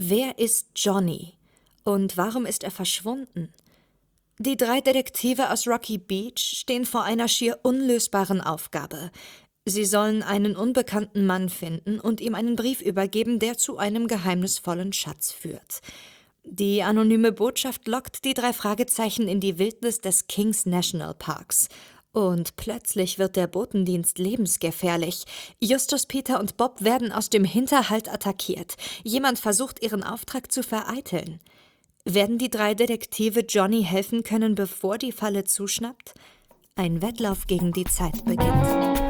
Wer ist Johnny? Und warum ist er verschwunden? Die 3 Detektive aus Rocky Beach stehen vor einer schier unlösbaren Aufgabe. Sie sollen einen unbekannten Mann finden und ihm einen Brief übergeben, der zu einem geheimnisvollen Schatz führt. Die anonyme Botschaft lockt die 3 Fragezeichen in die Wildnis des Kings National Parks. Und plötzlich wird der Botendienst lebensgefährlich. Justus, Peter und Bob werden aus dem Hinterhalt attackiert. Jemand versucht, ihren Auftrag zu vereiteln. Werden die 3 Detektive Johnny helfen können, bevor die Falle zuschnappt? Ein Wettlauf gegen die Zeit beginnt.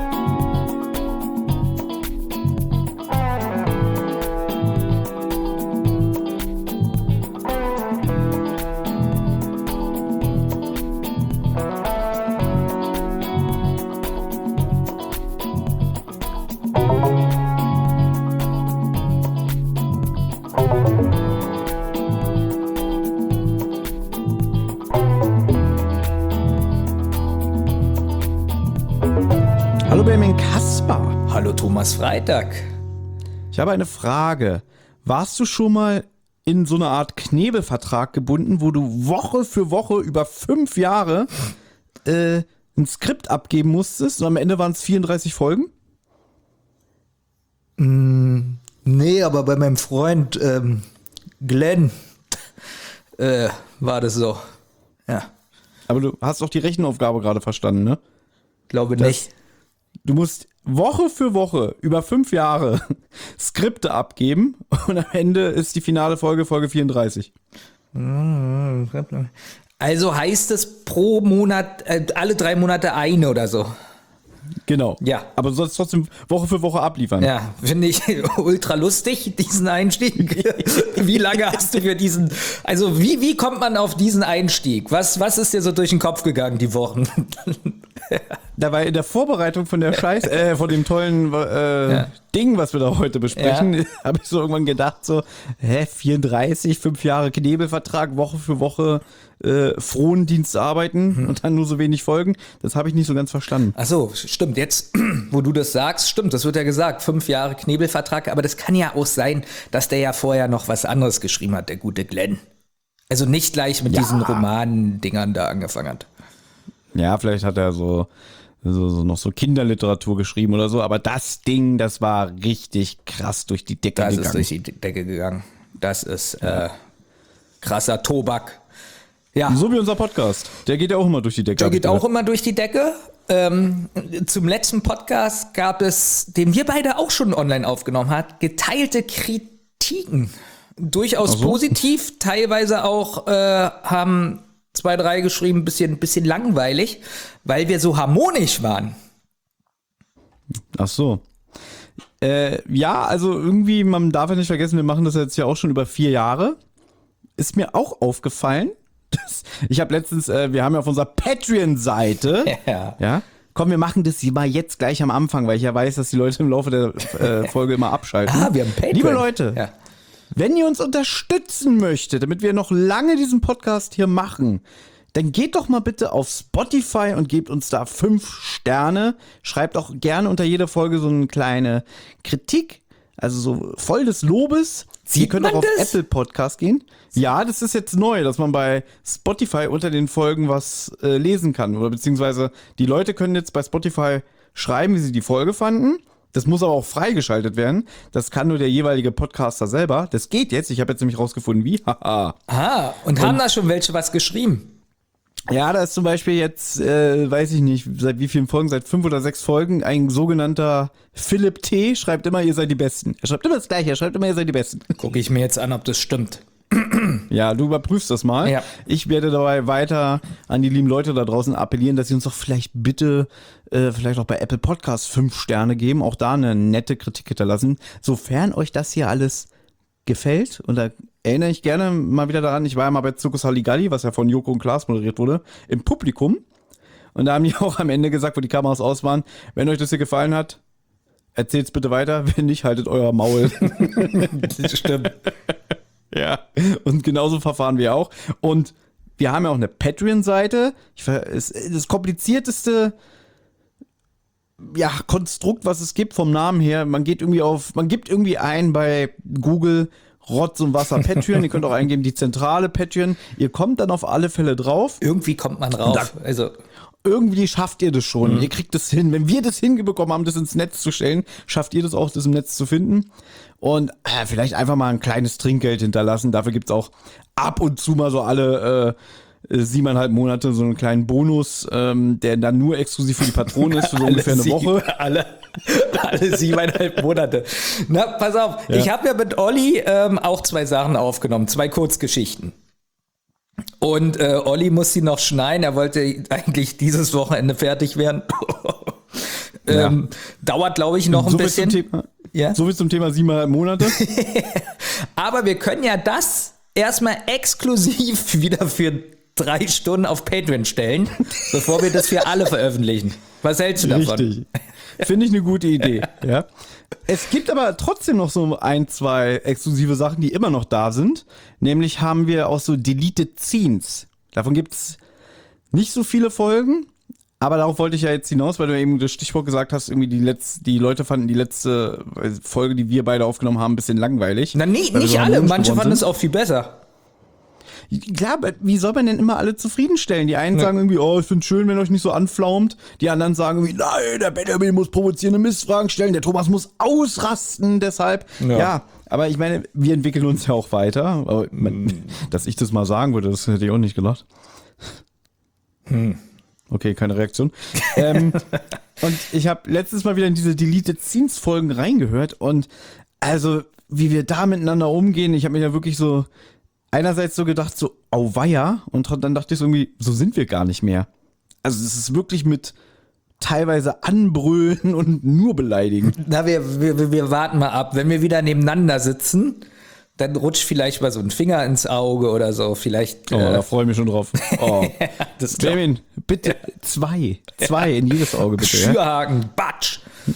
Hallo Benjamin Kaspar. Hallo Thomas Freitag. Ich habe eine Frage. Warst du schon mal in so eine Art Knebelvertrag gebunden, wo du Woche für Woche über 5 Jahre ein Skript abgeben musstest und am Ende waren es 34 Folgen? Nee, aber bei meinem Freund Glenn war das so. Ja. Aber du hast doch die Rechenaufgabe gerade verstanden, ne? Glaube nicht. Du musst Woche für Woche über 5 Jahre Skripte abgeben und am Ende ist die finale Folge, Folge 34. Also heißt es pro Monat, alle 3 Monate eine oder so. Genau. Ja. Aber du sollst trotzdem Woche für Woche abliefern. Ja, finde ich ultra lustig, diesen Einstieg. Wie lange hast du für diesen, also wie kommt man auf diesen Einstieg? Was ist dir so durch den Kopf gegangen die Wochen? Dabei in der Vorbereitung von der von dem tollen Ding, was wir da heute besprechen, habe ich so irgendwann gedacht, 34, 5 Jahre Knebelvertrag, Woche für Woche Frondienst arbeiten und dann nur so wenig Folgen. Das habe ich nicht so ganz verstanden. Ach so, stimmt. Jetzt, wo du das sagst, stimmt, das wird ja gesagt, 5 Jahre Knebelvertrag, aber das kann ja auch sein, dass der ja vorher noch was anderes geschrieben hat, der gute Glenn. Also nicht gleich mit diesen Roman-Dingern da angefangen hat. Ja, vielleicht hat er so noch so Kinderliteratur geschrieben oder so, aber das Ding, das war richtig krass durch die Decke gegangen. Das ist durch die Decke gegangen. Das ist krasser Tobak. Ja. So wie unser Podcast. Der geht ja auch immer durch die Decke. Der geht auch immer durch die Decke. Zum letzten Podcast gab es, den wir beide auch schon online aufgenommen haben, geteilte Kritiken. Durchaus positiv, teilweise auch haben 2, 3 geschrieben, bisschen langweilig, weil wir so harmonisch waren. Ach so. Ja, also irgendwie, man darf ja nicht vergessen, wir machen das jetzt ja auch schon über 4 Jahre. Ist mir auch aufgefallen. Ich habe letztens, wir haben ja auf unserer Patreon-Seite, ja, komm, wir machen das mal jetzt gleich am Anfang, weil ich ja weiß, dass die Leute im Laufe der Folge immer abschalten. Wir haben Patreon. Liebe Leute, wenn ihr uns unterstützen möchtet, damit wir noch lange diesen Podcast hier machen, dann geht doch mal bitte auf Spotify und gebt uns da 5 Sterne. Schreibt auch gerne unter jeder Folge so eine kleine Kritik, also so voll des Lobes. Ihr könnt auch auf Apple Podcast gehen. Ja, das ist jetzt neu, dass man bei Spotify unter den Folgen was lesen kann. Oder beziehungsweise die Leute können jetzt bei Spotify schreiben, wie sie die Folge fanden. Das muss aber auch freigeschaltet werden. Das kann nur der jeweilige Podcaster selber. Das geht jetzt. Ich habe jetzt nämlich rausgefunden, wie. Und haben da schon welche was geschrieben? Ja, da ist zum Beispiel jetzt, weiß ich nicht, seit wie vielen Folgen, seit 5 oder 6 Folgen, ein sogenannter Philipp T. schreibt immer, ihr seid die Besten. Er schreibt immer das Gleiche, er schreibt immer, ihr seid die Besten. Gucke ich mir jetzt an, ob das stimmt. Ja, du überprüfst das mal. Ja. Ich werde dabei weiter an die lieben Leute da draußen appellieren, dass sie uns doch vielleicht bitte, vielleicht auch bei Apple Podcasts 5 Sterne geben, auch da eine nette Kritik hinterlassen, sofern euch das hier alles gefällt. Und da erinnere ich gerne mal wieder daran, ich war ja mal bei Zirkus Halligalli, was ja von Joko und Klaas moderiert wurde, im Publikum. Und da haben die auch am Ende gesagt, wo die Kameras aus waren, wenn euch das hier gefallen hat, erzählt's bitte weiter, wenn nicht, haltet euer Maul. Das stimmt. Ja, und genauso verfahren wir auch. Und wir haben ja auch eine Patreon-Seite. Das komplizierteste Konstrukt, was es gibt vom Namen her. Man gibt irgendwie ein bei Google Rotz und Wasser Patreon. Ihr könnt auch eingeben, die zentrale Patreon. Ihr kommt dann auf alle Fälle drauf. Irgendwie kommt man rauf. Also irgendwie schafft ihr das schon. Ihr kriegt das hin. Wenn wir das hinbekommen haben, das ins Netz zu stellen, schafft ihr das auch, das im Netz zu finden. Und vielleicht einfach mal ein kleines Trinkgeld hinterlassen. Dafür gibt's auch ab und zu mal so alle 7,5 Monate so einen kleinen Bonus, der dann nur exklusiv für die Patronen ist, für so ungefähr eine Woche. Alle 7,5 Monate. Na, pass auf. Ja. Ich habe ja mit Olli auch 2 Sachen aufgenommen. 2 Kurzgeschichten. Und Olli muss sie noch schneiden. Er wollte eigentlich dieses Wochenende fertig werden. Dauert, glaube ich, noch ein bisschen. So viel zum Thema 7,5 Monate. Aber wir können ja das erstmal exklusiv wieder für 3 Stunden auf Patreon stellen, bevor wir das für alle veröffentlichen. Was hältst du davon? Richtig. Finde ich eine gute Idee. Ja. Es gibt aber trotzdem noch so 1, 2 exklusive Sachen, die immer noch da sind. Nämlich haben wir auch so Deleted Scenes. Davon gibt's nicht so viele Folgen, aber darauf wollte ich ja jetzt hinaus, weil du eben das Stichwort gesagt hast, irgendwie die Leute fanden die letzte Folge, die wir beide aufgenommen haben, ein bisschen langweilig. Na, nicht alle, manche fanden es auch viel besser. Klar, aber wie soll man denn immer alle zufriedenstellen? Die einen sagen irgendwie, oh, ich find's schön, wenn ihr euch nicht so anflaumt. Die anderen sagen irgendwie, nein, der Benjamin muss provozierende Missfragen stellen, der Thomas muss ausrasten, deshalb. Ja, aber ich meine, wir entwickeln uns ja auch weiter. Aber, dass ich das mal sagen würde, das hätte ich auch nicht gedacht. Okay, keine Reaktion. Und ich habe letztes Mal wieder in diese Deleted Scenes Folgen reingehört und also, wie wir da miteinander umgehen, ich habe mir ja wirklich so einerseits so gedacht, so, auweia, und dann dachte ich so irgendwie, so sind wir gar nicht mehr. Also es ist wirklich mit teilweise anbrüllen und nur beleidigen. Na, wir warten mal ab. Wenn wir wieder nebeneinander sitzen, dann rutscht vielleicht mal so ein Finger ins Auge oder so. Vielleicht. Da freue ich mich schon drauf. Oh. Benjamin, bitte 2 in jedes Auge, bitte. Schürhaken, Batsch.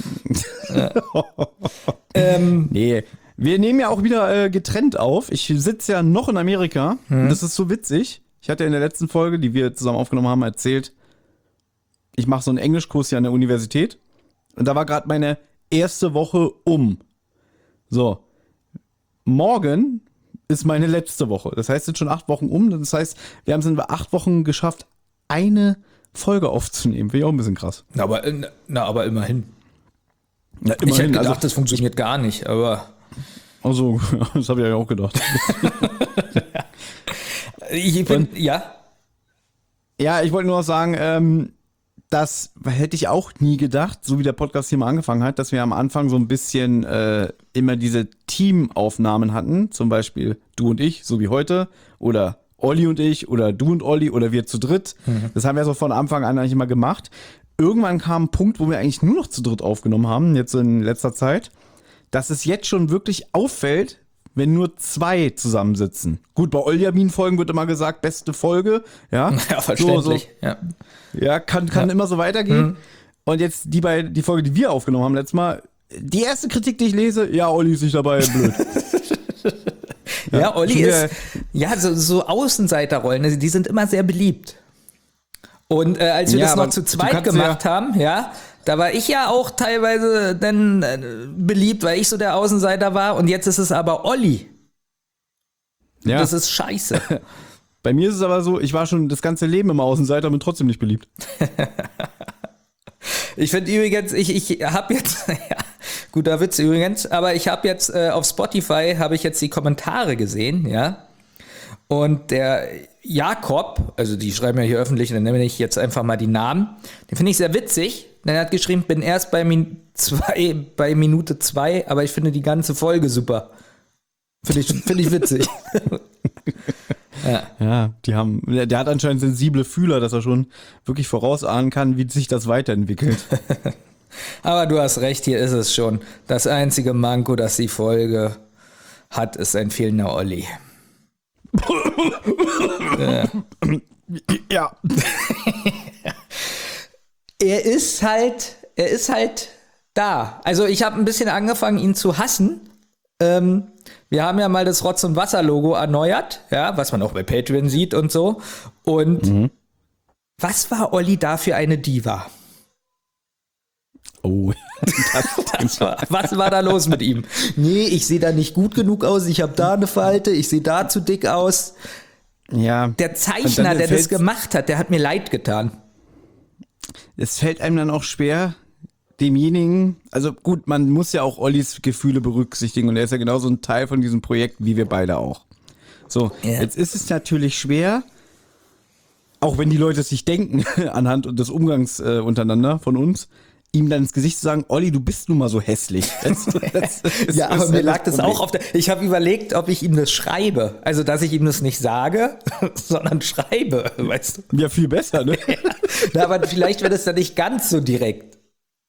Nee. Wir nehmen ja auch wieder getrennt auf. Ich sitze ja noch in Amerika. Und das ist so witzig. Ich hatte in der letzten Folge, die wir zusammen aufgenommen haben, erzählt, ich mache so einen Englischkurs hier an der Universität. Und da war gerade meine erste Woche um. So. Morgen ist meine letzte Woche. Das heißt, es sind schon 8 Wochen um. Das heißt, wir haben es in 8 Wochen geschafft, eine Folge aufzunehmen. Finde ich auch ein bisschen krass. Aber immerhin. Ja, immerhin. Ich hätte gedacht, das funktioniert gar nicht, aber. Also, das habe ich ja auch gedacht. Ja, ich wollte nur noch sagen, das hätte ich auch nie gedacht, so wie der Podcast hier mal angefangen hat, dass wir am Anfang so ein bisschen immer diese Teamaufnahmen hatten, zum Beispiel du und ich, so wie heute, oder Olli und ich, oder du und Olli, oder wir zu dritt. Das haben wir so von Anfang an eigentlich immer gemacht. Irgendwann kam ein Punkt, wo wir eigentlich nur noch zu dritt aufgenommen haben, jetzt in letzter Zeit, dass es jetzt schon wirklich auffällt, wenn nur 2 zusammensitzen. Gut, bei Oljamin-Folgen wird immer gesagt, beste Folge. Ja, verständlich. Ja, kann immer so weitergehen. Und jetzt die Folge, die wir aufgenommen haben letztes Mal, die erste Kritik, die ich lese, ja, Olli ist nicht dabei, blöd. Ja, Olli ist, so Außenseiterrollen, die sind immer sehr beliebt. Und als wir das noch zu zweit gemacht haben, da war ich ja auch teilweise dann beliebt, weil ich so der Außenseiter war. Und jetzt ist es aber Olli. Ja. Das ist scheiße. Bei mir ist es aber so, ich war schon das ganze Leben im Außenseiter und bin trotzdem nicht beliebt. Ich finde übrigens, ich habe jetzt, guter Witz übrigens, aber ich habe jetzt auf Spotify, habe ich jetzt die Kommentare gesehen, ja. Und der Jakob, also die schreiben ja hier öffentlich, dann nenne ich jetzt einfach mal die Namen, den finde ich sehr witzig. Denn er hat geschrieben, bin erst bei Minute 2, aber ich finde die ganze Folge super. Finde ich witzig. Ja, der hat anscheinend sensible Fühler, dass er schon wirklich vorausahnen kann, wie sich das weiterentwickelt. Aber du hast recht, hier ist es schon. Das einzige Manko, das die Folge hat, ist ein fehlender Olli. Ja. Er ist halt da. Also ich habe ein bisschen angefangen, ihn zu hassen. Wir haben ja mal das Rotz- und Wasser-Logo erneuert, ja, was man auch bei Patreon sieht und so. Und was war Olli da für eine Diva? Oh. Was war da los mit ihm? Nee, ich sehe da nicht gut genug aus, ich habe da eine Falte, ich sehe da zu dick aus. Ja. Der Zeichner, der das gemacht hat, der hat mir leid getan. Es fällt einem dann auch schwer, demjenigen, also gut, man muss ja auch Ollis Gefühle berücksichtigen und er ist ja genauso ein Teil von diesem Projekt, wie wir beide auch. So, Jetzt ist es natürlich schwer, auch wenn die Leute es sich denken, anhand des Umgangs untereinander von uns, ihm dann ins Gesicht zu sagen, Olli, du bist nun mal so hässlich. Ja, aber mir lag das auch auf der, ich habe überlegt, ob ich ihm das schreibe. Also, dass ich ihm das nicht sage, sondern schreibe, weißt du. Ja, viel besser, ne? Ja, aber vielleicht wird es dann nicht ganz so direkt.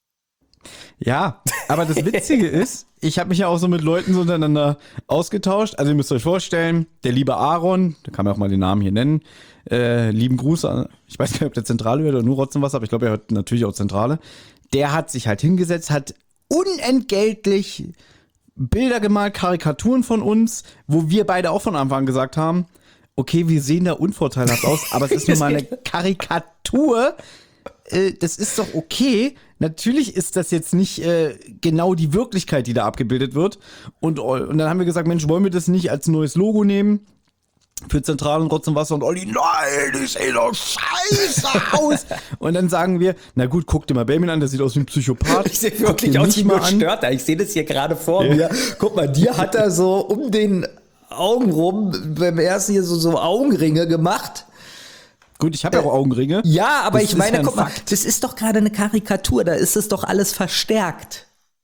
Ja, aber das Witzige ist, ich habe mich ja auch so mit Leuten so untereinander ausgetauscht. Also ihr müsst euch vorstellen, der liebe Aaron, da kann man auch mal den Namen hier nennen, lieben Gruß an, ich weiß gar nicht, ob der Zentrale hört oder nur Rotzenwasser, aber ich glaube, er hört natürlich auch Zentrale. Der hat sich halt hingesetzt, hat unentgeltlich Bilder gemalt, Karikaturen von uns, wo wir beide auch von Anfang an gesagt haben, okay, wir sehen da unvorteilhaft aus, aber es ist nun mal eine Karikatur. Das ist doch okay. Natürlich ist das jetzt nicht genau die Wirklichkeit, die da abgebildet wird. Und dann haben wir gesagt, Mensch, wollen wir das nicht als neues Logo nehmen? Für Zentral und Rotzenwasser und Olli, nein, das sieht doch scheiße aus. Und dann sagen wir, na gut, guck dir mal Benjamin an, der sieht aus wie ein Psychopath. Ich sehe wirklich aus wie ein Gestörter. Ich sehe das hier gerade vor mir. Guck mal, dir hat er so um den Augen rum beim ersten hier so Augenringe gemacht. Gut, ich habe ja auch Augenringe. Ja, aber das ich meine, ja guck mal, Fakt. das ist doch gerade eine Karikatur, da ist es doch alles verstärkt.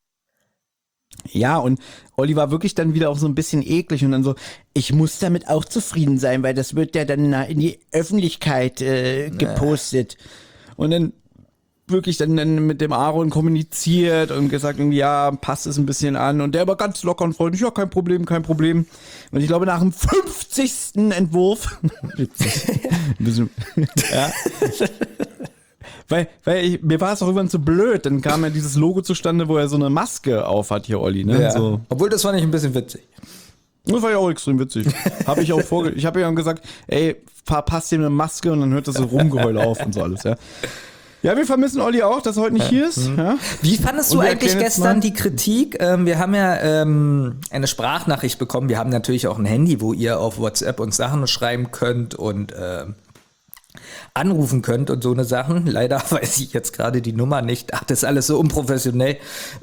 Ja, und Olli war wirklich dann wieder auch so ein bisschen eklig und dann so, ich muss damit auch zufrieden sein, weil das wird ja dann in die Öffentlichkeit gepostet. Und dann wirklich dann mit dem Aaron kommuniziert und gesagt, irgendwie, ja, passt es ein bisschen an. Und der aber ganz locker und freundlich, ja, kein Problem, kein Problem. Und ich glaube, nach dem 50. Entwurf, ja, weil mir war es auch irgendwann zu blöd, dann kam ja dieses Logo zustande, wo er so eine Maske auf hat hier, Olli, ne? Ja. So. Obwohl, das fand ich ein bisschen witzig. Das war ja auch extrem witzig. Ich habe ja gesagt, ey, passt dir eine Maske und dann hört das so Rumgeheul auf und so alles, ja. Ja, wir vermissen Olli auch, dass er heute nicht hier ist. Ja. Wie fandest du eigentlich gestern die Kritik? Wir haben ja eine Sprachnachricht bekommen. Wir haben natürlich auch ein Handy, wo ihr auf WhatsApp uns Sachen schreiben könnt und anrufen könnt und so eine Sachen. Leider weiß ich jetzt gerade die Nummer nicht. Ach, das ist alles so unprofessionell.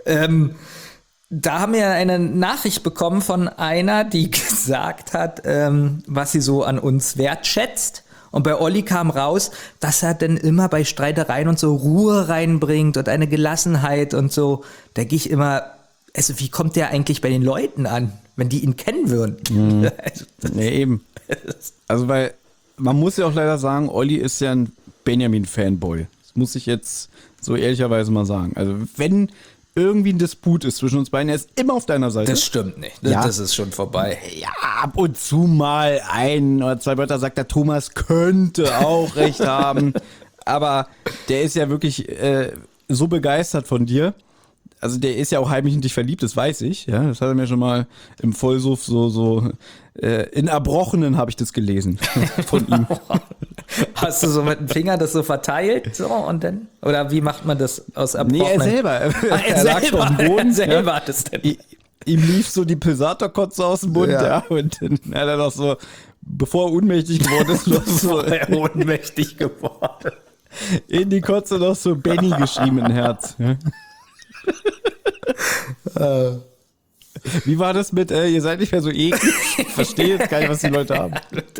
Da haben wir eine Nachricht bekommen von einer, die gesagt hat, was sie so an uns wertschätzt. Und bei Olli kam raus, dass er dann immer bei Streitereien und so Ruhe reinbringt und eine Gelassenheit und so. Da gehe ich immer, also wie kommt der eigentlich bei den Leuten an, wenn die ihn kennen würden? Nee, eben. Also weil, man muss ja auch leider sagen, Olli ist ja ein Benjamin-Fanboy. Das muss ich jetzt so ehrlicherweise mal sagen. Also wenn irgendwie ein Disput ist zwischen uns beiden, er ist immer auf deiner Seite. Das stimmt nicht. Ja. Das ist schon vorbei. Ja, ab und zu mal ein oder zwei Wörter sagt der Thomas könnte auch recht haben. Aber der ist ja wirklich so begeistert von dir. Also der ist ja auch heimlich in dich verliebt, das weiß ich. Ja, das hat er mir schon mal im Vollsuff so in Erbrochenen habe ich das gelesen von ihm. Hast du so mit dem Finger das so verteilt so und dann? Oder wie macht man das aus Erbrochenen? Nee, er selber. Er lag selber, auf dem Boden. er selber hat es denn. Ihm lief so die Pulsatorkotze aus dem Mund, ja. Und dann hat er noch so, bevor er ohnmächtig geworden ist, noch so ohnmächtig geworden. In die Kotze noch so Benny geschrieben in Herz. Ja. Wie war das mit, ihr seid nicht mehr so eklig? Ich verstehe jetzt gar nicht, was die Leute haben.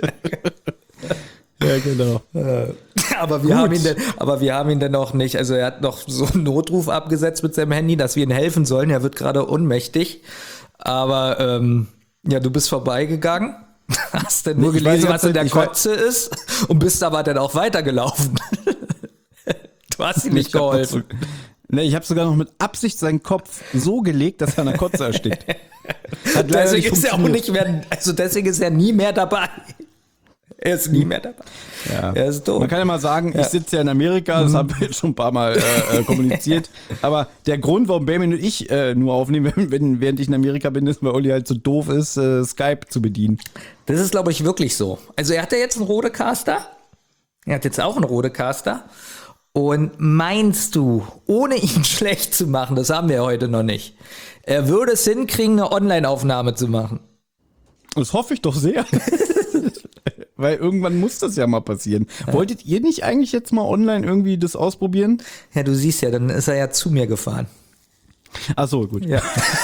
Ja, genau. Aber wir haben ihn dann auch nicht, also er hat noch so einen Notruf abgesetzt mit seinem Handy, dass wir ihm helfen sollen. Er wird gerade ohnmächtig. Aber ja, du bist vorbeigegangen, hast dann nur gelesen, was in der Kotze ist und bist aber dann auch weitergelaufen. Du hast ihm nicht geholfen. Ich habe sogar noch mit Absicht seinen Kopf so gelegt, dass er an der Kotze erstickt. Deswegen ist er auch nicht mehr, also deswegen ist er nie mehr dabei. Er ist nie mehr dabei. Ja. Er ist doof. Man kann ja mal sagen, ich sitze ja in Amerika, das haben wir jetzt schon ein paar Mal kommuniziert. Aber der Grund, warum Benjamin und ich nur aufnehmen, während ich in Amerika bin, ist, weil Olli halt so doof ist, Skype zu bedienen. Das ist, glaube ich, wirklich so. Also er hat ja jetzt einen Rodecaster. Er hat jetzt auch einen Rodecaster. Und meinst du, ohne ihn schlecht zu machen, das haben wir heute noch nicht, er würde es hinkriegen, eine Online-Aufnahme zu machen? Das hoffe ich doch sehr. Weil irgendwann muss das ja mal passieren. Ja. Wolltet ihr nicht eigentlich jetzt mal online irgendwie das ausprobieren? Ja, du siehst ja, dann ist er ja zu mir gefahren. Ach so, gut. Ja.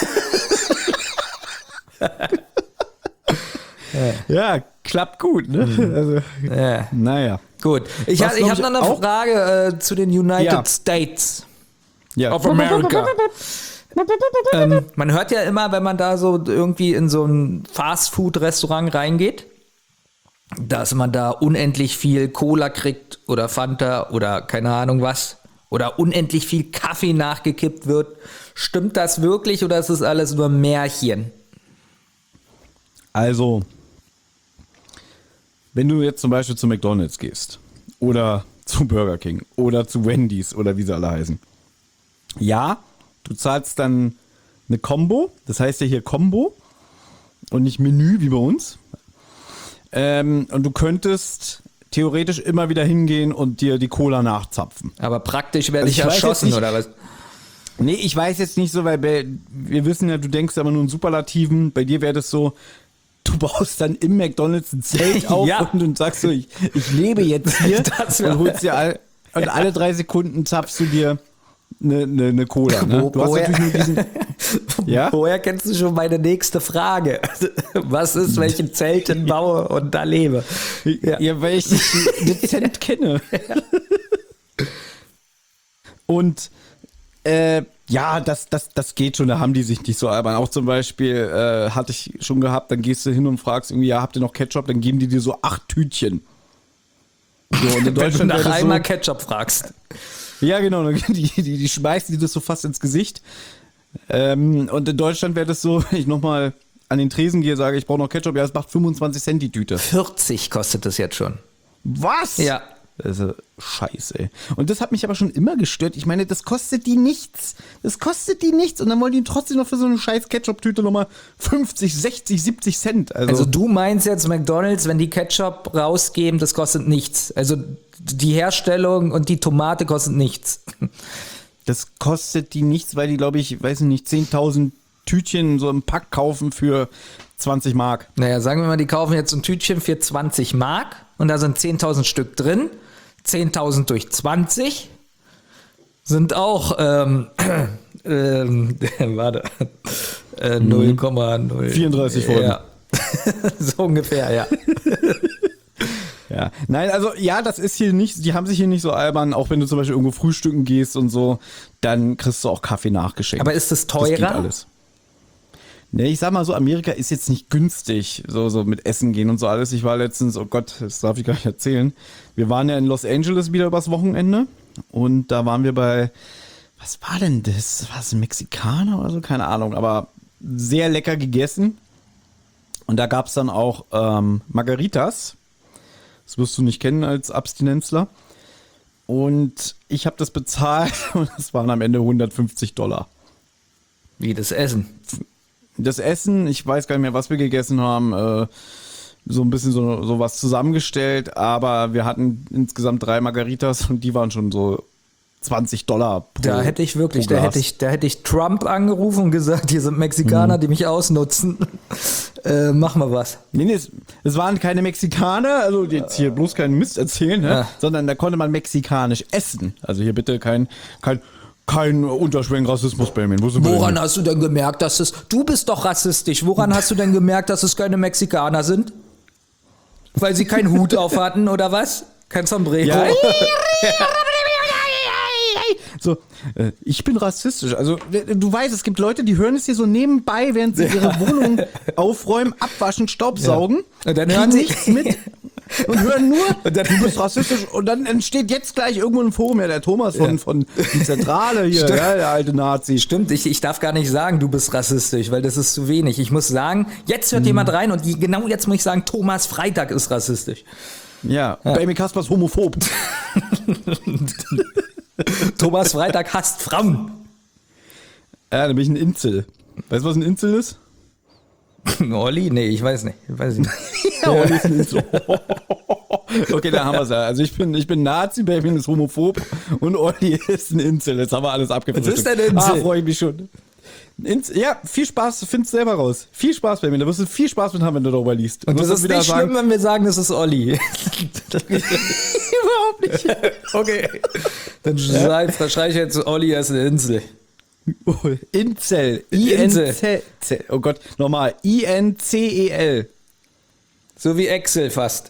Ja, klappt gut, ne? Also, naja. Gut. Ich habe noch eine Frage zu den United States of America. Man hört ja immer, wenn man da so irgendwie in so ein Fast-Food-Restaurant reingeht, dass man da unendlich viel Cola kriegt oder Fanta oder keine Ahnung was oder unendlich viel Kaffee nachgekippt wird. Stimmt das wirklich oder ist das alles nur Märchen? Also, wenn du jetzt zum Beispiel zu McDonald's gehst oder zu Burger King oder zu Wendy's oder wie sie alle heißen, ja, du zahlst dann eine Combo, das heißt ja hier Combo und nicht Menü wie bei uns. Und du könntest theoretisch immer wieder hingehen und dir die Cola nachzapfen. Aber praktisch werde ich erschossen, oder was? Nee, ich weiß jetzt nicht so, weil wir wissen ja, du denkst aber nur in Superlativen. Bei dir wäre das so, du baust dann im McDonald's ein Zelt auf und sagst so, ich lebe jetzt hier und holst dir und alle 3 Sekunden zapfst du dir eine Cola. Ne? Du hast natürlich nur diesen. Ja? Woher kennst du schon meine nächste Frage? Was ist, wenn ich ein Zelt baue und da lebe? Ja, weil ich dich dezent kenne. Und ja, das geht schon, da haben die sich nicht so albern. Auch zum Beispiel hatte ich schon gehabt, dann gehst du hin und fragst irgendwie, ja, habt ihr noch Ketchup? Dann geben die dir so 8 Tütchen. So, und in Deutschland wenn du nach einmal Ketchup fragst. Ja, genau, die schmeißen dir das so fast ins Gesicht. Und in Deutschland wäre das so, wenn ich nochmal an den Tresen gehe, sage, ich brauche noch Ketchup, ja, es macht 25 Cent die Tüte. 40 kostet das jetzt schon. Was? Ja. Das ist scheiße, ey. Und das hat mich aber schon immer gestört. Ich meine, das kostet die nichts. Das kostet die nichts. Und dann wollen die trotzdem noch für so eine scheiß Ketchup-Tüte nochmal 50, 60, 70 Cent. Also du meinst jetzt McDonald's, wenn die Ketchup rausgeben, das kostet nichts. Also die Herstellung und die Tomate kostet nichts. Das kostet die nichts, weil die, glaube ich, weiß nicht, 10.000 Tütchen so im Pack kaufen für 20 Mark. Naja, sagen wir mal, die kaufen jetzt ein Tütchen für 20 Mark und da sind 10.000 Stück drin. 10.000 durch 20 sind auch warte, 0,0 34 Folgen. Ja. So ungefähr, ja. Ja, nein, also ja, das ist hier nicht, die haben sich hier nicht so albern, auch wenn du zum Beispiel irgendwo frühstücken gehst und so, dann kriegst du auch Kaffee nachgeschenkt. Aber ist das teurer? Das geht alles. Nee, ich sag mal so, Amerika ist jetzt nicht günstig, so mit Essen gehen und so alles. Ich war letztens, oh Gott, das darf ich gar nicht erzählen. Wir waren ja in Los Angeles wieder übers Wochenende und da waren wir bei, was war denn das? War es ein Mexikaner oder so? Keine Ahnung, aber sehr lecker gegessen. Und da gab es dann auch Margaritas. Das wirst du nicht kennen als Abstinenzler. Und ich habe das bezahlt und es waren am Ende $150. Wie das Essen? Das Essen, ich weiß gar nicht mehr, was wir gegessen haben, so ein bisschen so was zusammengestellt, aber wir hatten insgesamt 3 Margaritas und die waren schon so $20 pro Da hätte ich wirklich, da hätte ich Trump angerufen und gesagt, hier sind Mexikaner, die mich ausnutzen. Mach mal was. Nee, es waren keine Mexikaner, also jetzt hier bloß keinen Mist erzählen, ne? Ja. Sondern da konnte man mexikanisch essen. Also hier bitte kein unterschwelligen Rassismus, Benjamin. Woran hast du denn gemerkt, dass es... Du bist doch rassistisch. Woran hast du denn gemerkt, dass es keine Mexikaner sind? Weil sie keinen Hut auf hatten, oder was? Kein Sombrero? Ja. So, ich bin rassistisch. Also, du weißt, es gibt Leute, die hören es hier so nebenbei, während sie ihre Wohnung aufräumen, abwaschen, staubsaugen. Ja. Und dann hören sie nichts mit und hören nur, du bist rassistisch. Und dann entsteht jetzt gleich irgendwo ein Forum, ja, der Thomas von die Zentrale hier, ja, der alte Nazi. Stimmt, ich darf gar nicht sagen, du bist rassistisch, weil das ist zu wenig. Ich muss sagen, jetzt hört jemand rein und genau jetzt muss ich sagen, Thomas Freitag ist rassistisch. Ja. Baby Kaspers homophob. Thomas Freitag hasst Frauen. Ja, dann bin ich ein Insel. Weißt du, was ein Insel ist? Olli? Nee, ich weiß nicht. Ja, Olli ist ein Insel. Okay, da haben wir es ja. Also ich bin Nazi, Benjamin ist homophob und Olli ist ein Insel. Jetzt haben wir alles abgefrühstückt. Was ist denn ein Insel? Freue ich mich schon. Ja, viel Spaß, find's selber raus. Viel Spaß, Benjamin. Da wirst du viel Spaß mit haben, wenn du darüber liest. Und das ist nicht schlimm, wenn wir sagen, das ist Olli. Überhaupt nicht. Okay. Dann schreibe ich jetzt, Olli ist eine Insel. Incel. Insel. Oh Gott, nochmal. INCEL. So wie Excel fast.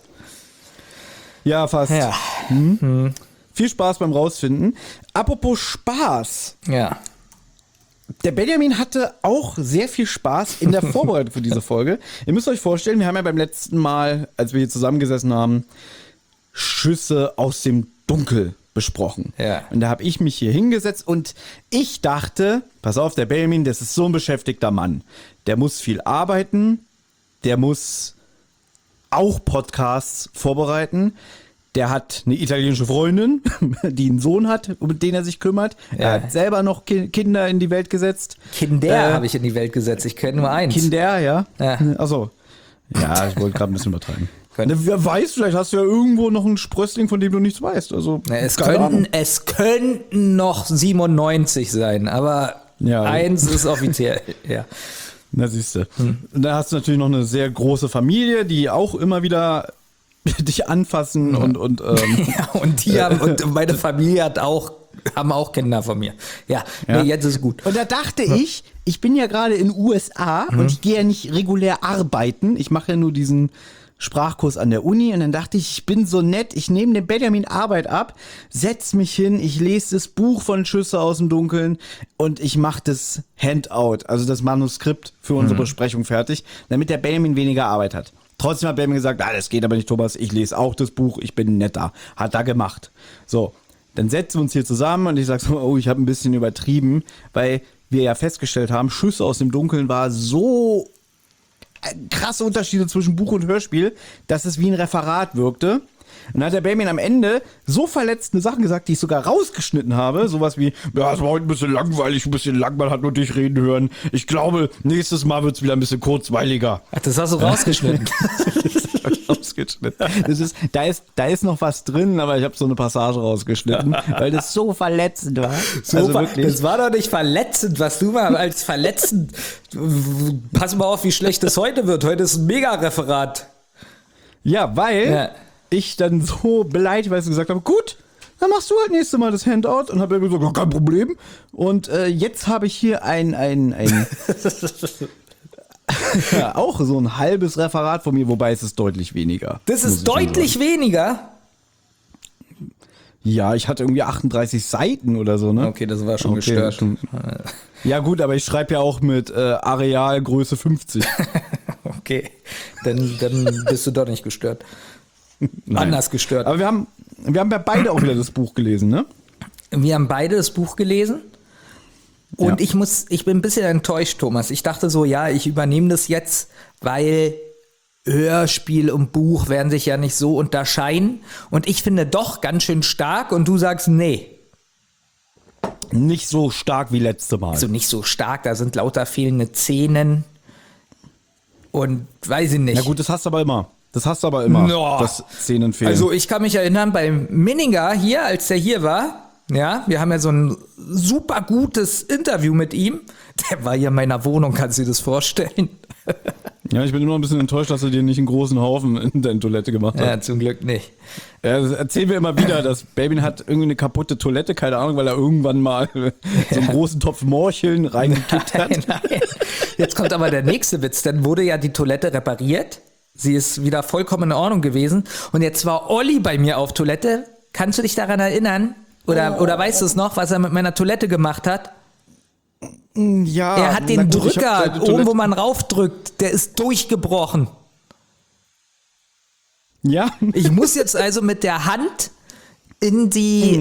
Ja, fast. Ja. Viel Spaß beim Rausfinden. Apropos Spaß. Ja. Der Benjamin hatte auch sehr viel Spaß in der Vorbereitung für diese Folge. Ihr müsst euch vorstellen, wir haben ja beim letzten Mal, als wir hier zusammengesessen haben, Schüsse aus dem Dunkel besprochen. Ja. Und da habe ich mich hier hingesetzt und ich dachte, pass auf, der Benjamin, das ist so ein beschäftigter Mann. Der muss viel arbeiten, der muss auch Podcasts vorbereiten. Der hat eine italienische Freundin, die einen Sohn hat, um den er sich kümmert. Ja. Er hat selber noch Kinder in die Welt gesetzt. Kinder habe ich in die Welt gesetzt. Ich kenne nur eins. Kinder, ja? Ja. Achso. Ja, ich wollte gerade ein bisschen übertreiben. Wer weiß, vielleicht hast du ja irgendwo noch einen Sprössling, von dem du nichts weißt. Also, Es könnten noch 97 sein, aber Ja. eins ist offiziell. Ja. Na, siehst du. Und da hast du natürlich noch eine sehr große Familie, die auch immer wieder dich anfassen und Ja, und die haben, und meine Familie haben auch Kinder von mir. Ja, Ja. Nee, jetzt ist gut. Und da dachte ich bin ja gerade in den USA und ich gehe ja nicht regulär arbeiten. Ich mache ja nur diesen Sprachkurs an der Uni und dann dachte ich bin so nett, ich nehme dem Benjamin Arbeit ab, setz mich hin, ich lese das Buch von Schüsse aus dem Dunkeln und ich mache das Handout, also das Manuskript für unsere Besprechung fertig, damit der Benjamin weniger Arbeit hat. Trotzdem hat Benjamin gesagt, das geht aber nicht, Thomas, ich lese auch das Buch, ich bin netter. Hat er gemacht. So, dann setzen wir uns hier zusammen und ich sage so, oh, ich habe ein bisschen übertrieben, weil wir ja festgestellt haben, Schüsse aus dem Dunkeln war so krasse Unterschiede zwischen Buch und Hörspiel, dass es wie ein Referat wirkte. Und dann hat der Benjamin am Ende so verletzende Sachen gesagt, die ich sogar rausgeschnitten habe. Sowas wie, ja, es war heute ein bisschen langweilig, ein bisschen lang, man hat nur dich reden hören. Ich glaube, nächstes Mal wird es wieder ein bisschen kurzweiliger. Ach, das hast du rausgeschnitten. Rausgeschnitten. Da ist noch was drin, aber ich habe so eine Passage rausgeschnitten, weil das so verletzend war. So, das war doch nicht verletzend, was du mal als verletzend. Pass mal auf, wie schlecht es heute wird. Heute ist ein Mega-Referat. Ja, weil ich dann so beleidigt, weil ich gesagt habe, gut, dann machst du halt nächstes Mal das Handout und habe gesagt, kein Problem. Und jetzt habe ich hier ein ja, auch so ein halbes Referat von mir, wobei es ist deutlich weniger. Das ist deutlich weniger? Ja, ich hatte irgendwie 38 Seiten oder so, ne? Okay, das war schon gestört. Ja gut, aber ich schreibe ja auch mit Arealgröße 50. Okay, dann bist du doch nicht gestört. Nein. Anders gestört. Aber wir haben ja beide auch wieder das Buch gelesen, ne? Wir haben beide das Buch gelesen. Und Ja. ich bin ein bisschen enttäuscht, Thomas. Ich dachte so, ja, ich übernehme das jetzt, weil Hörspiel und Buch werden sich ja nicht so unterscheiden. Und ich finde doch ganz schön stark und du sagst, nee. Nicht so stark wie letzte Mal. Also nicht so stark, da sind lauter fehlende Szenen. Und weiß ich nicht. Na gut, das hast du aber immer. No. Dass Szenen fehlen. Also ich kann mich erinnern, bei Minninger hier, als der hier war, ja, wir haben ja so ein super gutes Interview mit ihm. Der war hier in meiner Wohnung, kannst du dir das vorstellen? ja, ich bin immer ein bisschen enttäuscht, dass er dir nicht einen großen Haufen in deine Toilette gemacht hat. Ja, zum Glück nicht. Ja, das erzählen wir immer wieder, dass Baby hat irgendwie eine kaputte Toilette, keine Ahnung, weil er irgendwann mal so einen großen Topf Morcheln reingekippt hat. Nein. Jetzt kommt aber der nächste Witz. Dann wurde ja die Toilette repariert. Sie ist wieder vollkommen in Ordnung gewesen. Und jetzt war Olli bei mir auf Toilette. Kannst du dich daran erinnern? Oder weißt du es noch, was er mit meiner Toilette gemacht hat? Ja, Er hat den Drücker, oben wo man raufdrückt, der ist durchgebrochen. Ja. Ich muss jetzt also mit der Hand in die,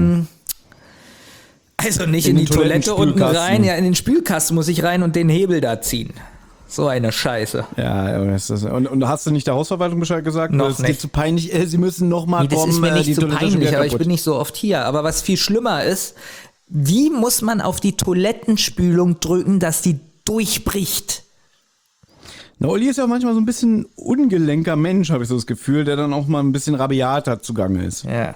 also nicht in die Toilette unten rein, ja, in den Spülkasten muss ich rein und den Hebel da ziehen. So eine Scheiße. Ja, und hast du nicht der Hausverwaltung Bescheid gesagt? Noch Es ist nicht. dir zu peinlich, sie müssen nochmal Nee, das kommen. ist mir nicht die so Toilette ist schon peinlich, wieder aber ich kaputt. bin nicht so oft hier. Aber was viel schlimmer ist, wie muss man auf die Toilettenspülung drücken, dass die durchbricht? Na, Olli ist ja manchmal so ein bisschen ungelenker Mensch, habe ich so das Gefühl, der dann auch mal ein bisschen rabiater zugange ist. Ja.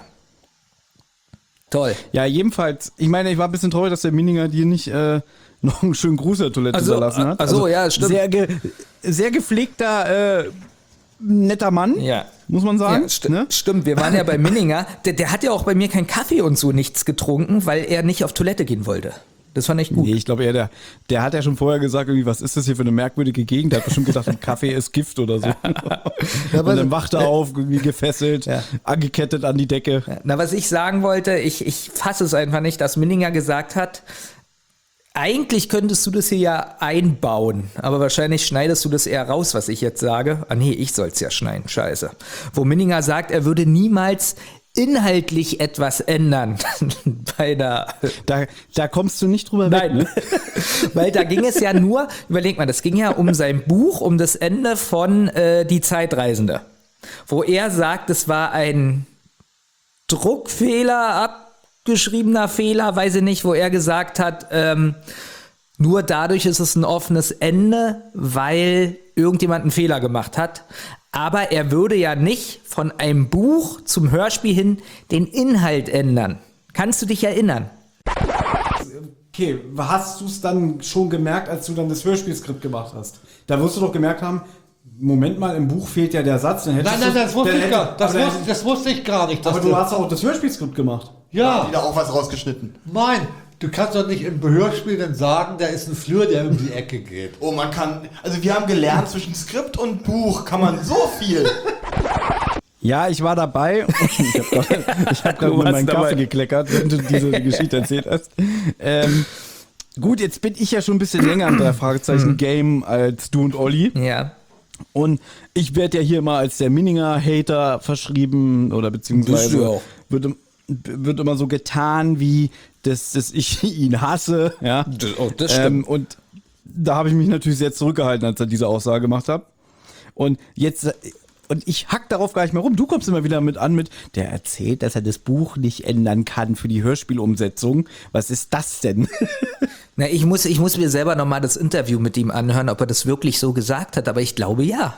Toll. Ja, jedenfalls, ich meine, ich war ein bisschen traurig, dass der Mininger dir nicht noch einen schönen Gruß der Toilette hinterlassen hat. Also, ja, stimmt. Sehr gepflegter, netter Mann, muss man sagen. Ja, ne? Stimmt, wir waren ja bei Minninger. Der hat ja auch bei mir keinen Kaffee und so nichts getrunken, weil er nicht auf Toilette gehen wollte. Das fand ich gut. Nee, ich glaube eher, der hat ja schon vorher gesagt, irgendwie, was ist das hier für eine merkwürdige Gegend? Der hat bestimmt gedacht, ein Kaffee ist Gift oder so. Und dann wacht er auf, irgendwie gefesselt, angekettet an die Decke. Na, was ich sagen wollte, ich fasse es einfach nicht, dass Minninger gesagt hat, eigentlich könntest du das hier ja einbauen, aber wahrscheinlich schneidest du das eher raus, was ich jetzt sage. Ah nee, ich soll es ja schneiden, scheiße. Wo Minninger sagt, er würde niemals inhaltlich etwas ändern bei der... Da kommst du nicht drüber weg, ne? Weil da ging es ja nur, überleg mal, das ging ja um sein Buch, um das Ende von Die Zeitreisende, wo er sagt, es war ein Druckfehler, abgeschriebener Fehler, weiß ich nicht, wo er gesagt hat, nur dadurch ist es ein offenes Ende, weil irgendjemand einen Fehler gemacht hat. Aber er würde ja nicht von einem Buch zum Hörspiel hin den Inhalt ändern. Kannst du dich erinnern? Okay, hast du es dann schon gemerkt, als du dann das Hörspielskript gemacht hast? Da wirst du doch gemerkt haben, Moment mal, im Buch fehlt ja der Satz. Dann Nein, das wusste ich gar nicht. Aber du hast auch das Hörspielskript gemacht. Ja. Haben die da auch was rausgeschnitten? Nein, du kannst doch nicht im Hörspiel dann sagen, da ist ein Flur, der um die Ecke geht. Oh, man kann, also wir haben gelernt, zwischen Skript und Buch kann man so viel. Ja, ich war dabei. Ich hab gerade mit meinem Kaffee gekleckert, wenn du diese Geschichte erzählt hast. Gut, jetzt bin ich ja schon ein bisschen länger im 3-Fragezeichen-Game als du und Olli. Ja. Und ich werde ja hier immer als der Mininger-Hater verschrieben oder beziehungsweise wird immer so getan, wie dass ich ihn hasse. Ja? Das stimmt. Und da habe ich mich natürlich sehr zurückgehalten, als er diese Aussage gemacht hat. Und ich hack darauf gar nicht mehr rum. Du kommst immer wieder der erzählt, dass er das Buch nicht ändern kann für die Hörspielumsetzung. Was ist das denn? Na, ich muss mir selber nochmal das Interview mit ihm anhören, ob er das wirklich so gesagt hat, aber ich glaube ja.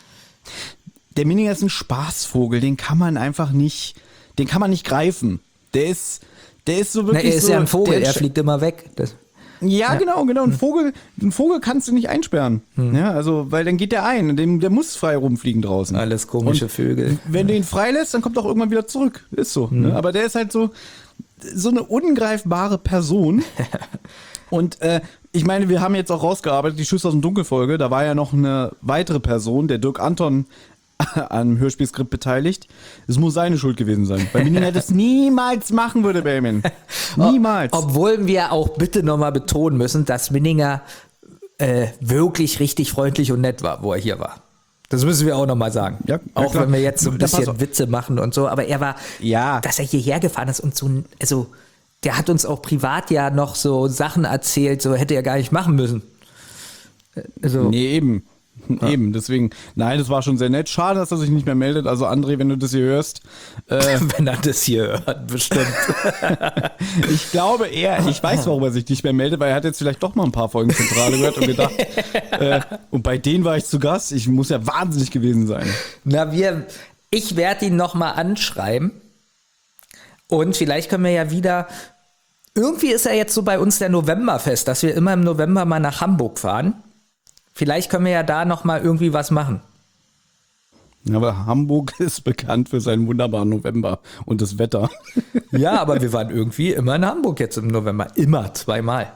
Der Mininger ist ein Spaßvogel, den kann man nicht greifen. Der ist so wirklich. Na, er ist ja ein Vogel, er fliegt immer weg. Ja, genau. Ein Vogel kannst du nicht einsperren. Ja, also, weil dann geht der ein. Der muss frei rumfliegen draußen. Alles komische Vögel. Wenn du ihn freilässt, dann kommt er auch irgendwann wieder zurück. Ist so. Ne? Aber der ist halt so eine ungreifbare Person. Und ich meine, wir haben jetzt auch rausgearbeitet, die Schüsse aus dem Dunkelfolge, da war ja noch eine weitere Person, der Dirk Anton, am Hörspielskript beteiligt. Es muss seine Schuld gewesen sein. Weil Mininger das niemals machen würde, Benjamin. Niemals. Obwohl wir auch bitte nochmal betonen müssen, dass Mininger wirklich richtig freundlich und nett war, wo er hier war. Das müssen wir auch nochmal sagen. Ja, auch klar. wenn wir jetzt so ein bisschen Witze machen und so. Aber er war, dass er hierher gefahren ist und so, also der hat uns auch privat ja noch so Sachen erzählt, so hätte er gar nicht machen müssen. Also, nee, eben. Ja. Eben, deswegen, nein, das war schon sehr nett. Schade, dass er sich nicht mehr meldet. Also André, wenn du das hier hörst. Wenn er das hier hört, bestimmt. Ich glaube ich weiß, warum er sich nicht mehr meldet, weil er hat jetzt vielleicht doch mal ein paar Folgen Zentrale gehört und gedacht, und bei denen war ich zu Gast. Ich muss ja wahnsinnig gewesen sein. Na, ich werde ihn nochmal anschreiben und vielleicht können wir ja wieder, irgendwie ist ja jetzt so bei uns der Novemberfest, dass wir immer im November mal nach Hamburg fahren. Vielleicht können wir ja da nochmal irgendwie was machen. Ja, aber Hamburg ist bekannt für seinen wunderbaren November und das Wetter. Ja, aber wir waren irgendwie immer in Hamburg jetzt im November. Immer, zweimal.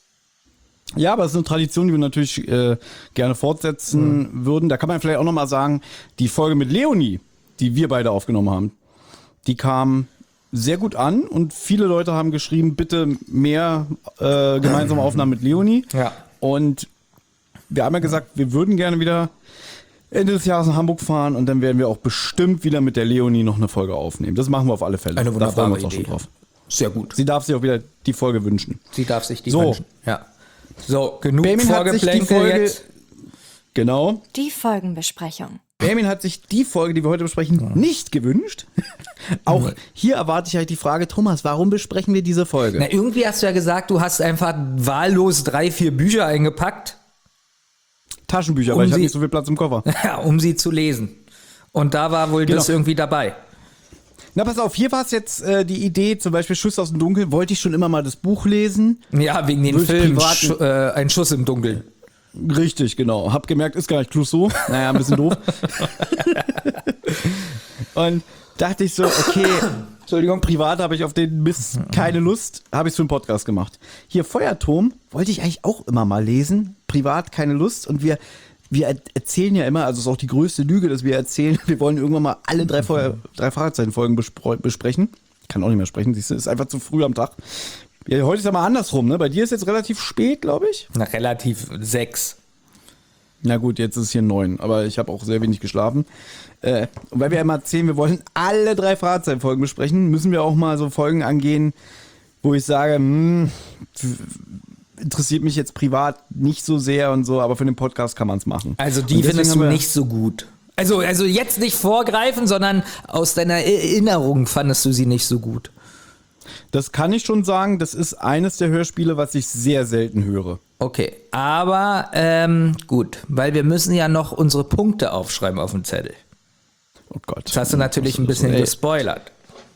Ja, aber es ist eine Tradition, die wir natürlich gerne fortsetzen würden. Da kann man vielleicht auch nochmal sagen, die Folge mit Leonie, die wir beide aufgenommen haben, die kam sehr gut an und viele Leute haben geschrieben, bitte mehr gemeinsame Aufnahmen mit Leonie. Ja. Und wir haben ja gesagt, wir würden gerne wieder Ende des Jahres nach Hamburg fahren und dann werden wir auch bestimmt wieder mit der Leonie noch eine Folge aufnehmen. Das machen wir auf alle Fälle. Eine wunderbare da freuen wir uns auch Idee. schon drauf. Sehr gut. Sie darf sich auch wieder die Folge wünschen. Sie darf sich die So. wünschen. Ja. So, genug Benjamin hat sich die Vorgeplänkel Folge, jetzt. genau. Die Folgenbesprechung. Benjamin hat sich die Folge, die wir heute besprechen, nicht gewünscht. Auch hier erwarte ich halt die Frage, Thomas, warum besprechen wir diese Folge? Na, irgendwie hast du ja gesagt, du hast einfach wahllos 3-4 Bücher eingepackt. Taschenbücher, weil ich habe nicht so viel Platz im Koffer. Ja, um sie zu lesen. Und da war wohl das irgendwie dabei. Na, pass auf, hier war es jetzt die Idee, zum Beispiel Schuss aus dem Dunkeln, wollte ich schon immer mal das Buch lesen. Ja, wegen dem Film Ein Schuss im Dunkeln. Richtig, genau. Hab gemerkt, ist gar nicht Clouseau. Naja, ein bisschen doof. Und dachte ich so, okay, Entschuldigung, privat habe ich auf den Mist keine Lust, habe ich es für einen Podcast gemacht. Hier, Feuerturm wollte ich eigentlich auch immer mal lesen, privat keine Lust. Und wir erzählen ja immer, also es ist auch die größte Lüge, dass wir erzählen, wir wollen irgendwann mal alle drei Fragezeichen-Folgen besprechen. Ich kann auch nicht mehr sprechen, siehst du, ist einfach zu früh am Tag. Ja, heute ist ja mal andersrum, ne? Bei dir ist jetzt relativ spät, glaube ich. Na, relativ 6. Na gut, jetzt ist es hier 9, aber ich habe auch sehr wenig geschlafen. Und weil wir immer erzählen, wir wollen alle 3 Fragezeichen-Folgen besprechen, müssen wir auch mal so Folgen angehen, wo ich sage, interessiert mich jetzt privat nicht so sehr und so, aber für den Podcast kann man es machen. Also die findest du nicht so gut. Also jetzt nicht vorgreifen, sondern aus deiner Erinnerung fandest du sie nicht so gut. Das kann ich schon sagen, das ist eines der Hörspiele, was ich sehr selten höre. Okay, aber gut, weil wir müssen ja noch unsere Punkte aufschreiben auf dem Zettel. Oh Gott. Das hast du natürlich ein bisschen gespoilert.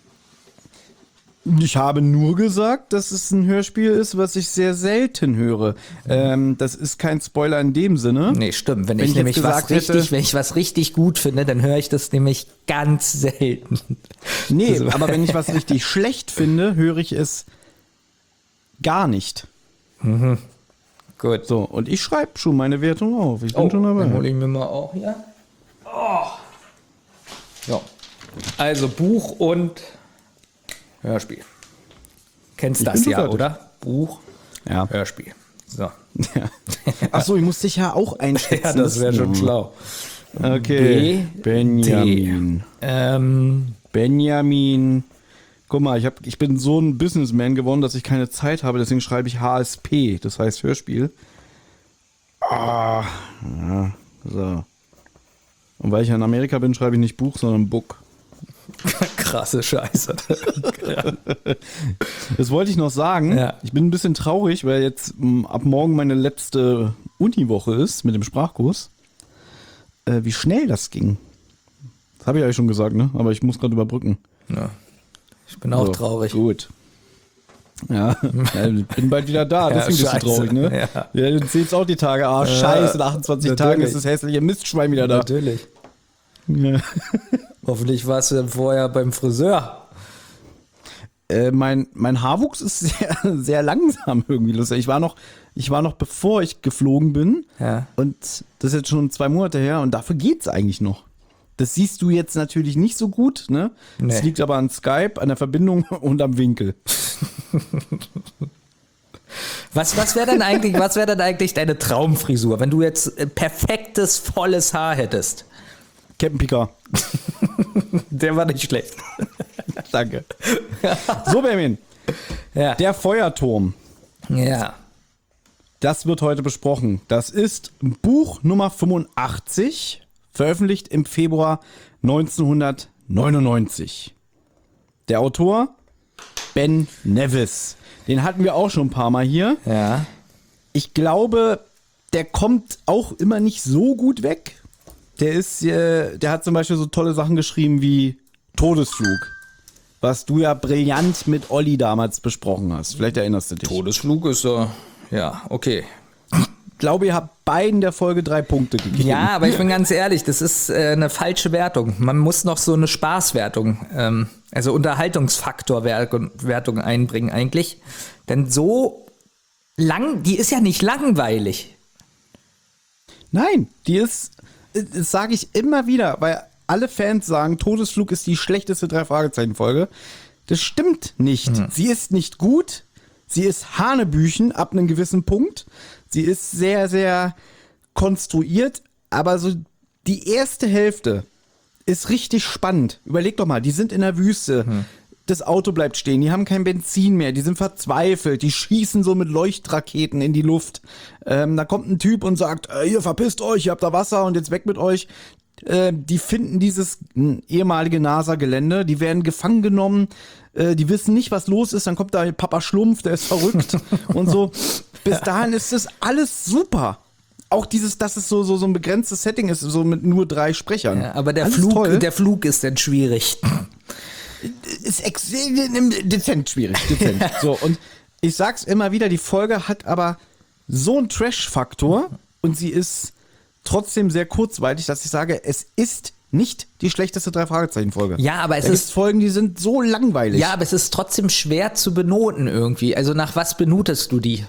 Ich habe nur gesagt, dass es ein Hörspiel ist, was ich sehr selten höre. Das ist kein Spoiler in dem Sinne. Nee, stimmt. Wenn ich was richtig gut finde, dann höre ich das nämlich ganz selten. Nee, aber wenn ich was richtig schlecht finde, höre ich es gar nicht. Mhm. Gut. So, und ich schreibe schon meine Wertung auf. Ich bin schon dabei. Dann hole ich mir mal auch hier. Oh. Ja. Also Buch und Hörspiel. Kennst das ja, fertig. oder? Buch, Ja. Hörspiel. So. Ja. Ach so, ich muss dich ja auch einschätzen. Ja, das wäre schon schlau. Okay. Benjamin. Benjamin. Guck mal, ich bin so ein Businessman geworden, dass ich keine Zeit habe, deswegen schreibe ich HSP, das heißt Hörspiel. Ja, so. Und weil ich in Amerika bin, schreibe ich nicht Buch, sondern Book. Krasse Scheiße. Das wollte ich noch sagen. Ja. Ich bin ein bisschen traurig, weil jetzt ab morgen meine letzte Uniwoche ist mit dem Sprachkurs. Wie schnell das ging. Das habe ich eigentlich schon gesagt, ne? Aber ich muss gerade überbrücken. Ja. Ich bin auch traurig. Gut. Ja, ich bin bald wieder da, deswegen bist du traurig, ne? Ja, du zählst auch die Tage. Scheiße, in 28 Tagen ist das hässliche Mistschwein wieder da. Natürlich. Ja. Hoffentlich warst du dann vorher beim Friseur. Mein Haarwuchs ist sehr, sehr langsam irgendwie lustig. Ich war noch bevor ich geflogen bin. Ja. Und das ist jetzt schon 2 Monate her und dafür geht's eigentlich noch. Das siehst du jetzt natürlich nicht so gut, ne? Nee. Das liegt aber an Skype, an der Verbindung und am Winkel. Was wäre denn eigentlich deine Traumfrisur, wenn du jetzt perfektes, volles Haar hättest? Captain Picard. Der war nicht schlecht. Danke. So, Benjamin. Ja. Der Feuerturm. Ja. Das wird heute besprochen. Das ist Buch Nummer 85, veröffentlicht im Februar 1999. Der Autor Ben Nevis. Den hatten wir auch schon ein paar Mal hier. Ja. Ich glaube, der kommt auch immer nicht so gut weg. Der hat zum Beispiel so tolle Sachen geschrieben wie Todesflug, was du ja brillant mit Olli damals besprochen hast. Vielleicht erinnerst du dich. Todesflug ist ja, okay. Ich glaube, ihr habt beiden der Folge 3 Punkte gegeben. Ja, aber ich bin ganz ehrlich, das ist eine falsche Wertung. Man muss noch so eine Spaßwertung, also Unterhaltungsfaktorwertung einbringen eigentlich. Denn so lang, die ist ja nicht langweilig. Nein, die ist, das sage ich immer wieder, weil alle Fans sagen, Todesflug ist die schlechteste 3-Fragezeichen-Folge. Das stimmt nicht. Sie ist nicht gut. Sie ist Hanebüchen ab einem gewissen Punkt. Sie ist sehr, sehr konstruiert, aber so die erste Hälfte ist richtig spannend. Überleg doch mal, die sind in der Wüste. Das Auto bleibt stehen, die haben kein Benzin mehr, die sind verzweifelt, die schießen so mit Leuchtraketen in die Luft. Da kommt ein Typ und sagt, ihr verpisst euch, ihr habt da Wasser und jetzt weg mit euch. Die finden dieses ehemalige NASA-Gelände, die werden gefangen genommen, die wissen nicht, was los ist, dann kommt da Papa Schlumpf, der ist verrückt und so. Bis dahin ist das alles super. auch dieses, dass es so ein begrenztes Setting ist, so mit nur 3 Sprechern. Ja, aber der Alles toll. Flug ist dann schwierig. Ist dezent schwierig, dezent. So, und ich sag's immer wieder, die Folge hat aber so einen Trash-Faktor und sie ist trotzdem sehr kurzweilig, dass ich sage, es ist nicht die schlechteste 3-Fragezeichen-Folge. Ja, aber es da gibt's ist Folgen, die sind so langweilig. Ja, aber es ist trotzdem schwer zu benoten irgendwie. Also nach was benotest du die?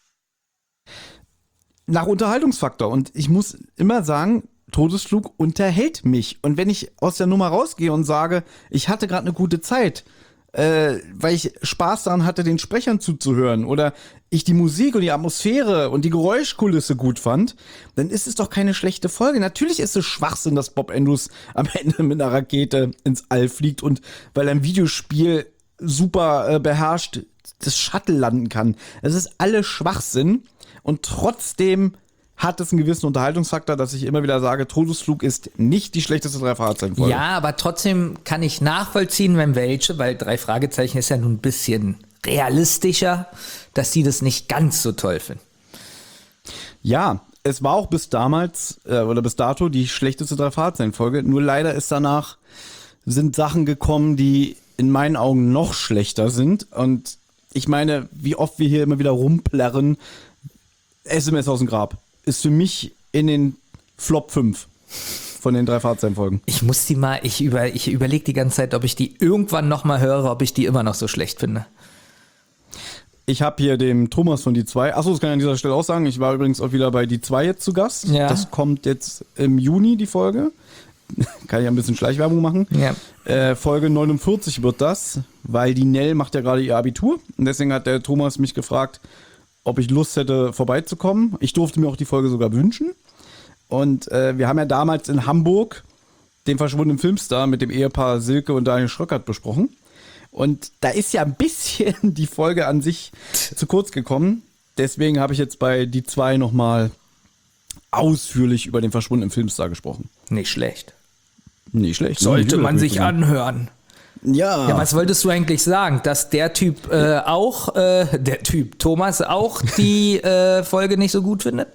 Nach Unterhaltungsfaktor. Und ich muss immer sagen, Todesflug unterhält mich. Und wenn ich aus der Nummer rausgehe und sage, ich hatte gerade eine gute Zeit, weil ich Spaß daran hatte, den Sprechern zuzuhören oder ich die Musik und die Atmosphäre und die Geräuschkulisse gut fand, dann ist es doch keine schlechte Folge. Natürlich ist es Schwachsinn, dass Bob Andrews am Ende mit einer Rakete ins All fliegt und weil er im Videospiel super beherrscht das Shuttle landen kann. Es ist alles Schwachsinn und trotzdem hat es einen gewissen Unterhaltungsfaktor, dass ich immer wieder sage, Todesflug ist nicht die schlechteste 3-Fragezeichen-Folge. Ja, aber trotzdem kann ich nachvollziehen, wenn welche, weil 3 Fragezeichen ist ja nun ein bisschen realistischer, dass sie das nicht ganz so toll finden. Ja, es war auch bis dato die schlechteste 3-Fragezeichen-Folge, nur leider ist danach sind Sachen gekommen, die in meinen Augen noch schlechter sind und ich meine, wie oft wir hier immer wieder rumplärren, SMS aus dem Grab ist für mich in den Flop 5 von den 3 Fragezeichen-Folgen. Ich muss die mal, ich überlege die ganze Zeit, ob ich die irgendwann noch mal höre, ob ich die immer noch so schlecht finde. Ich habe hier dem Thomas von Die 2, achso, das kann ich an dieser Stelle auch sagen, ich war übrigens auch wieder bei Die 2 jetzt zu Gast. Ja. Das kommt jetzt im Juni, die Folge. Kann ich ein bisschen Schleichwerbung machen. Ja. Folge 49 wird das, weil die Nell macht ja gerade ihr Abitur. Und deswegen hat der Thomas mich gefragt, ob ich Lust hätte, vorbeizukommen. Ich durfte mir auch die Folge sogar wünschen. Und wir haben ja damals in Hamburg den verschwundenen Filmstar mit dem Ehepaar Silke und Daniel Schröckert besprochen. Und da ist ja ein bisschen die Folge an sich zu kurz gekommen. Deswegen habe ich jetzt bei Die 2 nochmal ausführlich über den verschwundenen Filmstar gesprochen. Nicht schlecht. Nicht schlecht. Sollte man sich anhören. Ja. Ja, was wolltest du eigentlich sagen? Dass der Typ Thomas auch die Folge nicht so gut findet?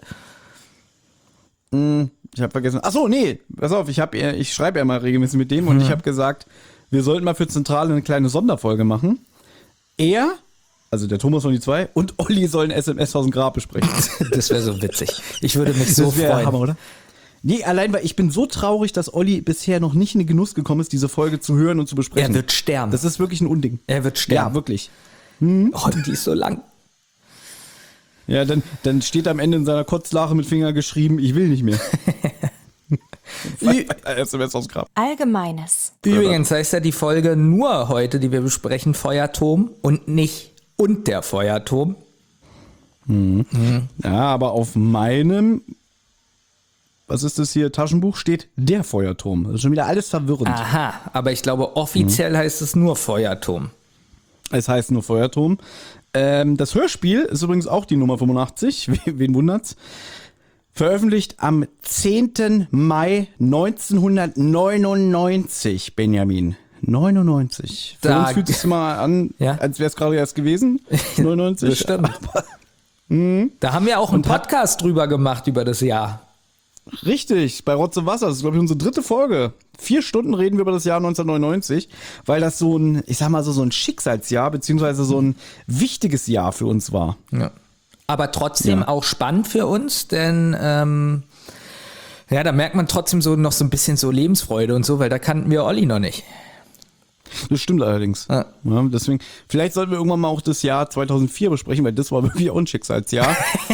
Ich habe vergessen. Achso, nee, pass auf, ich schreibe ja mal regelmäßig mit dem und ich habe gesagt, wir sollten mal für Zentrale eine kleine Sonderfolge machen. Er, also der Thomas von Die 2 und Olli sollen SMS aus dem Grab besprechen. Das wäre so witzig. Ich würde mich so freuen. Hammer, oder? Nee, allein weil ich bin so traurig, dass Olli bisher noch nicht in den Genuss gekommen ist, diese Folge zu hören und zu besprechen. Er wird sterben. Das ist wirklich ein Unding. Er wird sterben. Ja, wirklich. Oh, die ist so lang. Ja, dann steht am Ende in seiner Kotzlache mit Finger geschrieben, ich will nicht mehr. SMS aus dem Grab. Allgemeines. Übrigens heißt ja die Folge nur heute, die wir besprechen, Feuerturm und nicht und der Feuerturm. Ja, aber auf meinem, was ist das hier, Taschenbuch steht der Feuerturm. Das ist schon wieder alles verwirrend. Aha, aber ich glaube offiziell heißt es nur Feuerturm. Es heißt nur Feuerturm. Das Hörspiel ist übrigens auch die Nummer 85, wen wundert's? Veröffentlicht am 10. Mai 1999, Benjamin. 99. Für uns fühlt es sich mal an, Ja. als wäre es gerade erst gewesen. 99. Das stimmt. Da haben wir auch einen Podcast drüber gemacht über das Jahr. Richtig, bei Rotz und Wasser. Das ist, glaube ich, unsere 3. Folge. 4 Stunden reden wir über das Jahr 1999, weil das so ein, ich sag mal so ein Schicksalsjahr, beziehungsweise so ein wichtiges Jahr für uns war. Ja. Aber trotzdem auch spannend für uns, denn da merkt man trotzdem so noch so ein bisschen so Lebensfreude und so, weil da kannten wir Olli noch nicht. Das stimmt allerdings. Ja. Ja, deswegen, vielleicht sollten wir irgendwann mal auch das Jahr 2004 besprechen, weil das war wirklich auch ein Schicksalsjahr.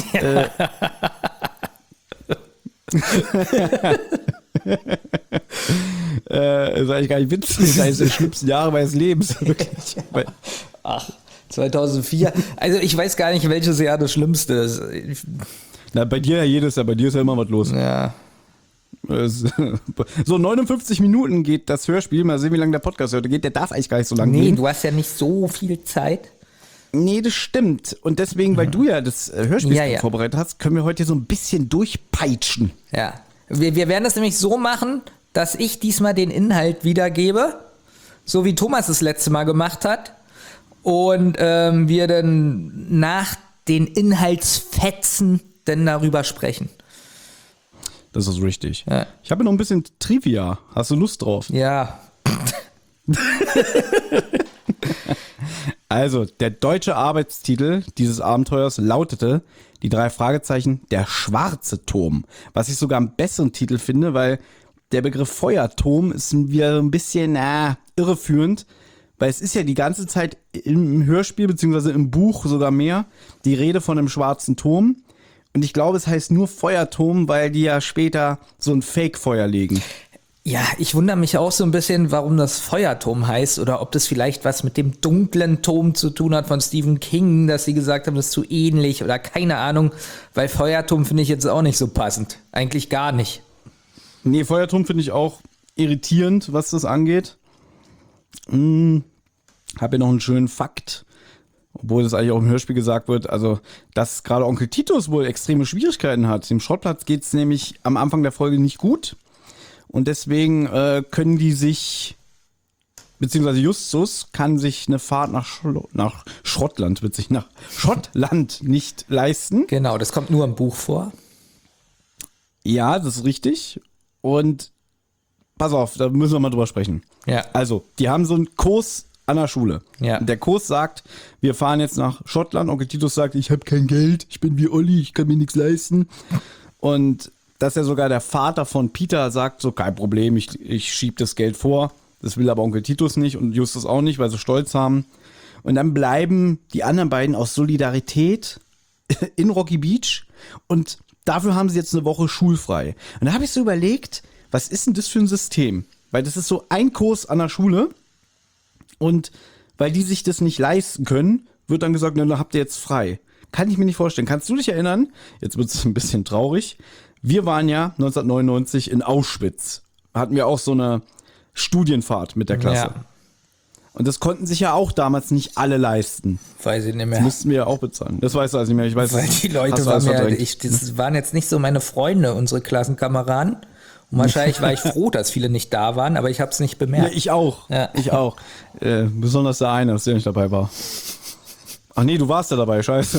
Das ist eigentlich gar nicht witzig, das ist eines der schlimmsten Jahre meines Lebens. Wirklich. Ach, 2004. Also ich weiß gar nicht, welches Jahr das Schlimmste ist. Na, bei dir ja jedes Jahr, bei dir ist ja immer was los. Ja. So 59 Minuten geht das Hörspiel, mal sehen, wie lange der Podcast heute geht. Der darf eigentlich gar nicht so lange Nee, gehen. du hast ja nicht so viel Zeit. Nee, das stimmt. Und deswegen, weil du ja das Hörspiel Ja. vorbereitet hast, können wir heute so ein bisschen durchpeitschen. Ja. Wir werden das nämlich so machen, dass ich diesmal den Inhalt wiedergebe, so wie Thomas es letzte Mal gemacht hat. Und wir dann nach den Inhaltsfetzen dann darüber sprechen. Das ist richtig. Ja. Ich habe noch ein bisschen Trivia. Hast du Lust drauf? Ja. Also, der deutsche Arbeitstitel dieses Abenteuers lautete die 3 Fragezeichen, der schwarze Turm. Was ich sogar einen besseren Titel finde, weil der Begriff Feuerturm ist wieder ein bisschen irreführend, weil es ist ja die ganze Zeit im Hörspiel beziehungsweise im Buch sogar mehr die Rede von einem schwarzen Turm. Und ich glaube, es heißt nur Feuerturm, weil die ja später so ein Fake-Feuer legen. Ja, ich wundere mich auch so ein bisschen, warum das Feuerturm heißt oder ob das vielleicht was mit dem dunklen Turm zu tun hat von Stephen King, dass sie gesagt haben, das ist zu ähnlich oder keine Ahnung, weil Feuerturm finde ich jetzt auch nicht so passend. Eigentlich gar nicht. Nee, Feuerturm finde ich auch irritierend, was das angeht. Habe hier noch einen schönen Fakt, obwohl das eigentlich auch im Hörspiel gesagt wird, also dass gerade Onkel Titus wohl extreme Schwierigkeiten hat. Dem Schrottplatz geht es nämlich am Anfang der Folge nicht gut. Und deswegen können die sich, beziehungsweise Justus kann sich eine Fahrt nach Schrottland nicht leisten. Genau, das kommt nur im Buch vor. Ja, das ist richtig. Und pass auf, da müssen wir mal drüber sprechen. Ja. Also, die haben so einen Kurs an der Schule. Ja. Und der Kurs sagt, wir fahren jetzt nach Schottland. Onkel Titus sagt, ich habe kein Geld, ich bin wie Olli, ich kann mir nichts leisten. Und dass ja sogar der Vater von Peter sagt, so kein Problem, ich schieb das Geld vor. Das will aber Onkel Titus nicht und Justus auch nicht, weil sie Stolz haben. Und dann bleiben die anderen beiden aus Solidarität in Rocky Beach und dafür haben sie jetzt eine Woche schulfrei. Und da habe ich so überlegt, was ist denn das für ein System? Weil das ist so ein Kurs an der Schule und weil die sich das nicht leisten können, wird dann gesagt, na, dann habt ihr jetzt frei. Kann ich mir nicht vorstellen. Kannst du dich erinnern? Jetzt wird es ein bisschen traurig. Wir waren ja 1999 in Auschwitz. Hatten wir auch so eine Studienfahrt mit der Klasse. Ja. Und das konnten sich ja auch damals nicht alle leisten. Weiß ich nicht mehr. Das mussten wir ja auch bezahlen. Das weißt du also nicht mehr. Ich weiß, Weil die Leute hast du alles waren verdrängt. das waren jetzt nicht so meine Freunde, unsere Klassenkameraden. Und wahrscheinlich war ich froh, dass viele nicht da waren, aber ich habe es nicht Ja, bemerkt. ich auch. Ja. Ich auch. Besonders der eine, dass der nicht dabei war. Ach nee, du warst ja dabei, scheiße.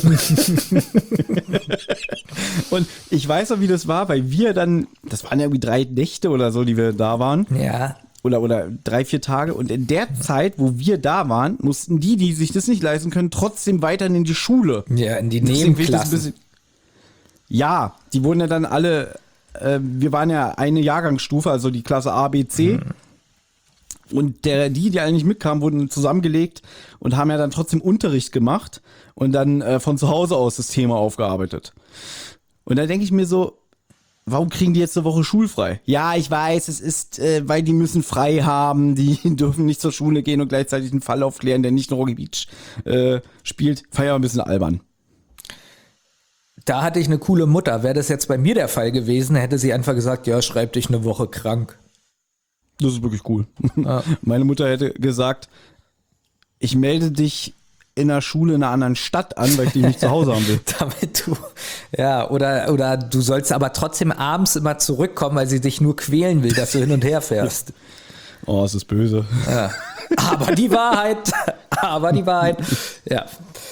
Und ich weiß noch, wie das war, weil wir dann, das waren ja irgendwie 3 Nächte oder so, die wir da waren. Ja. Oder 3, 4 Tage. Und in der Zeit, wo wir da waren, mussten die sich das nicht leisten können, trotzdem weiterhin in die Schule. Ja, in die Deswegen finde ich das ein Nebenklassen. ja, die wurden ja dann alle, wir waren ja eine Jahrgangsstufe, also die Klasse A, B, C. Und die eigentlich mitkamen, wurden zusammengelegt und haben ja dann trotzdem Unterricht gemacht und dann von zu Hause aus das Thema aufgearbeitet. Und da denke ich mir so, warum kriegen die jetzt eine Woche schulfrei? Ja, ich weiß, es ist, weil die müssen frei haben, die dürfen nicht zur Schule gehen und gleichzeitig einen Fall aufklären, der nicht in Rocky Beach spielt. Fand ich aber ein bisschen albern. Da hatte ich eine coole Mutter. Wäre das jetzt bei mir der Fall gewesen, hätte sie einfach gesagt, ja, schreib dich eine Woche krank. Das ist wirklich cool. Meine Mutter hätte gesagt, ich melde dich in der Schule in einer anderen Stadt an, weil ich dich nicht zu Hause haben will. Damit du, ja, oder du sollst aber trotzdem abends immer zurückkommen, weil sie dich nur quälen will, dass du hin und her fährst. Oh, es ist böse. Ja. Aber die Wahrheit, ja.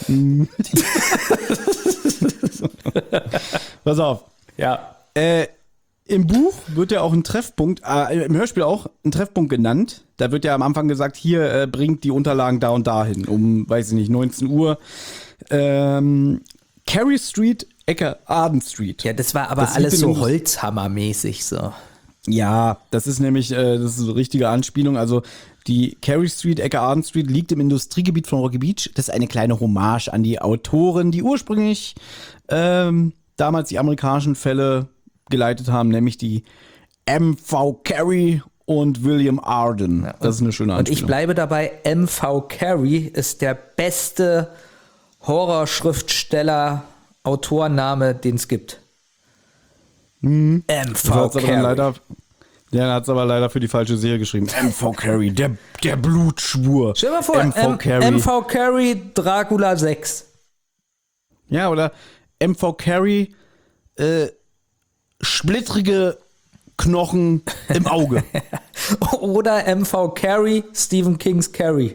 Pass auf. Ja. Im Buch wird ja auch ein Treffpunkt, im Hörspiel auch ein Treffpunkt genannt. Da wird ja am Anfang gesagt, hier bringt die Unterlagen da und dahin, um, weiß ich nicht, 19 Uhr. Carey Street, Ecke Arden Street. Ja, das war aber Das alles liegt so in- Holzhammermäßig so. Ja, das ist nämlich, das ist eine richtige Anspielung. Also die Carey Street, Ecke Arden Street liegt im Industriegebiet von Rocky Beach. Das ist eine kleine Hommage an die Autoren, die ursprünglich damals die amerikanischen Fälle geleitet haben, nämlich die M.V. Carey und William Arden. Das ist eine schöne Und Anspielung. ich bleibe dabei, M.V. Carey ist der beste Horrorschriftsteller, Autorname, den es gibt. M.V. Carey. Der hat es aber leider für die falsche Serie geschrieben. M.V. Carey, der Blutschwur. Stell dir mal vor, M.V. Carey. M.V. Carey, Dracula 6. Ja, oder M.V. Carey, splittrige Knochen im Auge. Oder M.V. Carey, Stephen Kings Carey.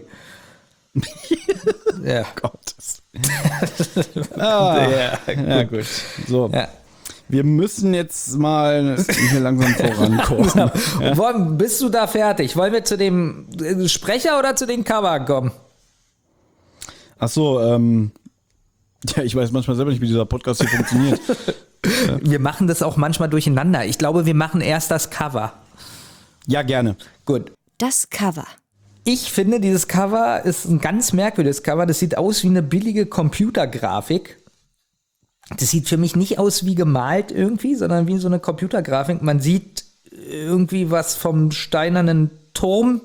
Ja. Gottes. Ja, gut. So. Ja. wir müssen jetzt mal hier langsam vorankommen. Wollen, bist du da fertig? Wollen wir zu dem Sprecher oder zu den Cover kommen? Ach so, ja, ich weiß manchmal selber nicht, wie dieser Podcast hier funktioniert. Wir machen das auch manchmal durcheinander. Ich glaube, wir machen erst das Cover. Ja, gerne. Gut. Das Cover. Ich finde, dieses Cover ist ein ganz merkwürdiges Cover. Das sieht aus wie eine billige Computergrafik. Das sieht für mich nicht aus wie gemalt irgendwie, sondern wie so eine Computergrafik. Man sieht irgendwie was vom steinernen Turm,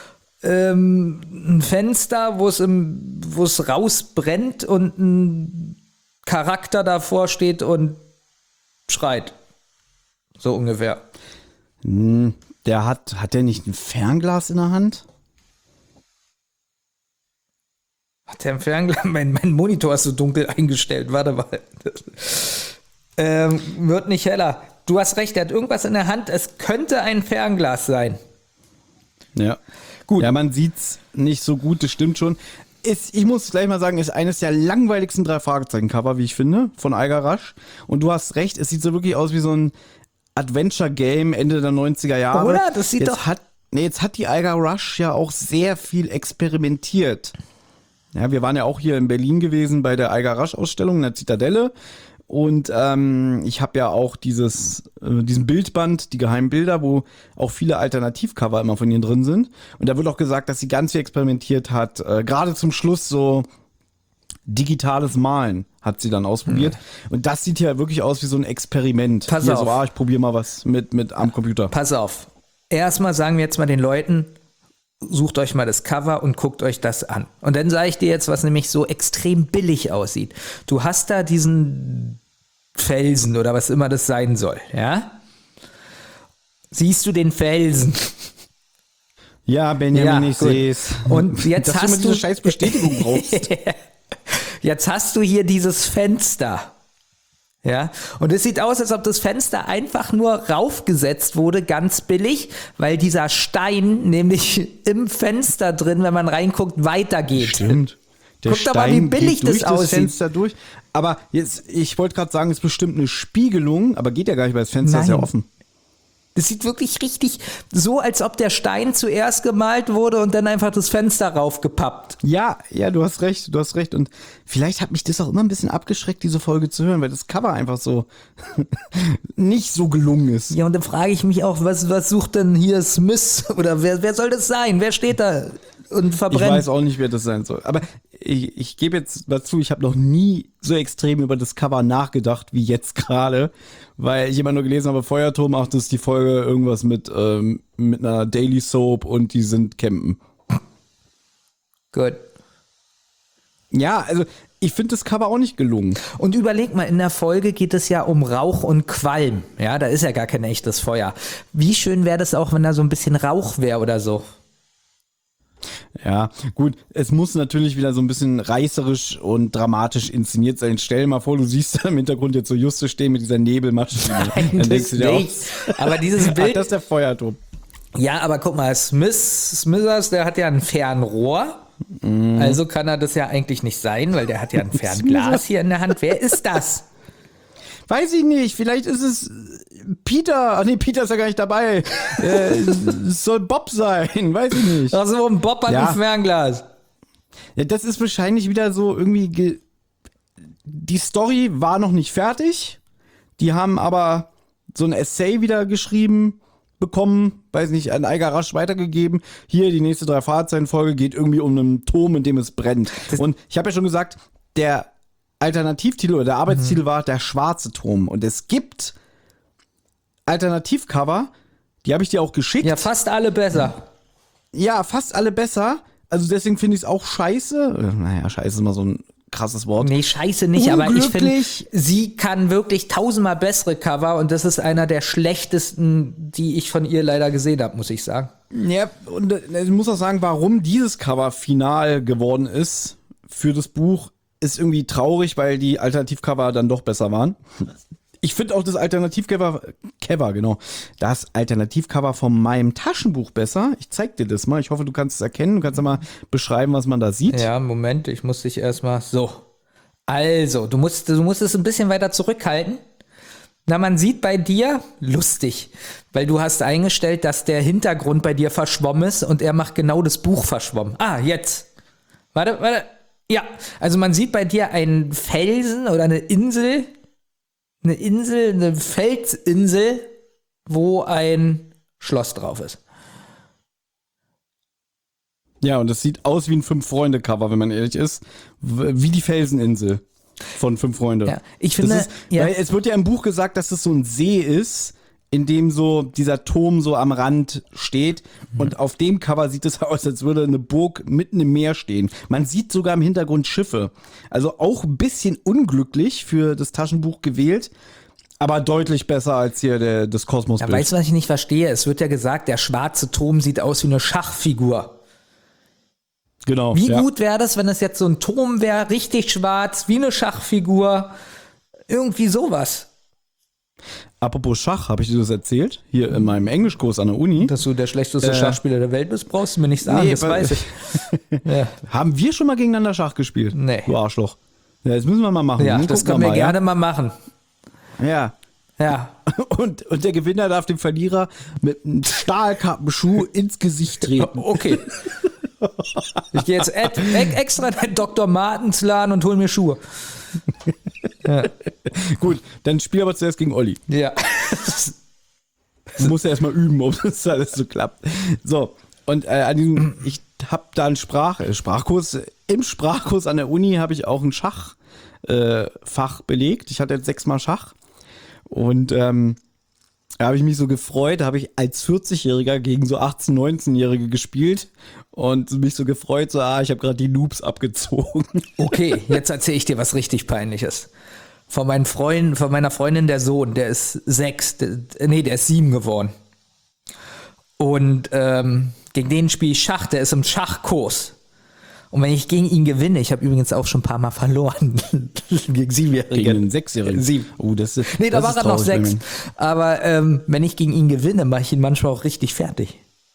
ein Fenster, wo es rausbrennt und ein Charakter davor steht und schreit. So ungefähr. Hat der nicht ein Fernglas in der Hand? Hat der ein Fernglas? Mein Monitor ist so dunkel eingestellt. Warte mal. Wird nicht heller. Du hast recht, er hat irgendwas in der Hand. Es könnte ein Fernglas sein. Ja. Gut. Ja, man sieht's nicht so gut, das stimmt schon. Ich muss gleich mal sagen, ist eines der langweiligsten 3-Fragezeichen-Cover, wie ich finde, von Algarasch. Und du hast recht, es sieht so wirklich aus wie so ein Adventure-Game Ende der 90er Jahre. Oder? Das sieht Jetzt hat die Algarasch ja auch sehr viel experimentiert. Ja, wir waren ja auch hier in Berlin gewesen bei der Algarasch-Ausstellung in der Zitadelle. Und ich habe ja auch diesen Bildband, die geheimen Bilder, wo auch viele Alternativcover immer von ihr drin sind. Und da wird auch gesagt, dass sie ganz viel experimentiert hat. Gerade zum Schluss so digitales Malen hat sie dann ausprobiert. Und das sieht ja wirklich aus wie so ein Experiment. Pass hier auf. So, ich probiere mal was mit am Computer. Pass auf. Erstmal sagen wir jetzt mal den Leuten, sucht euch mal das Cover und guckt euch das an. Und dann sage ich dir jetzt, was nämlich so extrem billig aussieht. Du hast da diesen Felsen oder was immer das sein soll, ja? Siehst du den Felsen? Ja, Benjamin, ich gut. sehe es. Und jetzt dass hast du immer diese scheiß Bestätigung brauchst. Jetzt hast du hier dieses Fenster. Ja, und es sieht aus, als ob das Fenster einfach nur raufgesetzt wurde, ganz billig, weil dieser Stein nämlich im Fenster drin, wenn man reinguckt, weitergeht. Stimmt. Der Guck doch mal, wie billig geht durch das aussieht. Fenster durch. Aber jetzt, ich wollte gerade sagen, es ist bestimmt eine Spiegelung, aber geht ja gar nicht, weil das Fenster ist ja Nein. offen. Das sieht wirklich richtig so, als ob der Stein zuerst gemalt wurde und dann einfach das Fenster raufgepappt. Ja, du hast recht. Und vielleicht hat mich das auch immer ein bisschen abgeschreckt, diese Folge zu hören, weil das Cover einfach so nicht so gelungen ist. Ja, und dann frage ich mich auch, was sucht denn hier Smith? Oder wer soll das sein? Wer steht da und Ich verbrennt? weiß auch nicht, wer das sein soll. Aber ich gebe jetzt dazu, ich habe noch nie so extrem über das Cover nachgedacht wie jetzt gerade, weil ich immer nur gelesen habe, Feuerturm, ach, das ist die Folge irgendwas mit einer Daily Soap und die sind campen. Gut. Ja, also ich finde das Cover auch nicht gelungen. Und überleg mal, in der Folge geht es ja um Rauch und Qualm. Ja, da ist ja gar kein echtes Feuer. Wie schön wäre das auch, wenn da so ein bisschen Rauch wäre oder so. Ja, gut, es muss natürlich wieder so ein bisschen reißerisch und dramatisch inszeniert sein. Stell dir mal vor, du siehst da im Hintergrund jetzt so Justus stehen mit dieser Nebelmaschine. Dann denkst du dir auch, Aber dieses ach, Bild. das ist der Feuerturm. Ja, aber guck mal, Smithers, der hat ja ein Fernrohr. Also kann er das ja eigentlich nicht sein, weil der hat ja ein Fernglas hier in der Hand. Wer ist das? Weiß ich nicht, vielleicht ist es Peter. Ach nee, Peter ist ja gar nicht dabei. Es soll Bob sein, weiß ich nicht. Ach so, ein Bob hat Ja. ein Fernglas. Ja, das ist wahrscheinlich wieder so irgendwie. Die Story war noch nicht fertig. Die haben aber so ein Essay wieder geschrieben bekommen, weiß nicht, an Algarasch weitergegeben. Hier, die nächste 3-Fragezeichen-Folge geht irgendwie um einen Turm, in dem es brennt. Und ich habe ja schon gesagt, der Alternativtitel oder der Arbeitstitel war Der schwarze Turm. Und es gibt Alternativcover, die habe ich dir auch geschickt. Ja, fast alle besser. Ja, fast alle besser. Also deswegen finde ich es auch scheiße. Naja, scheiße ist immer so ein krasses Wort. Nee, scheiße nicht, aber ich finde, Unglücklich. sie kann wirklich 1000-mal bessere Cover und das ist einer der schlechtesten, die ich von ihr leider gesehen habe, muss ich sagen. Ja, und ich muss auch sagen, warum dieses Cover final geworden ist für das Buch, ist irgendwie traurig, weil die Alternativcover dann doch besser waren. Ich finde auch das Alternativcover von meinem Taschenbuch besser. Ich zeig dir das mal. Ich hoffe, du kannst es erkennen. Du kannst ja mal beschreiben, was man da sieht. Ja, Moment, ich muss dich erstmal so. Also, du musst es ein bisschen weiter zurückhalten. Na, man sieht bei dir, lustig, weil du hast eingestellt, dass der Hintergrund bei dir verschwommen ist und er macht genau das Buch verschwommen. Ah, jetzt. Warte. Ja, also man sieht bei dir einen Felsen oder eine Felsinsel, wo ein Schloss drauf ist. Ja, und das sieht aus wie ein Fünf-Freunde-Cover, wenn man ehrlich ist. Wie die Felseninsel von Fünf Freunde. Ja, ich finde, weil es wird ja im Buch gesagt, dass es so ein See ist, in dem so dieser Turm so am Rand steht. Und auf dem Cover sieht es aus, als würde eine Burg mitten im Meer stehen. Man sieht sogar im Hintergrund Schiffe. Also auch ein bisschen unglücklich für das Taschenbuch gewählt, aber deutlich besser als hier das Kosmosbild. Ja, weißt du, was ich nicht verstehe? Es wird ja gesagt, der schwarze Turm sieht aus wie eine Schachfigur. Genau. Wie gut wäre das, wenn es jetzt so ein Turm wäre, richtig schwarz, wie eine Schachfigur, irgendwie sowas. Apropos Schach, habe ich dir das erzählt? Hier in meinem Englischkurs an der Uni. Dass du der schlechteste Schachspieler der Welt bist, brauchst du mir nicht sagen, das weiß ich. Ja. Haben wir schon mal gegeneinander Schach gespielt? Nee. Du Arschloch. Ja, das müssen wir mal machen. Ja, das können wir gerne mal machen. Ja. Ja. Und der Gewinner darf dem Verlierer mit einem Stahlkappenschuh ins Gesicht treten. Okay. Ich gehe jetzt extra in den Dr. Martens Laden und hol mir Schuhe. Ja. Gut, dann spiel aber zuerst gegen Olli. Ja. Du musst ja erstmal üben, ob das alles so klappt. So, und ich habe da einen Sprachkurs. Im Sprachkurs an der Uni habe ich auch ein Schachfach belegt. Ich hatte jetzt 6 Mal Schach. Und da habe ich mich so gefreut, habe ich als 40-Jähriger gegen so 18-, 19-Jährige gespielt und mich so gefreut, so, ich habe gerade die Noobs abgezogen. Okay, jetzt erzähle ich dir was richtig Peinliches. Von meiner Freundin der Sohn, der ist 6, der ist 7 geworden. Und gegen den spiele ich Schach, der ist im Schachkurs. Und wenn ich gegen ihn gewinne, ich habe übrigens auch schon ein paar Mal verloren, gegen 7-Jährige. Gegen einen 6-Jährigen? 7. Oh, da war er noch 6. Aber wenn ich gegen ihn gewinne, mache ich ihn manchmal auch richtig fertig.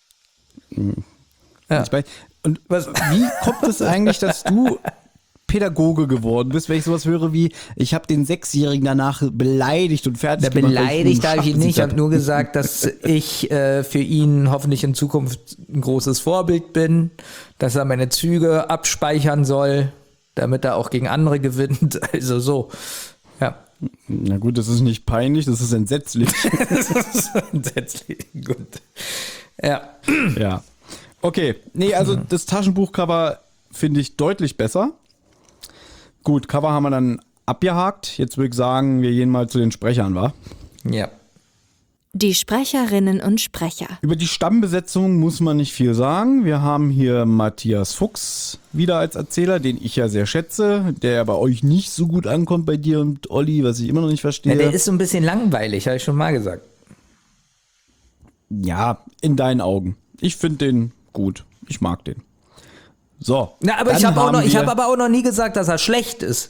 Ja. Und wie kommt es eigentlich, dass du Pädagoge geworden bist, wenn ich sowas höre wie, ich habe den 6-Jährigen danach beleidigt und fertig gemacht? Beleidigt habe ich ihn nicht, ich habe nur gesagt, dass ich für ihn hoffentlich in Zukunft ein großes Vorbild bin, dass er meine Züge abspeichern soll, damit er auch gegen andere gewinnt, also so, ja. Na gut, das ist nicht peinlich, das ist entsetzlich. Das ist entsetzlich, gut. Ja. Ja. Okay, nee, also das Taschenbuchcover finde ich deutlich besser. Gut, Cover haben wir dann abgehakt. Jetzt würde ich sagen, wir gehen mal zu den Sprechern, wa? Ja. Die Sprecherinnen und Sprecher. Über die Stammbesetzung muss man nicht viel sagen. Wir haben hier Matthias Fuchs wieder als Erzähler, den ich ja sehr schätze, der bei euch nicht so gut ankommt, bei dir und Olli, was ich immer noch nicht verstehe. Ja, der ist so ein bisschen langweilig, habe ich schon mal gesagt. Ja, in deinen Augen. Ich finde den gut. Ich mag den. So. Na, aber ich habe aber auch noch nie gesagt, dass er schlecht ist.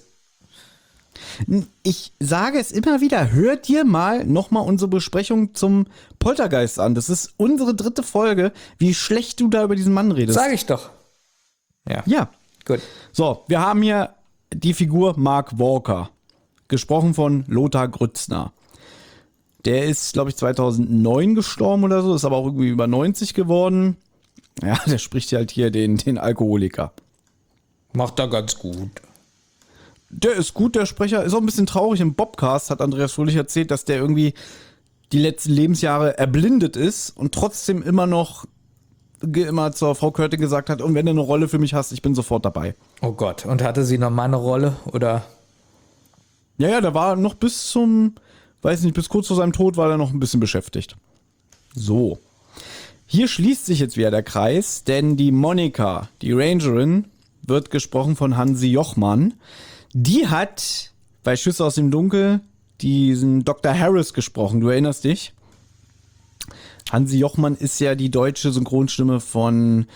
Ich sage es immer wieder, hört dir nochmal unsere Besprechung zum Poltergeist an. Das ist unsere 3. Folge, wie schlecht du da über diesen Mann redest. Sag ich doch. Ja. Gut. So, wir haben hier die Figur Mark Walker, gesprochen von Lothar Grützner. Der ist, glaube ich, 2009 gestorben oder so, ist aber auch irgendwie über 90 geworden. Ja, der spricht halt hier den Alkoholiker. Macht er ganz gut. Der ist gut, der Sprecher. Ist auch ein bisschen traurig. Im Bobcast hat Andreas Fröhlich erzählt, dass der irgendwie die letzten Lebensjahre erblindet ist und trotzdem immer zur Frau Körting gesagt hat, und wenn du eine Rolle für mich hast, ich bin sofort dabei. Oh Gott, und hatte sie noch mal eine Rolle, oder? Ja, der war noch bis kurz vor seinem Tod war er noch ein bisschen beschäftigt. So. Hier schließt sich jetzt wieder der Kreis, denn die Monika, die Rangerin, wird gesprochen von Hansi Jochmann. Die hat bei Schüsse aus dem Dunkel diesen Dr. Harris gesprochen, du erinnerst dich? Hansi Jochmann ist ja die deutsche Synchronstimme von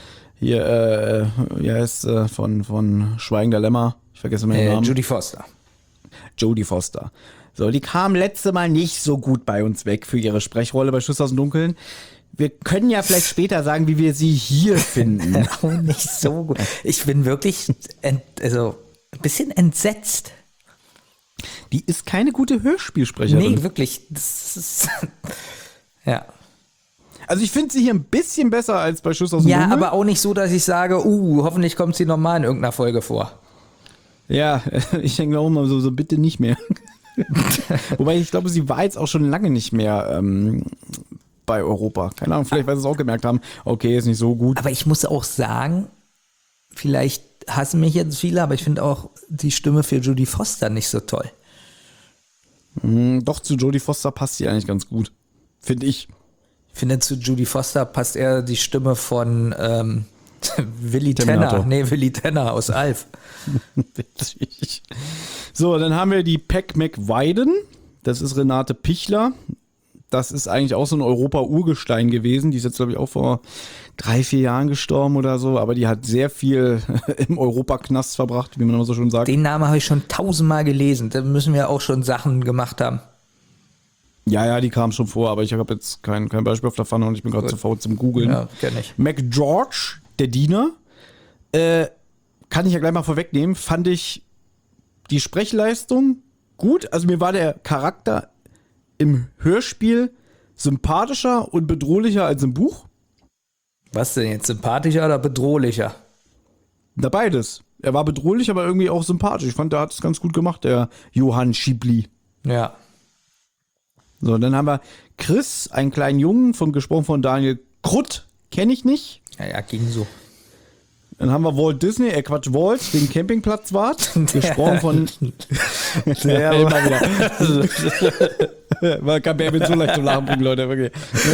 von Schweigen der Lämmer. Ich vergesse meinen Namen. Jodie Foster. So, die kam letzte Mal nicht so gut bei uns weg für ihre Sprechrolle bei Schüsse aus dem Dunkeln. Wir können ja vielleicht später sagen, wie wir sie hier finden. Auch nicht so gut. Ich bin wirklich ein bisschen entsetzt. Die ist keine gute Hörspielsprecherin. Nee, wirklich. Das ist ja. Also ich finde sie hier ein bisschen besser als bei Schuss aus dem Ja, Dunkeln. aber auch nicht so, dass ich sage, hoffentlich kommt sie nochmal in irgendeiner Folge vor. Ja, ich denke auch mal so bitte nicht mehr. Wobei ich glaube, sie war jetzt auch schon lange nicht mehr bei Europa. Keine Ahnung, vielleicht weil sie es auch gemerkt haben, okay, ist nicht so gut. Aber ich muss auch sagen, vielleicht hassen mich jetzt viele, aber ich finde auch die Stimme für Jodie Foster nicht so toll. Doch, zu Jodie Foster passt sie eigentlich ganz gut. Finde ich. Ich finde, zu Jodie Foster passt eher die Stimme von Willy Terminator. Tanner. Nee, Willy Tanner aus Alf. Witzig. So, dann haben wir die Peck McWiden. Das ist Renate Pichler. Das ist eigentlich auch so ein Europa-Urgestein gewesen. Die ist jetzt, glaube ich, auch vor 3-4 Jahren gestorben oder so. Aber die hat sehr viel im Europaknast verbracht, wie man immer so schön sagt. Den Namen habe ich schon 1000-mal gelesen. Da müssen wir auch schon Sachen gemacht haben. Ja, die kam schon vor, aber ich habe jetzt kein Beispiel auf der Pfanne und ich bin gerade zu faul zum Googeln. Ja, kenn ich. McGeorge, der Diener, kann ich ja gleich mal vorwegnehmen, fand ich die Sprechleistung gut. Also mir war der Charakter im Hörspiel sympathischer und bedrohlicher als im Buch. Was denn jetzt, sympathischer oder bedrohlicher? Da beides. Er war bedrohlich, aber irgendwie auch sympathisch. Ich fand, der hat es ganz gut gemacht, der Johann Schiebli. Ja. So, dann haben wir Chris, einen kleinen Jungen, gesprochen von Daniel Krutt, kenne ich nicht. Ja, ging so. Dann haben wir Walt Disney, Walt, den Campingplatzwart, gesprochen von ja, immer wieder. Man kann mir mit so leicht zum Lachen bringen, Leute, wirklich.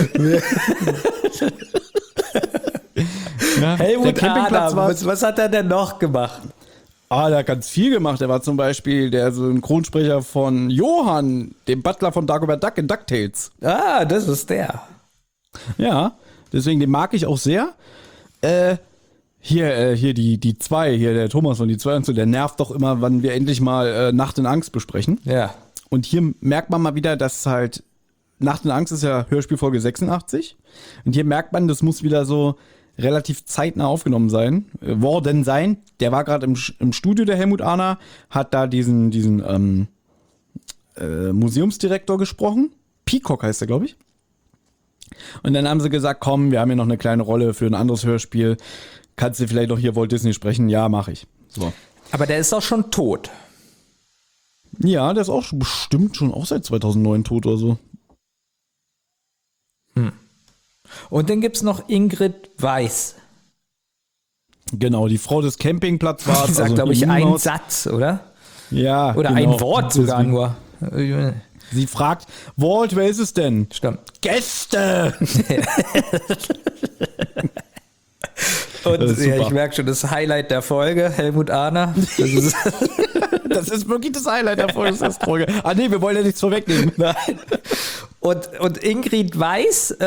Ja, Helmut der Adam, Campingplatzwart, was hat er denn noch gemacht? der hat ganz viel gemacht. Er war zum Beispiel der Synchronsprecher von Johann, dem Butler von Dagobert Duck in DuckTales. Ah, das ist der. Ja, deswegen, den mag ich auch sehr. Hier die zwei, hier der Thomas von die zwei und so, der nervt doch immer, wann wir endlich mal Nacht in Angst besprechen. Ja. Und hier merkt man mal wieder, dass halt Nacht in Angst ist ja Hörspielfolge 86. Und hier merkt man, das muss wieder so relativ zeitnah aufgenommen worden sein. Der war gerade im Studio, der Helmut Ahner, hat da diesen Museumsdirektor gesprochen. Peacock heißt er, glaube ich. Und dann haben sie gesagt, komm, wir haben hier noch eine kleine Rolle für ein anderes Hörspiel. Kannst du vielleicht noch hier Walt Disney sprechen? Ja, mache ich. So. Aber der ist doch schon tot. Ja, der ist auch bestimmt schon auch seit 2009 tot oder so. Und dann gibt es noch Ingrid Weiß. Genau, die Frau des Campingplatzwarts. Die sagt, glaube ich, einen Satz, oder? Ja, Oder genau. ein Wort sogar Deswegen. nur. Sie fragt, Walt, wer ist es denn? Stimmt. Gäste! Und Das ist ja, super. ich merke schon, das Highlight der Folge, Helmut Ahner. Das ist Das ist wirklich das Highlight der Folge. Ah nee, wir wollen ja nichts vorwegnehmen. Nein. Und Ingrid Weiß,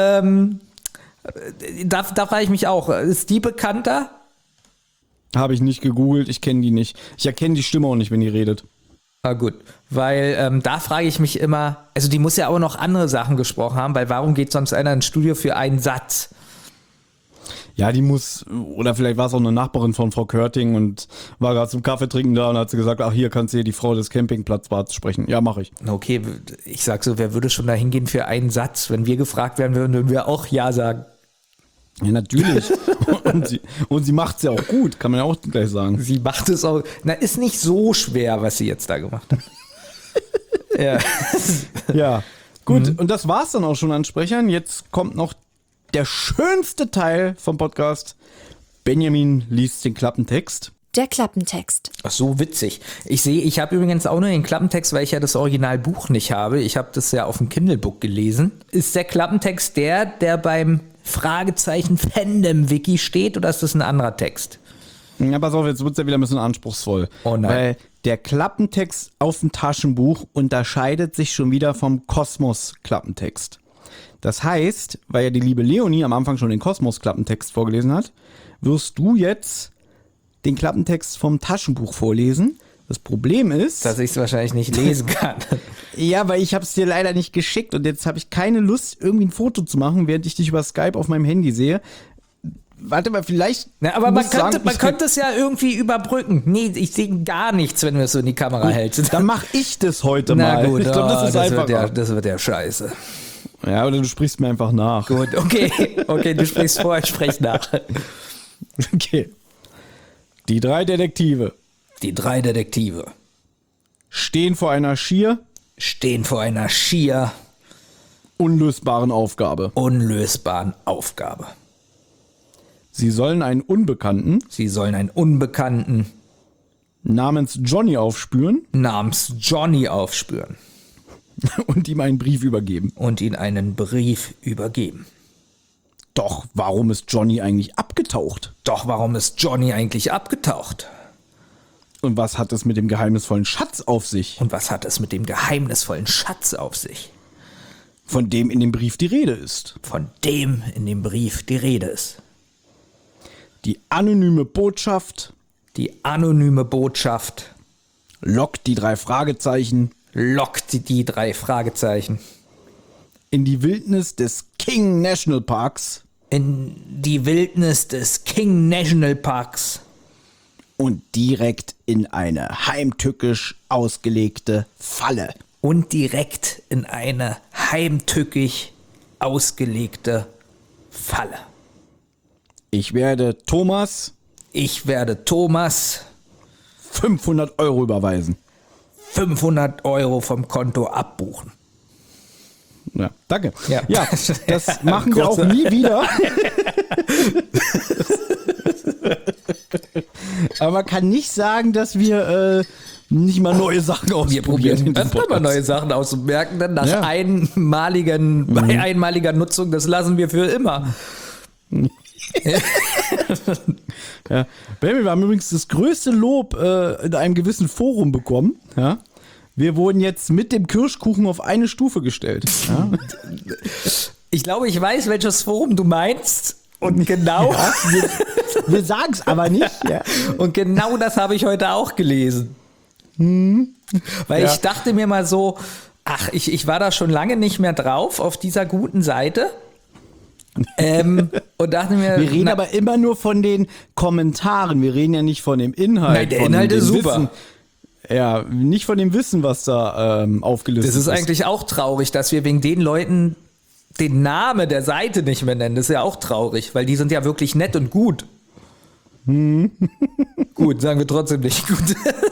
da frage ich mich auch, ist die bekannter? Habe ich nicht gegoogelt, ich kenne die nicht. Ich erkenne die Stimme auch nicht, wenn die redet. Ah gut, weil da frage ich mich immer, also die muss ja auch noch andere Sachen gesprochen haben, weil warum geht sonst einer ins Studio für einen Satz? Ja, die muss, oder vielleicht war es auch eine Nachbarin von Frau Körting und war gerade zum Kaffee trinken da und hat sie gesagt, ach hier kannst du hier die Frau des Campingplatzwarts sprechen. Ja, mache ich. Okay, ich sag so, wer würde schon da hingehen für einen Satz? Wenn wir gefragt werden würden, würden wir auch Ja sagen. Ja, natürlich. und sie macht es ja auch gut, kann man ja auch gleich sagen. Sie macht es auch, ist nicht so schwer, was sie jetzt da gemacht hat. Ja. Ja, gut. Und das war's dann auch schon an Sprechern. Jetzt kommt noch der schönste Teil vom Podcast. Benjamin liest den Klappentext. Der Klappentext. Ach so, witzig. Ich habe übrigens auch nur den Klappentext, weil ich ja das Originalbuch nicht habe. Ich habe das ja auf dem Kindle-Book gelesen. Ist der Klappentext der beim Fragezeichen Fandom-Wiki steht oder ist das ein anderer Text? Ja, pass auf, jetzt wird's ja wieder ein bisschen anspruchsvoll. Oh nein. Weil der Klappentext auf dem Taschenbuch unterscheidet sich schon wieder vom Kosmos-Klappentext. Das heißt, weil ja die liebe Leonie am Anfang schon den Kosmos-Klappentext vorgelesen hat, wirst du jetzt den Klappentext vom Taschenbuch vorlesen. Das Problem ist, Dass ich es wahrscheinlich nicht lesen kann. ja, weil ich habe es dir leider nicht geschickt und jetzt habe ich keine Lust, irgendwie ein Foto zu machen, während ich dich über Skype auf meinem Handy sehe. warte mal, vielleicht. Na, aber man muss sagen, könnte es ja irgendwie überbrücken. Nee, ich sehe gar nichts, wenn du es so in die Kamera hältst. Dann mach ich das heute Na mal. gut, Ich glaube, das ist einfach. das wird ja scheiße. Ja, oder du sprichst mir einfach nach. Gut, okay, du sprichst vor, ich spreche nach. Okay. Die 3 Detektive Die 3 Detektive stehen vor einer schier stehen vor einer schier unlösbaren Aufgabe. unlösbaren Aufgabe. Sie sollen einen Unbekannten Sie sollen einen Unbekannten namens Johnny aufspüren namens Johnny aufspüren und ihm einen Brief übergeben. und ihm einen Brief übergeben. Doch warum ist Johnny eigentlich abgetaucht? Doch warum ist Johnny eigentlich abgetaucht? Und was hat es mit dem geheimnisvollen Schatz auf sich, Und was hat es mit dem geheimnisvollen Schatz auf sich, von dem in dem Brief die Rede ist? von dem in dem Brief die Rede ist? Die anonyme Botschaft Die anonyme Botschaft lockt die 3 Fragezeichen lockt die 3 Fragezeichen in die Wildnis des King National Parks in die Wildnis des King National Parks und direkt in eine heimtückisch ausgelegte Falle. und direkt in eine heimtückisch ausgelegte Falle. Ich werde Thomas Ich werde Thomas 500 Euro überweisen. 500 Euro vom Konto abbuchen. Ja, danke. Ja. Das machen wir auch nie wieder. Aber man kann nicht sagen, dass wir nicht mal neue Sachen Wir ausprobieren. probieren in diesem öfter mal Podcast. neue Sachen aus und merken dann nach Ja. bei einmaliger Nutzung, das lassen wir für immer. Ja. Baby, wir haben übrigens das größte Lob in einem gewissen Forum bekommen. Ja. Wir wurden jetzt mit dem Kirschkuchen auf eine Stufe gestellt. Ja. Ich glaube, ich weiß, welches Forum du meinst. Und genau, Wir sagen es aber nicht. Ja. und genau das habe ich heute auch gelesen. Weil Ja. ich dachte mir mal so, ach, ich war da schon lange nicht mehr drauf auf dieser guten Seite. Und dachte mir, Wir reden aber immer nur von den Kommentaren. Wir reden ja nicht von dem Inhalt. Nein, der von Inhalt dem ist super. Wissen. Ja, nicht von dem Wissen, was da aufgelistet das ist eigentlich auch traurig, dass wir wegen den Leuten den Namen der Seite nicht mehr nennen. Das ist ja auch traurig, weil die sind ja wirklich nett und gut. Gut, sagen wir trotzdem nicht gut.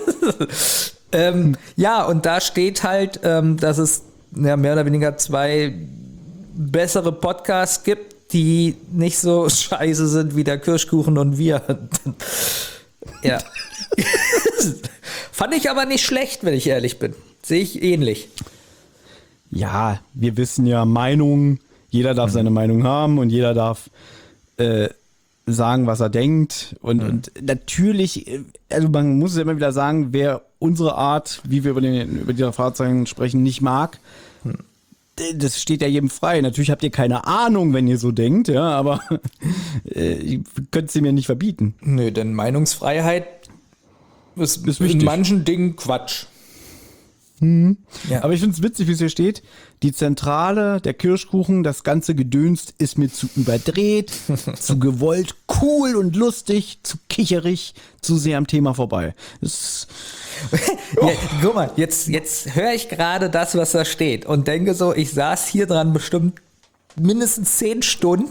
Ja, und da steht halt, dass es ja, mehr oder weniger 2 bessere Podcasts gibt, die nicht so scheiße sind wie der Kirschkuchen und wir. Ja. Fand ich aber nicht schlecht, wenn ich ehrlich bin. Sehe ich ähnlich. Ja, wir wissen ja Meinungen. Jeder darf seine Meinung haben und jeder darf sagen, was er denkt. Und natürlich, also man muss ja immer wieder sagen, wer unsere Art, wie wir über die Fahrzeuge sprechen, nicht mag, das steht ja jedem frei. Natürlich habt ihr keine Ahnung, wenn ihr so denkt, ja, aber ihr könnt es mir nicht verbieten. Nö, denn Meinungsfreiheit ist in wichtig. manchen Dingen Quatsch. Ja. Aber ich finde es witzig, wie es hier steht. Die Zentrale, der Kirschkuchen, das ganze Gedöns ist mir zu überdreht, zu gewollt, cool und lustig, zu kicherig, zu sehr am Thema vorbei. Das Ja, guck mal, jetzt höre ich gerade das, was da steht und denke so, ich saß hier dran bestimmt mindestens 10 Stunden.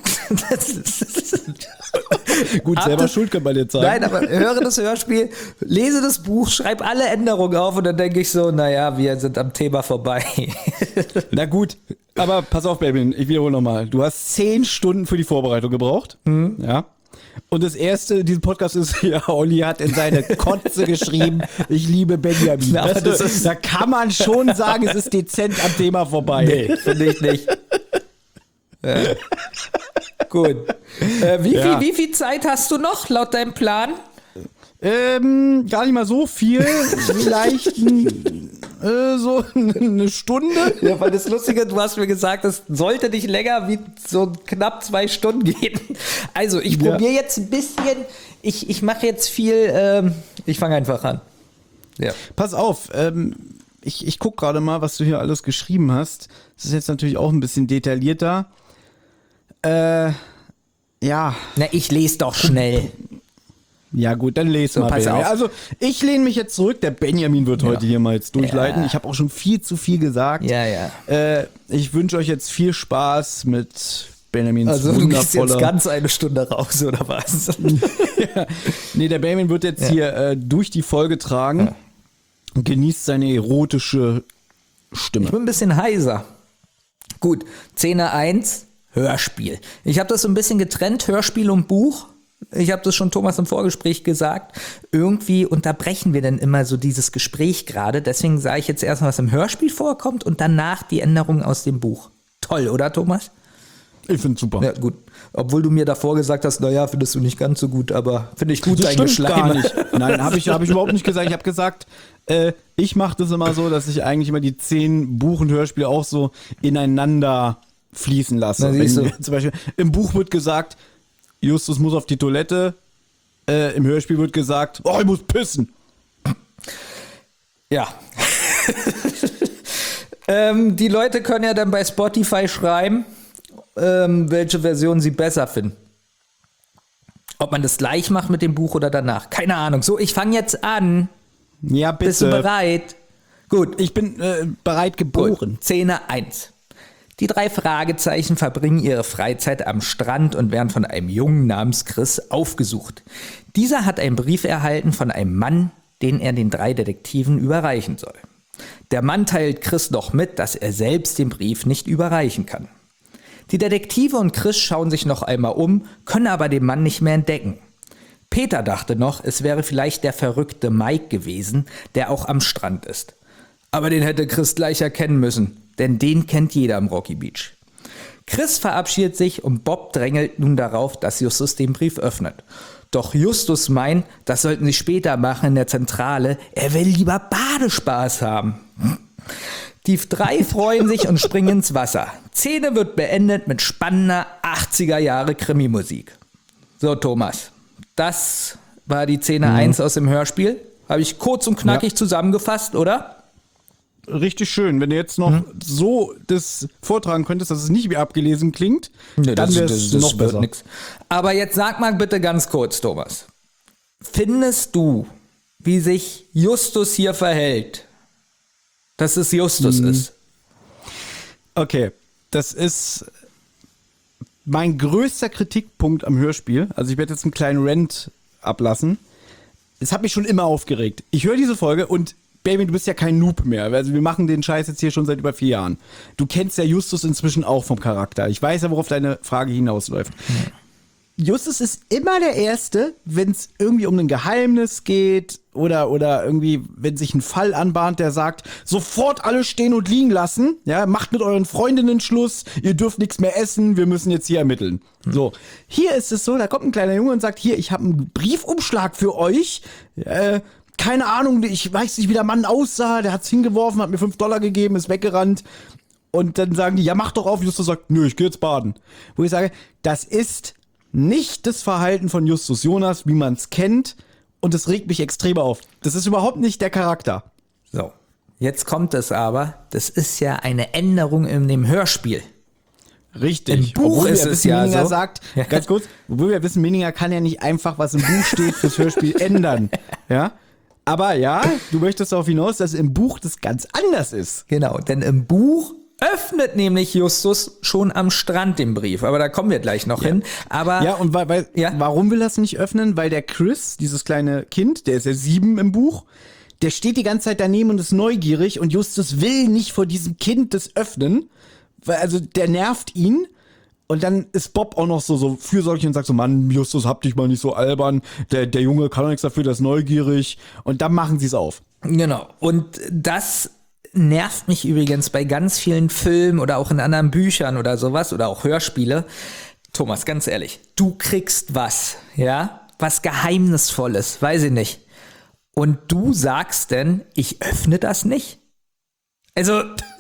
gut, selber Hatte- schuld kann man jetzt sagen. Nein, aber höre das Hörspiel, lese das Buch, schreibe alle Änderungen auf und dann denke ich so, naja, wir sind am Thema vorbei. Na gut, aber pass auf, Baby, ich wiederhole nochmal. Du hast 10 Stunden für die Vorbereitung gebraucht. Ja. Und das erste, diesen Podcast ist, ja, Olli hat in seine Kotze geschrieben, ich liebe Benjamin. Na, aber Also, das ist- da kann man schon sagen, es ist dezent am Thema vorbei. Nee, finde ich nicht. Gut. Ja. Wie viel Zeit hast du noch laut deinem Plan? Gar nicht mal so viel. Vielleicht so eine Stunde. Ja, weil das Lustige, du hast mir gesagt, es sollte nicht länger wie so knapp 2 Stunden gehen. Also, ich Ja. probiere jetzt ein bisschen, ich mache jetzt viel, ich fange einfach an. Ja. Pass auf, ich gucke gerade mal, was du hier alles geschrieben hast. Das ist jetzt natürlich auch ein bisschen detaillierter. Ja, ja. Na, ich lese doch schnell. Ja gut, dann lese mal, pass Benjamin. auf. Also, ich lehne mich jetzt zurück. Der Benjamin wird heute hier mal jetzt durchleiten. Ja. Ich habe auch schon viel zu viel gesagt. Ja. Ich wünsche euch jetzt viel Spaß mit Benjamins Also du gehst jetzt wundervoller... ganz eine Stunde raus, oder was? Ja. Nee, der Benjamin wird jetzt hier durch die Folge tragen und genießt seine erotische Stimme. Ich bin ein bisschen heiser. Gut, Szene 1, Hörspiel. Ich habe das so ein bisschen getrennt, Hörspiel und Buch. Ich habe das schon Thomas im Vorgespräch gesagt. Irgendwie unterbrechen wir dann immer so dieses Gespräch gerade. Deswegen sage ich jetzt erstmal, was im Hörspiel vorkommt und danach die Änderungen aus dem Buch. Toll, oder Thomas? Ich finde super. Ja, gut. Obwohl du mir davor gesagt hast, naja, findest du nicht ganz so gut, aber finde ich gut, dein Stimmt gar Geschleim. nicht. Nein, habe ich überhaupt nicht gesagt. Ich habe gesagt, ich mache das immer so, dass ich eigentlich immer die 10 Buch- und Hörspiele auch so ineinander fließen lasse. Na, siehst du. Zum Beispiel im Buch wird gesagt, Justus muss auf die Toilette. Im Hörspiel wird gesagt, oh, ich muss pissen. Ja. Die Leute können ja dann bei Spotify schreiben, welche Version sie besser finden. Ob man das gleich macht mit dem Buch oder danach. Keine Ahnung. So, ich fange jetzt an. Ja, bitte. Bist du bereit? Gut. Ich bin bereit geboren. Gut. Szene 1. Die 3 Fragezeichen verbringen ihre Freizeit am Strand und werden von einem Jungen namens Chris aufgesucht. Dieser hat einen Brief erhalten von einem Mann, den er den 3 Detektiven überreichen soll. Der Mann teilt Chris noch mit, dass er selbst den Brief nicht überreichen kann. Die Detektive und Chris schauen sich noch einmal um, können aber den Mann nicht mehr entdecken. Peter dachte noch, es wäre vielleicht der verrückte Mike gewesen, der auch am Strand ist. Aber den hätte Chris gleich erkennen müssen, denn den kennt jeder am Rocky Beach. Chris verabschiedet sich und Bob drängelt nun darauf, dass Justus den Brief öffnet. Doch Justus meint, das sollten sie später machen in der Zentrale, er will lieber Badespaß haben. Die 3 freuen sich und springen ins Wasser. Szene wird beendet mit spannender 80er-Jahre-Krimi-Musik. So, Thomas, das war die Szene 1 aus dem Hörspiel. Habe ich kurz und knackig zusammengefasst, oder? Richtig schön. Wenn du jetzt noch so das vortragen könntest, dass es nicht wie abgelesen klingt, dann wäre es noch besser. Nix. Aber jetzt sag mal bitte ganz kurz, Thomas. Findest du, wie sich Justus hier verhält, dass es Justus ist? Okay, das ist mein größter Kritikpunkt am Hörspiel. Also ich werde jetzt einen kleinen Rant ablassen. Es hat mich schon immer aufgeregt. Ich höre diese Folge und Baby, du bist ja kein Noob mehr. Also wir machen den Scheiß jetzt hier schon seit über 4 Jahren. Du kennst ja Justus inzwischen auch vom Charakter. Ich weiß ja, worauf deine Frage hinausläuft. Justus ist immer der Erste, wenn es irgendwie um ein Geheimnis geht oder irgendwie, wenn sich ein Fall anbahnt, der sagt, sofort alle stehen und liegen lassen, ja, macht mit euren Freundinnen Schluss, ihr dürft nichts mehr essen, wir müssen jetzt hier ermitteln. So, hier ist es so, da kommt ein kleiner Junge und sagt, hier, ich habe einen Briefumschlag für euch, keine Ahnung, ich weiß nicht, wie der Mann aussah, der hat's hingeworfen, hat mir $5 gegeben, ist weggerannt. Und dann sagen die, ja, mach doch auf. Justus sagt, nö, ich gehe jetzt baden. Wo ich sage, das ist nicht das Verhalten von Justus Jonas, wie man es kennt. Und das regt mich extrem auf. Das ist überhaupt nicht der Charakter. So, jetzt kommt es aber, das ist ja eine Änderung in dem Hörspiel. Richtig. Im Buch obwohl ist wir es wissen, ja Meninger so. sagt, ganz kurz, obwohl wir wissen, Meninger kann ja nicht einfach, was im Buch steht, fürs Hörspiel ändern. Ja? Aber ja, du möchtest darauf hinaus, dass im Buch das ganz anders ist. Genau, denn im Buch öffnet nämlich Justus schon am Strand den Brief. Aber da kommen wir gleich noch hin. Aber Ja, und warum will er es nicht öffnen? Weil der Chris, dieses kleine Kind, der ist ja 7 im Buch, der steht die ganze Zeit daneben und ist neugierig und Justus will nicht vor diesem Kind das öffnen, weil also der nervt ihn. Und dann ist Bob auch noch so fürsorglich und sagt so, Mann, Justus, hab dich mal nicht so albern, der Junge kann doch nichts dafür, der ist neugierig. Und dann machen sie es auf. Genau. Und das nervt mich übrigens bei ganz vielen Filmen oder auch in anderen Büchern oder sowas oder auch Hörspiele. Thomas, ganz ehrlich, du kriegst was, ja? Was Geheimnisvolles, weiß ich nicht. Und du sagst denn, ich öffne das nicht? Also,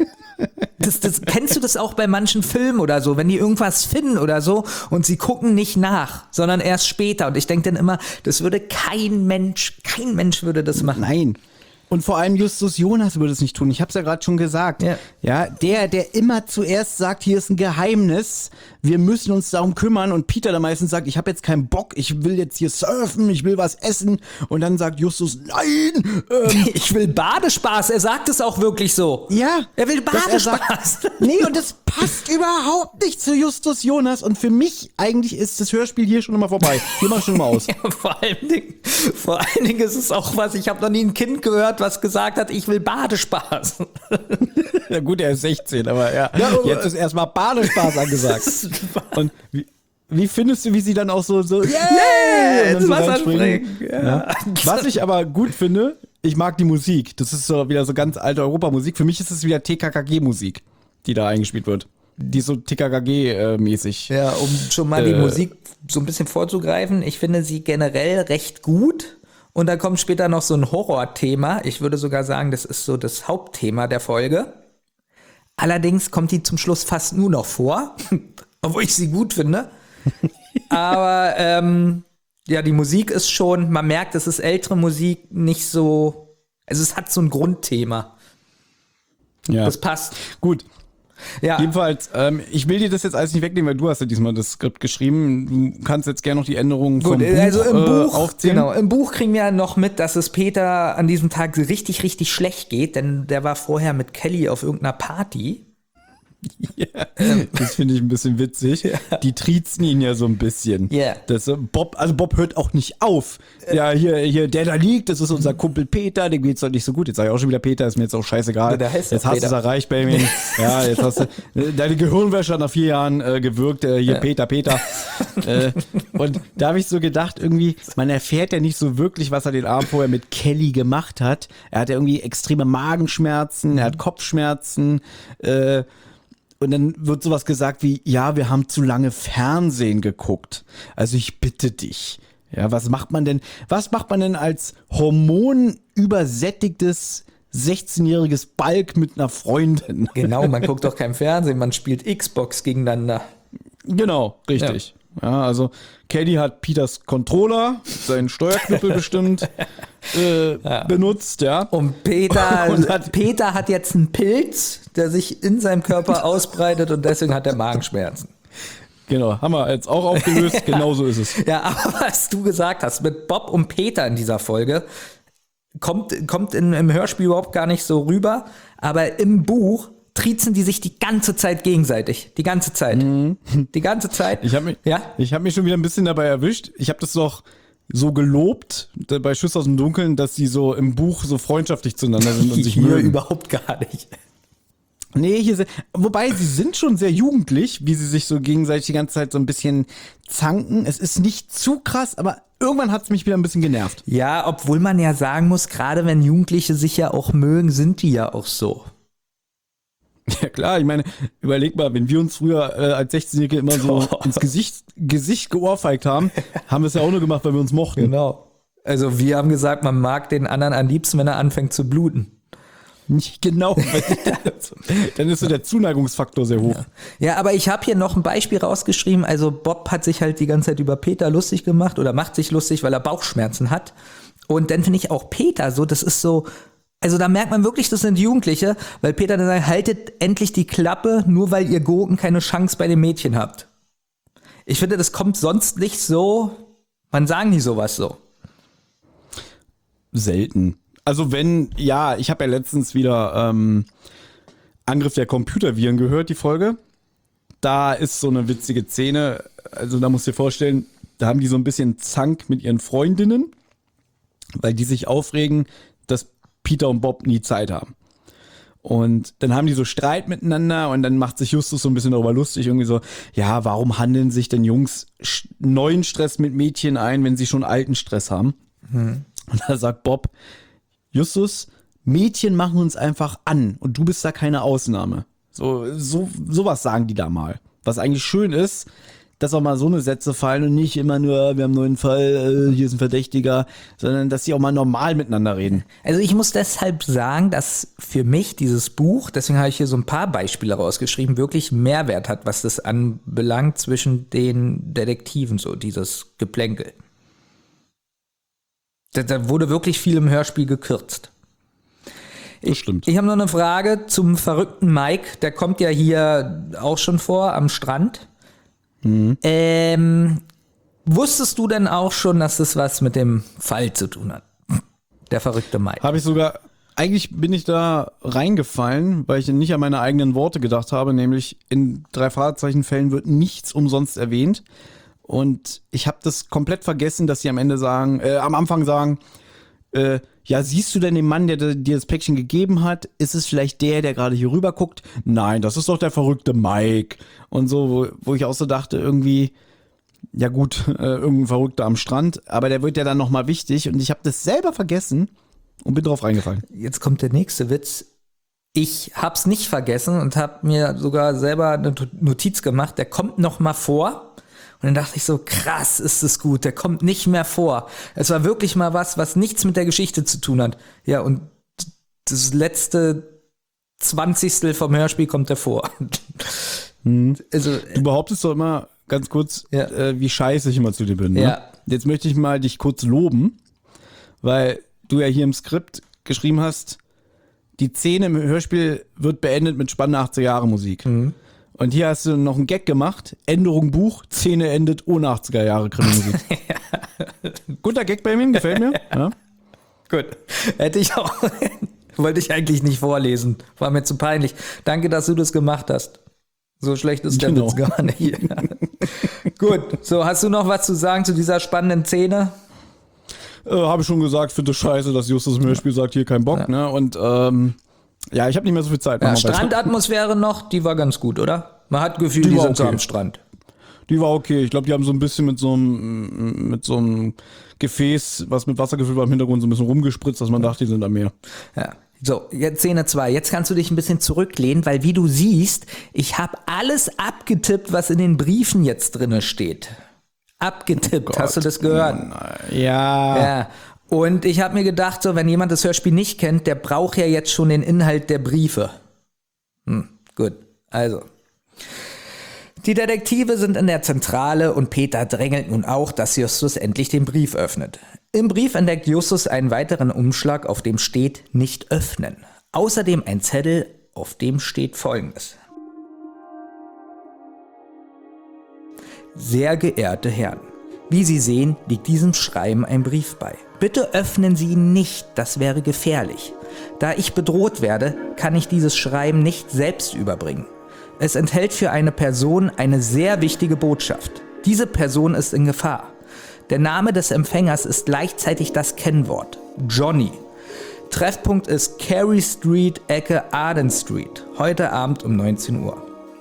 kennst du das auch bei manchen Filmen oder so, wenn die irgendwas finden oder so und sie gucken nicht nach, sondern erst später. Und ich denke dann immer, das würde kein Mensch würde das machen. Nein. Und vor allem Justus Jonas würde es nicht tun. Ich habe es ja gerade schon gesagt. Ja, der immer zuerst sagt, hier ist ein Geheimnis, wir müssen uns darum kümmern. Und Peter dann meistens sagt, ich habe jetzt keinen Bock, ich will jetzt hier surfen, ich will was essen. Und dann sagt Justus, nein. Ich will Badespaß. Er sagt es auch wirklich so. Ja. Er will dass er sagt, Badespaß. nee, und das passt überhaupt nicht zu Justus Jonas. Und für mich eigentlich ist das Hörspiel hier schon immer vorbei. Hier mach ich schon mal aus. Ja, vor allen Dingen ist es auch was, ich habe noch nie ein Kind gehört, was gesagt hat, ich will Badespaß. Ja gut, er ist 16, aber ja jetzt ist erstmal Badespaß angesagt. Und wie findest du, wie sie dann auch so ins Wasser springen. Ja. Was ich aber gut finde, ich mag die Musik. Das ist so wieder so ganz alte Europamusik. Für mich ist es wieder TKKG-Musik, die da eingespielt wird. Die ist so TKKG-mäßig. Ja, um schon mal die Musik so ein bisschen vorzugreifen, ich finde sie generell recht gut. Und da kommt später noch so ein Horrorthema. Ich würde sogar sagen, das ist so das Hauptthema der Folge. Allerdings kommt die zum Schluss fast nur noch vor, obwohl ich sie gut finde. Aber ja, die Musik ist schon, man merkt, es ist ältere Musik, nicht so, also es hat so ein Grundthema. Ja. Das passt. Gut. Ja. Jedenfalls, ich will dir das jetzt alles nicht wegnehmen, weil du hast ja diesmal das Skript geschrieben. Du kannst jetzt gerne noch die Änderungen vom Buch, also im Buch aufzählen. Genau, im Buch kriegen wir ja noch mit, dass es Peter an diesem Tag richtig, richtig schlecht geht, denn der war vorher mit Kelly auf irgendeiner Party. Ja, das finde ich ein bisschen witzig. Die triezen ihn ja so ein bisschen. Ja. Das, Bob hört auch nicht auf. Ja, hier, der da liegt, das ist unser Kumpel Peter, dem geht's doch nicht so gut. Jetzt sage ich auch schon wieder Peter, ist mir jetzt auch scheißegal. Der heißt jetzt hast du es erreicht, Benjamin. Ja, jetzt hast du, deine Gehirnwäsche hat nach 4 Jahren gewirkt, hier Peter. Und da habe ich so gedacht, irgendwie, man erfährt ja nicht so wirklich, was er den Abend vorher mit Kelly gemacht hat. Er hat ja irgendwie extreme Magenschmerzen, er hat Kopfschmerzen, und dann wird sowas gesagt wie, ja, wir haben zu lange Fernsehen geguckt. Also ich bitte dich. Ja, was macht man denn als hormonübersättigtes 16-jähriges Balk mit einer Freundin? Genau, man guckt doch kein Fernsehen, man spielt Xbox gegeneinander. Genau, richtig. Ja, also Kelly hat Peters Controller, seinen Steuerknüppel bestimmt benutzt, ja. Und Peter hat jetzt einen Pilz, der sich in seinem Körper ausbreitet und deswegen hat er Magenschmerzen. Genau, haben wir jetzt auch aufgelöst, genau so ist es. Ja, aber was du gesagt hast, mit Bob und Peter in dieser Folge, kommt im Hörspiel überhaupt gar nicht so rüber, aber im Buch triezen die sich die ganze Zeit gegenseitig. Die ganze Zeit. Die ganze Zeit. Ich habe mich schon wieder ein bisschen dabei erwischt. Ich habe das doch so gelobt bei Schuss aus dem Dunkeln, dass sie so im Buch so freundschaftlich zueinander sind und sich mögen. Überhaupt gar nicht. Nee, wobei sie sind schon sehr jugendlich, wie sie sich so gegenseitig die ganze Zeit so ein bisschen zanken. Es ist nicht zu krass, aber irgendwann hat es mich wieder ein bisschen genervt. Ja, obwohl man ja sagen muss, gerade wenn Jugendliche sich ja auch mögen, sind die ja auch so. Ja klar, ich meine, überleg mal, wenn wir uns früher als 16-Jährige immer so ins Gesicht geohrfeigt haben, haben wir es ja auch nur gemacht, weil wir uns mochten. Genau. Also wir haben gesagt, man mag den anderen am liebsten, wenn er anfängt zu bluten. Nicht genau, dann ist so der Zuneigungsfaktor sehr hoch. Ja, aber ich habe hier noch ein Beispiel rausgeschrieben. Also Bob hat sich halt die ganze Zeit über Peter lustig gemacht oder macht sich lustig, weil er Bauchschmerzen hat. Und dann finde ich auch Peter so, das ist so, also da merkt man wirklich, das sind Jugendliche, weil Peter dann sagt, haltet endlich die Klappe, nur weil ihr Gurken keine Chance bei den Mädchen habt. Ich finde, das kommt sonst nicht so, man sagen nie sowas so. Selten. Also ich habe ja letztens wieder Angriff der Computerviren gehört, die Folge. Da ist so eine witzige Szene, also da musst du dir vorstellen, da haben die so ein bisschen Zank mit ihren Freundinnen, weil die sich aufregen, dass Peter und Bob nie Zeit haben. Und dann haben die so Streit miteinander und dann macht sich Justus so ein bisschen darüber lustig, irgendwie so, ja, warum handeln sich denn Jungs neuen Stress mit Mädchen ein, wenn sie schon alten Stress haben? Und da sagt Bob, Justus, Mädchen machen uns einfach an und du bist da keine Ausnahme. Sowas sagen die da mal. Was eigentlich schön ist, dass auch mal so eine Sätze fallen und nicht immer nur, wir haben einen neuen Fall, hier ist ein Verdächtiger, sondern dass sie auch mal normal miteinander reden. Also ich muss deshalb sagen, dass für mich dieses Buch, deswegen habe ich hier so ein paar Beispiele rausgeschrieben, wirklich Mehrwert hat, was das anbelangt zwischen den Detektiven, so dieses Geplänkel. Da wurde wirklich viel im Hörspiel gekürzt. Das stimmt. Ich habe noch eine Frage zum verrückten Mike. Der kommt ja hier auch schon vor am Strand. Wusstest du denn auch schon, dass das was mit dem Fall zu tun hat? Der verrückte Mike. Habe ich sogar, eigentlich bin ich da reingefallen, weil ich nicht an meine eigenen Worte gedacht habe, nämlich in 3 Fragezeichenfällen wird nichts umsonst erwähnt. Und ich habe das komplett vergessen, dass sie am Anfang sagen, ja, siehst du denn den Mann, der dir das Päckchen gegeben hat? Ist es vielleicht der gerade hier rüber guckt? Nein, das ist doch der verrückte Mike. Und so, wo ich auch so dachte, irgendwie, ja gut, irgendein Verrückter am Strand, aber der wird ja dann nochmal wichtig. Und ich habe das selber vergessen und bin drauf reingefallen. Jetzt kommt der nächste Witz. Ich hab's nicht vergessen und habe mir sogar selber eine Notiz gemacht. Der kommt noch mal vor. Und dann dachte ich so, krass, ist das gut. Der kommt nicht mehr vor. Es war wirklich mal was nichts mit der Geschichte zu tun hat. Ja, und das letzte 20. vom Hörspiel kommt er vor. Also, Du behauptest doch immer ganz kurz, Ja. wie scheiße ich immer zu dir bin. Ne? Ja. Jetzt möchte ich mal dich kurz loben, weil du ja hier im Skript geschrieben hast, die Szene im Hörspiel wird beendet mit spannender 80er-Jahre-Musik. Und hier hast du noch einen Gag gemacht, Änderung Buch, Szene endet ohne 80er-Jahre-Krimi-Musik. Guter Gag, Benjamin, gefällt mir. Ja. gut. Hätte ich auch. Wollte ich eigentlich nicht vorlesen. War mir zu peinlich. Danke, dass du das gemacht hast. So schlecht ist der Genau. Witz gar nicht. Gut. So, hast du noch was zu sagen zu dieser spannenden Szene? Habe ich schon gesagt, finde es scheiße, dass Justus im Hörspiel sagt, hier kein Bock. Ne? Und ja, ich habe nicht mehr so viel Zeit. Ja, Machen wir weiter. Strandatmosphäre noch, die war ganz gut, oder? Man hat Gefühl, Die die war sind so okay. am Strand. Die war okay. Ich glaube, die haben so ein bisschen mit so einem Gefäß, was mit Wasser gefüllt war, im Hintergrund so ein bisschen rumgespritzt, dass man dachte, die sind am Meer. Ja. So, jetzt Szene 2. Jetzt kannst du dich ein bisschen zurücklehnen, weil wie du siehst, ich habe alles abgetippt, was in den Briefen jetzt drinne steht. Abgetippt, hast du das gehört? Ja. Ja. Und ich habe mir gedacht, so, wenn jemand das Hörspiel nicht kennt, der braucht ja jetzt schon den Inhalt der Briefe. Gut, also. Die Detektive sind in der Zentrale und Peter drängelt nun auch, dass Justus endlich den Brief öffnet. Im Brief entdeckt Justus einen weiteren Umschlag, auf dem steht "Nicht öffnen". Außerdem ein Zettel, auf dem steht Folgendes: Sehr geehrte Herren, wie Sie sehen, liegt diesem Schreiben ein Brief bei. Bitte öffnen Sie ihn nicht, das wäre gefährlich. Da ich bedroht werde, kann ich dieses Schreiben nicht selbst überbringen. Es enthält für eine Person eine sehr wichtige Botschaft. Diese Person ist in Gefahr. Der Name des Empfängers ist gleichzeitig das Kennwort: Johnny. Treffpunkt ist Carey Street, Ecke Arden Street. Heute Abend um 19 Uhr.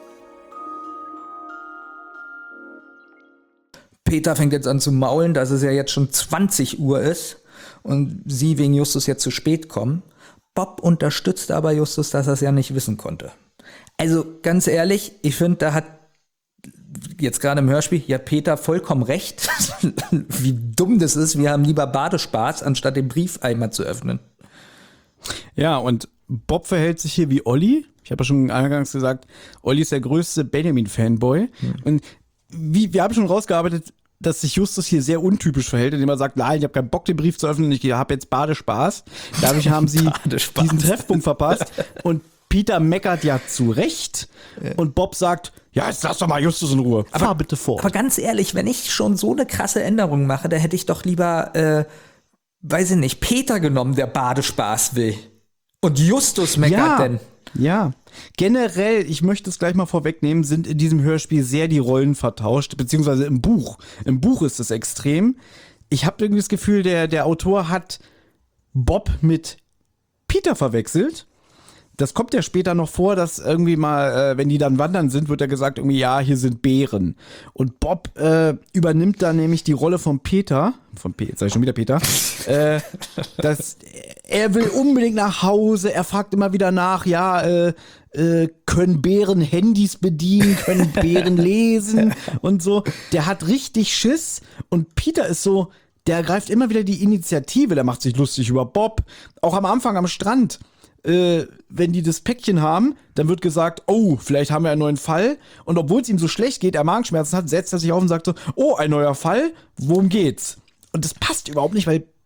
Peter fängt jetzt an zu maulen, dass es ja jetzt schon 20 Uhr ist und sie wegen Justus jetzt zu spät kommen. Bob unterstützt aber Justus, dass er es ja nicht wissen konnte. Also ganz ehrlich, ich finde, da hat jetzt gerade im Hörspiel ja Peter vollkommen recht, wie dumm das ist. Wir haben lieber Badespaß, anstatt den Briefeimer zu öffnen. Ja, und Bob verhält sich hier wie Olli. Ich habe ja schon eingangs gesagt, Olli ist der größte Benjamin-Fanboy. Und wir haben schon rausgearbeitet, dass sich Justus hier sehr untypisch verhält, indem er sagt, nein, ich habe keinen Bock, den Brief zu öffnen, ich habe jetzt Badespaß. Dadurch haben sie Badespaß. diesen Treffpunkt verpasst. Und Peter meckert ja zu Recht. Und Bob sagt, ja, jetzt lass doch mal Justus in Ruhe. Fahr bitte fort. Aber ganz ehrlich, wenn ich schon so eine krasse Änderung mache, da hätte ich doch lieber, weiß ich nicht, Peter genommen, der Badespaß will. Und Justus meckert denn. Ja, generell, ich möchte es gleich mal vorwegnehmen, sind in diesem Hörspiel sehr die Rollen vertauscht, beziehungsweise im Buch. Im Buch ist es extrem. Ich habe irgendwie das Gefühl, der Autor hat Bob mit Peter verwechselt. Das kommt ja später noch vor, dass irgendwie mal, wenn die dann wandern sind, wird ja gesagt, irgendwie, ja, hier sind Bären. Und Bob übernimmt dann nämlich die Rolle von Peter, jetzt sag ich schon wieder Peter, dass er will unbedingt nach Hause, er fragt immer wieder nach, ja, können Bären Handys bedienen, können Bären lesen und so. Der hat richtig Schiss und Peter ist so, der ergreift immer wieder die Initiative, der macht sich lustig über Bob, auch am Anfang am Strand. Wenn die das Päckchen haben, dann wird gesagt, oh, vielleicht haben wir einen neuen Fall. Und obwohl es ihm so schlecht geht, er Magenschmerzen hat, setzt er sich auf und sagt so, oh, ein neuer Fall, worum geht's? Und das passt überhaupt nicht, weil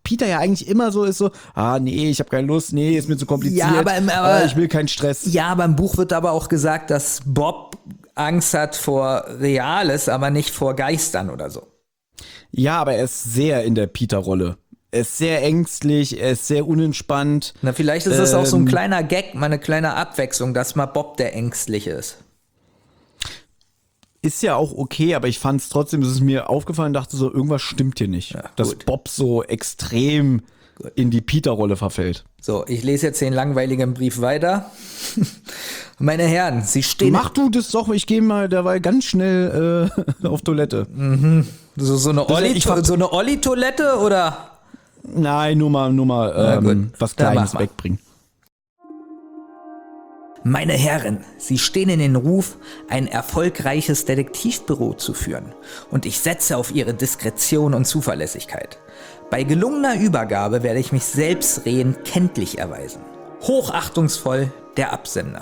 Peter ja eigentlich immer so ist, so, nee, ich habe keine Lust, nee, ist mir zu kompliziert, Ja, aber ich will keinen Stress. Ja, aber im Buch wird aber auch gesagt, dass Bob Angst hat vor Reales, aber nicht vor Geistern oder so. Ja, aber er ist sehr in der Peter-Rolle. Er ist sehr ängstlich, er ist sehr unentspannt. Na, vielleicht ist es auch so ein kleiner Gag, mal eine kleine Abwechslung, dass mal Bob der Ängstliche ist. Ist ja auch okay, aber ich fand es trotzdem, es ist mir aufgefallen, dachte so, irgendwas stimmt hier nicht. Ja, dass gut. Bob so extrem in die Peter-Rolle verfällt. So, ich lese jetzt den langweiligen Brief weiter. Meine Herren, Sie stehen... Mach du das doch, ich gehe mal derweil ganz schnell auf Toilette. So eine Olli-Toilette oder... Nein, nur mal gut. was Dann Kleines mach mal. wegbringen. Meine Herren, Sie stehen in den Ruf, ein erfolgreiches Detektivbüro zu führen. Und ich setze auf Ihre Diskretion und Zuverlässigkeit. Bei gelungener Übergabe werde ich mich selbstredend kenntlich erweisen. Hochachtungsvoll der Absender.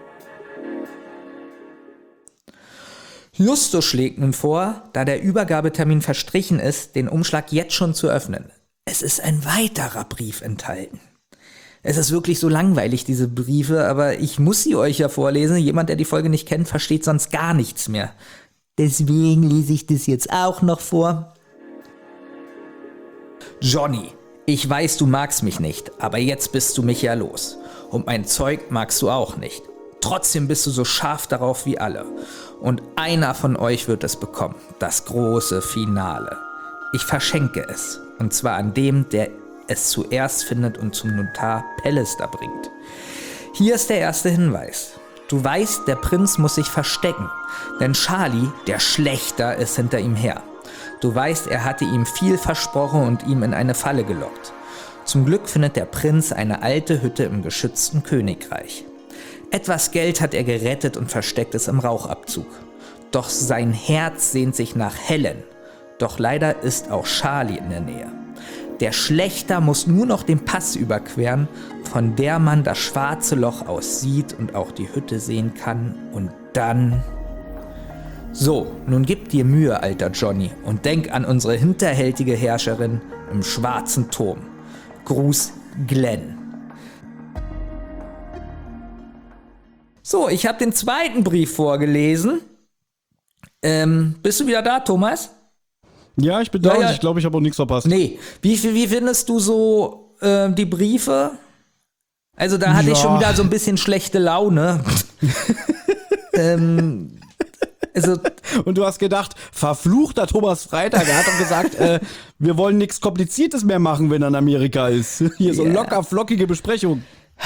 Justus schlägt nun vor, da der Übergabetermin verstrichen ist, den Umschlag jetzt schon zu öffnen. Es ist ein weiterer Brief enthalten. Es ist wirklich so langweilig, diese Briefe, aber ich muss sie euch ja vorlesen. Jemand, der die Folge nicht kennt, versteht sonst gar nichts mehr. Deswegen lese ich das jetzt auch noch vor. Johnny, ich weiß, du magst mich nicht, aber jetzt bist du mich ja los. Und mein Zeug magst du auch nicht. Trotzdem bist du so scharf darauf wie alle. Und einer von euch wird es bekommen. Das große Finale. Ich verschenke es. Und zwar an dem, der es zuerst findet und zum Notar Pallister bringt. Hier ist der erste Hinweis. Du weißt, der Prinz muss sich verstecken, denn Charlie, der Schlächter, ist hinter ihm her. Du weißt, er hatte ihm viel versprochen und ihm in eine Falle gelockt. Zum Glück findet der Prinz eine alte Hütte im geschützten Königreich. Etwas Geld hat er gerettet und versteckt es im Rauchabzug. Doch sein Herz sehnt sich nach Helen. Doch leider ist auch Charlie in der Nähe. Der Schlächter muss nur noch den Pass überqueren, von der man das schwarze Loch aus sieht und auch die Hütte sehen kann. Und dann... So, nun gib dir Mühe, alter Johnny, und denk an unsere hinterhältige Herrscherin im schwarzen Turm. Gruß, Glenn. So, ich habe den zweiten Brief vorgelesen. Bist du wieder da, Thomas? Ja, ich bin da Ja, ja. und ich glaube, ich habe auch nichts verpasst. Nee. Wie findest du so die Briefe? Also da hatte ich schon wieder so ein bisschen schlechte Laune. Also, Und du hast gedacht, verfluchter Thomas Freitag, er hat doch gesagt, wir wollen nichts Kompliziertes mehr machen, wenn er in Amerika ist. Hier so Ja. locker flockige Besprechung.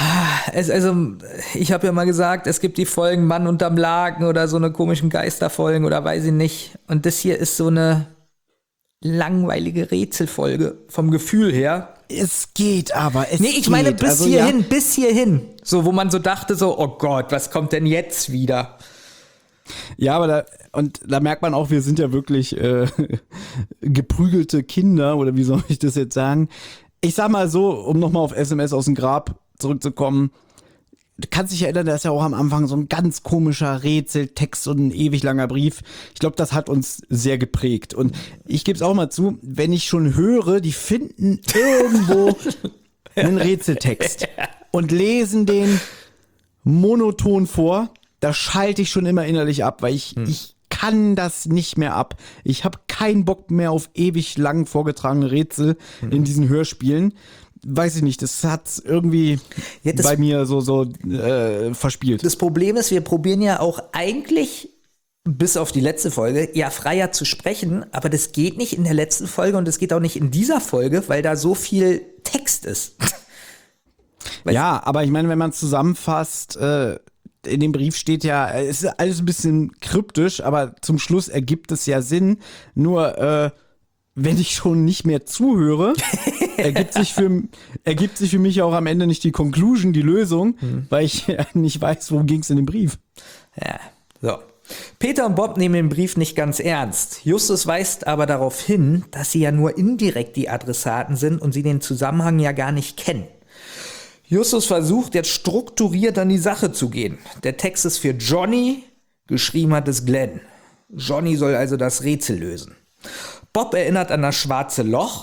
ich habe ja mal gesagt, es gibt die Folgen Mann unterm Laken oder so eine komischen Geisterfolgen oder weiß ich nicht. Und das hier ist so eine langweilige Rätselfolge vom Gefühl her. Es geht aber, es Nee, ich meine bis also, hierhin, bis hierhin. So, wo man so dachte so, oh Gott, was kommt denn jetzt wieder? Ja, aber da merkt man auch, wir sind ja wirklich geprügelte Kinder, oder wie soll ich das jetzt sagen? Ich sag mal so, um nochmal auf SMS aus dem Grab zurückzukommen, du kannst dich erinnern, da ist ja auch am Anfang so ein ganz komischer Rätseltext und ein ewig langer Brief. Ich glaube, das hat uns sehr geprägt. Und ich gebe es auch mal zu, wenn ich schon höre, die finden irgendwo einen Rätseltext und lesen den monoton vor, da schalte ich schon immer innerlich ab, weil ich kann das nicht mehr ab. Ich habe keinen Bock mehr auf ewig lang vorgetragene Rätsel in diesen Hörspielen. Weiß ich nicht, das hat irgendwie Ja, das- bei mir so verspielt. Das Problem ist, wir probieren ja auch eigentlich, bis auf die letzte Folge, ja freier zu sprechen, aber das geht nicht in der letzten Folge und das geht auch nicht in dieser Folge, weil da so viel Text ist. Ja, aber ich meine, wenn man es zusammenfasst, in dem Brief steht ja, es ist alles ein bisschen kryptisch, aber zum Schluss ergibt es ja Sinn. Nur, wenn ich schon nicht mehr zuhöre, ergibt sich für mich auch am Ende nicht die Conclusion, die Lösung, weil ich nicht weiß, worum ging es in dem Brief. Ja, so. Peter und Bob nehmen den Brief nicht ganz ernst. Justus weist aber darauf hin, dass sie ja nur indirekt die Adressaten sind und sie den Zusammenhang ja gar nicht kennen. Justus versucht jetzt strukturiert an die Sache zu gehen. Der Text ist für Johnny, geschrieben hat es Glenn. Johnny soll also das Rätsel lösen. Bob erinnert an das schwarze Loch,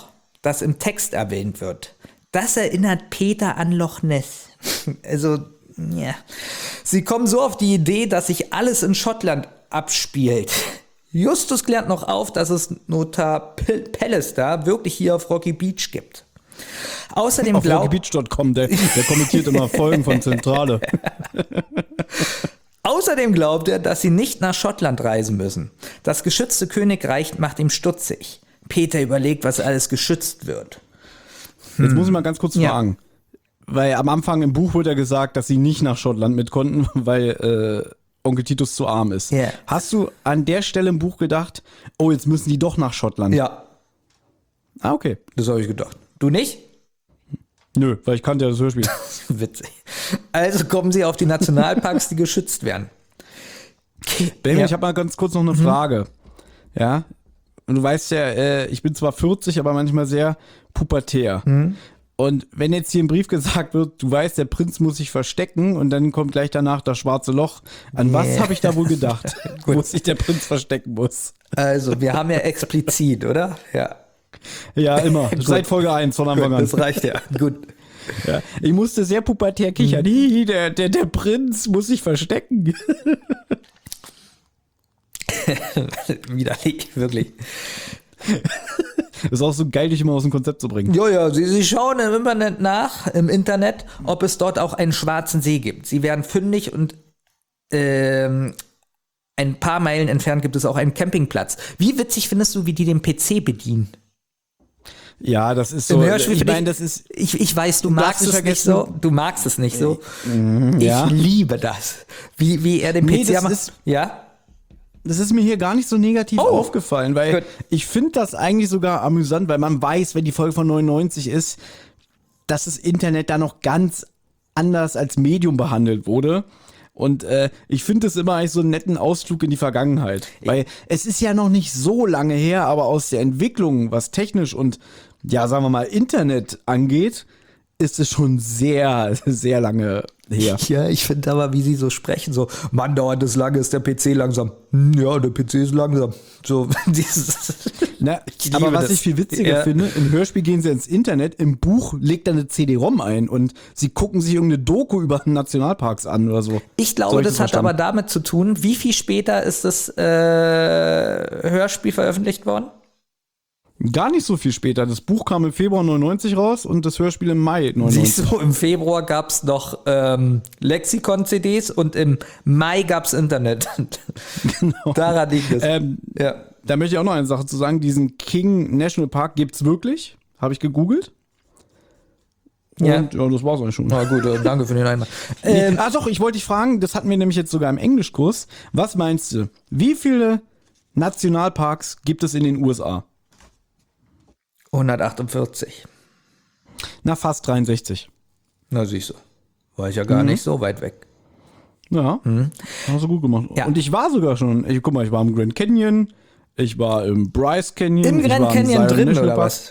das im Text erwähnt wird, das erinnert Peter an Loch Ness. Also, ja. Sie kommen so auf die Idee, dass sich alles in Schottland abspielt. Justus klärt noch auf, dass es Notar Pallister wirklich hier auf Rocky Beach gibt. Außerdem Auf rockybeach.com, der kommentiert immer Folgen von Zentrale. Außerdem glaubt er, dass sie nicht nach Schottland reisen müssen. Das geschützte Königreich macht ihm stutzig. Peter überlegt, was alles geschützt wird. Jetzt muss ich mal ganz kurz Ja. fragen. Weil am Anfang im Buch wurde ja gesagt, dass sie nicht nach Schottland mit konnten, weil Onkel Titus zu arm ist. Ja. Hast du an der Stelle im Buch gedacht, oh, jetzt müssen die doch nach Schottland? Ja, Ah, okay. das habe ich gedacht. Du nicht? Nö, weil ich kannte ja das Hörspiel. Witzig. Also kommen sie auf die Nationalparks, die geschützt werden. Benjamin, Ja. ich habe mal ganz kurz noch eine Frage. Ja, und du weißt ja, ich bin zwar 40, aber manchmal sehr pubertär. Und wenn jetzt hier im Brief gesagt wird, du weißt, der Prinz muss sich verstecken und dann kommt gleich danach das schwarze Loch, an was habe ich da wohl gedacht, wo sich der Prinz verstecken muss? Also, wir haben ja explizit, oder? Ja. Ja, immer. Seit Folge 1 von Anfang an. Das reicht ja. Gut. Ja. Ich musste sehr pubertär kichern. Hihi, der Prinz muss sich verstecken. Widerlich, wirklich. Das ist auch so geil, dich immer aus dem Konzept zu bringen. Ja, sie schauen im Internet, ob es dort auch einen schwarzen See gibt. Sie werden fündig und ein paar Meilen entfernt gibt es auch einen Campingplatz. Wie witzig findest du, wie die den PC bedienen? Ja, das ist so. Im Hörspiel Ich finde meine, das ist. ich weiß, du darfst magst nicht es nicht vergessen- so. Du magst es nicht so. ja. Ich liebe das. Wie er den Nee, PC das macht. ist- Ja? Das ist mir hier gar nicht so negativ Oh. aufgefallen, weil Gut. ich finde das eigentlich sogar amüsant, weil man weiß, wenn die Folge von 99 ist, dass das Internet da noch ganz anders als Medium behandelt wurde. Und ich finde es immer eigentlich so einen netten Ausflug in die Vergangenheit. Weil es ist ja noch nicht so lange her, aber aus der Entwicklung, was technisch und, ja, sagen wir mal, Internet angeht, ist es schon sehr, sehr lange her. Ja, ich finde aber, wie sie so sprechen, so, Mann, dauert es lange, ist der PC langsam. Ja, der PC ist langsam. So, dieses. Na, Ich liebe aber was das. ich viel witziger Ja. finde, im Hörspiel gehen sie ins Internet, im Buch legt er eine CD-ROM ein und sie gucken sich irgendeine Doku über Nationalparks an oder so. Ich glaube, So hab ich das hat verstanden. aber damit zu tun, wie viel später ist das Hörspiel veröffentlicht worden? Gar nicht so viel später. Das Buch kam im Februar 99 raus und das Hörspiel im Mai 99. Siehst du, im Februar gab es noch Lexikon-CDs und im Mai gab es Internet. Genau. Daran liegt es. Ja. Da möchte ich auch noch eine Sache zu sagen. Diesen King National Park gibt's wirklich. Habe ich gegoogelt. Ja. Und ja, das war's eigentlich schon. Na gut, danke für den Einwand. Doch, ich wollte dich fragen, das hatten wir nämlich jetzt sogar im Englischkurs. Was meinst du? Wie viele Nationalparks gibt es in den USA? 148. Na, fast 63. Na siehst du. War ich ja gar nicht so weit weg. Ja, hast du gut gemacht. Ja. Und ich war sogar schon, guck mal, ich war im Grand Canyon, ich war im Bryce Canyon. Im ich Grand war Canyon Zion drin, National oder Park. was?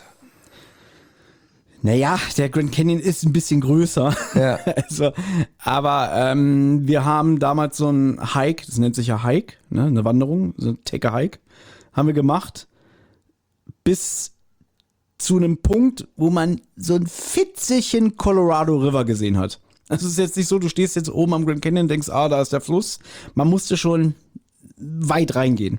Naja, der Grand Canyon ist ein bisschen größer. Ja. Also, aber wir haben damals so ein Hike, das nennt sich ja Hike, ne, eine Wanderung, so ein Take-a-Hike, haben wir gemacht bis zu einem Punkt, wo man so ein Fitzelchen Colorado River gesehen hat. Es ist jetzt nicht so, du stehst jetzt oben am Grand Canyon und denkst, da ist der Fluss. Man musste schon weit reingehen.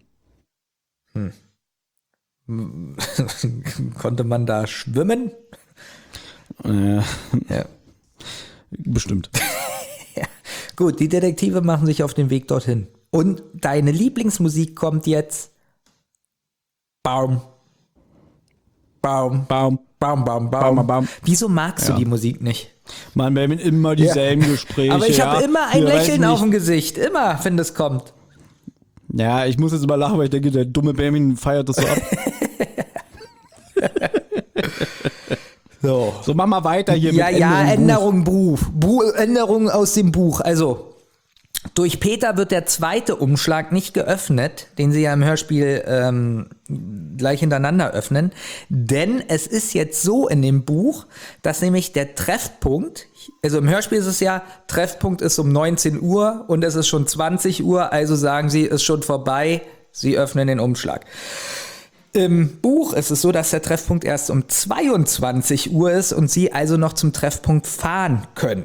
Konnte man da schwimmen? Ja. Bestimmt. Gut, die Detektive machen sich auf den Weg dorthin. Und deine Lieblingsmusik kommt jetzt. Baum. Baum. Baum. Baum, Baum, Baum, Baum. Baum. Wieso magst du Ja. die Musik nicht? Man, wir haben immer dieselben Gespräche. Aber ich habe immer ein Hier, Lächeln weiß auf dem nicht. Gesicht. Immer, wenn das kommt. Ja, ich muss jetzt immer lachen, weil ich denke, der dumme Benjamin feiert das so ab. So. So, mach mal weiter hier Ja, mit ja, Änderung Änderung aus dem Buch. Also, durch Peter wird der zweite Umschlag nicht geöffnet, den sie ja im Hörspiel gleich hintereinander öffnen. Denn es ist jetzt so in dem Buch, dass nämlich der Treffpunkt, also im Hörspiel ist es ja, Treffpunkt ist um 19 Uhr und es ist schon 20 Uhr, also sagen sie, ist schon vorbei, sie öffnen den Umschlag. Im Buch ist es so, dass der Treffpunkt erst um 22 Uhr ist und sie also noch zum Treffpunkt fahren können.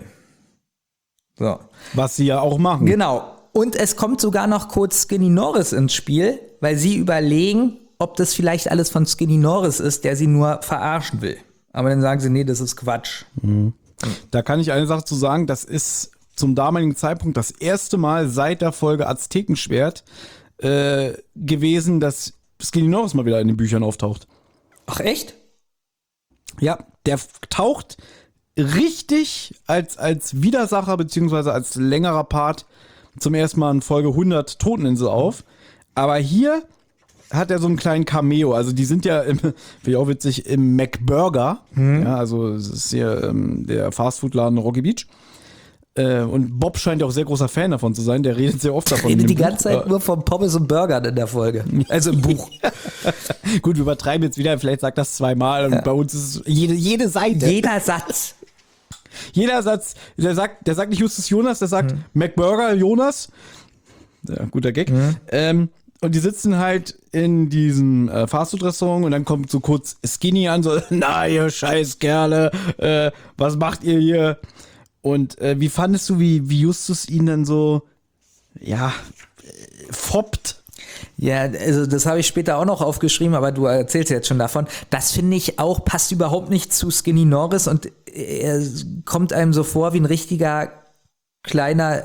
So. Was sie ja auch machen. Genau. Und es kommt sogar noch kurz Skinny Norris ins Spiel, weil sie überlegen, ob das vielleicht alles von Skinny Norris ist, der sie nur verarschen will. Aber dann sagen sie, nee, das ist Quatsch. Da kann ich eine Sache zu sagen, das ist zum damaligen Zeitpunkt das erste Mal seit der Folge Aztekenschwert gewesen, dass Skinny Norris mal wieder in den Büchern auftaucht. Ach echt? Ja, der taucht richtig als Widersacher beziehungsweise als längerer Part zum ersten Mal in Folge 100 Toteninsel auf. Aber hier hat er so einen kleinen Cameo. Also die sind ja, finde ich auch witzig, im McBurger. Ja, also es ist hier der Fastfood-Laden Rocky Beach. Und Bob scheint ja auch sehr großer Fan davon zu sein. Der redet sehr oft davon. Redet die ganze Zeit nur von Pommes und Burgern in der Folge. Also im Buch. Gut, wir übertreiben jetzt wieder. Vielleicht sagt das zweimal. Und bei uns ist es jede Seite. Jeder Satz. Jeder Satz. Der sagt nicht Justus Jonas, der sagt McBurger Jonas. Ja, guter Gag. Und die sitzen halt in diesem Fastfood-Restaurant und dann kommt so kurz Skinny an, so, na, ihr scheiß Kerle, was macht ihr hier? Und wie fandest du, wie Justus ihn dann so, ja, foppt? Ja, also das habe ich später auch noch aufgeschrieben, aber du erzählst jetzt schon davon. Das finde ich auch, passt überhaupt nicht zu Skinny Norris und er kommt einem so vor wie ein richtiger kleiner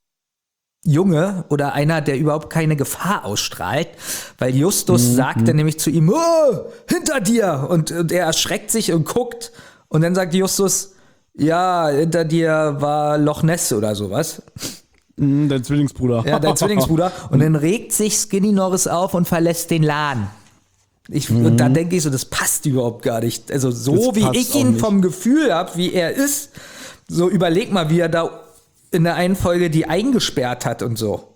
Junge oder einer, der überhaupt keine Gefahr ausstrahlt, weil Justus sagte nämlich zu ihm, oh, hinter dir! Und er erschreckt sich und guckt und dann sagt Justus, ja, hinter dir war Loch Ness oder sowas. Dein Zwillingsbruder. Ja, dein Zwillingsbruder. Und dann regt sich Skinny Norris auf und verlässt den Laden. Und da denke ich so, das passt überhaupt gar nicht. Also so Das wie passt ich auch ihn nicht. vom Gefühl habe, wie er ist, so überleg mal, wie er da in der einen Folge die eingesperrt hat und so.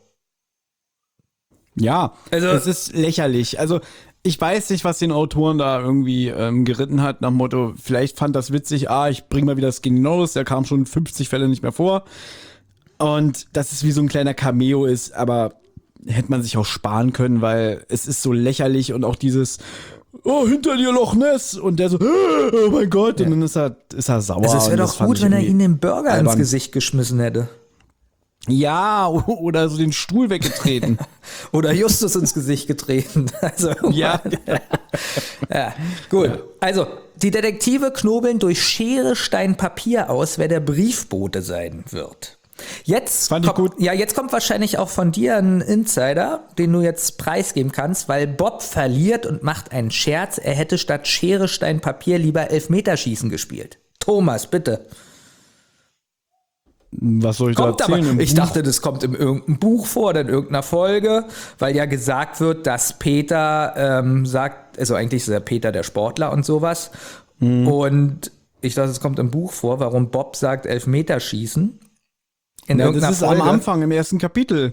Ja, Also- es ist lächerlich. Also ich weiß nicht, was den Autoren da irgendwie geritten hat, nach dem Motto, vielleicht fand das witzig, ich bring mal wieder Skinny Norris, der kam schon 50 Fälle nicht mehr vor. Und dass es wie so ein kleiner Cameo ist, aber hätte man sich auch sparen können, weil es ist so lächerlich und auch dieses, oh, hinter dir Loch Ness und der so, oh mein Gott, und dann ist er sauer. Also es und wäre das doch fand gut, ich wenn er irgendwie ihm den Burger ins albern. Gesicht geschmissen hätte. Ja, oder so den Stuhl weggetreten. Oder Justus ins Gesicht getreten. Also, Ja. ja, gut. Also, die Detektive knobeln durch Schere, Stein, Papier aus, wer der Briefbote sein wird. Jetzt Fand ich kommt, gut. ja, jetzt kommt wahrscheinlich auch von dir ein Insider, den du jetzt preisgeben kannst, weil Bob verliert und macht einen Scherz. Er hätte statt Schere, Stein, Papier lieber Elfmeterschießen gespielt. Thomas, bitte. Was soll ich Kommt da aber. erzählen? Im Ich Buch? dachte, das kommt in irgendeinem Buch vor oder in irgendeiner Folge, weil ja gesagt wird, dass Peter sagt, also eigentlich ist ja Peter der Sportler und sowas. Und ich dachte, es kommt im Buch vor, warum Bob sagt Elfmeterschießen. In Ja, irgendeiner das ist Folge. am Anfang, im ersten Kapitel.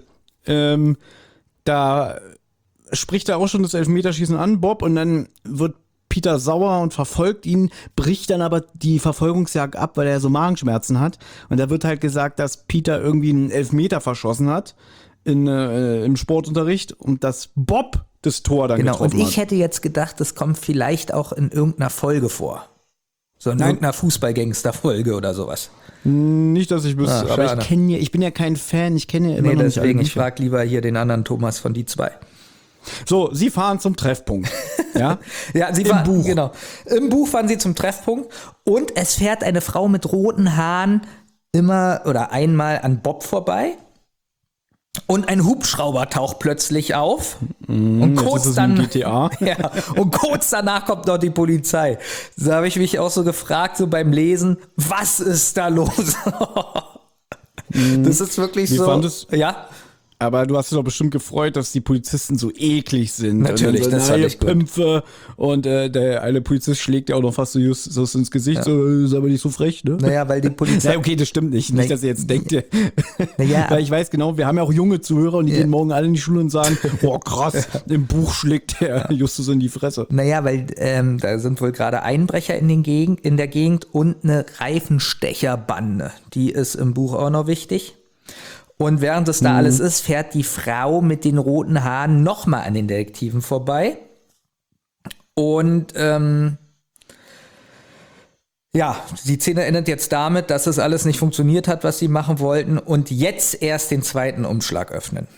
Da spricht er auch schon das Elfmeterschießen an, Bob, und dann wird Peter sauer und verfolgt ihn, bricht dann aber die Verfolgungsjagd ab, weil er so Magenschmerzen hat. Und da wird halt gesagt, dass Peter irgendwie einen Elfmeter verschossen hat im Sportunterricht und dass Bob das Tor dann Genau, und getroffen ich hat. hätte jetzt gedacht, das kommt vielleicht auch in irgendeiner Folge vor. So in irgendeiner Fußballgangster-Folge oder sowas. Nicht, dass ich wüsste, aber schade. ich bin ja kein Fan, ich kenne ja immer Nee, noch nicht alle deswegen, ich Bücher. frage lieber hier den anderen Thomas von die zwei. So, sie fahren zum Treffpunkt. Ja? Ja, sie Im war, Buch. Genau. Im Buch fahren sie zum Treffpunkt und es fährt eine Frau mit roten Haaren immer oder einmal an Bob vorbei. Und ein Hubschrauber taucht plötzlich auf. Und jetzt kurz ist es wie dann. im GTA. Ja, und kurz danach kommt noch die Polizei. Da habe ich mich auch so gefragt, so beim Lesen, was ist da los? Das ist wirklich Wie so. fandest- Ja. Aber du hast dich doch bestimmt gefreut, dass die Polizisten so eklig sind. Natürlich, und dann das so, fand "Na, ich ihr gut." Pümpfe. Und der eine Polizist schlägt ja auch noch fast so Justus ins Gesicht. So, ist aber nicht so frech, ne? Naja, weil die Polizei. Ja, okay, das stimmt nicht. Nicht, dass ihr jetzt denkt, Naja, weil ich weiß genau, wir haben ja auch junge Zuhörer und die gehen morgen alle in die Schule und sagen, boah, krass, im Buch schlägt der Justus in die Fresse. Naja, weil da sind wohl gerade Einbrecher in der Gegend und eine Reifenstecherbande. Die ist im Buch auch noch wichtig. Und während es da alles ist, fährt die Frau mit den roten Haaren nochmal an den Detektiven vorbei. Und die Szene endet jetzt damit, dass es alles nicht funktioniert hat, was sie machen wollten und jetzt erst den zweiten Umschlag öffnen.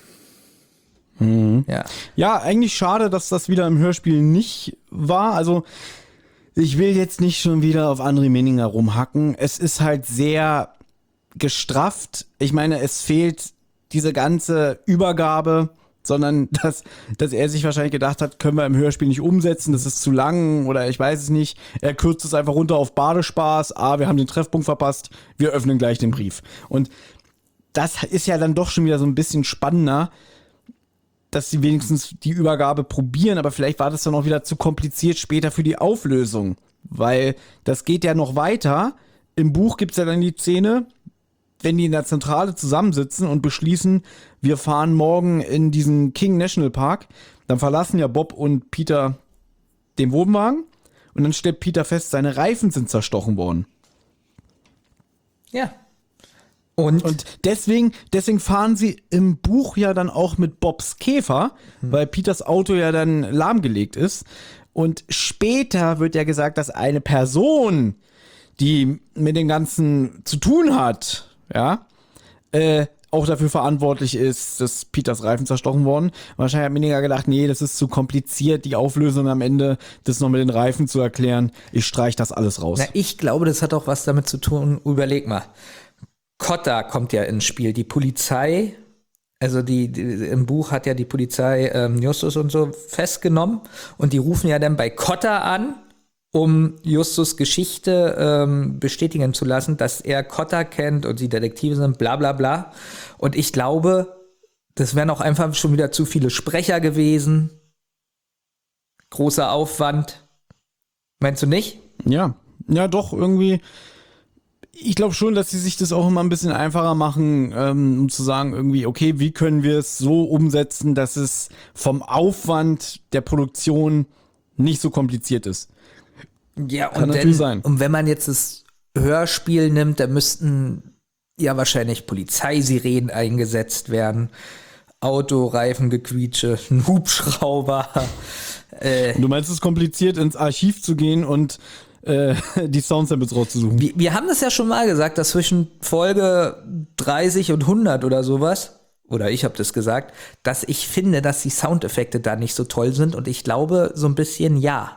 Ja, eigentlich schade, dass das wieder im Hörspiel nicht war. Also ich will jetzt nicht schon wieder auf André Menninger rumhacken. Es ist halt sehr gestrafft. Ich meine, es fehlt diese ganze Übergabe, sondern dass er sich wahrscheinlich gedacht hat, können wir im Hörspiel nicht umsetzen, das ist zu lang oder ich weiß es nicht. Er kürzt es einfach runter auf Badespaß. Wir haben den Treffpunkt verpasst, wir öffnen gleich den Brief. Und das ist ja dann doch schon wieder so ein bisschen spannender, dass sie wenigstens die Übergabe probieren, aber vielleicht war das dann auch wieder zu kompliziert später für die Auflösung, weil das geht ja noch weiter. Im Buch gibt es ja dann die Szene, wenn die in der Zentrale zusammensitzen und beschließen, wir fahren morgen in diesen King National Park, dann verlassen ja Bob und Peter den Wohnwagen und dann stellt Peter fest, seine Reifen sind zerstochen worden. Ja. Und deswegen fahren sie im Buch ja dann auch mit Bobs Käfer, weil Peters Auto ja dann lahmgelegt ist. Und später wird ja gesagt, dass eine Person, die mit dem Ganzen zu tun hat, ja, auch dafür verantwortlich ist, dass Peters Reifen zerstochen wurden. Wahrscheinlich hat Menninger gedacht, nee, das ist zu kompliziert, die Auflösung am Ende, das noch mit den Reifen zu erklären. Ich streich das alles raus. Na, ich glaube, das hat auch was damit zu tun. Überleg mal. Cotta kommt ja ins Spiel. Die Polizei, also im Buch hat ja die Polizei Justus und so festgenommen und die rufen ja dann bei Cotta an, um Justus Geschichte bestätigen zu lassen, dass er Cotta kennt und die Detektive sind, bla bla bla. Und ich glaube, das wären auch einfach schon wieder zu viele Sprecher gewesen. Großer Aufwand. Meinst du nicht? Ja, doch, irgendwie. Ich glaube schon, dass sie sich das auch immer ein bisschen einfacher machen, um zu sagen, irgendwie, okay, wie können wir es so umsetzen, dass es vom Aufwand der Produktion nicht so kompliziert ist. Ja, Kann natürlich sein. Und wenn man jetzt das Hörspiel nimmt, da müssten ja wahrscheinlich Polizeisirenen eingesetzt werden, Autoreifengequietsche, ein Hubschrauber. Du meinst, es ist kompliziert, ins Archiv zu gehen und die Soundsamples rauszusuchen. Wir haben das ja schon mal gesagt, dass zwischen Folge 30 und 100 oder sowas, oder ich habe das gesagt, dass ich finde, dass die Soundeffekte da nicht so toll sind und ich glaube so ein bisschen ja.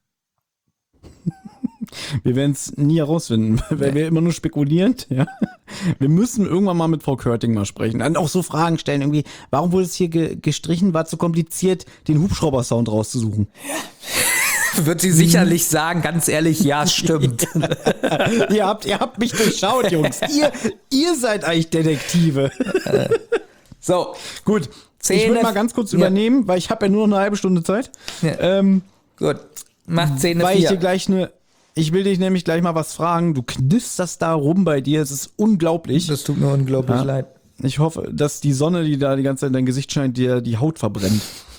Wir werden es nie herausfinden, weil wir immer nur spekulieren. Ja. Wir müssen irgendwann mal mit Frau Körting mal sprechen. Dann auch so Fragen stellen, irgendwie, warum wurde es hier gestrichen? War es so kompliziert, den Hubschrauber-Sound rauszusuchen? Wird sie sicherlich sagen, ganz ehrlich, ja, stimmt. ihr habt mich durchschaut, Jungs. Ihr seid eigentlich Detektive. So, gut. Ich würde mal ganz kurz übernehmen, weil ich habe ja nur noch eine halbe Stunde Zeit. Ja. Gut, mach Szene 4. Ich will dich nämlich gleich mal was fragen. Du knisterst da rum bei dir, es ist unglaublich. Das tut mir unglaublich leid. Ich hoffe, dass die Sonne, die da die ganze Zeit in dein Gesicht scheint, dir die Haut verbrennt.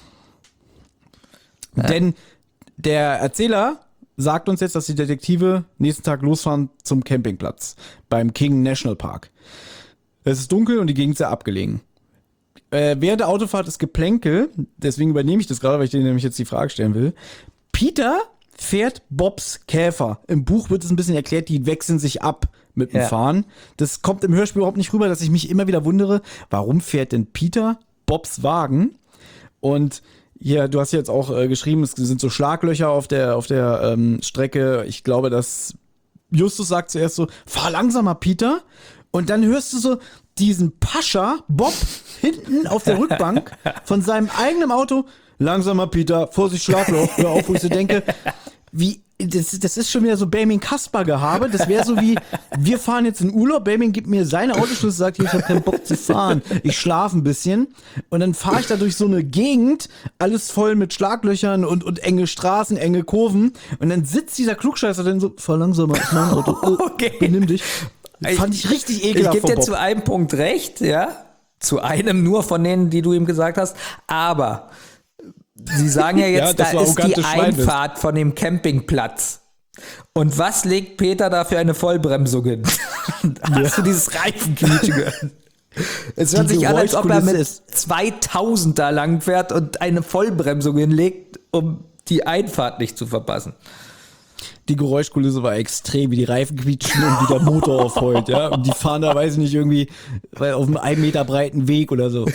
Ja. Denn der Erzähler sagt uns jetzt, dass die Detektive nächsten Tag losfahren zum Campingplatz beim King National Park. Es ist dunkel und die Gegend sehr abgelegen. Während der Autofahrt ist Geplänkel, deswegen übernehme ich das gerade, weil ich dir nämlich jetzt die Frage stellen will. Peter fährt Bobs Käfer. Im Buch wird es ein bisschen erklärt, die wechseln sich ab mit dem Fahren. Das kommt im Hörspiel überhaupt nicht rüber, dass ich mich immer wieder wundere, warum fährt denn Peter Bobs Wagen? Und ja, du hast jetzt auch geschrieben, es sind so Schlaglöcher auf der Strecke. Ich glaube, dass Justus sagt zuerst so, fahr langsamer, Peter. Und dann hörst du so diesen Pascha, Bob, hinten auf der Rückbank von seinem eigenen Auto. Langsamer, Peter, Vorsicht, Schlagloch, hör auf, wo ich so denke, das ist schon wieder so Baming-Kasper-Gehabe. Das wäre so wie, wir fahren jetzt in Urlaub, Baming gibt mir seine Autoschlüssel, sagt, ich habe keinen Bock zu fahren, ich schlafe ein bisschen. Und dann fahre ich da durch so eine Gegend, alles voll mit Schlaglöchern und enge Straßen, enge Kurven. Und dann sitzt dieser Klugscheißer dann so, fahr langsamer, ist mein Auto, okay. Benimm dich. Fand ich richtig ekelhaft. Ich gebe dir zu einem Punkt recht, ja, zu einem nur von denen, die du ihm gesagt hast, aber sie sagen ja jetzt, da ist die Einfahrt von dem Campingplatz. Und was legt Peter da für eine Vollbremsung hin? Hast du dieses Reifenquietschen gehört? Es hört sich an, als ob er mit 2000 da lang fährt und eine Vollbremsung hinlegt, um die Einfahrt nicht zu verpassen. Die Geräuschkulisse war extrem, wie die Reifen quietschen und wie der Motor aufheult, ja. Und die fahren da, weiß ich nicht, irgendwie auf einem 1 Meter breiten Weg oder so.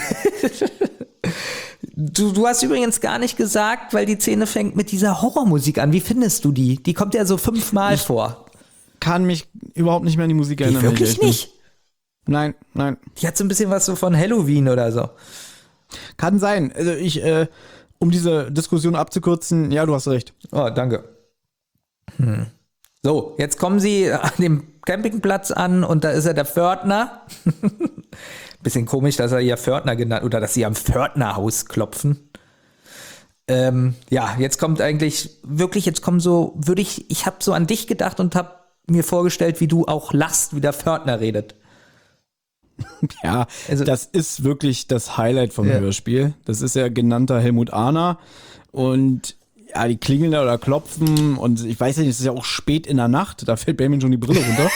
Du hast übrigens gar nicht gesagt, weil die Szene fängt mit dieser Horrormusik an. Wie findest du die? Die kommt ja so 5-mal vor. Kann mich überhaupt nicht mehr an die Musik erinnern. wenn ich Wirklich ehrlich nicht? bin. Nein. Die hat so ein bisschen was so von Halloween oder so. Kann sein. Also um diese Diskussion abzukürzen, ja, du hast recht. Oh, danke. So, jetzt kommen sie an dem Campingplatz an und da ist ja der Pförtner. Bisschen komisch, dass er ja Pförtner genannt oder dass sie am Pförtnerhaus klopfen. Ja, jetzt kommt eigentlich wirklich, ich habe so an dich gedacht und habe mir vorgestellt, wie du auch lachst, wie der Pförtner redet. Ja, Also- das ist wirklich das Highlight vom Hörspiel. Das ist ja genannter Helmut Ahner und ja, die klingeln da oder klopfen und ich weiß ja nicht, es ist ja auch spät in der Nacht, da fällt Benjamin schon die Brille runter.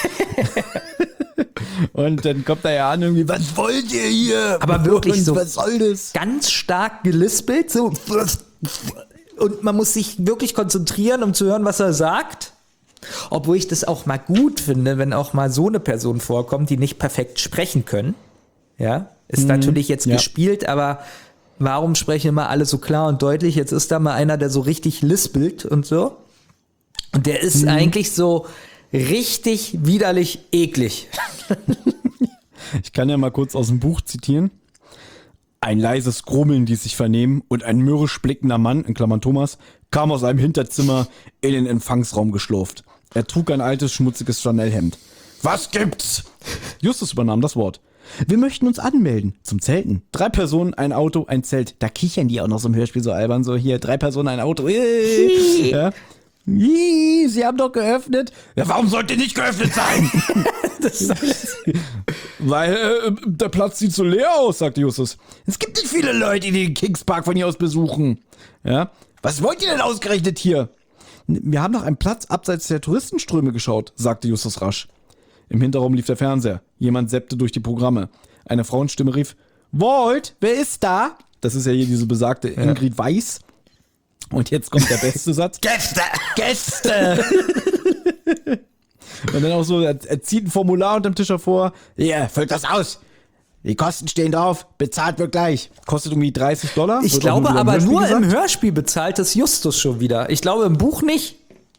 Und dann kommt er ja an irgendwie, was wollt ihr hier? Aber wirklich und so. Was soll das? Ganz stark gelispelt, so. Und man muss sich wirklich konzentrieren, um zu hören, was er sagt. Obwohl ich das auch mal gut finde, wenn auch mal so eine Person vorkommt, die nicht perfekt sprechen können. Ja, ist natürlich jetzt gespielt, aber warum sprechen immer alle so klar und deutlich? Jetzt ist da mal einer, der so richtig lispelt und so. Und der ist eigentlich so richtig widerlich eklig. Ich kann ja mal kurz aus dem Buch zitieren. Ein leises Grummeln ließ sich vernehmen und ein mürrisch blickender Mann, in Klammern Thomas, kam aus einem Hinterzimmer in den Empfangsraum geschlurft. Er trug ein altes, schmutziges Flanellhemd. Was gibt's? Justus übernahm das Wort. Wir möchten uns anmelden zum Zelten. 3 Personen, ein Auto, ein Zelt. Da kichern die auch noch so im Hörspiel so albern, so hier, 3 Personen, ein Auto. Ja. Sie haben doch geöffnet. Ja, warum sollte nicht geöffnet sein? Weil der Platz sieht so leer aus, sagte Justus. Es gibt nicht viele Leute, die den Kingspark von hier aus besuchen. Ja. Was wollt ihr denn ausgerechnet hier? Wir haben nach einem Platz abseits der Touristenströme geschaut, sagte Justus rasch. Im Hinterraum lief der Fernseher. Jemand seppte durch die Programme. Eine Frauenstimme rief, Walt, wer ist da? Das ist ja hier diese besagte Ingrid Weiß. Und jetzt kommt der beste Satz. Gäste! Und dann auch so, er zieht ein Formular unterm Tisch hervor. Ja, füllt das aus. Die Kosten stehen drauf, bezahlt wird gleich. Kostet irgendwie $30. Ich Wird glaube auch aber wieder nur gesagt. im Hörspiel bezahlt es Justus schon wieder. Ich glaube im Buch nicht.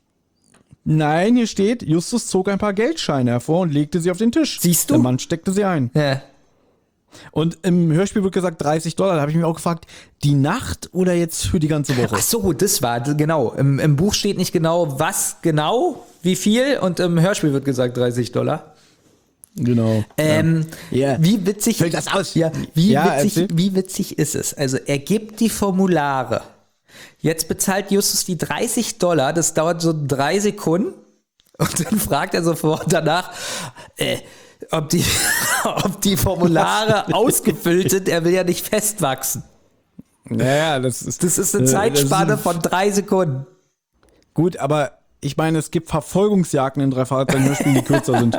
Nein, hier steht, Justus zog ein paar Geldscheine hervor und legte sie auf den Tisch. Siehst du? Der Mann steckte sie ein. Ja. Und im Hörspiel wird gesagt $30. Da habe ich mich auch gefragt, die Nacht oder jetzt für die ganze Woche? Ach so, das war, genau. Im Buch steht nicht genau, was genau, wie viel und im Hörspiel wird gesagt $30. Genau. Ja. Wie witzig, Füllt das aus. Ja, erzähl. wie witzig ist es? Also er gibt die Formulare. Jetzt bezahlt Justus die $30, das dauert so 3 Sekunden und dann fragt er sofort danach, ob die Formulare ausgefüllt sind. Er will ja nicht festwachsen. Naja, das ist eine Zeitspanne von 3 Sekunden. Gut, aber ich meine, es gibt Verfolgungsjagden in 3 Fahrzeugen-Hörspielen, die kürzer sind.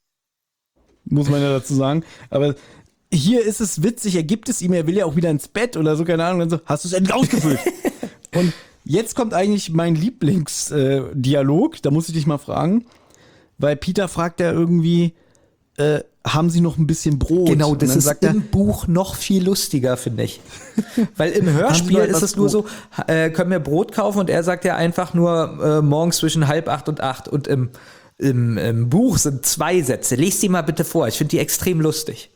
Muss man ja dazu sagen. Aber hier ist es witzig, er gibt es ihm, er will ja auch wieder ins Bett oder so, keine Ahnung. Und so, hast du es endlich ausgefüllt? Und jetzt kommt eigentlich mein Lieblingsdialog, da muss ich dich mal fragen. Weil Peter fragt ja irgendwie, haben Sie noch ein bisschen Brot? Genau, Und das dann ist sagt er, im Buch noch viel lustiger, finde ich. Weil im Haben Sie Hörspiel noch ist etwas es nur so, können wir Brot kaufen? Und er sagt ja einfach nur morgens zwischen 7:30 und 8. Und im Buch sind 2 Sätze. Lies die mal bitte vor. Ich finde die extrem lustig.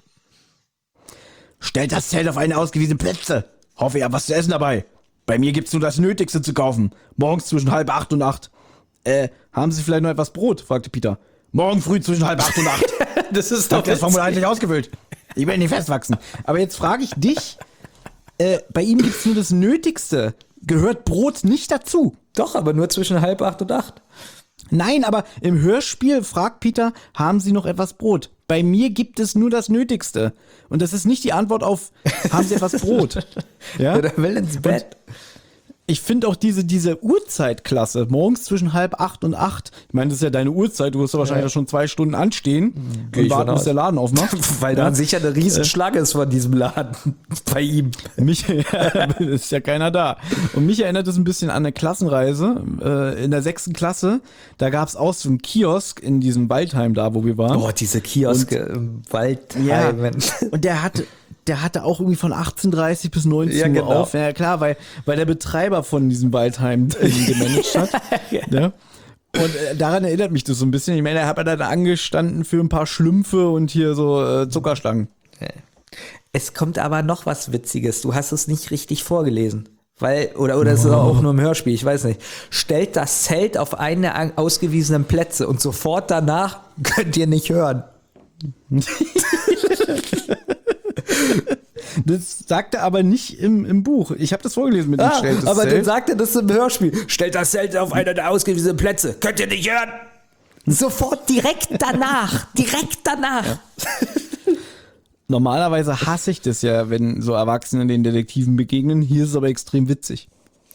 stellt das Zelt auf eine ausgewiesene Plätze. Hoffe, ihr habt was zu essen dabei. Bei mir gibt's nur das Nötigste zu kaufen. Morgens zwischen 7:30 und 8. Haben Sie vielleicht noch etwas Brot? Fragte Peter. Morgen früh zwischen 7:30 und 8. Das ist Habt ihr das Formular endlich ausgefüllt? Ich will nicht festwachsen. Aber jetzt frage ich dich, bei ihm gibt's nur das Nötigste. Gehört Brot nicht dazu? Doch, aber nur zwischen 7:30 und 8. Nein, aber im Hörspiel fragt Peter, haben Sie noch etwas Brot? Bei mir gibt es nur das Nötigste. Und das ist nicht die Antwort auf, haben Sie etwas Brot? Ja? Oder will ins Bett. Ich finde auch diese Uhrzeitklasse, morgens zwischen 7:30 und 8. Ich meine, das ist ja deine Uhrzeit, du wirst ja wahrscheinlich schon 2 Stunden anstehen und warten, bis der Laden aufmacht. Weil da sicher eine Riesenschlange ist von diesem Laden bei ihm. Ist ja keiner da. Und mich erinnert es ein bisschen an eine Klassenreise. In der 6. Klasse, da gab es auch so einen Kiosk in diesem Waldheim da, wo wir waren. Oh, diese Kioske im Waldheim. Ja, und der hatte auch irgendwie von 18:30 bis 19 Uhr auf. Ja, klar, weil der Betreiber von diesem Waldheim gemanagt hat. Ja. Und daran erinnert mich das so ein bisschen. Ich meine, er hat dann angestanden für ein paar Schlümpfe und hier so Zuckerstangen. Es kommt aber noch was Witziges. Du hast es nicht richtig vorgelesen. Oder es ist auch nur im Hörspiel, ich weiß nicht. Stellt das Zelt auf einen der ausgewiesenen Plätze und sofort danach könnt ihr nicht hören. Das sagt er aber nicht im Buch. Ich habe das vorgelesen mit dem Stellt das aber Zelt. dann sagt er das im Hörspiel. Stellt das Zelt auf einer der ausgewiesenen Plätze. Könnt ihr nicht hören? Sofort direkt danach. Ja. Normalerweise hasse ich das ja, wenn so Erwachsene den Detektiven begegnen. Hier ist es aber extrem witzig.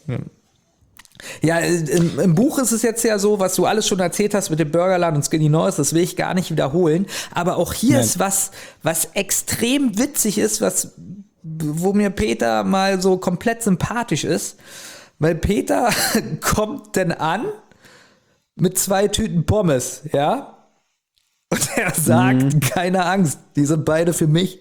Ja, im Buch ist es jetzt ja so, was du alles schon erzählt hast mit dem Burgerland und Skinny Norris, das will ich gar nicht wiederholen. Aber auch hier ist was extrem witzig ist, wo mir Peter mal so komplett sympathisch ist. Weil Peter kommt denn an mit 2 Tüten Pommes, ja? Und er sagt, keine Angst, die sind beide für mich.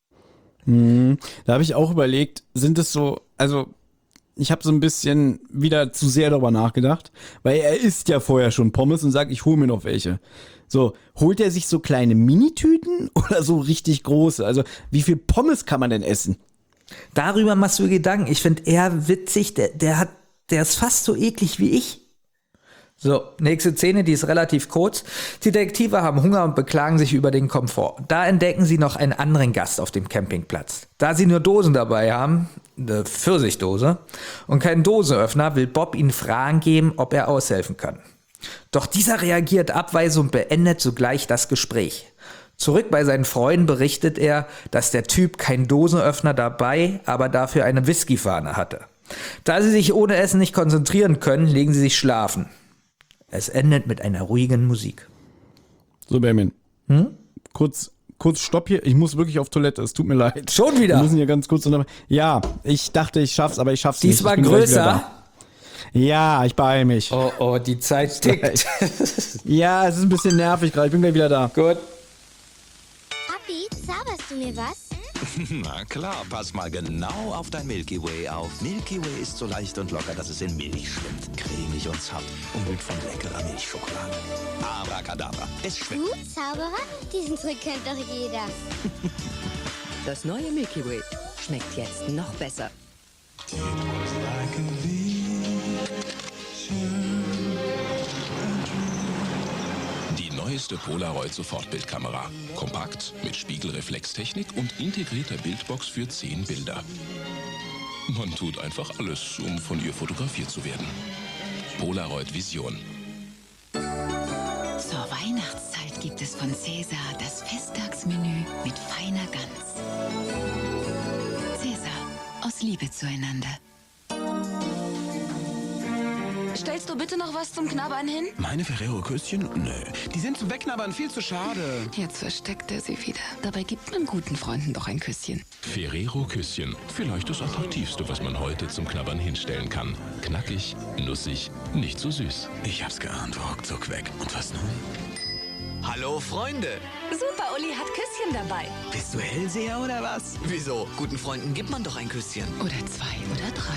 Da habe ich auch überlegt, sind es so, also ich habe so ein bisschen wieder zu sehr darüber nachgedacht, weil er isst ja vorher schon Pommes und sagt, ich hole mir noch welche. So, holt er sich so kleine Minitüten oder so richtig große? Also wie viel Pommes kann man denn essen? Darüber machst du Gedanken. Ich finde eher witzig, der ist fast so eklig wie ich. So, nächste Szene, die ist relativ kurz. Die Detektive haben Hunger und beklagen sich über den Komfort. Da entdecken sie noch einen anderen Gast auf dem Campingplatz. Da sie nur Dosen dabei haben, eine Pfirsiхдose, und keinen Dosenöffner, will Bob ihnen Fragen geben, ob er aushelfen kann. Doch dieser reagiert abweisend und beendet sogleich das Gespräch. Zurück bei seinen Freunden berichtet er, dass der Typ keinen Dosenöffner dabei, aber dafür eine Whiskyfahne hatte. Da sie sich ohne Essen nicht konzentrieren können, legen sie sich schlafen. Es endet mit einer ruhigen Musik. So, Benjamin. Kurz Stopp hier. Ich muss wirklich auf Toilette. Es tut mir leid. Schon wieder? Wir müssen hier ganz kurz. Ja, ich dachte, ich schaff's, aber ich schaff's nicht. Diesmal größer? Ja, ich beeile mich. Oh, die Zeit tickt. Ja, es ist ein bisschen nervig gerade. Ich bin gleich wieder da. Gut. Papi, zauberst du mir was? Na klar, pass mal genau auf dein Milky Way auf. Milky Way ist so leicht und locker, dass es in Milch schwimmt. Cremig und zart, umhüllt von leckerer Milchschokolade. Abracadabra, es schwimmt. Du, Zauberer? Diesen Trick kennt doch jeder. Das neue Milky Way schmeckt jetzt noch besser. Die neueste Polaroid-Sofortbildkamera. Kompakt, mit Spiegelreflextechnik und integrierter Bildbox für 10 Bilder. Man tut einfach alles, um von ihr fotografiert zu werden. Polaroid Vision. Zur Weihnachtszeit gibt es von Cäsar das Festtagsmenü mit feiner Gans. Cäsar, aus Liebe zueinander. Stellst du bitte noch was zum Knabbern hin? Meine Ferrero-Küsschen? Nö. Die sind zum Wegknabbern viel zu schade. Jetzt versteckt er sie wieder. Dabei gibt man guten Freunden doch ein Küsschen. Ferrero-Küsschen. Vielleicht das attraktivste, was man heute zum Knabbern hinstellen kann. Knackig, nussig, nicht so süß. Ich hab's geahnt, ruckzuck weg. Und was nun? Hallo, Freunde. Super, Uli hat Küsschen dabei. Bist du Hellseher oder was? Wieso? Guten Freunden gibt man doch ein Küsschen. Oder 2 oder 3.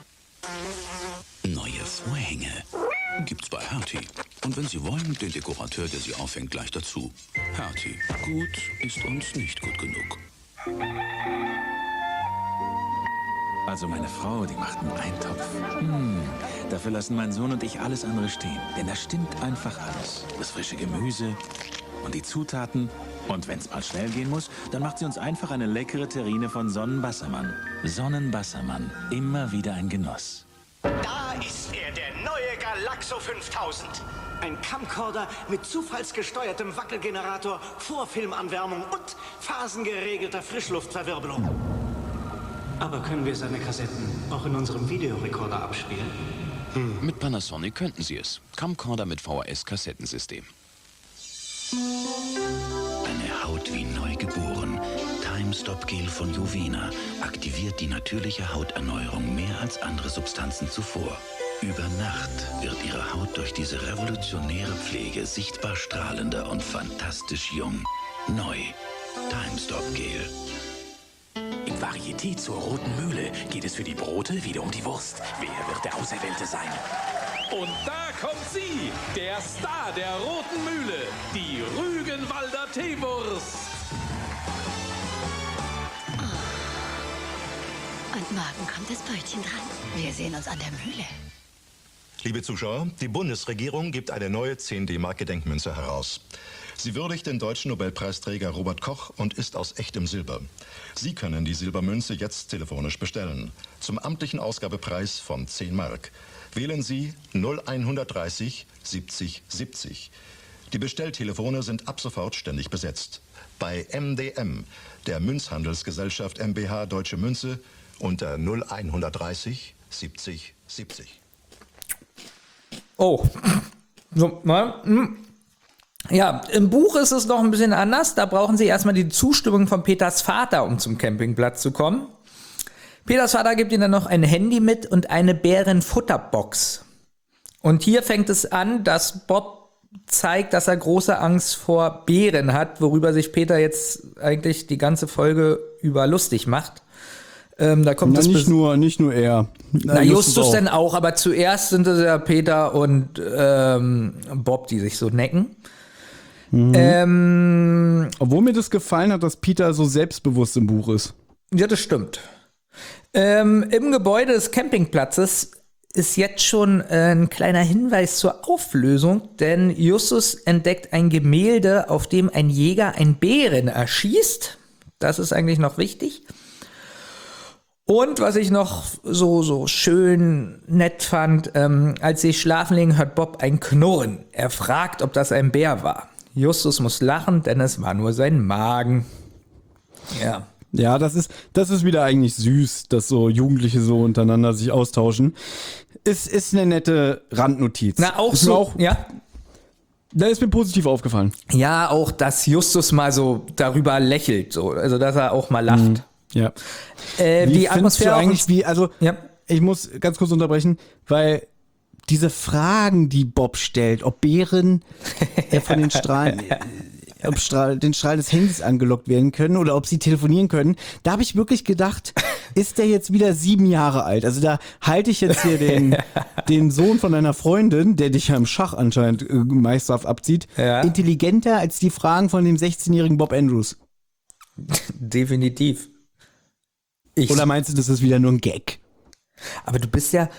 Neue Vorhänge. Gibt's bei Hertie. Und wenn Sie wollen, den Dekorateur, der sie aufhängt, gleich dazu. Hertie. Gut ist uns nicht gut genug. Also meine Frau, die macht einen Eintopf. Dafür lassen mein Sohn und ich alles andere stehen. Denn da stimmt einfach alles. Das frische Gemüse und die Zutaten. Und wenn es mal schnell gehen muss, dann macht sie uns einfach eine leckere Terrine von Sonnenbassermann. Sonnenbassermann. Immer wieder ein Genuss. Da ist er, der neue Galaxo 5000. Ein Camcorder mit zufallsgesteuertem Wackelgenerator, Vorfilmanwärmung und phasengeregelter Frischluftverwirbelung. Aber können wir seine Kassetten auch in unserem Videorekorder abspielen? Mit Panasonic könnten Sie es. Camcorder mit VHS-Kassettensystem. Eine Haut wie neu geboren. Time Stop Gel von Juvena aktiviert die natürliche Hauterneuerung mehr als andere Substanzen zuvor. Über Nacht wird Ihre Haut durch diese revolutionäre Pflege sichtbar strahlender und fantastisch jung. Neu. Time Stop Gel. Im Varieté zur Roten Mühle geht es für die Brote wieder um die Wurst. Wer wird der Auserwählte sein? Und da kommt sie, der Star der Roten Mühle, die Rügenwalder Teewurst. Und morgen kommt das Brötchen dran. Wir sehen uns an der Mühle. Liebe Zuschauer, die Bundesregierung gibt eine neue 10-D-Mark-Gedenkmünze heraus. Sie würdigt den deutschen Nobelpreisträger Robert Koch und ist aus echtem Silber. Sie können die Silbermünze jetzt telefonisch bestellen. Zum amtlichen Ausgabepreis von 10 Mark. Wählen Sie 0130 70 70. Die Bestelltelefone sind ab sofort ständig besetzt. Bei MDM, der Münzhandelsgesellschaft MBH Deutsche Münze, unter 0130 70 70. Oh. So, mal. Ja, im Buch ist es noch ein bisschen anders. Da brauchen sie erstmal die Zustimmung von Peters Vater, um zum Campingplatz zu kommen. Peters Vater gibt ihnen dann noch ein Handy mit und eine Bärenfutterbox. Und hier fängt es an, dass Bob zeigt, dass er große Angst vor Bären hat, worüber sich Peter jetzt eigentlich die ganze Folge über lustig macht. Da kommt nicht nur er. Na, Justus denn auch, aber zuerst sind es ja Peter und Bob, die sich so necken. Obwohl mir das gefallen hat, dass Peter so selbstbewusst im Buch ist. Ja, das stimmt. Im Gebäude des Campingplatzes ist jetzt schon ein kleiner Hinweis zur Auflösung, denn Justus entdeckt ein Gemälde, auf dem ein Jäger einen Bären erschießt. Das ist eigentlich noch wichtig. Und was ich noch so schön nett fand, als sie schlafen legen, hört Bob ein Knurren. Er fragt, ob das ein Bär war. Justus muss lachen, denn es war nur sein Magen. Ja. Ja, das ist wieder eigentlich süß, dass so Jugendliche so untereinander sich austauschen. Es ist eine nette Randnotiz. Na, auch so, ja. Da ist mir positiv aufgefallen. Ja, auch, dass Justus mal so darüber lächelt, so, also dass er auch mal lacht. Ja. Die Atmosphäre eigentlich, ich muss ganz kurz unterbrechen, weil diese Fragen, die Bob stellt, ob Bären von den Strahlen, den Strahl des Handys angelockt werden können oder ob sie telefonieren können, da habe ich wirklich gedacht, ist der jetzt wieder 7 Jahre alt? Also da halte ich jetzt hier den Sohn von deiner Freundin, der dich ja im Schach anscheinend meisterhaft abzieht, intelligenter als die Fragen von dem 16-jährigen Bob Andrews. Definitiv. Oder meinst du, das ist wieder nur ein Gag? Aber du bist ja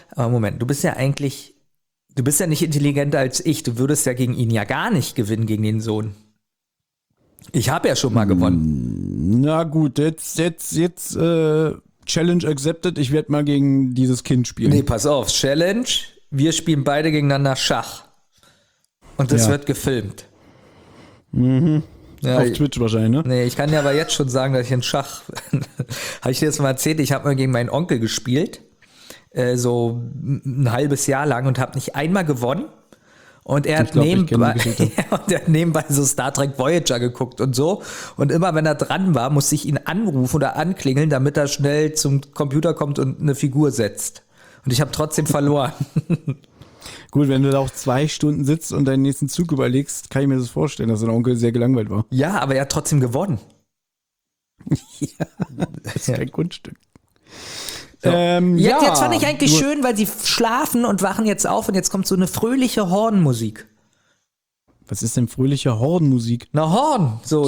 nicht intelligenter als ich. Du würdest ja gegen ihn ja gar nicht gewinnen, gegen den Sohn. Ich habe ja schon mal gewonnen. Na gut, jetzt Challenge accepted. Ich werde mal gegen dieses Kind spielen. Nee, pass auf, Challenge. Wir spielen beide gegeneinander Schach. Und das wird gefilmt. Mhm. Ja, auf Twitch wahrscheinlich, ne? Nee, ich kann dir aber jetzt schon sagen, dass ich in Schach, habe ich dir jetzt mal erzählt, ich habe mal gegen meinen Onkel gespielt, so ein halbes Jahr lang und habe nicht einmal gewonnen. Und er hat nebenbei so Star Trek Voyager geguckt und so. Und immer wenn er dran war, musste ich ihn anrufen oder anklingeln, damit er schnell zum Computer kommt und eine Figur setzt. Und ich habe trotzdem verloren. Gut, wenn du da auch 2 Stunden sitzt und deinen nächsten Zug überlegst, kann ich mir das vorstellen, dass dein Onkel sehr gelangweilt war. Ja, aber er hat trotzdem gewonnen. Ja, das ist kein Kunststück. So. Jetzt fand ich eigentlich schön, weil sie schlafen und wachen jetzt auf und jetzt kommt so eine fröhliche Hornmusik. Was ist denn fröhliche Hornmusik? Na, Horn. So.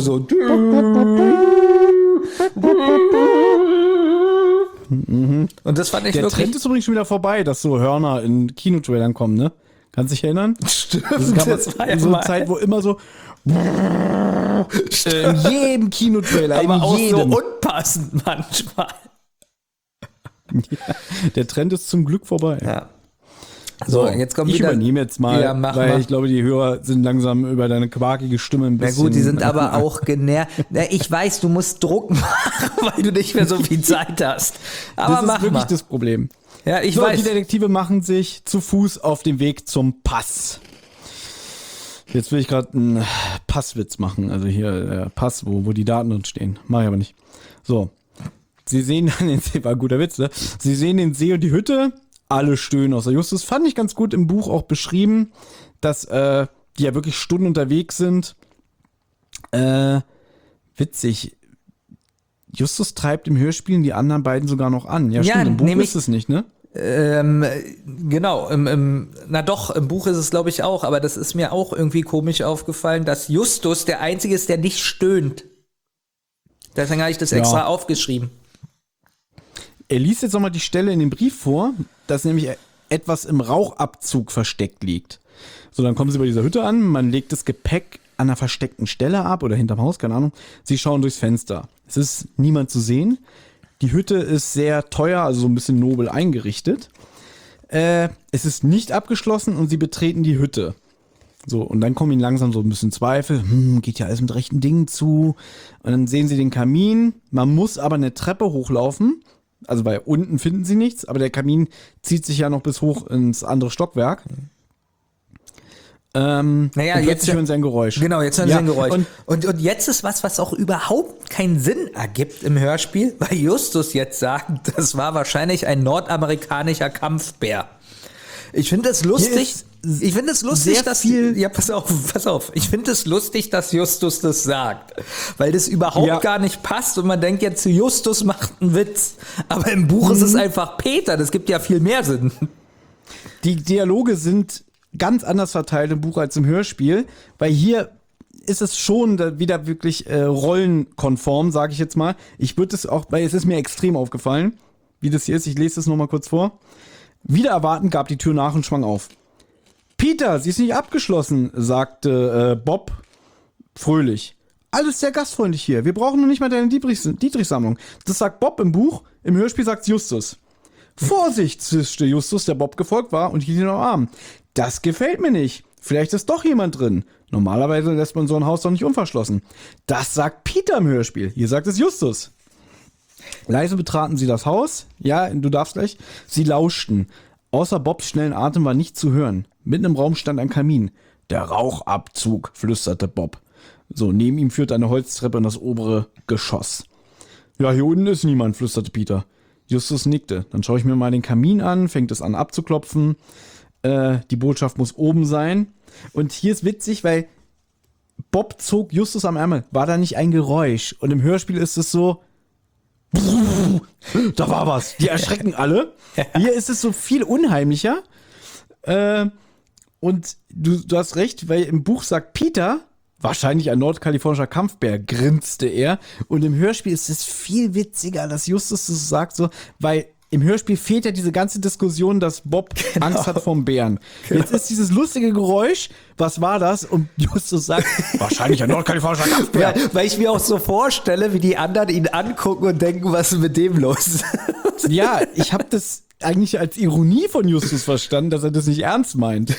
Und das fand ich Der wirklich... Trend ist übrigens schon wieder vorbei, dass so Hörner in Kinotrailern kommen, ne? Kannst du dich erinnern? Stimmt, das war ja so eine Zeit, wo immer so in jedem Kinotrailer, aber auch so unpassend manchmal. Ja, der Trend ist zum Glück vorbei. Ja. So, jetzt kommt ich wieder. übernehme jetzt mal, Ja, mach weil mal. ich glaube, die Hörer sind langsam über deine quakige Stimme ein Na bisschen... gut, die sind aber auch genervt. Ich weiß, du musst Druck machen, weil du nicht mehr so viel Zeit hast. Aber das mach ist wirklich mal. das Problem. Ja, ich so, weiß. die Detektive machen sich zu Fuß auf den Weg zum Pass. Jetzt will ich gerade einen Passwitz machen. Also hier der Pass, wo die Daten drin stehen. Mach ich aber nicht. So. Sie sehen dann den See, war ein guter Witz, ne? Sie sehen den See und die Hütte. Alle stöhnen außer Justus. Fand ich ganz gut im Buch auch beschrieben, dass die ja wirklich Stunden unterwegs sind. Witzig. Justus treibt im Hörspiel die anderen beiden sogar noch an. Ja, stimmt, im Buch ist es nicht, ne? Genau, im Buch ist es, glaube ich, auch, aber das ist mir auch irgendwie komisch aufgefallen, dass Justus der Einzige ist, der nicht stöhnt. Deswegen habe ich das extra aufgeschrieben. Er liest jetzt nochmal die Stelle in dem Brief vor, dass nämlich etwas im Rauchabzug versteckt liegt. So, dann kommen sie bei dieser Hütte an, man legt das Gepäck an einer versteckten Stelle ab oder hinterm Haus, keine Ahnung. Sie schauen durchs Fenster. Es ist niemand zu sehen. Die Hütte ist sehr teuer, also so ein bisschen nobel eingerichtet. Es ist nicht abgeschlossen und sie betreten die Hütte. So, und dann kommen ihnen langsam so ein bisschen Zweifel. Geht ja alles mit rechten Dingen zu. Und dann sehen sie den Kamin. Man muss aber eine Treppe hochlaufen. Also weil unten finden sie nichts, aber der Kamin zieht sich ja noch bis hoch ins andere Stockwerk. Jetzt hören sie ein Geräusch. Genau, jetzt hören sie ein Geräusch. Und jetzt ist was auch überhaupt keinen Sinn ergibt im Hörspiel, weil Justus jetzt sagt, das war wahrscheinlich ein nordamerikanischer Kampfbär. Ich finde es lustig. Ich finde es lustig, dass pass auf. Ich finde es lustig, dass Justus das sagt, weil das überhaupt gar nicht passt und man denkt jetzt, Justus macht einen Witz, aber im Buch ist es einfach Peter. Das gibt ja viel mehr Sinn. Die Dialoge sind ganz anders verteilt im Buch als im Hörspiel, weil hier ist es schon wieder wirklich rollenkonform, sage ich jetzt mal. Ich würde es auch, weil es ist mir extrem aufgefallen, wie das hier ist. Ich lese das nochmal kurz vor. Wieder erwarten gab die Tür nach und schwang auf. Peter, sie ist nicht abgeschlossen, sagte Bob fröhlich. Alles sehr gastfreundlich hier. Wir brauchen noch nicht mal deine Dietrich-Sammlung. Das sagt Bob im Buch, im Hörspiel sagt Justus. Vorsicht, zischte Justus, der Bob gefolgt war und hielt ihn am Arm. Das gefällt mir nicht. Vielleicht ist doch jemand drin. Normalerweise lässt man so ein Haus doch nicht unverschlossen. Das sagt Peter im Hörspiel. Hier sagt es Justus. Leise betraten sie das Haus. Ja, du darfst gleich. Sie lauschten. Außer Bobs schnellen Atem war nichts zu hören. Mitten im Raum stand ein Kamin. Der Rauchabzug, flüsterte Bob. So, neben ihm führte eine Holztreppe in das obere Geschoss. Ja, hier unten ist niemand, flüsterte Peter. Justus nickte. Dann schaue ich mir mal den Kamin an, fängt es an abzuklopfen. Die Botschaft muss oben sein. Und hier ist witzig, weil Bob zog Justus am Ärmel. War da nicht ein Geräusch? Und im Hörspiel ist es so, da war was. Die erschrecken alle. Hier ist es so viel unheimlicher. Und du hast recht, weil im Buch sagt Peter, wahrscheinlich ein nordkalifornischer Kampfbär, grinste er. Und im Hörspiel ist es viel witziger, dass Justus das sagt, so, weil im Hörspiel fehlt ja diese ganze Diskussion, dass Bob Angst hat vom Bären. Jetzt ist dieses lustige Geräusch, was war das? Und Justus sagt, wahrscheinlich ein nordkalifornischer Kampfbär. Ja, weil ich mir auch so vorstelle, wie die anderen ihn angucken und denken, was ist mit dem los? Ja, ich habe das eigentlich als Ironie von Justus verstanden, dass er das nicht ernst meint.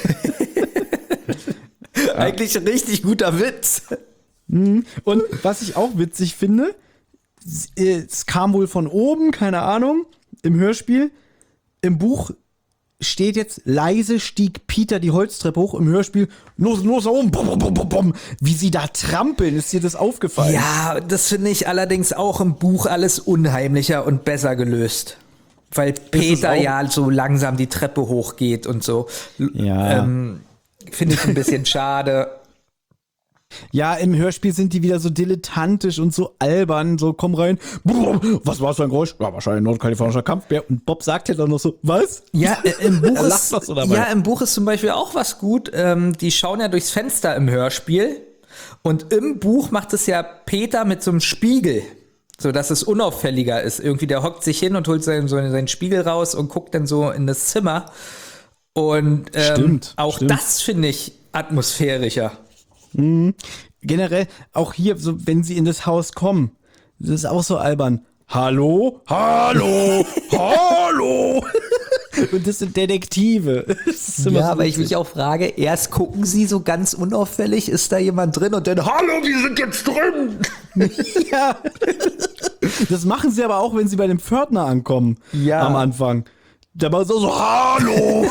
Eigentlich ein richtig guter Witz. Und was ich auch witzig finde, es kam wohl von oben, keine Ahnung, im Hörspiel. Im Buch steht jetzt, leise stieg Peter die Holztreppe hoch, im Hörspiel, los da oben, bom, bom, bom, bom. Wie sie da trampeln, ist dir das aufgefallen? Ja, das finde ich allerdings auch im Buch alles unheimlicher und besser gelöst. Weil Peter ja so langsam die Treppe hochgeht und so. Ja. Finde ich ein bisschen schade. Ja, im Hörspiel sind die wieder so dilettantisch und so albern, so komm rein, was war das für ein Geräusch? Ja, wahrscheinlich ein nordkalifornischer Kampfbär. Und Bob sagt ja dann noch so, was? Ja, im Buch lacht was so dabei. Ja, im Buch ist zum Beispiel auch was gut. Die schauen ja durchs Fenster im Hörspiel und im Buch macht es ja Peter mit so einem Spiegel, so dass es unauffälliger ist. Irgendwie der hockt sich hin und holt seinen Spiegel raus und guckt dann so in das Zimmer. Und stimmt. Das finde ich atmosphärischer. Generell, auch hier, so, wenn sie in das Haus kommen, das ist auch so albern. Hallo? Hallo? Hallo? Und das sind Detektive. Das ist immer Ja, so aber ich witzig. mich auch frage, erst gucken sie so ganz unauffällig, ist da jemand drin und dann, hallo, wir sind jetzt drin. Ja. Das machen sie aber auch, wenn sie bei dem Pförtner ankommen. Ja. Am Anfang. Der war so, hallo.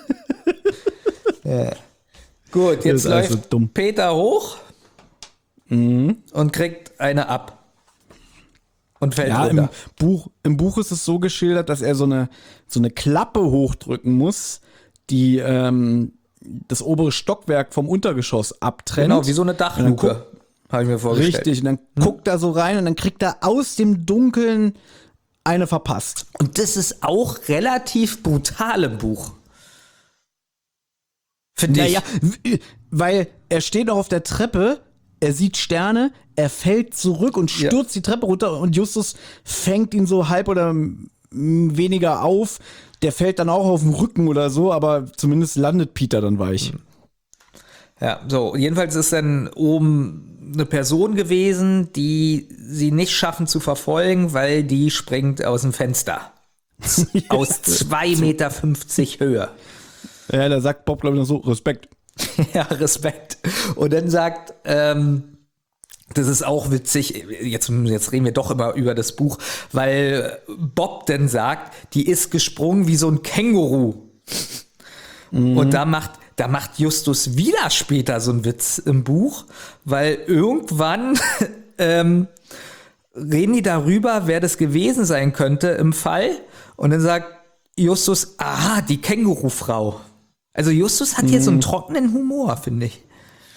Gut, Das jetzt ist also läuft dumm. Peter hoch und kriegt eine ab. Und fällt Ja, runter. im Buch ist es so geschildert, dass er so eine Klappe hochdrücken muss, die das obere Stockwerk vom Untergeschoss abtrennt. Genau, wie so eine Dachluke, habe ich mir vorgestellt. Richtig, und dann guckt er so rein und dann kriegt er aus dem Dunkeln eine verpasst. Und das ist auch relativ brutal im Buch. Finde ich. Naja, weil er steht noch auf der Treppe, er sieht Sterne, er fällt zurück und stürzt die Treppe runter und Justus fängt ihn so halb oder weniger auf. Der fällt dann auch auf den Rücken oder so, aber zumindest landet Peter dann weich. Ja, so, jedenfalls ist dann oben eine Person gewesen, die sie nicht schaffen zu verfolgen, weil die springt aus dem Fenster. Aus 2,50 Meter Höhe. Ja, da sagt Bob, glaube ich, noch so, Respekt. Ja, Respekt. Und dann sagt, das ist auch witzig, jetzt reden wir doch immer über das Buch, weil Bob dann sagt, die ist gesprungen wie so ein Känguru. Und da macht Justus wieder später so einen Witz im Buch, weil irgendwann reden die darüber, wer das gewesen sein könnte im Fall. Und dann sagt Justus, aha, die Kängurufrau. Also Justus hat hier so einen trockenen Humor, finde ich.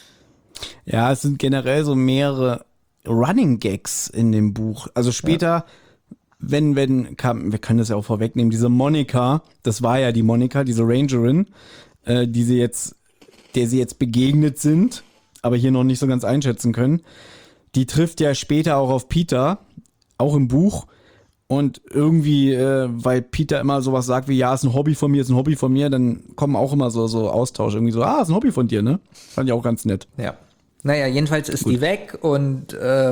Ja, es sind generell so mehrere Running Gags in dem Buch. Also später, wenn kam, wir können das ja auch vorwegnehmen, diese Monika, das war ja die Monika, diese Rangerin, der sie jetzt begegnet sind, aber hier noch nicht so ganz einschätzen können. Die trifft ja später auch auf Peter, auch im Buch. Und irgendwie, weil Peter immer sowas sagt wie, ja, ist ein Hobby von mir, dann kommen auch immer so Austausche, irgendwie so, ist ein Hobby von dir, ne? Fand ich auch ganz nett. Ja. Naja, jedenfalls ist die weg und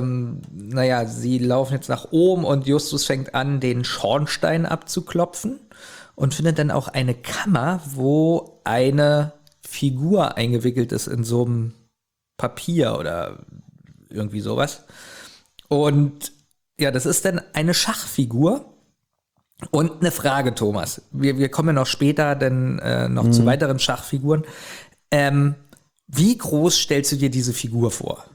sie laufen jetzt nach oben und Justus fängt an, den Schornstein abzuklopfen und findet dann auch eine Kammer, wo eine Figur eingewickelt ist in so einem Papier oder irgendwie sowas. Und ja, das ist dann eine Schachfigur. Und eine Frage, Thomas. Wir kommen ja noch später dann noch zu weiteren Schachfiguren. Wie groß stellst du dir diese Figur vor?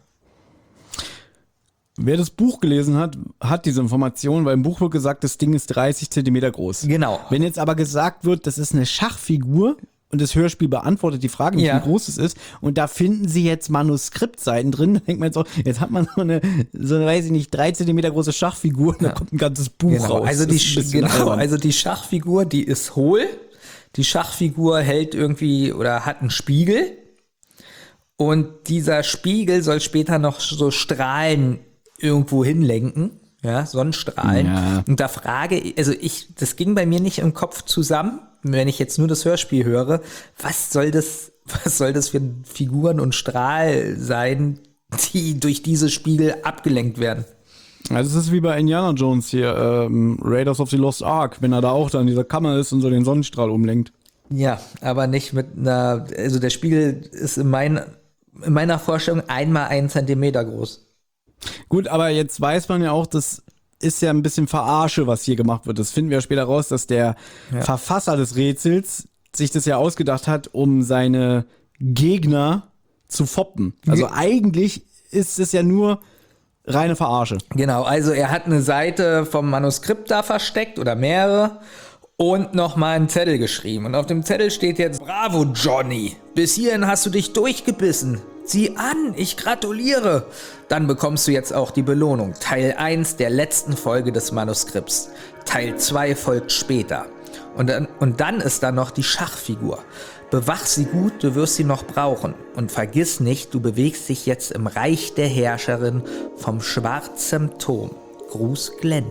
Wer das Buch gelesen hat, hat diese Information, weil im Buch wird gesagt, das Ding ist 30 Zentimeter groß. Genau. Wenn jetzt aber gesagt wird, das ist eine Schachfigur und das Hörspiel beantwortet die Frage nicht, wie groß es ist, und da finden sie jetzt Manuskriptseiten drin, dann denkt man jetzt auch, jetzt hat man so eine weiß ich nicht, 3 Zentimeter große Schachfigur und da kommt ein ganzes Buch raus. Also die Schachfigur, die ist hohl. Die Schachfigur hält irgendwie oder hat einen Spiegel. Und dieser Spiegel soll später noch so Strahlen irgendwo hinlenken. Ja, Sonnenstrahlen. Ja. Und da das ging bei mir nicht im Kopf zusammen, wenn ich jetzt nur das Hörspiel höre. Was soll das für Figuren und Strahl sein, die durch diese Spiegel abgelenkt werden? Also es ist wie bei Indiana Jones hier, Raiders of the Lost Ark, wenn er da auch da in dieser Kammer ist und so den Sonnenstrahl umlenkt. Ja, aber nicht mit also der Spiegel ist in meiner Vorstellung 1x1 Zentimeter groß. Gut, aber jetzt weiß man ja auch, das ist ja ein bisschen Verarsche, was hier gemacht wird. Das finden wir später raus, dass der Verfasser des Rätsels sich das ja ausgedacht hat, um seine Gegner zu foppen. Also eigentlich ist es ja nur reine Verarsche. Genau, also er hat eine Seite vom Manuskript da versteckt oder mehrere und nochmal einen Zettel geschrieben. Und auf dem Zettel steht jetzt: Bravo, Johnny, bis hierhin hast du dich durchgebissen. Sieh an, ich gratuliere. Dann bekommst du jetzt auch die Belohnung. Teil 1 der letzten Folge des Manuskripts. Teil 2 folgt später. Und dann ist da noch die Schachfigur. Bewach sie gut, du wirst sie noch brauchen. Und vergiss nicht, du bewegst dich jetzt im Reich der Herrscherin vom schwarzen Turm. Gruß, Glenn.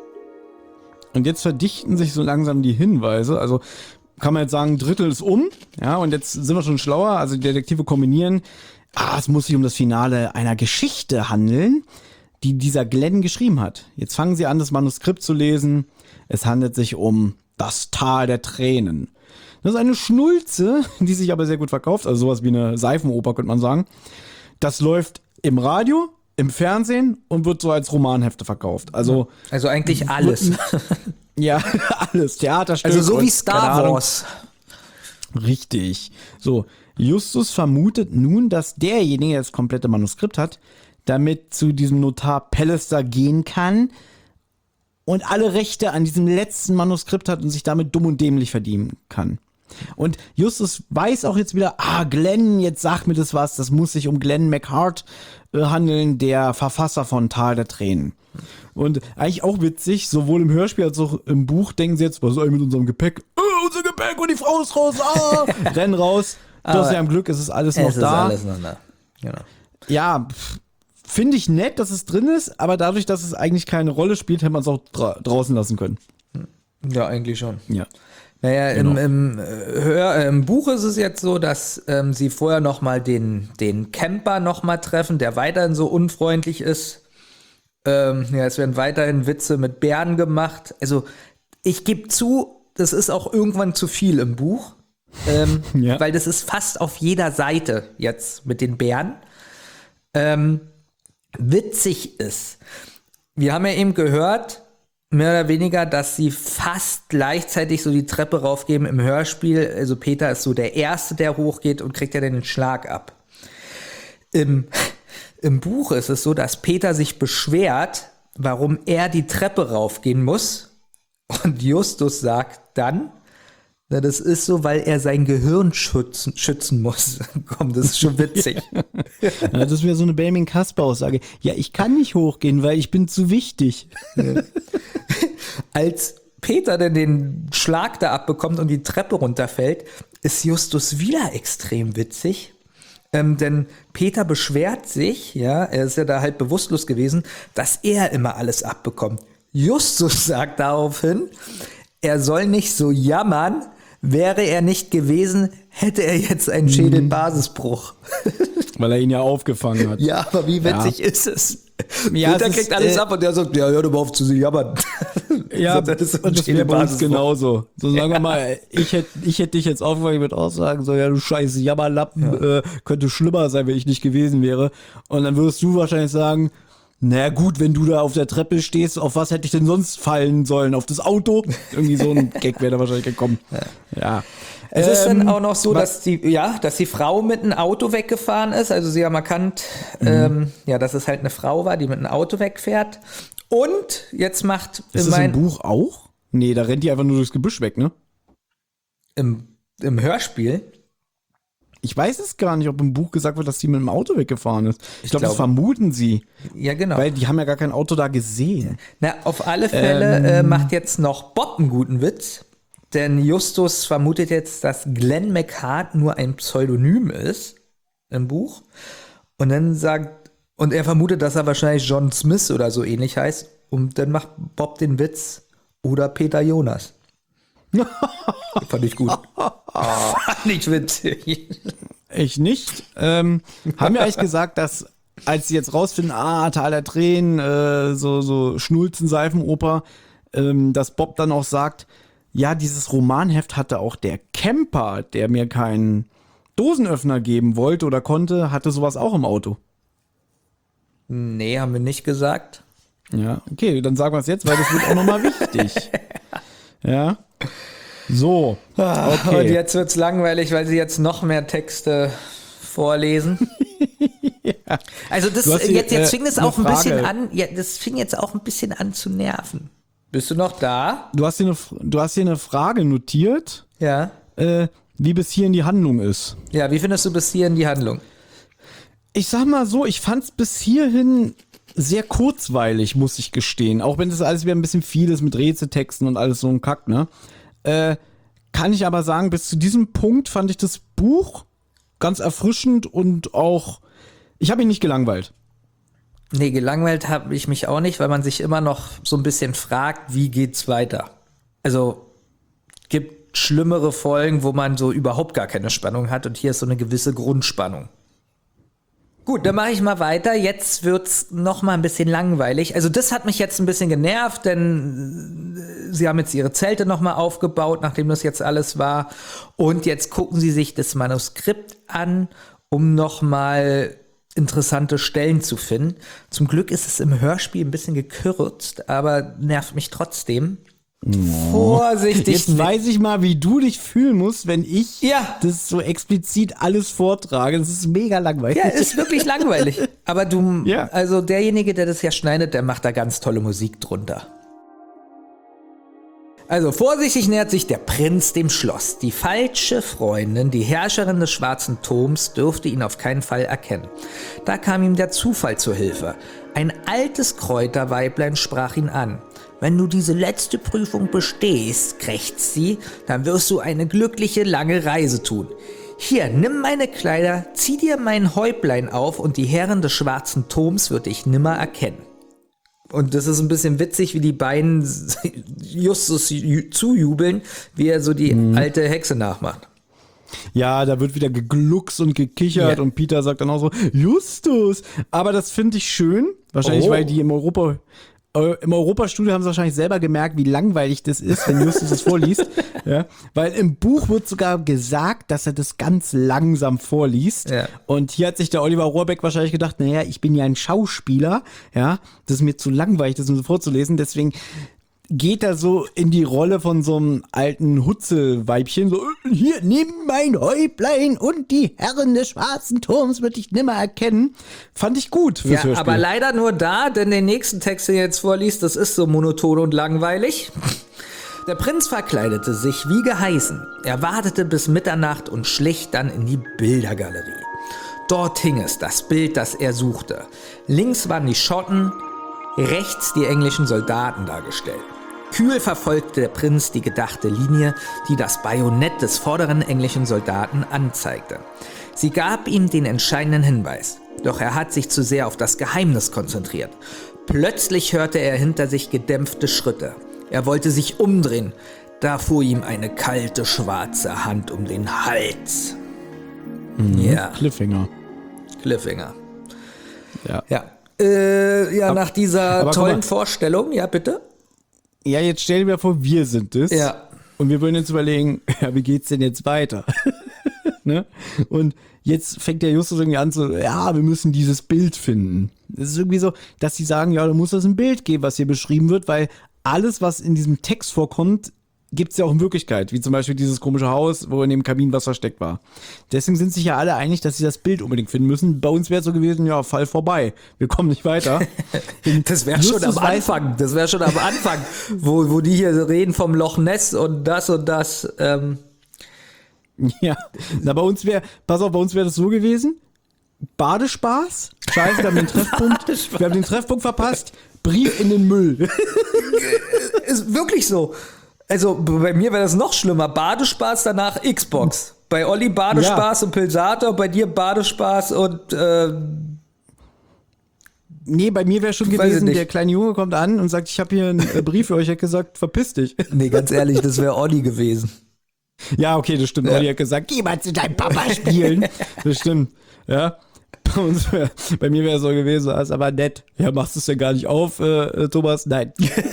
Und jetzt verdichten sich so langsam die Hinweise. Also kann man jetzt sagen, ein Drittel ist um. Ja, und jetzt sind wir schon schlauer. Also die Detektive kombinieren. Es muss sich um das Finale einer Geschichte handeln, die dieser Glenn geschrieben hat. Jetzt fangen sie an, das Manuskript zu lesen. Es handelt sich um Das Tal der Tränen. Das ist eine Schnulze, die sich aber sehr gut verkauft, also sowas wie eine Seifenoper, könnte man sagen. Das läuft im Radio, im Fernsehen und wird so als Romanhefte verkauft. Also eigentlich alles. Ja, alles. Theaterstück. Also so wie Star Wars. Richtig. So, Justus vermutet nun, dass derjenige, der das komplette Manuskript hat, damit zu diesem Notar Pallister gehen kann und alle Rechte an diesem letzten Manuskript hat und sich damit dumm und dämlich verdienen kann. Und Justus weiß auch jetzt wieder, Glenn, jetzt sag mir das was, das muss sich um Glenn McHart handeln, der Verfasser von Tal der Tränen. Und eigentlich auch witzig, sowohl im Hörspiel als auch im Buch denken sie jetzt, was ist eigentlich mit unserem Gepäck? Unser Gepäck und die Frau ist raus, rennen raus. Doch sie haben Glück, es ist alles noch da. Es ist alles noch da, genau. Ja, finde ich nett, dass es drin ist, aber dadurch, dass es eigentlich keine Rolle spielt, hätte man es auch draußen lassen können. Ja, eigentlich schon. Ja. Naja, Genau. im Buch ist es jetzt so, dass sie vorher nochmal den Camper nochmal treffen, der weiterhin so unfreundlich ist. Es werden weiterhin Witze mit Bären gemacht. Also ich gebe zu, das ist auch irgendwann zu viel im Buch, weil das ist fast auf jeder Seite jetzt mit den Bären. Witzig ist, wir haben ja eben gehört, mehr oder weniger, dass sie fast gleichzeitig so die Treppe raufgeben im Hörspiel. Also Peter ist so der Erste, der hochgeht und kriegt ja den Schlag ab. Im Buch ist es so, dass Peter sich beschwert, warum er die Treppe raufgehen muss. Und Justus sagt dann, na, das ist so, weil er sein Gehirn schützen muss. Komm, das ist schon witzig. Ja, das wäre so eine Benjamin-Kasper-Aussage. Ja, ich kann nicht hochgehen, weil ich bin zu wichtig. Als Peter denn den Schlag da abbekommt und die Treppe runterfällt, ist Justus wieder extrem witzig. Denn Peter beschwert sich, ja, er ist ja da halt bewusstlos gewesen, dass er immer alles abbekommt. Justus sagt daraufhin, er soll nicht so jammern, wäre er nicht gewesen, hätte er jetzt einen Schädelbasisbruch. Weil er ihn ja aufgefangen hat. Ja, aber wie witzig ist es? Ja, Peter kriegt alles ab und der sagt, ja, hör doch mal auf zu jammern. Ja, das wäre bei uns genauso. So, sagen wir mal, ich hätte dich jetzt aufgefangen, ich würde auch sagen, so, ja, du scheiß Jammerlappen, könnte schlimmer sein, wenn ich nicht gewesen wäre. Und dann würdest du wahrscheinlich sagen, na gut, wenn du da auf der Treppe stehst, auf was hätte ich denn sonst fallen sollen? Auf das Auto? Irgendwie so ein Gag wäre da wahrscheinlich gekommen. Ja. Es ist dann auch noch so, dass die Frau mit einem Auto weggefahren ist. Also sie haben erkannt, dass es halt eine Frau war, die mit einem Auto wegfährt. Und jetzt macht ist das im Buch auch? Nee, da rennt die einfach nur durchs Gebüsch weg, ne? Im Hörspiel? Ich weiß es gar nicht, ob im Buch gesagt wird, dass die mit dem Auto weggefahren ist. Ich glaube, das vermuten sie. Ja, genau. Weil die haben ja gar kein Auto da gesehen. Na, auf alle Fälle macht jetzt noch Bob einen guten Witz. Denn Justus vermutet jetzt, dass Glenn McHart nur ein Pseudonym ist im Buch. Und er vermutet, dass er wahrscheinlich John Smith oder so ähnlich heißt. Und dann macht Bob den Witz, oder Peter Jonas. Fand ich gut. Fand ich witzig. Ich nicht. Haben wir eigentlich gesagt, dass, als sie jetzt rausfinden, Tal der Tränen, so Schnulzen-Seifenoper, dass Bob dann auch sagt, ja, dieses Romanheft hatte auch der Camper, der mir keinen Dosenöffner geben wollte oder konnte, hatte sowas auch im Auto. Nee, haben wir nicht gesagt. Ja, okay, dann sagen wir es jetzt, weil das wird auch nochmal wichtig. Ja. So. Okay. Und jetzt wird's langweilig, weil sie jetzt noch mehr Texte vorlesen. Ja. Also jetzt fing es auch ein bisschen an, das fing jetzt auch ein bisschen an zu nerven. Bist du noch da? Du hast hier eine Frage notiert. Ja. Wie bis hierhin die Handlung ist. Ja, wie findest du bis hierhin die Handlung? Ich sag mal so, ich fand's bis hierhin sehr kurzweilig, muss ich gestehen. Auch wenn das alles wieder ein bisschen viel ist mit Rätseltexten und alles so ein Kack, ne? Kann ich aber sagen, bis zu diesem Punkt fand ich das Buch ganz erfrischend und auch, ich habe mich nicht gelangweilt. Nee, gelangweilt habe ich mich auch nicht, weil man sich immer noch so ein bisschen fragt, wie geht's weiter? Also, gibt schlimmere Folgen, wo man so überhaupt gar keine Spannung hat und hier ist so eine gewisse Grundspannung. Gut, dann mache ich mal weiter. Jetzt wird's noch mal ein bisschen langweilig. Also das hat mich jetzt ein bisschen genervt, denn sie haben jetzt ihre Zelte noch mal aufgebaut, nachdem das jetzt alles war. Und jetzt gucken sie sich das Manuskript an, um noch mal interessante Stellen zu finden. Zum Glück ist es im Hörspiel ein bisschen gekürzt, aber nervt mich trotzdem. Vorsichtig. Jetzt weiß ich mal, wie du dich fühlen musst, wenn ich das so explizit alles vortrage. Das ist mega langweilig. Ja, ist wirklich langweilig. Aber also derjenige, der das ja schneidet, der macht da ganz tolle Musik drunter. Also vorsichtig nähert sich der Prinz dem Schloss. Die falsche Freundin, die Herrscherin des Schwarzen Turms, dürfte ihn auf keinen Fall erkennen. Da kam ihm der Zufall zur Hilfe. Ein altes Kräuterweiblein sprach ihn an. Wenn du diese letzte Prüfung bestehst, krächzt sie, dann wirst du eine glückliche, lange Reise tun. Hier, nimm meine Kleider, zieh dir mein Häuptlein auf und die Herrin des Schwarzen Turms wird dich nimmer erkennen. Und das ist ein bisschen witzig, wie die beiden Justus zujubeln, wie er so die alte Hexe nachmacht. Ja, da wird wieder gegluckst und gekichert und Peter sagt dann auch so, Justus. Aber das finde ich schön, wahrscheinlich, weil die im Europastudio haben sie wahrscheinlich selber gemerkt, wie langweilig das ist, wenn Justus es vorliest. Ja, weil im Buch wird sogar gesagt, dass er das ganz langsam vorliest. Ja. Und hier hat sich der Oliver Rohrbeck wahrscheinlich gedacht, naja, ich bin ja ein Schauspieler, ja, das ist mir zu langweilig, das so vorzulesen. Deswegen geht er so in die Rolle von so einem alten Hutzelweibchen, so, hier, nimm mein Häuptlein und die Herren des Schwarzen Turms wird dich nimmer erkennen. Fand ich gut fürs Hörspiel. Aber leider nur da, denn den nächsten Text, den er jetzt vorliest, das ist so monoton und langweilig. Der Prinz verkleidete sich wie geheißen. Er wartete bis Mitternacht und schlich dann in die Bildergalerie. Dort hing es, das Bild, das er suchte. Links waren die Schotten, rechts die englischen Soldaten dargestellt. Kühl verfolgte der Prinz die gedachte Linie, die das Bajonett des vorderen englischen Soldaten anzeigte. Sie gab ihm den entscheidenden Hinweis. Doch er hat sich zu sehr auf das Geheimnis konzentriert. Plötzlich hörte er hinter sich gedämpfte Schritte. Er wollte sich umdrehen. Da fuhr ihm eine kalte, schwarze Hand um den Hals. Ja. Cliffhanger. Ja. Nach dieser tollen Vorstellung, ja bitte? Ja, jetzt stell dir mal vor, wir sind es. Ja. Und wir wollen jetzt überlegen, ja, wie geht's denn jetzt weiter? Ne? Und jetzt fängt der Justus irgendwie an so, ja, wir müssen dieses Bild finden. Es ist irgendwie so, dass sie sagen, ja, da muss es ein Bild geben, was hier beschrieben wird, weil alles, was in diesem Text vorkommt, gibt es ja auch in Wirklichkeit, wie zum Beispiel dieses komische Haus, wo in dem Kamin was versteckt war. Deswegen sind sich ja alle einig, dass sie das Bild unbedingt finden müssen. Bei uns wäre es so gewesen, ja, Fall vorbei. Wir kommen nicht weiter. Das wäre schon am Anfang. Das wäre schon am Anfang, wo die hier reden vom Loch Ness und das und das. Ja, na, bei uns wäre das so gewesen. Badespaß. Scheiße, wir haben den Treffpunkt verpasst. Brief in den Müll. Ist wirklich so. Also bei mir wäre das noch schlimmer. Badespaß, danach Xbox. Bei Olli Badespaß und Pilsator, bei dir Badespaß und Nee, bei mir wäre schon gewesen, der kleine Junge kommt an und sagt, ich habe hier einen Brief für euch. Ich hätte gesagt, verpiss dich. Nee, ganz ehrlich, das wäre Olli gewesen. Ja, okay, das stimmt. Ja. Olli hat gesagt, geh mal zu deinem Papa spielen. Das stimmt, ja. Bei mir wäre es so gewesen, das ist aber nett. Ja, machst du es denn gar nicht auf, Thomas? Nein.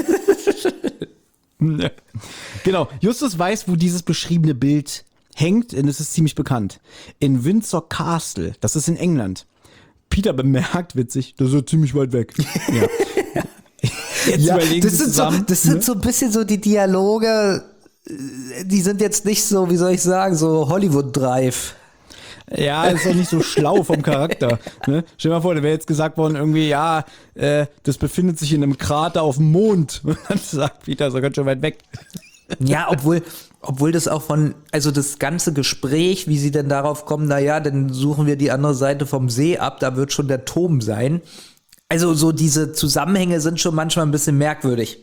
Genau, Justus weiß, wo dieses beschriebene Bild hängt, und es ist ziemlich bekannt. In Windsor Castle, das ist in England. Peter bemerkt, witzig, das ist ja ziemlich weit weg. Ja. Jetzt überlegen Sie zusammen, das sind so ein bisschen so die Dialoge, die sind jetzt nicht so, wie soll ich sagen, so Hollywood-Drive. Ja, ist doch nicht so schlau vom Charakter. Ne? Stell dir mal vor, da wäre jetzt gesagt worden, irgendwie, ja, das befindet sich in einem Krater auf dem Mond. Und dann sagt Peter, so ganz schön weit weg. Ja, obwohl das auch also das ganze Gespräch, wie sie denn darauf kommen, naja, dann suchen wir die andere Seite vom See ab, da wird schon der Turm sein. Also so diese Zusammenhänge sind schon manchmal ein bisschen merkwürdig.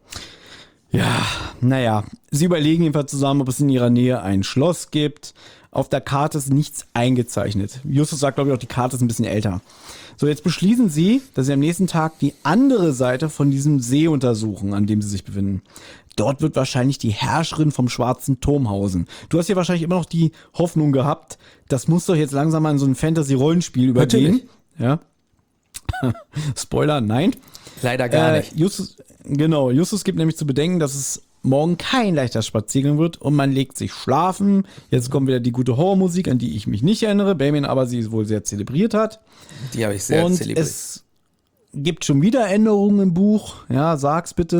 Ja, naja, sie überlegen jedenfalls zusammen, ob es in ihrer Nähe ein Schloss gibt. auf der Karte ist nichts eingezeichnet. Justus sagt, glaube ich, auch, die Karte ist ein bisschen älter. So, jetzt beschließen sie, dass sie am nächsten Tag die andere Seite von diesem See untersuchen, an dem sie sich befinden. Dort wird wahrscheinlich die Herrscherin vom Schwarzen Turm hausen. Du hast ja wahrscheinlich immer noch die Hoffnung gehabt, das muss doch jetzt langsam mal in so ein Fantasy-Rollenspiel übergehen. Ja. Spoiler, nein. Leider gar nicht. Justus gibt nämlich zu bedenken, dass es morgen kein leichter Spaziergang wird und man legt sich schlafen. Jetzt kommt wieder die gute Horrormusik, an die ich mich nicht erinnere, Benjamin aber sie wohl sehr zelebriert hat. Die habe ich sehr zelebriert. Es gibt schon wieder Änderungen im Buch. Ja, sag's bitte.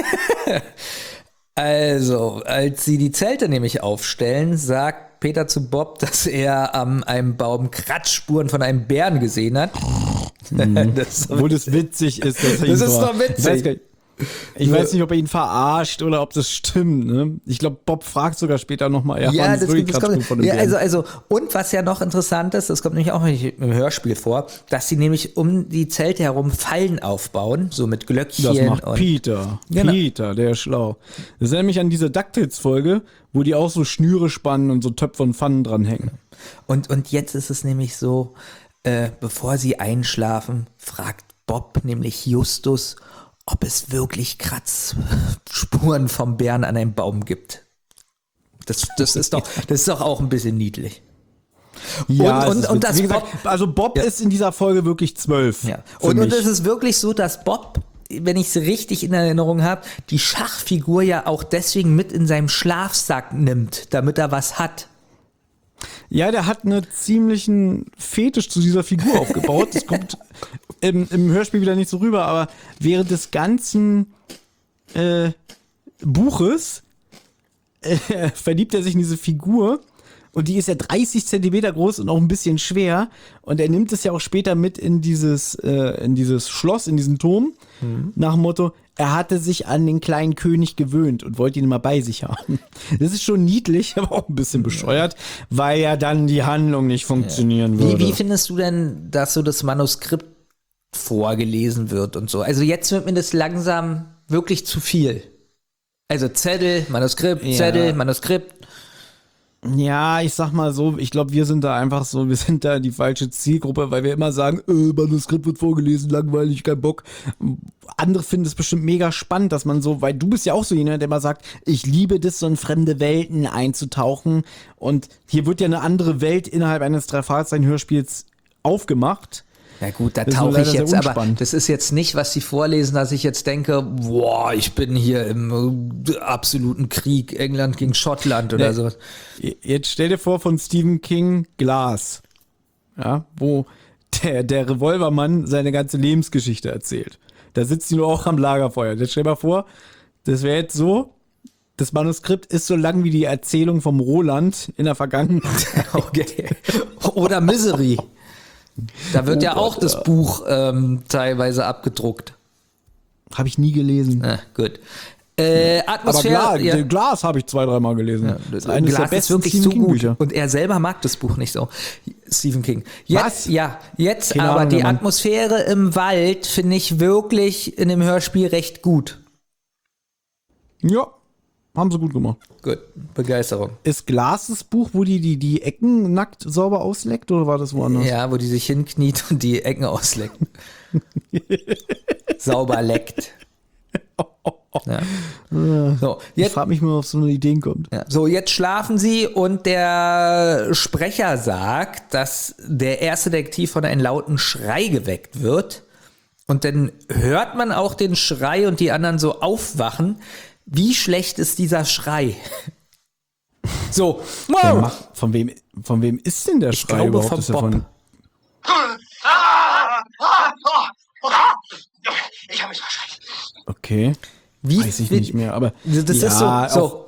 Also, als sie die Zelte nämlich aufstellen, sagt Peter zu Bob, dass er an einem Baum Kratzspuren von einem Bären gesehen hat. Obwohl das witzig ist. Das ist doch witzig. Ich weiß nicht, ob er ihn verarscht oder ob das stimmt. Ne? Ich glaube, Bob fragt sogar später nochmal. Ja, das kommt von dem also und was ja noch interessant ist, das kommt nämlich auch im Hörspiel vor, dass sie nämlich um die Zelte herum Fallen aufbauen, so mit Glöckchen. Das macht Peter. Genau. Peter, der ist schlau. Das ist nämlich an dieser DuckTales-Folge, wo die auch so Schnüre spannen und so Töpfe und Pfannen dranhängen. Und jetzt ist es nämlich so, bevor sie einschlafen, fragt Bob nämlich Justus, ob es wirklich Kratzspuren vom Bären an einem Baum gibt. Das ist doch auch ein bisschen niedlich. Ja, und das gesagt, also Bob ist in dieser Folge wirklich 12. Ja. Und es ist wirklich so, dass Bob, wenn ich es richtig in Erinnerung habe, die Schachfigur ja auch deswegen mit in seinem Schlafsack nimmt, damit er was hat. Ja, der hat einen ziemlichen Fetisch zu dieser Figur aufgebaut. Das kommt im Hörspiel wieder nicht so rüber, aber während des ganzen Buches verliebt er sich in diese Figur und die ist ja 30 Zentimeter groß und auch ein bisschen schwer und er nimmt es ja auch später mit in dieses Schloss, in diesen Turm, nach dem Motto, er hatte sich an den kleinen König gewöhnt und wollte ihn immer bei sich haben. Das ist schon niedlich, aber auch ein bisschen bescheuert, weil ja dann die Handlung nicht funktionieren würde. Wie findest du denn, dass so das Manuskript vorgelesen wird und so? Also jetzt wird mir das langsam wirklich zu viel. Also Zettel, Manuskript, Zettel, Manuskript. Ja, ich sag mal so, ich glaube, wir sind da die falsche Zielgruppe, weil wir immer sagen, Manuskript wird vorgelesen, langweilig, kein Bock. Andere finden es bestimmt mega spannend, dass man so, weil du bist ja auch so jemand, der immer sagt, ich liebe das, so in fremde Welten einzutauchen und hier wird ja eine andere Welt innerhalb eines Drei-Fragezeichen-Hörspiels aufgemacht. Ja gut, da tauche ich jetzt, aber das ist jetzt nicht, was sie vorlesen, dass ich jetzt denke, boah, ich bin hier im absoluten Krieg, England gegen Schottland oder sowas. Jetzt stell dir vor von Stephen King Glass, ja, wo der Revolvermann seine ganze Lebensgeschichte erzählt. Da sitzt die nur auch am Lagerfeuer. Jetzt stell dir mal vor, das wäre jetzt so, das Manuskript ist so lang wie die Erzählung vom Roland in der Vergangenheit. Okay. Oder Misery. Da wird auch das Buch teilweise abgedruckt. Habe ich nie gelesen. Gut. Atmosphäre. Aber Glas habe ich 2-3 Mal gelesen. Ja, das Glas ist wirklich so gut. Und er selber mag das Buch nicht so. Stephen King. Jetzt Keine aber Ahnung, die Atmosphäre im Wald finde ich wirklich in dem Hörspiel recht gut. Ja. Haben sie gut gemacht. Gut, Begeisterung. Ist Glas das Buch, wo die Ecken nackt sauber ausleckt oder war das woanders? Ja, wo die sich hinkniet und die Ecken ausleckt. Sauber leckt. Ja. So, jetzt, ich frage mich mal, ob so eine Idee kommt. Ja. So, jetzt schlafen sie und der Sprecher sagt, dass der erste Detektiv von einem lauten Schrei geweckt wird. Und dann hört man auch den Schrei und die anderen so aufwachen. Wie schlecht ist dieser Schrei? So, wow. Von wem ist denn der Schrei glaube, überhaupt? Von Bob. Ich habe mich verschreckt. Okay. Weiß ich nicht mehr, aber das ist so.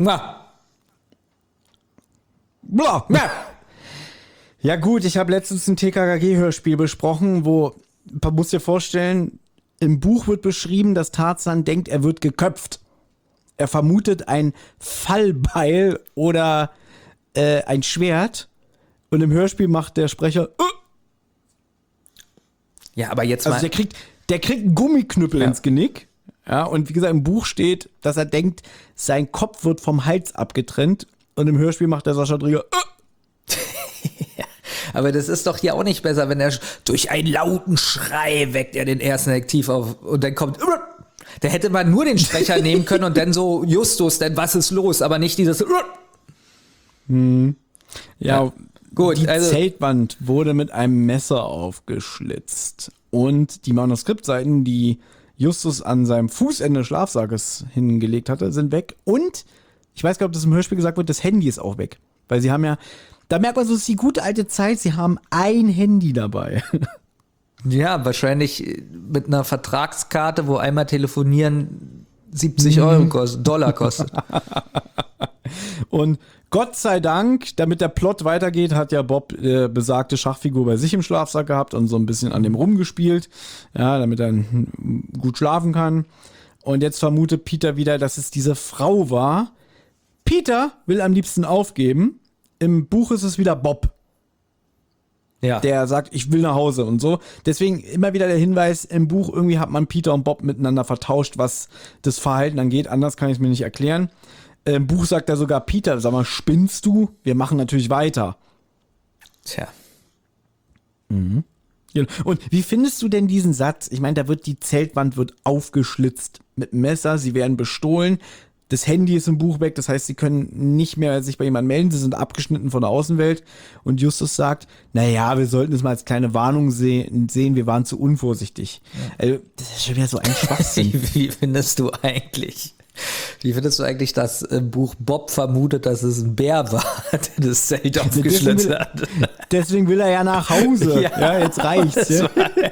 Ja gut, ich habe letztens ein TKKG-Hörspiel besprochen, wo, man muss dir vorstellen, im Buch wird beschrieben, dass Tarzan denkt, er wird geköpft. Er vermutet ein Fallbeil oder ein Schwert. Und im Hörspiel macht der Sprecher Ja, aber jetzt also mal. der kriegt einen Gummiknüppel ins Genick. Ja, und wie gesagt, im Buch steht, dass er denkt, sein Kopf wird vom Hals abgetrennt. Und im Hörspiel macht der Sascha Drieger Aber das ist doch hier auch nicht besser, wenn er durch einen lauten Schrei weckt er den ersten Detektiv auf und dann kommt... Da hätte man nur den Sprecher nehmen können und dann so, Justus, denn was ist los? Aber nicht dieses... Ja, gut. Die Zeltwand wurde mit einem Messer aufgeschlitzt. Und die Manuskriptseiten, die Justus an seinem Fußende des Schlafsackes hingelegt hatte, sind weg. Und, ich weiß gar nicht, ob das im Hörspiel gesagt wird, das Handy ist auch weg. Weil sie haben ja, da merkt man so, es ist die gute alte Zeit, sie haben ein Handy dabei. Ja, wahrscheinlich mit einer Vertragskarte, wo einmal telefonieren 70 $Dollar kostet. Und Gott sei Dank, damit der Plot weitergeht, hat ja Bob besagte Schachfigur bei sich im Schlafsack gehabt und so ein bisschen an dem rumgespielt, ja, damit er gut schlafen kann. Und jetzt vermutet Peter wieder, dass es diese Frau war. Peter will am liebsten aufgeben. Im Buch ist es wieder Bob. Ja. Der sagt, ich will nach Hause und so. Deswegen immer wieder der Hinweis, im Buch irgendwie hat man Peter und Bob miteinander vertauscht, was das Verhalten angeht. Anders kann ich es mir nicht erklären. Im Buch sagt er sogar, Peter, sag mal, spinnst du? Wir machen natürlich weiter. Tja. Mhm. Und wie findest du denn diesen Satz? Ich meine, die Zeltwand wird aufgeschlitzt mit einem Messer, sie werden bestohlen. Das Handy ist im Buch weg, das heißt, sie können nicht mehr sich bei jemandem melden, sie sind abgeschnitten von der Außenwelt. Und Justus sagt, naja, wir sollten es mal als kleine Warnung sehen, wir waren zu unvorsichtig. Ja. Also, das ist schon wieder so ein Schwachsinn. Wie findest du eigentlich, dass im Buch Bob vermutet, dass es ein Bär war, der das Zelt aufgeschlitzt hat? Deswegen will er ja nach Hause. Ja, jetzt reicht's. Ja.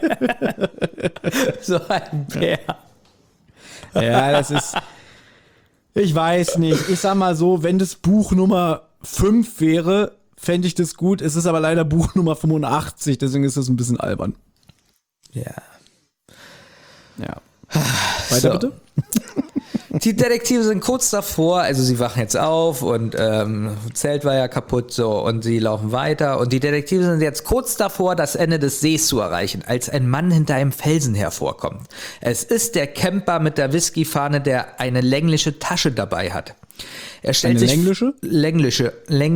So ein Bär. Ja, das ist... Ich weiß nicht. Ich sag mal so, wenn das Buch Nummer 5 wäre, fände ich das gut. Es ist aber leider Buch Nummer 85, deswegen ist das ein bisschen albern. Ja. Weiter bitte? Die Detektive sind kurz davor, also sie wachen jetzt auf und Zelt war ja kaputt so und sie laufen weiter und die Detektive sind jetzt kurz davor, das Ende des Sees zu erreichen, als ein Mann hinter einem Felsen hervorkommt. Es ist der Camper mit der Whiskyfahne, der eine längliche Tasche dabei hat. Er stellt sich längliche.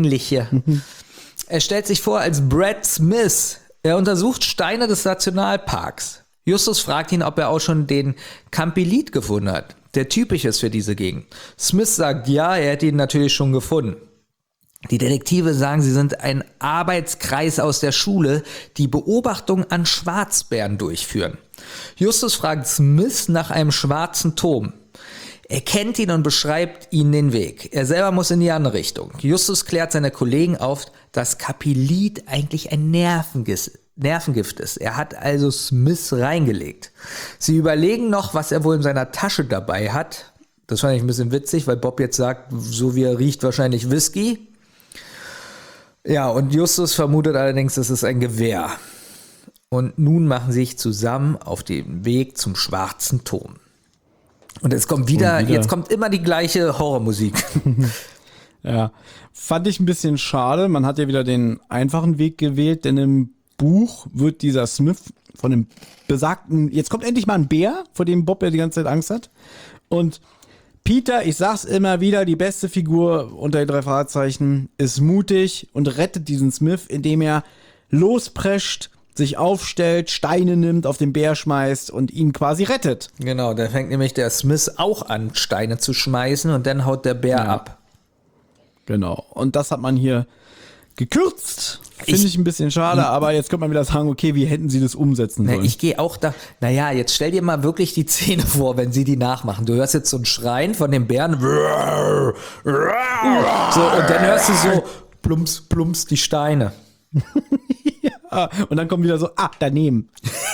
Er stellt sich vor als Brad Smith. Er untersucht Steine des Nationalparks. Justus fragt ihn, ob er auch schon den Campilit gefunden hat, der typisch ist für diese Gegend. Smith sagt ja, er hätte ihn natürlich schon gefunden. Die Detektive sagen, sie sind ein Arbeitskreis aus der Schule, die Beobachtung an Schwarzbären durchführen. Justus fragt Smith nach einem schwarzen Turm. Er kennt ihn und beschreibt ihnen den Weg. Er selber muss in die andere Richtung. Justus klärt seine Kollegen auf, dass Campilit eigentlich ein Nervengift ist. Er hat also Smith reingelegt. Sie überlegen noch, was er wohl in seiner Tasche dabei hat. Das fand ich ein bisschen witzig, weil Bob jetzt sagt, so wie er riecht, wahrscheinlich Whisky. Ja, und Justus vermutet allerdings, es ist ein Gewehr. Und nun machen sie sich zusammen auf den Weg zum schwarzen Turm. Und jetzt kommt jetzt kommt immer die gleiche Horrormusik. Ja, fand ich ein bisschen schade. Man hat ja wieder den einfachen Weg gewählt, denn im Buch wird dieser Smith von dem besagten, jetzt kommt endlich mal ein Bär, vor dem Bob ja die ganze Zeit Angst hat. Und Peter, ich sag's immer wieder, die beste Figur unter den 3 Fragezeichen, ist mutig und rettet diesen Smith, indem er losprescht, sich aufstellt, Steine nimmt, auf den Bär schmeißt und ihn quasi rettet. Genau, da fängt nämlich der Smith auch an, Steine zu schmeißen und dann haut der Bär ab. Genau, und das hat man hier gekürzt. Finde ich ein bisschen schade, aber jetzt könnte man wieder sagen, okay, wie hätten sie das umsetzen sollen? Ich gehe auch da, jetzt stell dir mal wirklich die Szene vor, wenn sie die nachmachen. Du hörst jetzt so ein Schreien von dem Bären. So, und dann hörst du so plumps, plumps die Steine. Ja, und dann kommt wieder so, daneben.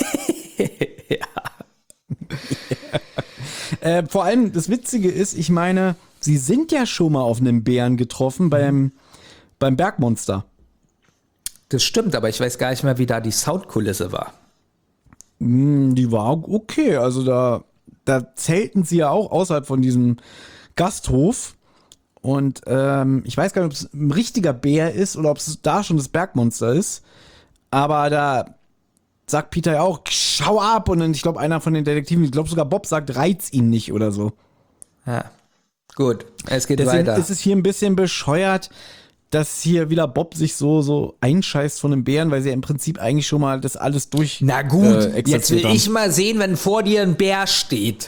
Vor allem, das Witzige ist, ich meine, sie sind ja schon mal auf einen Bären getroffen beim Bergmonster. Das stimmt, aber ich weiß gar nicht mehr, wie da die Soundkulisse war. Die war okay, also da zelten sie ja auch außerhalb von diesem Gasthof. Und ich weiß gar nicht, ob es ein richtiger Bär ist oder ob es da schon das Bergmonster ist. Aber da sagt Peter ja auch, schau ab. Und dann, ich glaube, einer von den Detektiven, ich glaube sogar Bob sagt, reiz ihn nicht oder so. Ja, gut, es geht Deswegen weiter. Ist es hier ein bisschen bescheuert. dass hier wieder Bob sich so einscheißt von dem Bären, weil sie ja im Prinzip eigentlich schon mal das alles durch. Na gut, jetzt exerziert will haben. ich mal sehen, wenn vor dir ein Bär steht.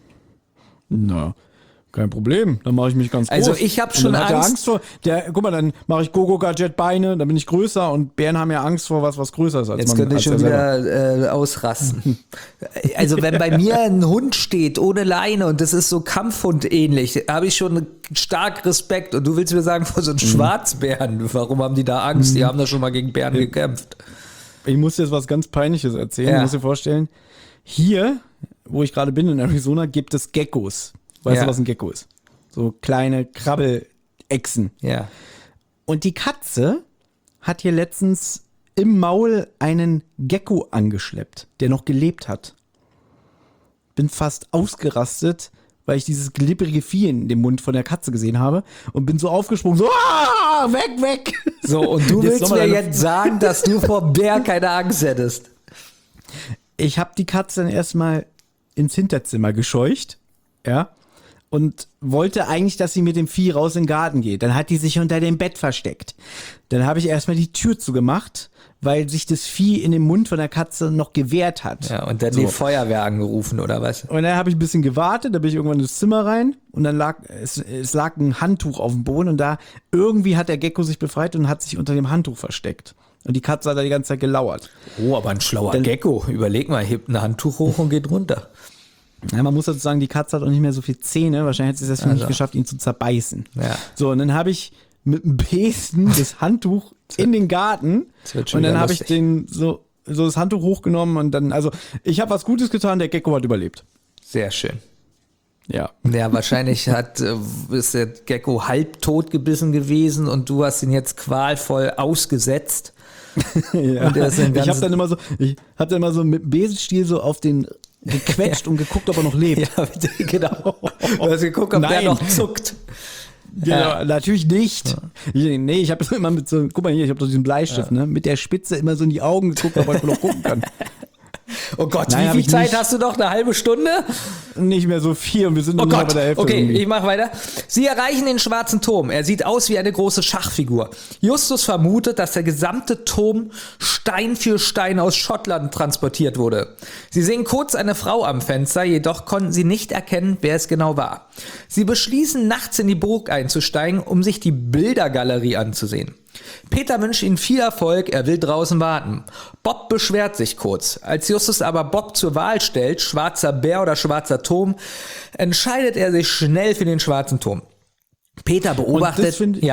Na, kein Problem. Dann mache ich mich ganz groß. Also ich habe schon dann hat er Angst. Angst vor. Guck mal, dann mache ich Gogo-Gadget-Beine, dann bin ich größer und Bären haben ja Angst vor was größer ist als Jetzt man. könnte ich als schon er selber. wieder ausrasten. Also wenn bei mir ein Hund steht ohne Leine und das ist so Kampfhund ähnlich, habe ich schon stark Respekt. Und du willst mir sagen, vor so einem Schwarzbären, warum haben die da Angst? Die haben da schon mal gegen Bären gekämpft. Ich muss dir jetzt was ganz Peinliches erzählen. Ja. Du musst dir vorstellen, hier, wo ich gerade bin in Arizona, gibt es Geckos. Weißt du, was ein Gecko ist? So kleine Krabbelechsen. Ja. Und die Katze hat hier letztens im Maul einen Gecko angeschleppt, der noch gelebt hat. Bin fast ausgerastet, weil ich dieses glibberige Vieh in dem Mund von der Katze gesehen habe und bin so aufgesprungen, so weg. So, und du willst mir jetzt sagen, dass du vor Bär keine Angst hättest? Ich habe die Katze dann erstmal ins Hinterzimmer gescheucht, ja, und wollte eigentlich, dass sie mit dem Vieh raus in den Garten geht. Dann hat die sich unter dem Bett versteckt. Dann habe ich erstmal die Tür zugemacht, weil sich das Vieh in dem Mund von der Katze noch gewehrt hat. Ja, und dann die Feuerwehr angerufen, oder was? Und dann habe ich ein bisschen gewartet, da bin ich irgendwann ins Zimmer rein und dann lag es lag ein Handtuch auf dem Boden und da irgendwie hat der Gecko sich befreit und hat sich unter dem Handtuch versteckt. Und die Katze hat da die ganze Zeit gelauert. Oh, aber ein schlauer Gecko. Überleg mal, hebt ein Handtuch hoch und geht runter. Ja, man muss dazu sagen, die Katze hat auch nicht mehr so viel Zähne. Wahrscheinlich hat sie es deswegen nicht geschafft, ihn zu zerbeißen. Ja. So, und dann habe ich mit dem Besen das Handtuch in den Garten und dann habe ich so das Handtuch hochgenommen und dann, also ich habe was Gutes getan, der Gecko hat überlebt. Sehr schön. Ja. Ja, wahrscheinlich ist der Gecko halbtot gebissen gewesen und du hast ihn jetzt qualvoll ausgesetzt. Ja. Und er ist ich habe dann immer so mit dem Besenstiel so auf den gequetscht und geguckt, ob er noch lebt. Ja, genau. Du hast geguckt, ob der noch zuckt. Genau, natürlich nicht. Ja. Ich habe immer mit so, guck mal hier, ich habe doch diesen Bleistift, ne, mit der Spitze immer so in die Augen geguckt, ob er noch gucken kann. Oh Gott, Nein, wie viel Zeit hast du noch? Eine halbe Stunde? Nicht mehr so viel und wir sind noch bei der Hälfte. Okay, irgendwie. ich mach weiter. Sie erreichen den schwarzen Turm. Er sieht aus wie eine große Schachfigur. Justus vermutet, dass der gesamte Turm Stein für Stein aus Schottland transportiert wurde. Sie sehen kurz eine Frau am Fenster, jedoch konnten sie nicht erkennen, wer es genau war. Sie beschließen, nachts in die Burg einzusteigen, um sich die Bildergalerie anzusehen. Peter wünscht ihnen viel Erfolg, er will draußen warten. Bob beschwert sich kurz. Als Justus aber Bob zur Wahl stellt, schwarzer Bär oder schwarzer Turm, entscheidet er sich schnell für den schwarzen Turm. Peter beobachtet,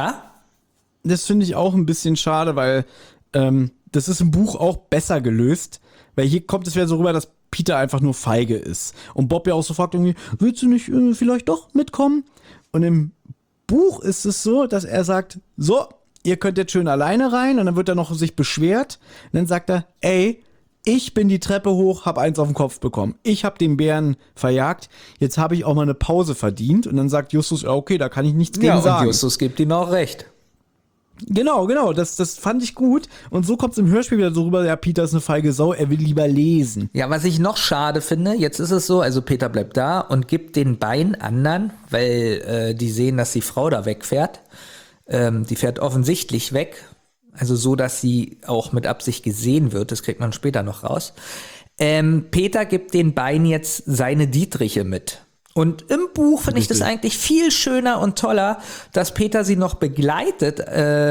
Das finde ich auch ein bisschen schade, weil das ist im Buch auch besser gelöst, weil hier kommt es wieder so rüber, dass Peter einfach nur feige ist. Und Bob ja auch so fragt irgendwie, willst du nicht vielleicht doch mitkommen? Und im Buch ist es so, dass er sagt, so, ihr könnt jetzt schön alleine rein, und dann wird er noch sich beschwert. Und dann sagt er, ey, ich bin die Treppe hoch, hab eins auf den Kopf bekommen. Ich hab den Bären verjagt, jetzt habe ich auch mal eine Pause verdient. Und dann sagt Justus, ja okay, da kann ich nichts gegen sagen. Und Justus gibt ihm auch recht. Genau, das fand ich gut. Und so kommt es im Hörspiel wieder so rüber, ja, Peter ist eine feige Sau, er will lieber lesen. Ja, was ich noch schade finde, jetzt ist es so, also Peter bleibt da und gibt den beiden anderen, weil die sehen, dass die Frau da wegfährt. Die fährt offensichtlich weg, also so, dass sie auch mit Absicht gesehen wird, das kriegt man später noch raus. Peter gibt den beiden jetzt seine Dietriche mit. Und im Buch finde ich das eigentlich viel schöner und toller, dass Peter sie noch begleitet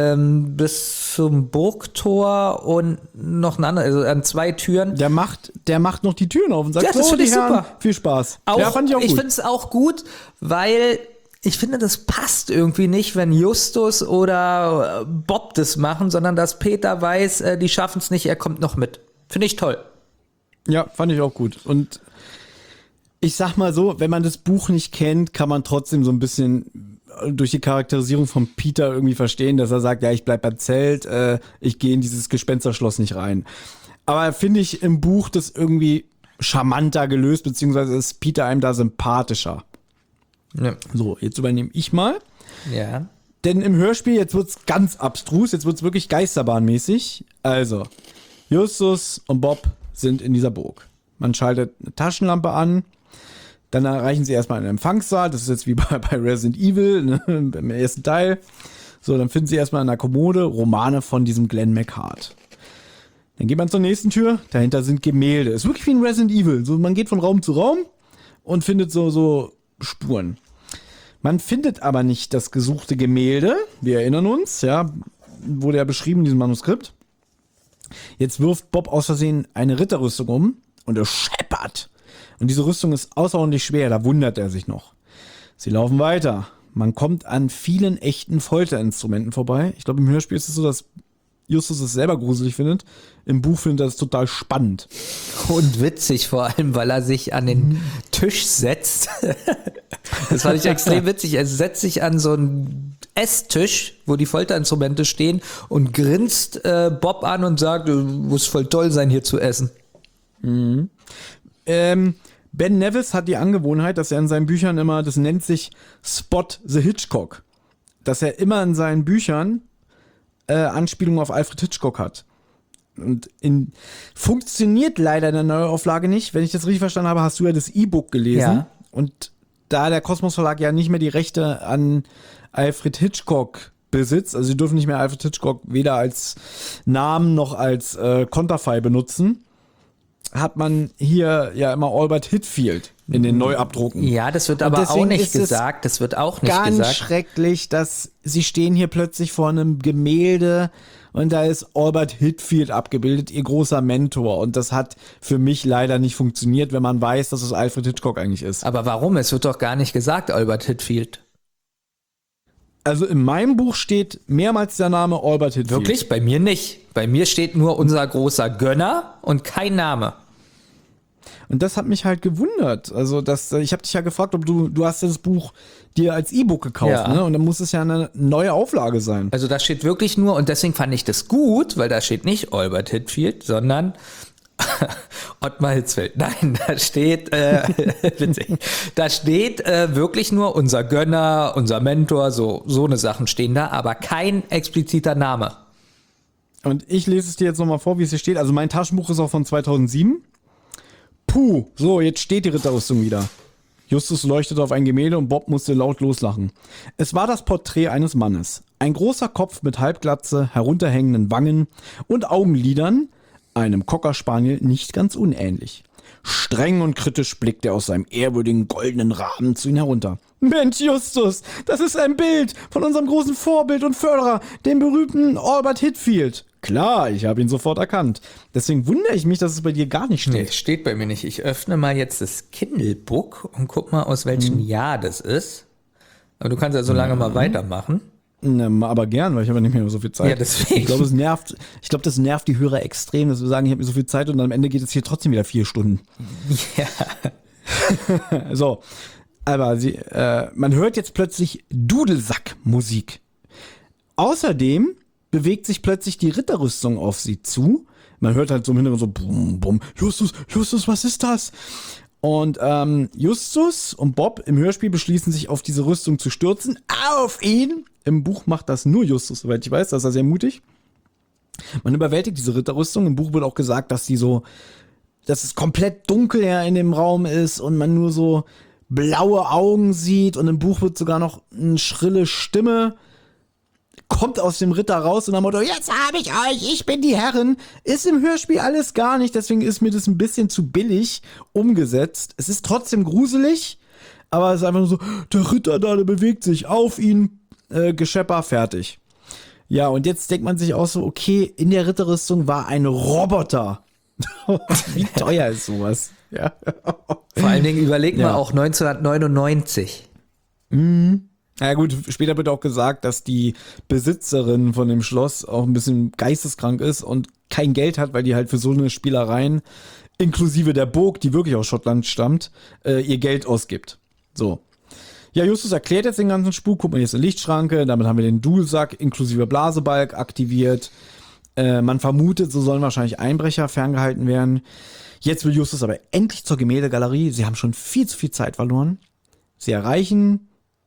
bis zum Burgtor und noch ein anderes, also an 2 Türen. Der macht noch die Türen auf und sagt, ja, das finde ich super. Viel Spaß. Auch, ja, fand ich auch gut. Ich finde es auch gut, weil ich finde, das passt irgendwie nicht, wenn Justus oder Bob das machen, sondern dass Peter weiß, die schaffen es nicht, er kommt noch mit. Finde ich toll. Ja, fand ich auch gut. Und ich sag mal so, wenn man das Buch nicht kennt, kann man trotzdem so ein bisschen durch die Charakterisierung von Peter irgendwie verstehen, dass er sagt, ja, ich bleib beim Zelt, ich gehe in dieses Gespensterschloss nicht rein. Aber finde ich im Buch das irgendwie charmanter gelöst, beziehungsweise ist Peter einem da sympathischer. Ja. So, jetzt übernehme ich mal. Ja. Denn im Hörspiel, jetzt wird's ganz abstrus, jetzt wird's wirklich geisterbahnmäßig. Also, Justus und Bob sind in dieser Burg. Man schaltet eine Taschenlampe an, dann erreichen sie erstmal einen Empfangssaal, das ist jetzt wie bei Resident Evil, ne, im ersten Teil. So, dann finden sie erstmal in der Kommode Romane von diesem Glenn McHart. Dann geht man zur nächsten Tür, dahinter sind Gemälde. Ist wirklich wie ein Resident Evil. So, man geht von Raum zu Raum und findet so Spuren. Man findet aber nicht das gesuchte Gemälde. Wir erinnern uns, ja, wurde ja beschrieben in diesem Manuskript. Jetzt wirft Bob aus Versehen eine Ritterrüstung um und er scheppert. Und diese Rüstung ist außerordentlich schwer, da wundert er sich noch. Sie laufen weiter. Man kommt an vielen echten Folterinstrumenten vorbei. Ich glaube, im Hörspiel ist es so, dass Justus es selber gruselig findet. Im Buch findet er es total spannend. Und witzig, vor allem, weil er sich an den Tisch setzt. Das fand ich extrem witzig. Er setzt sich an so einen Esstisch, wo die Folterinstrumente stehen, und grinst Bob an und sagt, muss voll toll sein, hier zu essen. Mhm. Ben Nevis hat die Angewohnheit, dass er in seinen Büchern immer, das nennt sich Spot the Hitchcock, dass er immer in seinen Büchern Anspielungen auf Alfred Hitchcock hat. Und funktioniert leider in der Neuauflage nicht. Wenn ich das richtig verstanden habe, hast du ja das E-Book gelesen. Ja. Und da der Kosmos Verlag ja nicht mehr die Rechte an Alfred Hitchcock besitzt, also sie dürfen nicht mehr Alfred Hitchcock weder als Namen noch als Konterfei benutzen, hat man hier ja immer Albert Hitfield in den Neuabdrucken. Ja, das wird aber auch nicht gesagt. Das wird auch nicht ganz gesagt. Schrecklich, dass sie stehen hier plötzlich vor einem Gemälde und da ist Albert Hitfield abgebildet, ihr großer Mentor. Und das hat für mich leider nicht funktioniert, wenn man weiß, dass es Alfred Hitchcock eigentlich ist. Aber warum? Es wird doch gar nicht gesagt, Albert Hitfield. Also in meinem Buch steht mehrmals der Name Albert Hitfield. Wirklich? Bei mir nicht. Bei mir steht nur unser großer Gönner und kein Name. Und das hat mich halt gewundert. Also ich habe dich ja gefragt, ob du hast das Buch dir als E-Book gekauft, Ja. ne? Und dann muss es ja eine neue Auflage sein. Also da steht wirklich nur, und deswegen fand ich das gut, weil da steht nicht Albert Hitfield, sondern Ottmar Hitzfeld. Nein, da steht, witzig, da steht wirklich nur unser Gönner, unser Mentor, so eine Sachen stehen da, aber kein expliziter Name. Und ich lese es dir jetzt nochmal vor, wie es hier steht. Also mein Taschenbuch ist auch von 2007. Puh, so, jetzt steht die Ritterrüstung wieder. Justus leuchtete auf ein Gemälde und Bob musste laut loslachen. Es war das Porträt eines Mannes. Ein großer Kopf mit Halbglatze, herunterhängenden Wangen und Augenlidern, einem Cocker Spaniel nicht ganz unähnlich. Streng und kritisch blickt er aus seinem ehrwürdigen goldenen Rahmen zu ihm herunter. Mensch, Justus, das ist ein Bild von unserem großen Vorbild und Förderer, dem berühmten Albert Hitfield. Klar, ich habe ihn sofort erkannt. Deswegen wundere ich mich, dass es bei dir gar nicht steht. Nee, steht bei mir nicht. Ich öffne mal jetzt das Kindle-Book und guck mal, aus welchem Jahr das ist. Aber du kannst ja so lange mal weitermachen. Aber gern, weil ich habe nicht mehr so viel Zeit. Ja, deswegen. Ich glaube, das nervt die Hörer extrem, dass wir sagen, ich habe mir so viel Zeit und am Ende geht es hier trotzdem wieder 4 Stunden. Ja. So, aber man hört jetzt plötzlich Dudelsackmusik. Außerdem bewegt sich plötzlich die Ritterrüstung auf sie zu. Man hört halt so im Hintergrund so bum, bum. Justus, was ist das? Und Justus und Bob im Hörspiel beschließen sich auf diese Rüstung zu stürzen. Auf ihn! Im Buch macht das nur Justus, soweit ich weiß. Das ist er sehr mutig. Man überwältigt diese Ritterrüstung. Im Buch wird auch gesagt, dass es komplett dunkel ja in dem Raum ist und man nur so blaue Augen sieht. Und im Buch wird sogar noch eine schrille Stimme kommt aus dem Ritter raus und am Motto, jetzt habe ich euch, ich bin die Herrin. Ist im Hörspiel alles gar nicht, deswegen ist mir das ein bisschen zu billig umgesetzt. Es ist trotzdem gruselig, aber es ist einfach nur so, der Ritter da, der bewegt sich, auf ihn, Geschepper, fertig. Ja, und jetzt denkt man sich auch so, okay, in der Ritterrüstung war ein Roboter. Wie teuer ist sowas? Ja. Vor allen Dingen überleg mal auch 1999. Ja gut, später wird auch gesagt, dass die Besitzerin von dem Schloss auch ein bisschen geisteskrank ist und kein Geld hat, weil die halt für so eine Spielereien, inklusive der Burg, die wirklich aus Schottland stammt, ihr Geld ausgibt. So. Ja, Justus erklärt jetzt den ganzen Spuk. Guck mal, hier ist eine Lichtschranke, damit haben wir den Dudelsack inklusive Blasebalg aktiviert. Man vermutet, so sollen wahrscheinlich Einbrecher ferngehalten werden. Jetzt will Justus aber endlich zur Gemäldegalerie. Sie haben schon viel zu viel Zeit verloren. Sie erreichen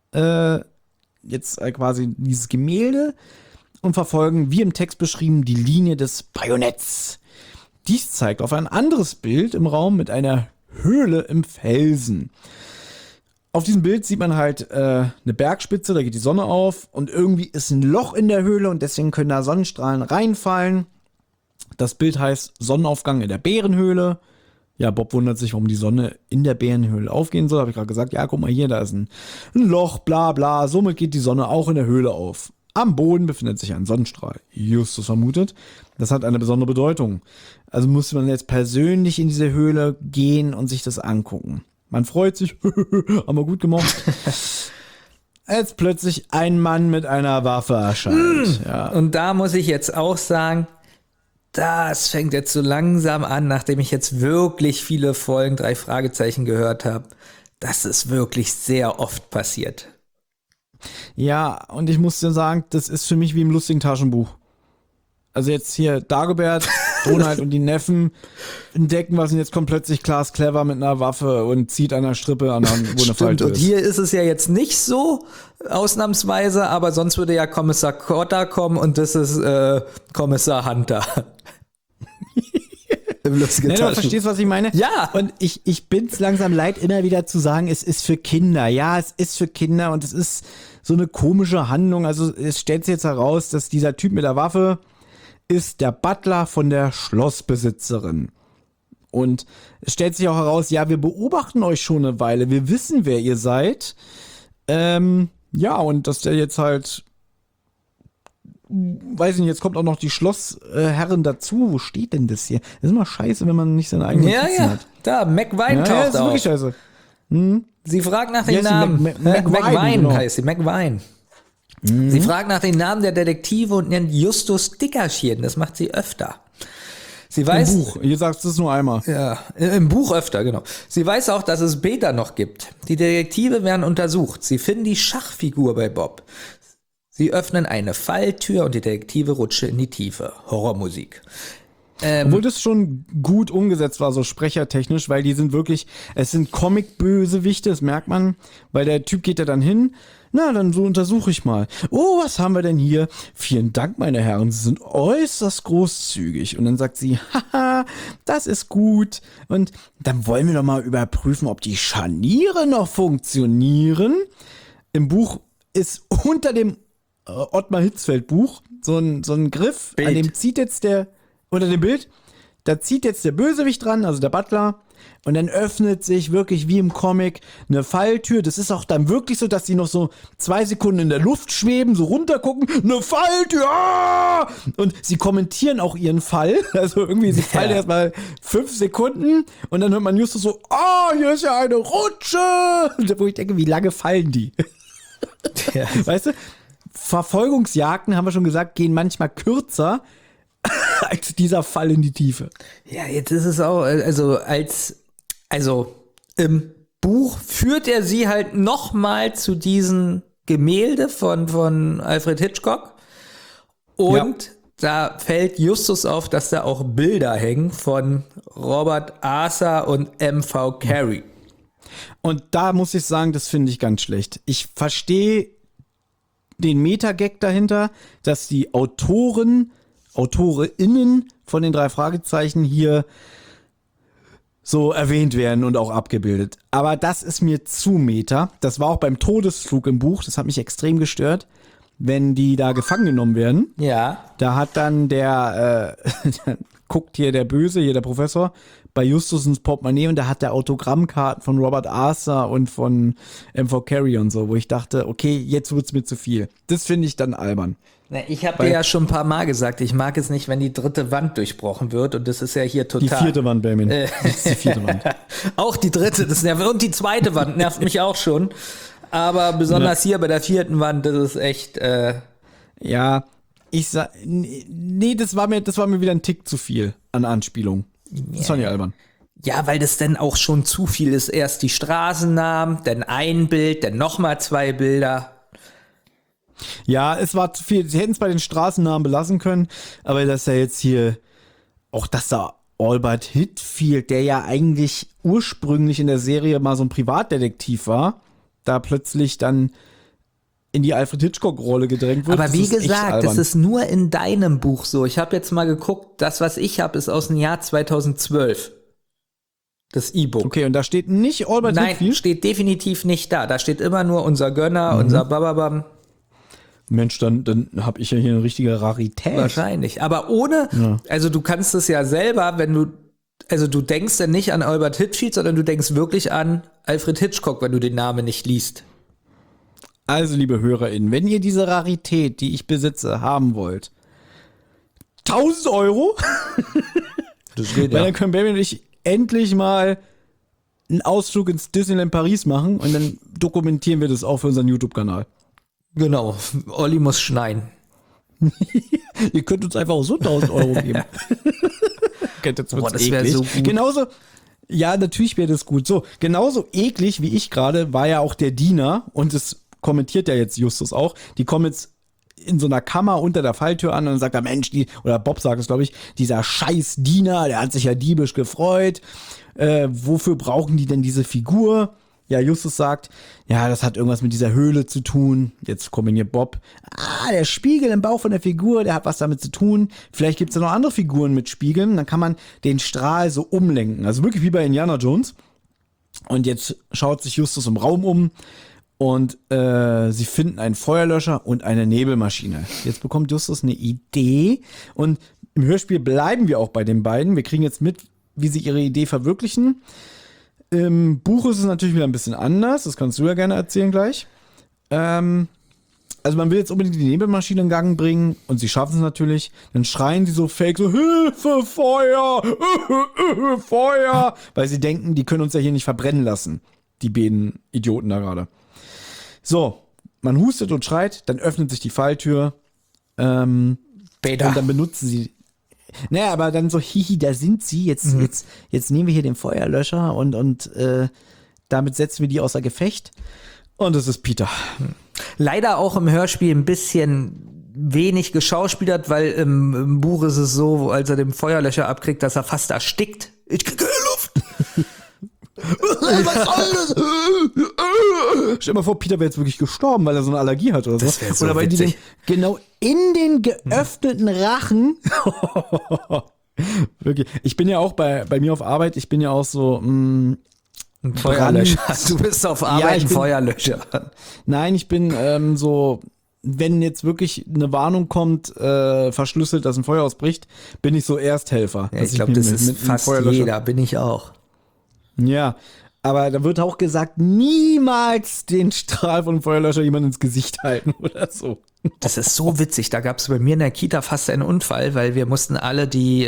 jetzt quasi dieses Gemälde und verfolgen, wie im Text beschrieben, die Linie des Bajonetts. Dies zeigt auf ein anderes Bild im Raum mit einer Höhle im Felsen. auf diesem Bild sieht man halt eine Bergspitze, da geht die Sonne auf und irgendwie ist ein Loch in der Höhle und deswegen können da Sonnenstrahlen reinfallen. Das Bild heißt Sonnenaufgang in der Bärenhöhle. Ja, Bob wundert sich, warum die Sonne in der Bärenhöhle aufgehen soll. Habe ich gerade gesagt, ja, guck mal hier, da ist ein Loch, bla bla. Somit geht die Sonne auch in der Höhle auf. Am Boden befindet sich ein Sonnenstrahl. Justus vermutet, das hat eine besondere Bedeutung. Also muss man jetzt persönlich in diese Höhle gehen und sich das angucken. Man freut sich, haben wir gut gemacht. Als plötzlich ein Mann mit einer Waffe erscheint. Ja. Und da muss ich jetzt auch sagen, das fängt jetzt so langsam an, nachdem ich jetzt wirklich viele Folgen 3 Fragezeichen gehört habe. Das ist wirklich sehr oft passiert. Ja, und ich muss dir sagen, das ist für mich wie im lustigen Taschenbuch. Also jetzt hier Dagobert, Ronald und die Neffen entdecken was und jetzt kommt plötzlich Klaas Clever mit einer Waffe und zieht an der Strippe an, wo eine Falte ist. Und hier ist es ja jetzt nicht so, ausnahmsweise, aber sonst würde ja Kommissar Kotter kommen und das ist Kommissar Hunter. Im lustigen Taschenbuch. Du verstehst, was ich meine? Ja. Und ich bin's langsam leid, immer wieder zu sagen, es ist für Kinder. Ja, es ist für Kinder und es ist so eine komische Handlung. Also es stellt sich jetzt heraus, dass dieser Typ mit der Waffe ist der Butler von der Schlossbesitzerin. Und es stellt sich auch heraus, ja, wir beobachten euch schon eine Weile, wir wissen, wer ihr seid. Ja, und dass der jetzt halt, weiß nicht, jetzt kommt auch noch die Schlossherrin dazu. Wo steht denn das hier? Das ist immer scheiße, wenn man nicht seine eigenen Notizen hat. Da, McVine taucht das ist auf. Wirklich scheiße. Sie fragt nach dem Namen. McVine genau. heißt sie, McVine. Sie fragt nach den Namen der Detektive und nennt Justus Dickerchen. Das macht sie öfter. Sie weiß, im Buch. Hier sagst du es nur einmal. Ja, im Buch öfter, genau. Sie weiß auch, dass es Beta noch gibt. Die Detektive werden untersucht. Sie finden die Schachfigur bei Bob. Sie öffnen eine Falltür und die Detektive rutscht in die Tiefe. Horrormusik. Obwohl das schon gut umgesetzt war, so sprechertechnisch, weil die sind wirklich, es sind Comic-Bösewichte, das merkt man, weil der Typ geht ja dann hin, na, dann so untersuche ich mal. Oh, was haben wir denn hier? Vielen Dank, meine Herren, Sie sind äußerst großzügig. Und dann sagt sie, haha, das ist gut. Und dann wollen wir doch mal überprüfen, ob die Scharniere noch funktionieren. Im Buch ist unter dem Ottmar Hitzfeld Buch so ein Griff, Bild. An dem zieht jetzt unter dem Bild, da zieht jetzt der Bösewicht dran, also der Butler, und dann öffnet sich wirklich wie im Comic eine Falltür. Das ist auch dann wirklich so, dass sie noch so 2 Sekunden in der Luft schweben, so runtergucken, eine Falltür! Ah! Und sie kommentieren auch ihren Fall. Also irgendwie, sie fallen erstmal 5 Sekunden und dann hört man Justus so, hier ist ja eine Rutsche! Wo ich denke, wie lange fallen die? Ja. Weißt du? Verfolgungsjagden, haben wir schon gesagt, gehen manchmal kürzer als dieser Fall in die Tiefe. Ja, jetzt ist es auch, also im Buch führt er sie halt nochmal zu diesen Gemälde von Alfred Hitchcock und da fällt Justus auf, dass da auch Bilder hängen von Robert Arthur und M.V. Carey. Und da muss ich sagen, das finde ich ganz schlecht. Ich verstehe den Meta-Gag dahinter, dass die AutorInnen von den 3 Fragezeichen hier so erwähnt werden und auch abgebildet. Aber das ist mir zu Meta. Das war auch beim Todesflug im Buch. Das hat mich extrem gestört, wenn die da gefangen genommen werden. Ja. Da hat dann guckt hier der Böse, hier der Professor, bei Justus ins Portemonnaie und da hat der Autogrammkarten von Robert Arthur und von M.V. Carey und so, wo ich dachte, okay, jetzt wird's mir zu viel. Das finde ich dann albern. Na, ich habe dir ja schon ein paar Mal gesagt, ich mag es nicht, wenn die 3. Wand durchbrochen wird und das ist ja hier total. Die 4. Wand, Benjamin. Das ist die 4. Wand. Auch die 3. das nervt und die 2. Wand nervt mich auch schon. Aber besonders hier bei der 4. Wand, das ist echt. Ja, ich sag, nee, das war mir wieder ein Tick zu viel an Anspielung. Das fand ich albern. Ja, weil das dann auch schon zu viel ist. Erst die Straßennamen, dann ein Bild, dann nochmal 2 Bilder. Ja, es war zu viel. Sie hätten es bei den Straßennamen belassen können, aber dass ja jetzt hier, auch dass da Albert Hitfield, der ja eigentlich ursprünglich in der Serie mal so ein Privatdetektiv war, da plötzlich dann in die Alfred Hitchcock-Rolle gedrängt wird. Aber wie gesagt, das ist nur in deinem Buch so. Ich habe jetzt mal geguckt, das, was ich habe, ist aus dem Jahr 2012. Das E-Book. Okay, und da steht nicht Albert Nein, Hitfield? steht definitiv nicht da. Da steht immer nur unser Gönner, unser Bababam. Mensch, dann habe ich ja hier eine richtige Rarität. Wahrscheinlich. Aber ohne, also du kannst es ja selber, du denkst ja nicht an Albert Hitfield, sondern du denkst wirklich an Alfred Hitchcock, wenn du den Namen nicht liest. Also, liebe HörerInnen, wenn ihr diese Rarität, die ich besitze, haben wollt, 1.000 €? Das geht, Weil dann können Baby und ich endlich mal einen Ausflug ins Disneyland Paris machen und dann dokumentieren wir das auch für unseren YouTube-Kanal. Genau, Olli muss schneien. Ihr könnt uns einfach auch so 1.000 € geben. Das wäre so gut. Genauso, ja, natürlich wäre das gut. So, genauso eklig wie ich gerade war ja auch der Diener, und das kommentiert ja jetzt Justus auch, die kommen jetzt in so einer Kammer unter der Falltür an und dann sagt er, Mensch, oder Bob sagt es, glaube ich, dieser scheiß Diener, der hat sich ja diebisch gefreut. Wofür brauchen die denn diese Figur? Ja, Justus sagt, ja, das hat irgendwas mit dieser Höhle zu tun. Jetzt kombiniert Bob. Der Spiegel im Bauch von der Figur, der hat was damit zu tun. Vielleicht gibt es ja noch andere Figuren mit Spiegeln. Dann kann man den Strahl so umlenken. Also wirklich wie bei Indiana Jones. Und jetzt schaut sich Justus im Raum um und sie finden einen Feuerlöscher und eine Nebelmaschine. Jetzt bekommt Justus eine Idee. Und im Hörspiel bleiben wir auch bei den beiden. Wir kriegen jetzt mit, wie sie ihre Idee verwirklichen. Im Buch ist es natürlich wieder ein bisschen anders. Das kannst du ja gerne erzählen gleich. Also man will jetzt unbedingt die Nebelmaschine in Gang bringen und sie schaffen es natürlich. Dann schreien sie so fake so, Hilfe, Feuer, Feuer. Weil sie denken, die können uns ja hier nicht verbrennen lassen. Die beiden Idioten da gerade. So, man hustet und schreit, dann öffnet sich die Falltür. Und dann benutzen sie... Naja, aber dann so, hihi, da sind sie, jetzt nehmen wir hier den Feuerlöscher und damit setzen wir die außer Gefecht. Und es ist Peter. Leider auch im Hörspiel ein bisschen wenig geschauspielert, weil im Buch ist es so, als er den Feuerlöscher abkriegt, dass er fast erstickt. Ich kriege keine Luft. Was soll das? Stell dir mal vor, Peter wäre jetzt wirklich gestorben, weil er so eine Allergie hat oder so. Das wäre so oder weil die den genau in den geöffneten Rachen. Wirklich. Ich bin ja auch bei mir auf Arbeit, ich bin ja auch so ein Feuerlöscher. Du bist auf Arbeit ein Feuerlöscher. Nein, ich bin so, wenn jetzt wirklich eine Warnung kommt, verschlüsselt, dass ein Feuer ausbricht, bin ich so Ersthelfer. Ja, ich glaube, das ist fast jeder, bin ich auch. Ja, aber da wird auch gesagt, niemals den Strahl von Feuerlöscher jemand ins Gesicht halten oder so. Das ist so witzig. Da gab es bei mir in der Kita fast einen Unfall, weil wir mussten alle die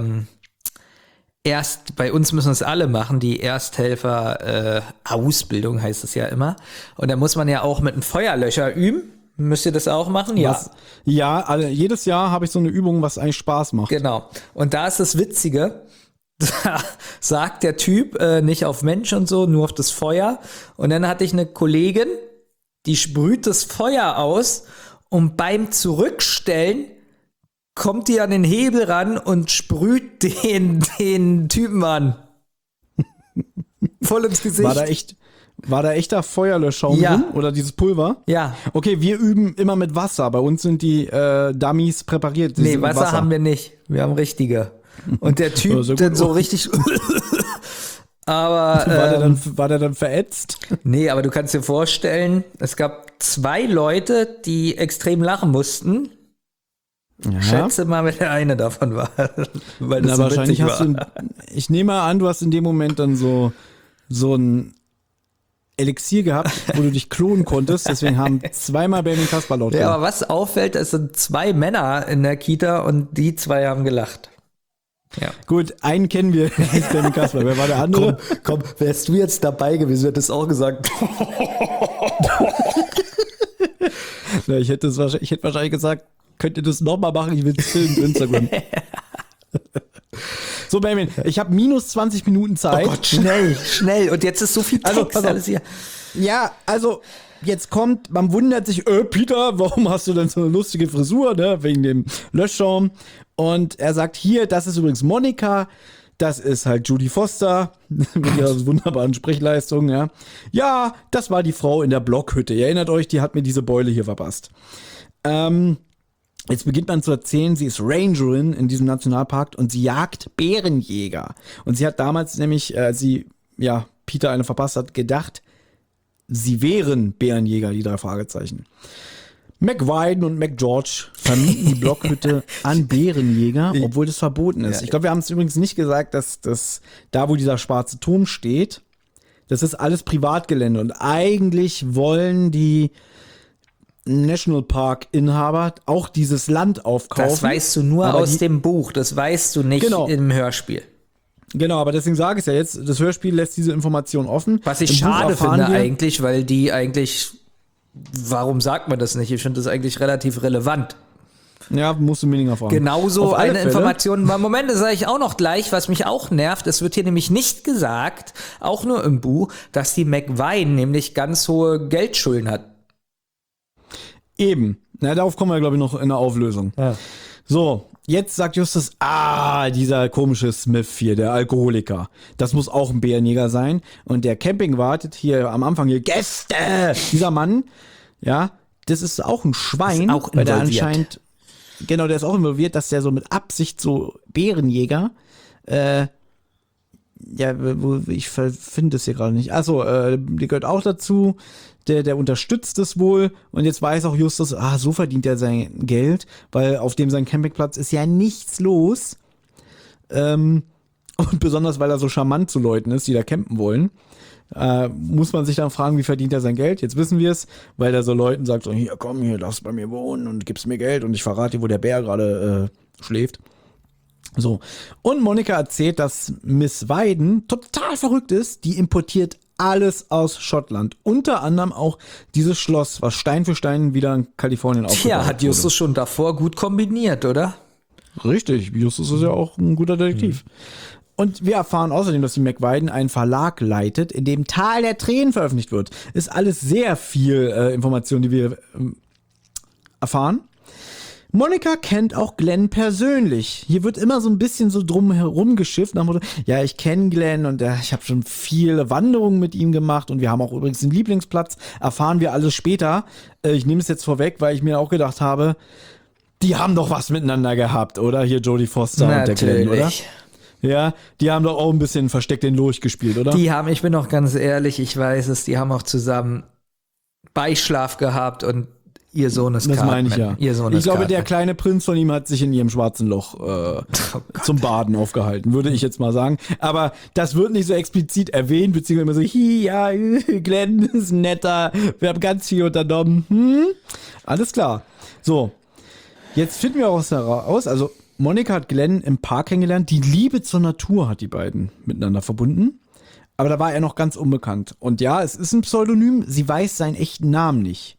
bei uns müssen es alle machen, die Ersthelfer Ausbildung heißt es ja immer. Und da muss man ja auch mit einem Feuerlöscher üben. Müsst ihr das auch machen? Ja. Ja, also jedes Jahr habe ich so eine Übung, was eigentlich Spaß macht. Genau. Und da ist das Witzige, da sagt der Typ nicht auf Mensch und so, nur auf das Feuer. Und dann hatte ich eine Kollegin, die sprüht das Feuer aus und beim Zurückstellen kommt die an den Hebel ran und sprüht den Typen an. Voll ins Gesicht. War da echter Feuerlöschschaum drin? Oder dieses Pulver? Ja. Okay, wir üben immer mit Wasser. Bei uns sind die Dummies präpariert. Nee, Wasser haben wir nicht. Wir haben richtige. Und der Typ dann so richtig... Aber war der dann verätzt? Nee, aber du kannst dir vorstellen, es gab 2 Leute, die extrem lachen mussten. Ja. Schätze mal, wer der eine davon war. Weil das so wahrscheinlich hast du ich nehme mal an, du hast in dem Moment dann so ein Elixier gehabt, wo du dich klonen konntest. Deswegen haben 2-mal Benjamin Kasper laut gemacht. Ja, aber was auffällt, es sind 2 Männer in der Kita und die 2 haben gelacht. Ja. Gut, einen kennen wir, Benjamin Kasper. Wer war der andere? Komm, wärst du jetzt dabei gewesen, hättest auch gesagt. Ja, ich hätte wahrscheinlich gesagt, könnt ihr das nochmal machen? Ich will es filmen auf Instagram. So, Benjamin, ich habe minus 20 Minuten Zeit. Oh Gott, schnell. Und jetzt ist so viel Text alles hier. Ja, also jetzt kommt, man wundert sich, Peter, warum hast du denn so eine lustige Frisur, ne? Wegen dem Löschschaum. Und er sagt, hier, das ist übrigens Monika, das ist halt Judy Foster mit ihrer wunderbaren Sprechleistung, ja. Ja, das war die Frau in der Blockhütte. Ihr erinnert euch, die hat mir diese Beule hier verpasst. Jetzt beginnt man zu erzählen, sie ist Rangerin in diesem Nationalpark und sie jagt Bärenjäger. Und sie hat damals nämlich, Peter eine verpasst hat, gedacht, sie wären Bärenjäger, die 3 Fragezeichen. McWiden und McGeorge vermieten die Blockhütte an Bärenjäger, obwohl das verboten ist. Ich glaube, wir haben es übrigens nicht gesagt, dass das da, wo dieser schwarze Turm steht, das ist alles Privatgelände. Und eigentlich wollen die Nationalpark-Inhaber auch dieses Land aufkaufen. Das weißt du nur aus dem Buch, das weißt du nicht im Hörspiel. Genau, aber deswegen sage ich es ja jetzt, das Hörspiel lässt diese Information offen. Was ich schade finde eigentlich, weil die eigentlich, warum sagt man das nicht? Ich finde das eigentlich relativ relevant. Ja, musst du Meninger fragen. Genauso eine Information, Moment, das sage ich auch noch gleich, was mich auch nervt, es wird hier nämlich nicht gesagt, auch nur im Buch, dass die McWine nämlich ganz hohe Geldschulden hat. Eben. Na, darauf kommen wir, glaube ich, noch in der Auflösung. Ja. So, jetzt sagt Justus, dieser komische Smith hier, der Alkoholiker. Das muss auch ein Bärenjäger sein. Und der Campingwart hier am Anfang hier, Gäste! Dieser Mann, ja, das ist auch ein Schwein, ist auch weil der anscheinend, genau, der ist auch involviert, dass der so mit Absicht so Bärenjäger, ich finde es hier gerade nicht. Achso, der gehört auch dazu. Der unterstützt es wohl und jetzt weiß auch Justus, so verdient er sein Geld, weil auf dem sein Campingplatz ist ja nichts los. Und besonders, weil er so charmant zu Leuten ist, die da campen wollen, muss man sich dann fragen, wie verdient er sein Geld? Jetzt wissen wir es, weil er so Leuten sagt, so, hier, komm, hier, darfst bei mir wohnen und gibst mir Geld und ich verrate dir, wo der Bär gerade schläft. So. Und Monika erzählt, dass Miss Weiden total verrückt ist, die importiert alles aus Schottland. Unter anderem auch dieses Schloss, was Stein für Stein wieder in Kalifornien aufgebaut wurde. Tja, hat Justus schon davor gut kombiniert, oder? Richtig, Justus ist ja auch ein guter Detektiv. Und wir erfahren außerdem, dass die McWiden einen Verlag leitet, in dem Tal der Tränen veröffentlicht wird. Ist alles sehr viel Information, die wir erfahren. Monika kennt auch Glenn persönlich. Hier wird immer so ein bisschen so drum herum geschifft nach dem Motto, ja, ich kenne Glenn und ich habe schon viele Wanderungen mit ihm gemacht und wir haben auch übrigens einen Lieblingsplatz. Erfahren wir alles später. Ich nehme es jetzt vorweg, weil ich mir auch gedacht habe, die haben doch was miteinander gehabt, oder? Hier Jodie Foster und der Glenn, oder? Ja, die haben doch auch ein bisschen versteckt den Lurch gespielt, oder? Ich bin auch ganz ehrlich, ich weiß es, die haben auch zusammen Beischlaf gehabt und ihr Sohn ist Das Cartman. meine ich ja. Ich glaube, der kleine Prinz von ihm hat sich in ihrem schwarzen Loch zum Baden aufgehalten, würde ich jetzt mal sagen. Aber das wird nicht so explizit erwähnt, beziehungsweise immer so, Glenn ist netter, wir haben ganz viel unternommen. Alles klar. So, jetzt finden wir auch was heraus. Also Monika hat Glenn im Park kennengelernt. Die Liebe zur Natur hat die beiden miteinander verbunden. Aber da war er noch ganz unbekannt. Und ja, es ist ein Pseudonym. Sie weiß seinen echten Namen nicht.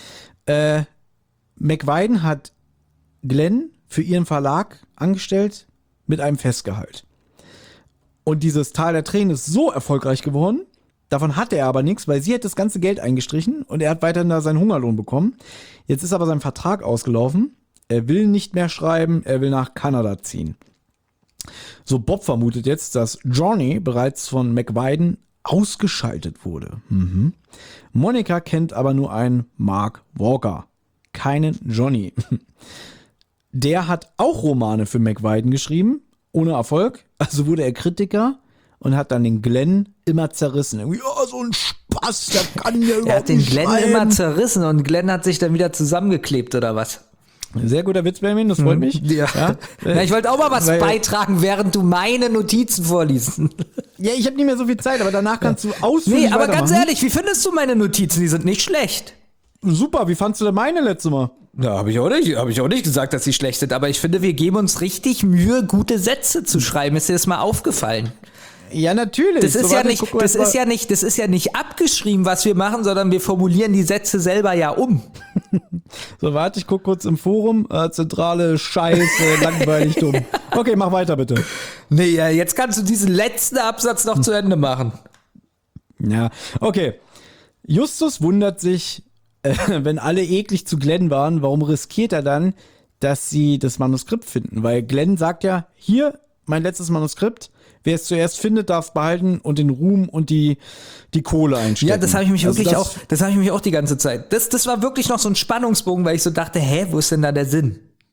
McWiden hat Glenn für ihren Verlag angestellt mit einem Festgehalt. Und dieses Tal der Tränen ist so erfolgreich geworden, davon hatte er aber nichts, weil sie hat das ganze Geld eingestrichen und er hat weiterhin da seinen Hungerlohn bekommen. Jetzt ist aber sein Vertrag ausgelaufen. Er will nicht mehr schreiben, er will nach Kanada ziehen. So, Bob vermutet jetzt, dass Johnny bereits von McWiden ausgeschaltet wurde. Monika kennt aber nur einen Mark Walker, keinen Johnny. Der hat auch Romane für McWiden geschrieben, ohne Erfolg. Also wurde er Kritiker und hat dann den Glenn immer zerrissen. Ja, so ein Spaß, der kann ja überhaupt nicht. Er hat den Glenn immer zerrissen und Glenn hat sich dann wieder zusammengeklebt, oder was? Sehr guter Witz, Benjamin, das freut mich. Ja. Na, ich wollte auch mal was beitragen, während du meine Notizen vorliest. Ja, ich habe nicht mehr so viel Zeit, aber danach kannst du ausführlich Nee, aber weitermachen. ganz ehrlich, wie findest du meine Notizen? Die sind nicht schlecht. Super, wie fandst du denn meine letzte Mal? Ja, habe ich auch nicht gesagt, dass sie schlecht sind, aber ich finde, wir geben uns richtig Mühe, gute Sätze zu schreiben. Ist dir das mal aufgefallen? Ja, natürlich. Das ist ja nicht abgeschrieben, was wir machen, sondern wir formulieren die Sätze selber ja um. So, warte, ich guck kurz im Forum. Zentrale Scheiße, langweilig, dumm. Okay, mach weiter, bitte. Nee, ja, jetzt kannst du diesen letzten Absatz noch zu Ende machen. Ja, okay. Justus wundert sich, wenn alle eklig zu Glenn waren, warum riskiert er dann, dass sie das Manuskript finden? Weil Glenn sagt ja, hier, mein letztes Manuskript, wer es zuerst findet, darf behalten und den Ruhm und die Kohle einstecken. Ja, das habe ich mich das habe ich mich auch die ganze Zeit. Das war wirklich noch so ein Spannungsbogen, weil ich so dachte, wo ist denn da der Sinn?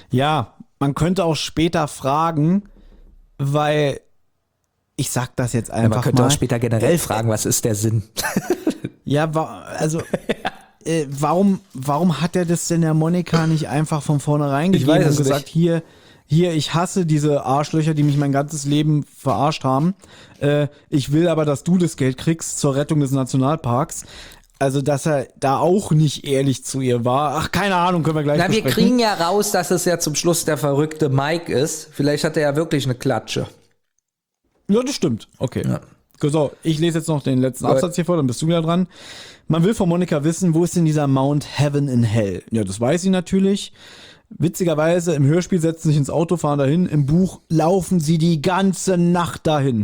Ja, man könnte auch später fragen, weil ich sag das jetzt einfach mal. Man könnte auch später generell fragen, was ist der Sinn? Ja, also warum hat er das denn der Monika nicht einfach von vornherein gegeben und gesagt, hier, ich hasse diese Arschlöcher, die mich mein ganzes Leben verarscht haben. Ich will aber, dass du das Geld kriegst zur Rettung des Nationalparks. Also, dass er da auch nicht ehrlich zu ihr war. Ach, keine Ahnung, können wir gleich besprechen. Wir kriegen ja raus, dass es ja zum Schluss der verrückte Mike ist. Vielleicht hat er ja wirklich eine Klatsche. Ja, das stimmt. Okay. Ja. So, ich lese jetzt noch den letzten Absatz hier vor, dann bist du wieder dran. Man will von Monika wissen, wo ist denn dieser Mount Heaven in Hell? Ja, das weiß sie natürlich. Witzigerweise, im Hörspiel setzen sie sich ins Auto, fahren dahin. Im Buch laufen sie die ganze Nacht dahin.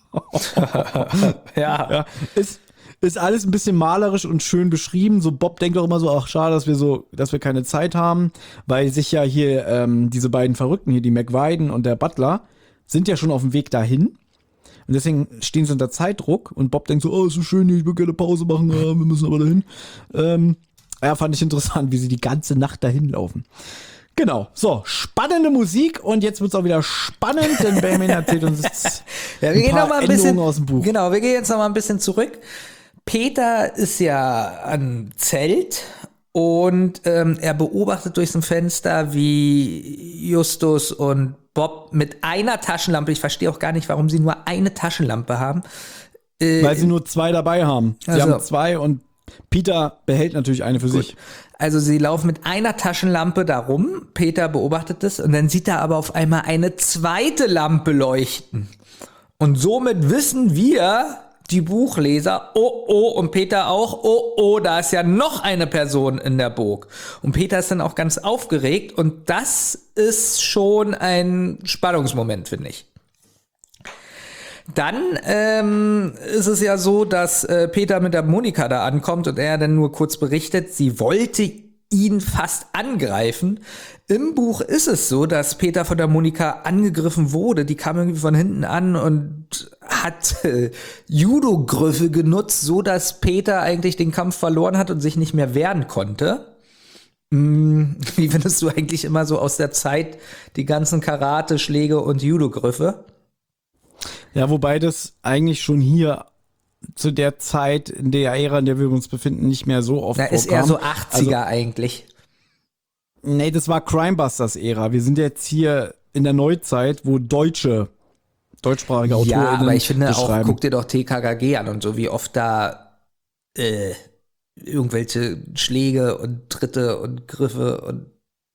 Ja. Ist alles ein bisschen malerisch und schön beschrieben. So Bob denkt auch immer so, ach schade, dass wir keine Zeit haben, weil sich ja hier diese beiden Verrückten hier, die McWiden und der Butler, sind ja schon auf dem Weg dahin. Und deswegen stehen sie unter Zeitdruck und Bob denkt so, oh, ist so schön, ich will gerne Pause machen, ja, wir müssen aber dahin. Ja, fand ich interessant, wie sie die ganze Nacht dahin laufen. Genau, so, spannende Musik und jetzt wird's auch wieder spannend, denn Benjamin erzählt uns jetzt wir gehen noch mal ein bisschen aus dem Buch. Genau, wir gehen jetzt noch mal ein bisschen zurück. Peter ist ja am Zelt und er beobachtet durch so ein Fenster, wie Justus und Bob mit einer Taschenlampe, ich verstehe auch gar nicht, warum sie nur eine Taschenlampe haben. Weil sie nur 2 dabei haben. Sie haben 2 und Peter behält natürlich eine für sich. Also sie laufen mit einer Taschenlampe da rum, Peter beobachtet das und dann sieht er aber auf einmal eine zweite Lampe leuchten. Und somit wissen wir, die Buchleser, oh, und Peter auch, oh, da ist ja noch eine Person in der Burg. Und Peter ist dann auch ganz aufgeregt und das ist schon ein Spannungsmoment, finde ich. Dann ist es ja so, dass Peter mit der Monika da ankommt und er dann nur kurz berichtet, sie wollte ihn fast angreifen. Im Buch ist es so, dass Peter von der Monika angegriffen wurde. Die kam irgendwie von hinten an und hat Judo-Griffe genutzt, so dass Peter eigentlich den Kampf verloren hat und sich nicht mehr wehren konnte. Wie findest du eigentlich immer so aus der Zeit die ganzen Karate-Schläge und Judo-Griffe? Ja, wobei das eigentlich schon hier zu der Zeit, in der Ära, in der wir uns befinden, nicht mehr so oft vorkam. Ist eher so 80er eigentlich. Nee, das war Crimebusters-Ära. Wir sind jetzt hier in der Neuzeit, wo deutschsprachige AutorInnen Ja, aber ich finde auch, schreiben. guck dir doch TKKG an und so, wie oft da irgendwelche Schläge und Tritte und Griffe und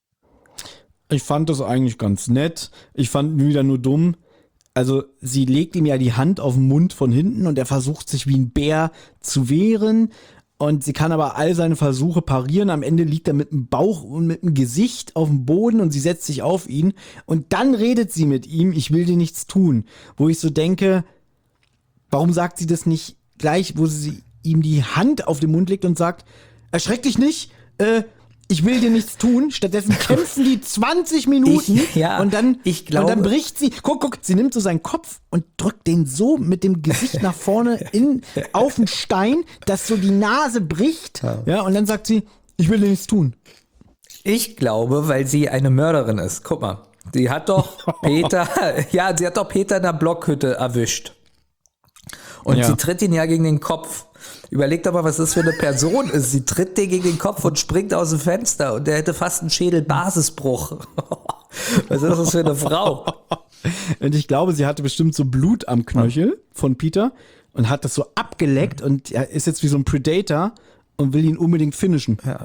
Ich fand das eigentlich ganz nett. Ich fand wieder nur dumm. Also sie legt ihm ja die Hand auf den Mund von hinten und er versucht sich wie ein Bär zu wehren und sie kann aber all seine Versuche parieren. Am Ende liegt er mit dem Bauch und mit dem Gesicht auf dem Boden und sie setzt sich auf ihn und dann redet sie mit ihm, ich will dir nichts tun. Wo ich so denke, warum sagt sie das nicht gleich, wo sie ihm die Hand auf den Mund legt und sagt, erschreck dich nicht, ich will dir nichts tun. Stattdessen kämpfen die 20 Minuten und dann bricht sie. Guck, sie nimmt so seinen Kopf und drückt den so mit dem Gesicht nach vorne auf den Stein, dass so die Nase bricht. Ja, und dann sagt sie, ich will dir nichts tun. Ich glaube, weil sie eine Mörderin ist. Guck mal, sie hat doch Peter in der Blockhütte erwischt. Und sie tritt ihn ja gegen den Kopf. Überlegt aber, was das für eine Person ist. Sie tritt den gegen den Kopf und springt aus dem Fenster und der hätte fast einen Schädelbasisbruch. Was ist das für eine Frau? Und ich glaube, sie hatte bestimmt so Blut am Knöchel von Peter und hat das so abgeleckt und er ist jetzt wie so ein Predator und will ihn unbedingt finishen. Ja.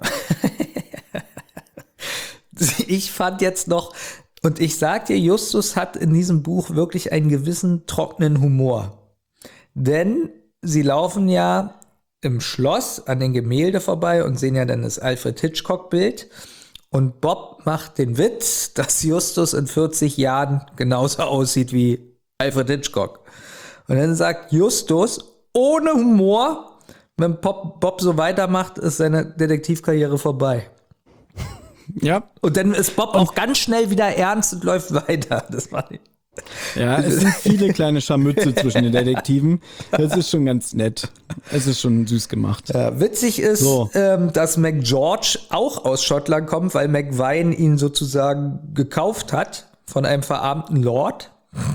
Ich fand jetzt noch, und ich sag dir, Justus hat in diesem Buch wirklich einen gewissen trockenen Humor. Denn sie laufen ja im Schloss an den Gemälde vorbei und sehen ja dann das Alfred Hitchcock-Bild. Und Bob macht den Witz, dass Justus in 40 Jahren genauso aussieht wie Alfred Hitchcock. Und dann sagt Justus, ohne Humor, wenn Bob so weitermacht, ist seine Detektivkarriere vorbei. Ja. Und dann ist Bob auch ganz schnell wieder ernst und läuft weiter. Das war nicht. Ja, es sind viele kleine Scharmütze zwischen den Detektiven. Das ist schon ganz nett. Es ist schon süß gemacht. Ja, witzig ist, dass McGeorge auch aus Schottland kommt, weil McVine ihn sozusagen gekauft hat von einem verarmten Lord.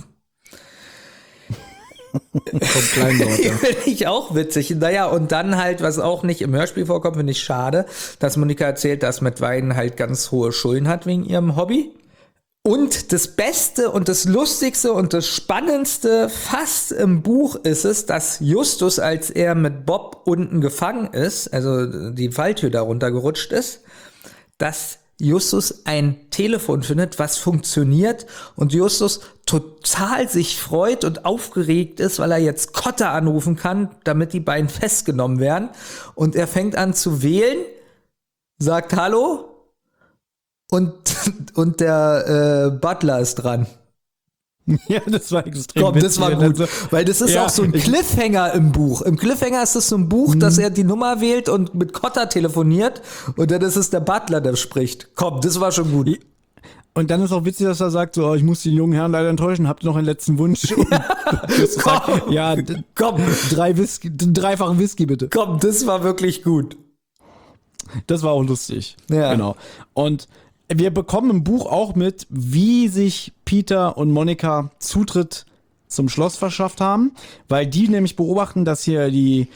Vom kleinen Lord, ja. Finde ich auch witzig. Naja, und dann halt, was auch nicht im Hörspiel vorkommt, finde ich schade, dass Monika erzählt, dass McVine halt ganz hohe Schulden hat wegen ihrem Hobby. Und das Beste und das Lustigste und das Spannendste fast im Buch ist es, dass Justus, als er mit Bob unten gefangen ist, also die Falltür da runtergerutscht ist, dass Justus ein Telefon findet, was funktioniert und Justus total sich freut und aufgeregt ist, weil er jetzt Kotter anrufen kann, damit die beiden festgenommen werden. Und er fängt an zu wählen, sagt Hallo und der Butler ist dran. Ja, das war extrem Komm, das war gut, weil das ist auch so ein Cliffhanger im Buch. Im Cliffhanger ist das so ein Buch, dass er die Nummer wählt und mit Kotter telefoniert und dann ist es der Butler, der spricht. Komm, das war schon gut. Und dann ist auch witzig, dass er sagt, so, ich muss den jungen Herrn leider enttäuschen, habt ihr noch einen letzten Wunsch? Komm, ja, komm, dreifachen Whisky bitte. Komm, das war wirklich gut. Das war auch lustig. Ja. Genau. Und wir bekommen im Buch auch mit, wie sich Peter und Monika Zutritt zum Schloss verschafft haben, weil die nämlich beobachten, dass hier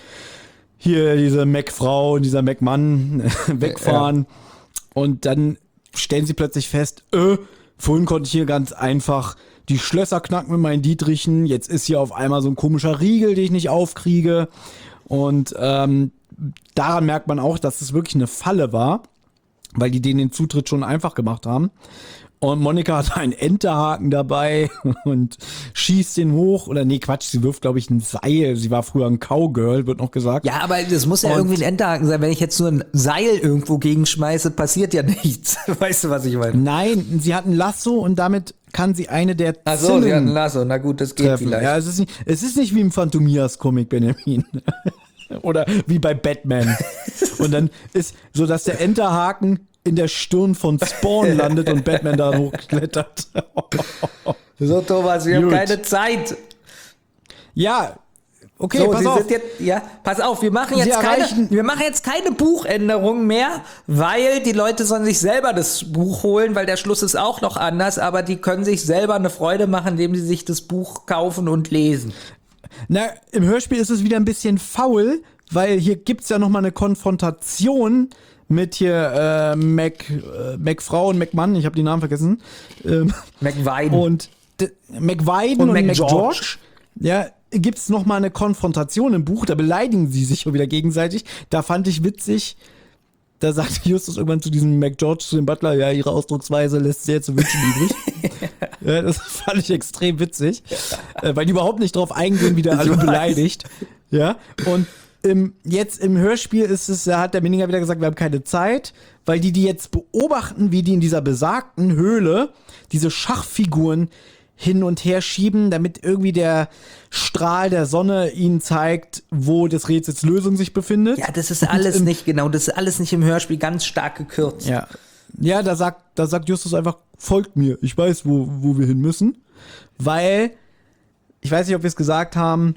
diese Mac-Frau und dieser Mac-Mann wegfahren und dann stellen sie plötzlich fest, vorhin konnte ich hier ganz einfach die Schlösser knacken mit meinen Dietrichen, jetzt ist hier auf einmal so ein komischer Riegel, den ich nicht aufkriege und daran merkt man auch, dass es wirklich eine Falle war, weil die denen den Zutritt schon einfach gemacht haben. Und Monika hat einen Enterhaken dabei und schießt den hoch. Oder nee, Quatsch, sie wirft, glaube ich, ein Seil. Sie war früher ein Cowgirl, wird noch gesagt. Ja, aber das muss ja irgendwie ein Enterhaken sein. Wenn ich jetzt nur ein Seil irgendwo gegenschmeiße, passiert ja nichts. Weißt du, was ich meine? Nein, sie hat ein Lasso und damit kann sie eine der Ach so, sie hat ein Lasso. Na gut, das geht treffen. vielleicht. Ja, es ist nicht wie im Phantomias-Comic, Benjamin. Oder wie bei Batman. Und dann ist so, dass der Enterhaken in der Stirn von Spawn landet und Batman da hochklettert. So, Thomas, wir haben keine Zeit. Ja, okay, so, pass auf. Pass auf, wir machen jetzt keine Buchänderung mehr, weil die Leute sollen sich selber das Buch holen, weil der Schluss ist auch noch anders, aber die können sich selber eine Freude machen, indem sie sich das Buch kaufen und lesen. Na, im Hörspiel ist es wieder ein bisschen faul, weil hier gibt's ja noch mal eine Konfrontation mit hier McFrau und McMann, ich habe die Namen vergessen. McVine. Und McVine und McGeorge. Ja, gibt's noch mal eine Konfrontation im Buch, da beleidigen sie sich schon wieder gegenseitig. Da fand ich witzig, da sagt Justus irgendwann zu diesem McGeorge, zu dem Butler, ja, ihre Ausdrucksweise lässt sehr zu wünschen übrig. Ja, das fand ich extrem witzig, weil die überhaupt nicht drauf eingehen, wie der alle beleidigt. Ja, und jetzt im Hörspiel hat der Minninger wieder gesagt, wir haben keine Zeit, weil die jetzt beobachten, wie die in dieser besagten Höhle diese Schachfiguren hin und her schieben, damit irgendwie der Strahl der Sonne ihnen zeigt, wo des Rätsels Lösung sich befindet. Ja, das ist alles nicht im Hörspiel ganz stark gekürzt. Ja, da sagt Justus einfach, folgt mir, ich weiß, wo wir hin müssen, weil, ich weiß nicht, ob wir es gesagt haben,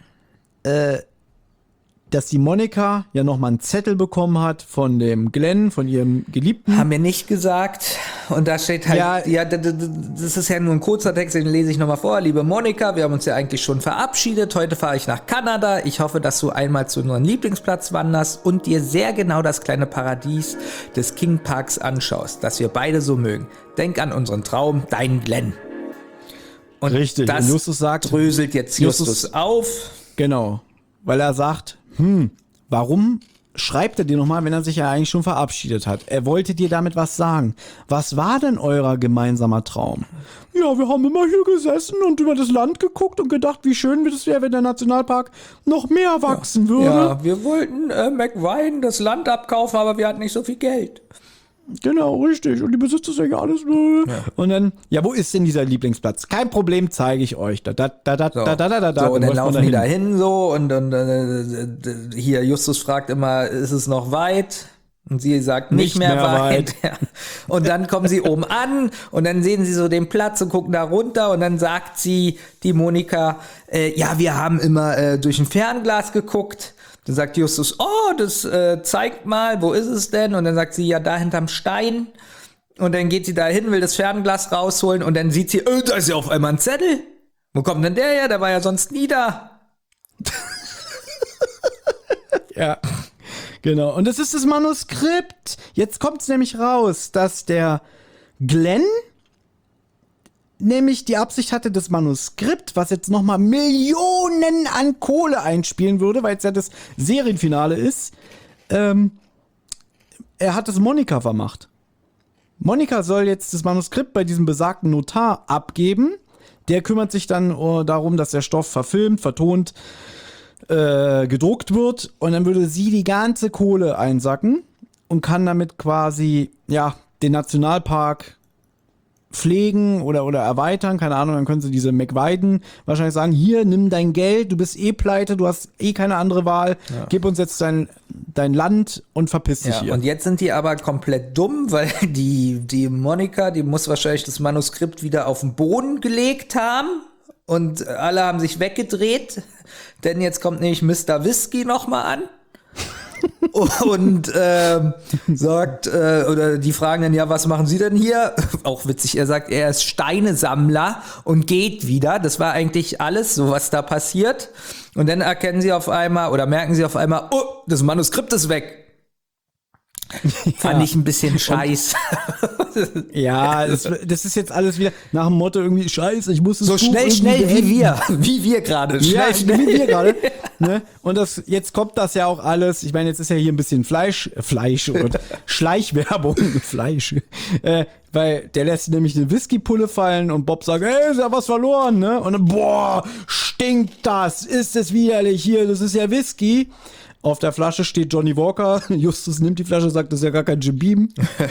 dass die Monika ja nochmal einen Zettel bekommen hat von dem Glenn, von ihrem Geliebten. Haben wir nicht gesagt. Und da steht halt, das ist ja nur ein kurzer Text, den lese ich nochmal vor. Liebe Monika, wir haben uns ja eigentlich schon verabschiedet. Heute fahre ich nach Kanada. Ich hoffe, dass du einmal zu unserem Lieblingsplatz wanderst und dir sehr genau das kleine Paradies des King Parks anschaust, das wir beide so mögen. Denk an unseren Traum, dein Glenn. Und richtig, das und Justus sagt, dröselt jetzt Justus auf. Genau, weil er sagt, warum schreibt er dir nochmal, wenn er sich ja eigentlich schon verabschiedet hat? Er wollte dir damit was sagen. Was war denn euer gemeinsamer Traum? Ja, wir haben immer hier gesessen und über das Land geguckt und gedacht, wie schön es wäre, wenn der Nationalpark noch mehr wachsen würde. Ja, wir wollten McVine das Land abkaufen, aber wir hatten nicht so viel Geld. Genau, richtig. Und die besitzt es ja alles. Ja. Und dann, ja, wo ist denn dieser Lieblingsplatz? Kein Problem, zeige ich euch. So, und dann laufen die da hin so und hier Justus fragt immer, ist es noch weit? Und sie sagt, nicht mehr weit. Ja. Und dann kommen sie oben an und dann sehen sie so den Platz und gucken da runter und dann sagt sie, die Monika, ja, wir haben immer durch ein Fernglas geguckt. Dann sagt Justus, oh, das zeigt mal, wo ist es denn? Und dann sagt sie, ja, da hinterm Stein. Und dann geht sie da hin, will das Fernglas rausholen und dann sieht sie, da ist ja auf einmal ein Zettel. Wo kommt denn der her? Der war ja sonst nie da. Ja, genau. Und das ist das Manuskript. Jetzt kommt es nämlich raus, dass der Glenn nämlich die Absicht hatte, das Manuskript, was jetzt nochmal Millionen an Kohle einspielen würde, weil es ja das Serienfinale ist, er hat es Monika vermacht. Monika soll jetzt das Manuskript bei diesem besagten Notar abgeben. Der kümmert sich dann darum, dass der Stoff verfilmt, vertont, gedruckt wird und dann würde sie die ganze Kohle einsacken und kann damit quasi, ja, den Nationalpark pflegen oder erweitern, keine Ahnung, dann können sie diese McWiden wahrscheinlich sagen, hier, nimm dein Geld, du bist pleite, du hast keine andere Wahl, gib uns jetzt dein Land und verpiss dich hier. Und jetzt sind die aber komplett dumm, weil die Monika, die muss wahrscheinlich das Manuskript wieder auf den Boden gelegt haben und alle haben sich weggedreht, denn jetzt kommt nämlich Mr. Whisky nochmal an. Und sagt, oder die fragen dann, ja, was machen Sie denn hier? Auch witzig, er sagt, er ist Steinesammler und geht wieder. Das war eigentlich alles, so was da passiert. Und dann erkennen sie auf einmal, oder merken sie auf einmal, oh, das Manuskript ist weg. Fand ich ein bisschen scheiße. Ja, das ist jetzt alles wieder nach dem Motto irgendwie scheiße, ich muss es so schnell wie wir gerade. Schnell. Wie wir gerade. Ne? Und jetzt kommt das ja auch alles, ich meine, jetzt ist ja hier ein bisschen Fleisch und Schleichwerbung, Fleisch. Weil der lässt nämlich eine Whiskypulle fallen und Bob sagt, ey, ist ja was verloren, ne? Und dann, boah, stinkt das, ist es widerlich hier, das ist ja Whisky. Auf der Flasche steht Johnny Walker. Justus nimmt die Flasche, sagt, das ist ja gar kein Jim Beam.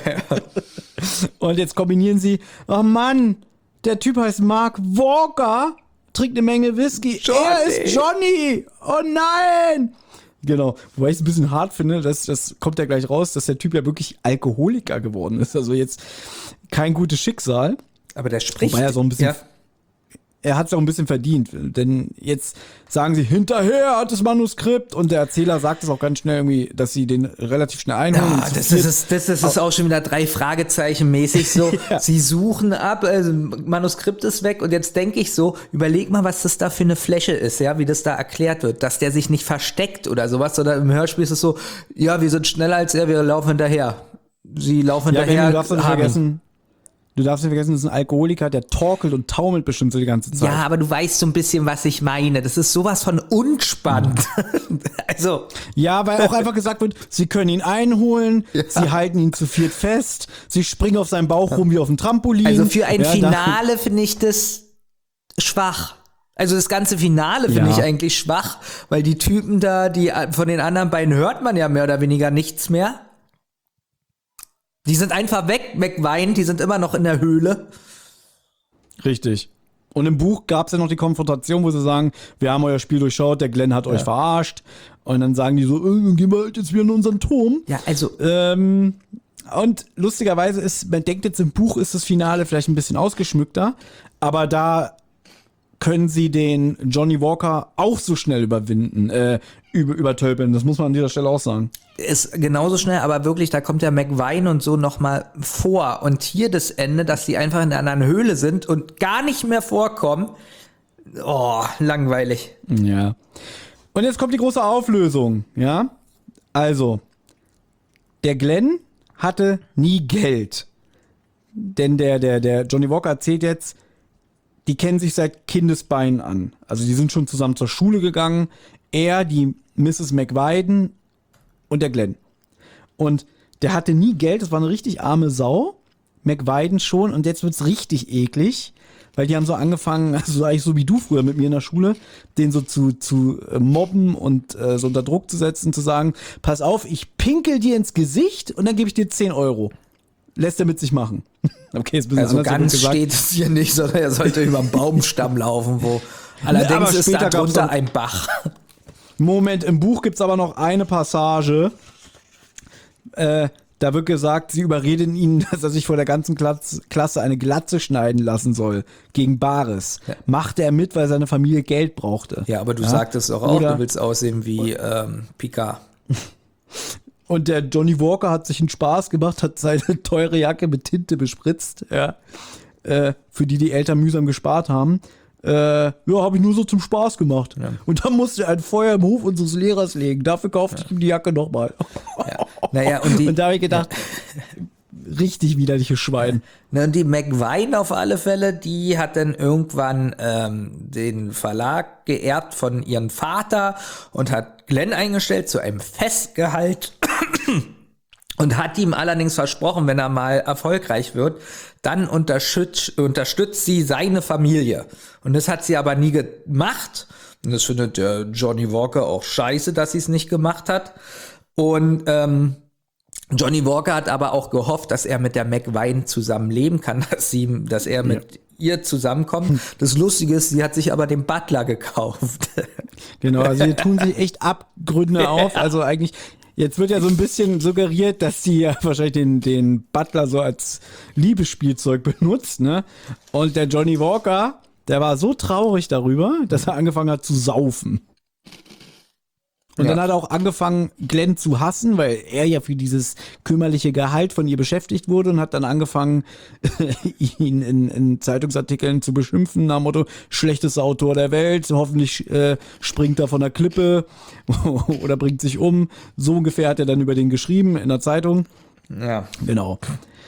Und jetzt kombinieren sie, oh Mann, der Typ heißt Mark Walker, trinkt eine Menge Whisky. Johnny. Er ist Johnny. Oh nein. Genau, wobei ich es ein bisschen hart finde, das kommt ja gleich raus, dass der Typ ja wirklich Alkoholiker geworden ist. Also jetzt kein gutes Schicksal. Aber der spricht. Wobei er so ein bisschen... Ja. Er hat es auch ein bisschen verdient, denn jetzt sagen sie, hinterher hat das Manuskript und der Erzähler sagt es auch ganz schnell irgendwie, dass sie den relativ schnell einholen. Ja, das ist auch schon wieder 3 Fragezeichen mäßig so. Ja. Sie suchen ab, Manuskript ist weg und jetzt denke ich so, überleg mal, was das da für eine Fläche ist, ja, wie das da erklärt wird, dass der sich nicht versteckt oder sowas, oder im Hörspiel ist es so, ja, wir sind schneller als er, wir laufen hinterher. Sie laufen hinterher. Du darfst nicht vergessen, das ist ein Alkoholiker, der torkelt und taumelt bestimmt so die ganze Zeit. Ja, aber du weißt so ein bisschen, was ich meine. Das ist sowas von unspannend. Also. Ja, weil auch einfach gesagt wird, sie können ihn einholen, sie halten ihn zu viert fest, sie springen auf seinem Bauch rum wie auf dem Trampolin. Also für ein Finale finde ich das schwach. Also das ganze Finale finde ich eigentlich schwach, weil die Typen da, von den anderen beiden hört man ja mehr oder weniger nichts mehr. Die sind einfach wegweint, die sind immer noch in der Höhle. Richtig. Und im Buch gab es ja noch die Konfrontation, wo sie sagen, wir haben euer Spiel durchschaut, der Glenn hat euch verarscht. Und dann sagen die so, dann gehen wir halt jetzt wieder in unseren Turm. Ja, also. Und lustigerweise man denkt jetzt im Buch ist das Finale vielleicht ein bisschen ausgeschmückter, aber da können sie den Johnny Walker auch so schnell übertölpeln. Das muss man an dieser Stelle auch sagen. Ist genauso schnell, aber wirklich, da kommt ja McWine und so nochmal vor. Und hier das Ende, dass die einfach in einer anderen Höhle sind und gar nicht mehr vorkommen. Oh, langweilig. Ja. Und jetzt kommt die große Auflösung, ja? Also, der Glenn hatte nie Geld. Denn der Johnny Walker erzählt jetzt, die kennen sich seit Kindesbeinen an. Also die sind schon zusammen zur Schule gegangen. Er, die Mrs. McWiden und der Glenn. Und der hatte nie Geld, das war eine richtig arme Sau. McWiden schon und jetzt wird's richtig eklig, weil die haben so angefangen, also eigentlich so wie du früher mit mir in der Schule, den so zu mobben und so unter Druck zu setzen, zu sagen, pass auf, ich pinkel dir ins Gesicht und dann gebe ich dir 10 Euro. Lässt er mit sich machen. Okay, ist ein bisschen also anders ganz steht es hier nicht, sondern er sollte über einen Baumstamm laufen, wo allerdings ist da drunter ein Bach. Moment, im Buch gibt's aber noch eine Passage, Da wird gesagt, sie überreden ihn, dass er sich vor der ganzen Klasse eine Glatze schneiden lassen soll. Gegen Bares. Ja. Machte er mit, weil seine Familie Geld brauchte. Ja, aber du sagtest doch auch, du willst aussehen wie Picard. Und der Johnny Walker hat sich einen Spaß gemacht, hat seine teure Jacke mit Tinte bespritzt, ja, für die Eltern mühsam gespart haben. Habe ich nur so zum Spaß gemacht. Ja. Und dann musste er ein Feuer im Hof unseres Lehrers legen. Dafür kaufte ich ihm die Jacke nochmal. Ja. Naja, und da habe ich gedacht, richtig widerliches Schwein. Und die McVine auf alle Fälle, die hat dann irgendwann den Verlag geerbt von ihrem Vater und hat Glenn eingestellt zu einem Festgehalt und hat ihm allerdings versprochen, wenn er mal erfolgreich wird, dann unterstützt sie seine Familie. Und das hat sie aber nie gemacht. Und das findet der Johnny Walker auch scheiße, dass sie es nicht gemacht hat. Und Johnny Walker hat aber auch gehofft, dass er mit der McVine zusammenleben kann, dass er mit ihr zusammenkommt. Das Lustige ist, sie hat sich aber den Butler gekauft. Genau, also hier tun sich echt Abgründe auf. Also eigentlich, jetzt wird ja so ein bisschen suggeriert, dass sie ja wahrscheinlich den Butler so als Liebesspielzeug benutzt, ne? Und der Johnny Walker, der war so traurig darüber, dass er angefangen hat zu saufen. Und dann hat er auch angefangen, Glenn zu hassen, weil er ja für dieses kümmerliche Gehalt von ihr beschäftigt wurde und hat dann angefangen, ihn in Zeitungsartikeln zu beschimpfen, nach dem Motto, schlechtester Autor der Welt, hoffentlich springt er von der Klippe oder bringt sich um. So ungefähr hat er dann über den geschrieben in der Zeitung. Ja. Genau.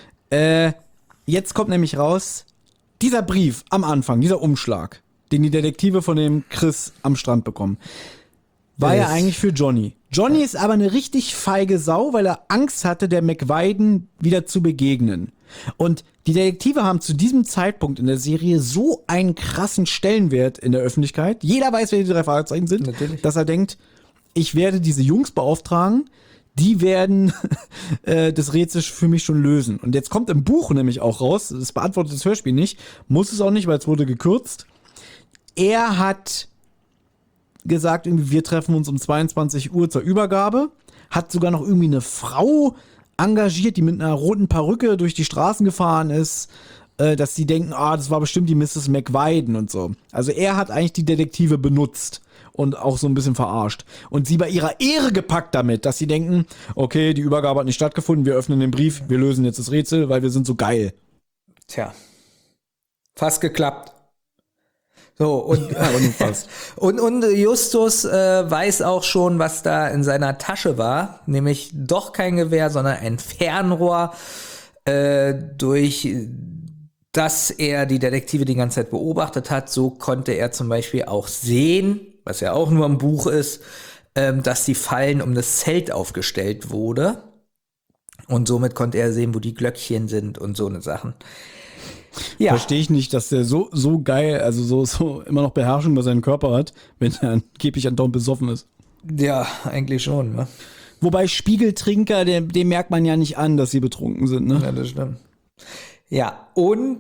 Jetzt kommt nämlich raus, dieser Brief am Anfang, dieser Umschlag, den die Detektive von dem Chris am Strand bekommen, war ja eigentlich für Johnny. Johnny ist aber eine richtig feige Sau, weil er Angst hatte, der McVine wieder zu begegnen. Und die Detektive haben zu diesem Zeitpunkt in der Serie so einen krassen Stellenwert in der Öffentlichkeit. Jeder weiß, wer die 3 Fragezeichen sind. Natürlich. Dass er denkt, ich werde diese Jungs beauftragen, die werden das Rätsel für mich schon lösen. Und jetzt kommt im Buch nämlich auch raus, das beantwortet das Hörspiel nicht, muss es auch nicht, weil es wurde gekürzt. Er hat gesagt, irgendwie, wir treffen uns um 22 Uhr zur Übergabe, hat sogar noch irgendwie eine Frau engagiert, die mit einer roten Perücke durch die Straßen gefahren ist, dass sie denken, das war bestimmt die Mrs. McVine und so. Also er hat eigentlich die Detektive benutzt und auch so ein bisschen verarscht. Und sie bei ihrer Ehre gepackt damit, dass sie denken, okay, die Übergabe hat nicht stattgefunden, wir öffnen den Brief, wir lösen jetzt das Rätsel, weil wir sind so geil. Tja, fast geklappt. So, und, und Justus weiß auch schon, was da in seiner Tasche war, nämlich doch kein Gewehr, sondern ein Fernrohr, durch das er die Detektive die ganze Zeit beobachtet hat. So konnte er zum Beispiel auch sehen, was ja auch nur im Buch ist, dass die Fallen um das Zelt aufgestellt wurde. Und somit konnte er sehen, wo die Glöckchen sind und so eine Sachen. Ja. Verstehe ich nicht, dass der so geil, also so immer noch Beherrschung über seinen Körper hat, wenn er angeblich andauernd besoffen ist. Ja, eigentlich schon, ne? Wobei Spiegeltrinker, dem merkt man ja nicht an, dass sie betrunken sind, ne? Ja, das stimmt. Ja, und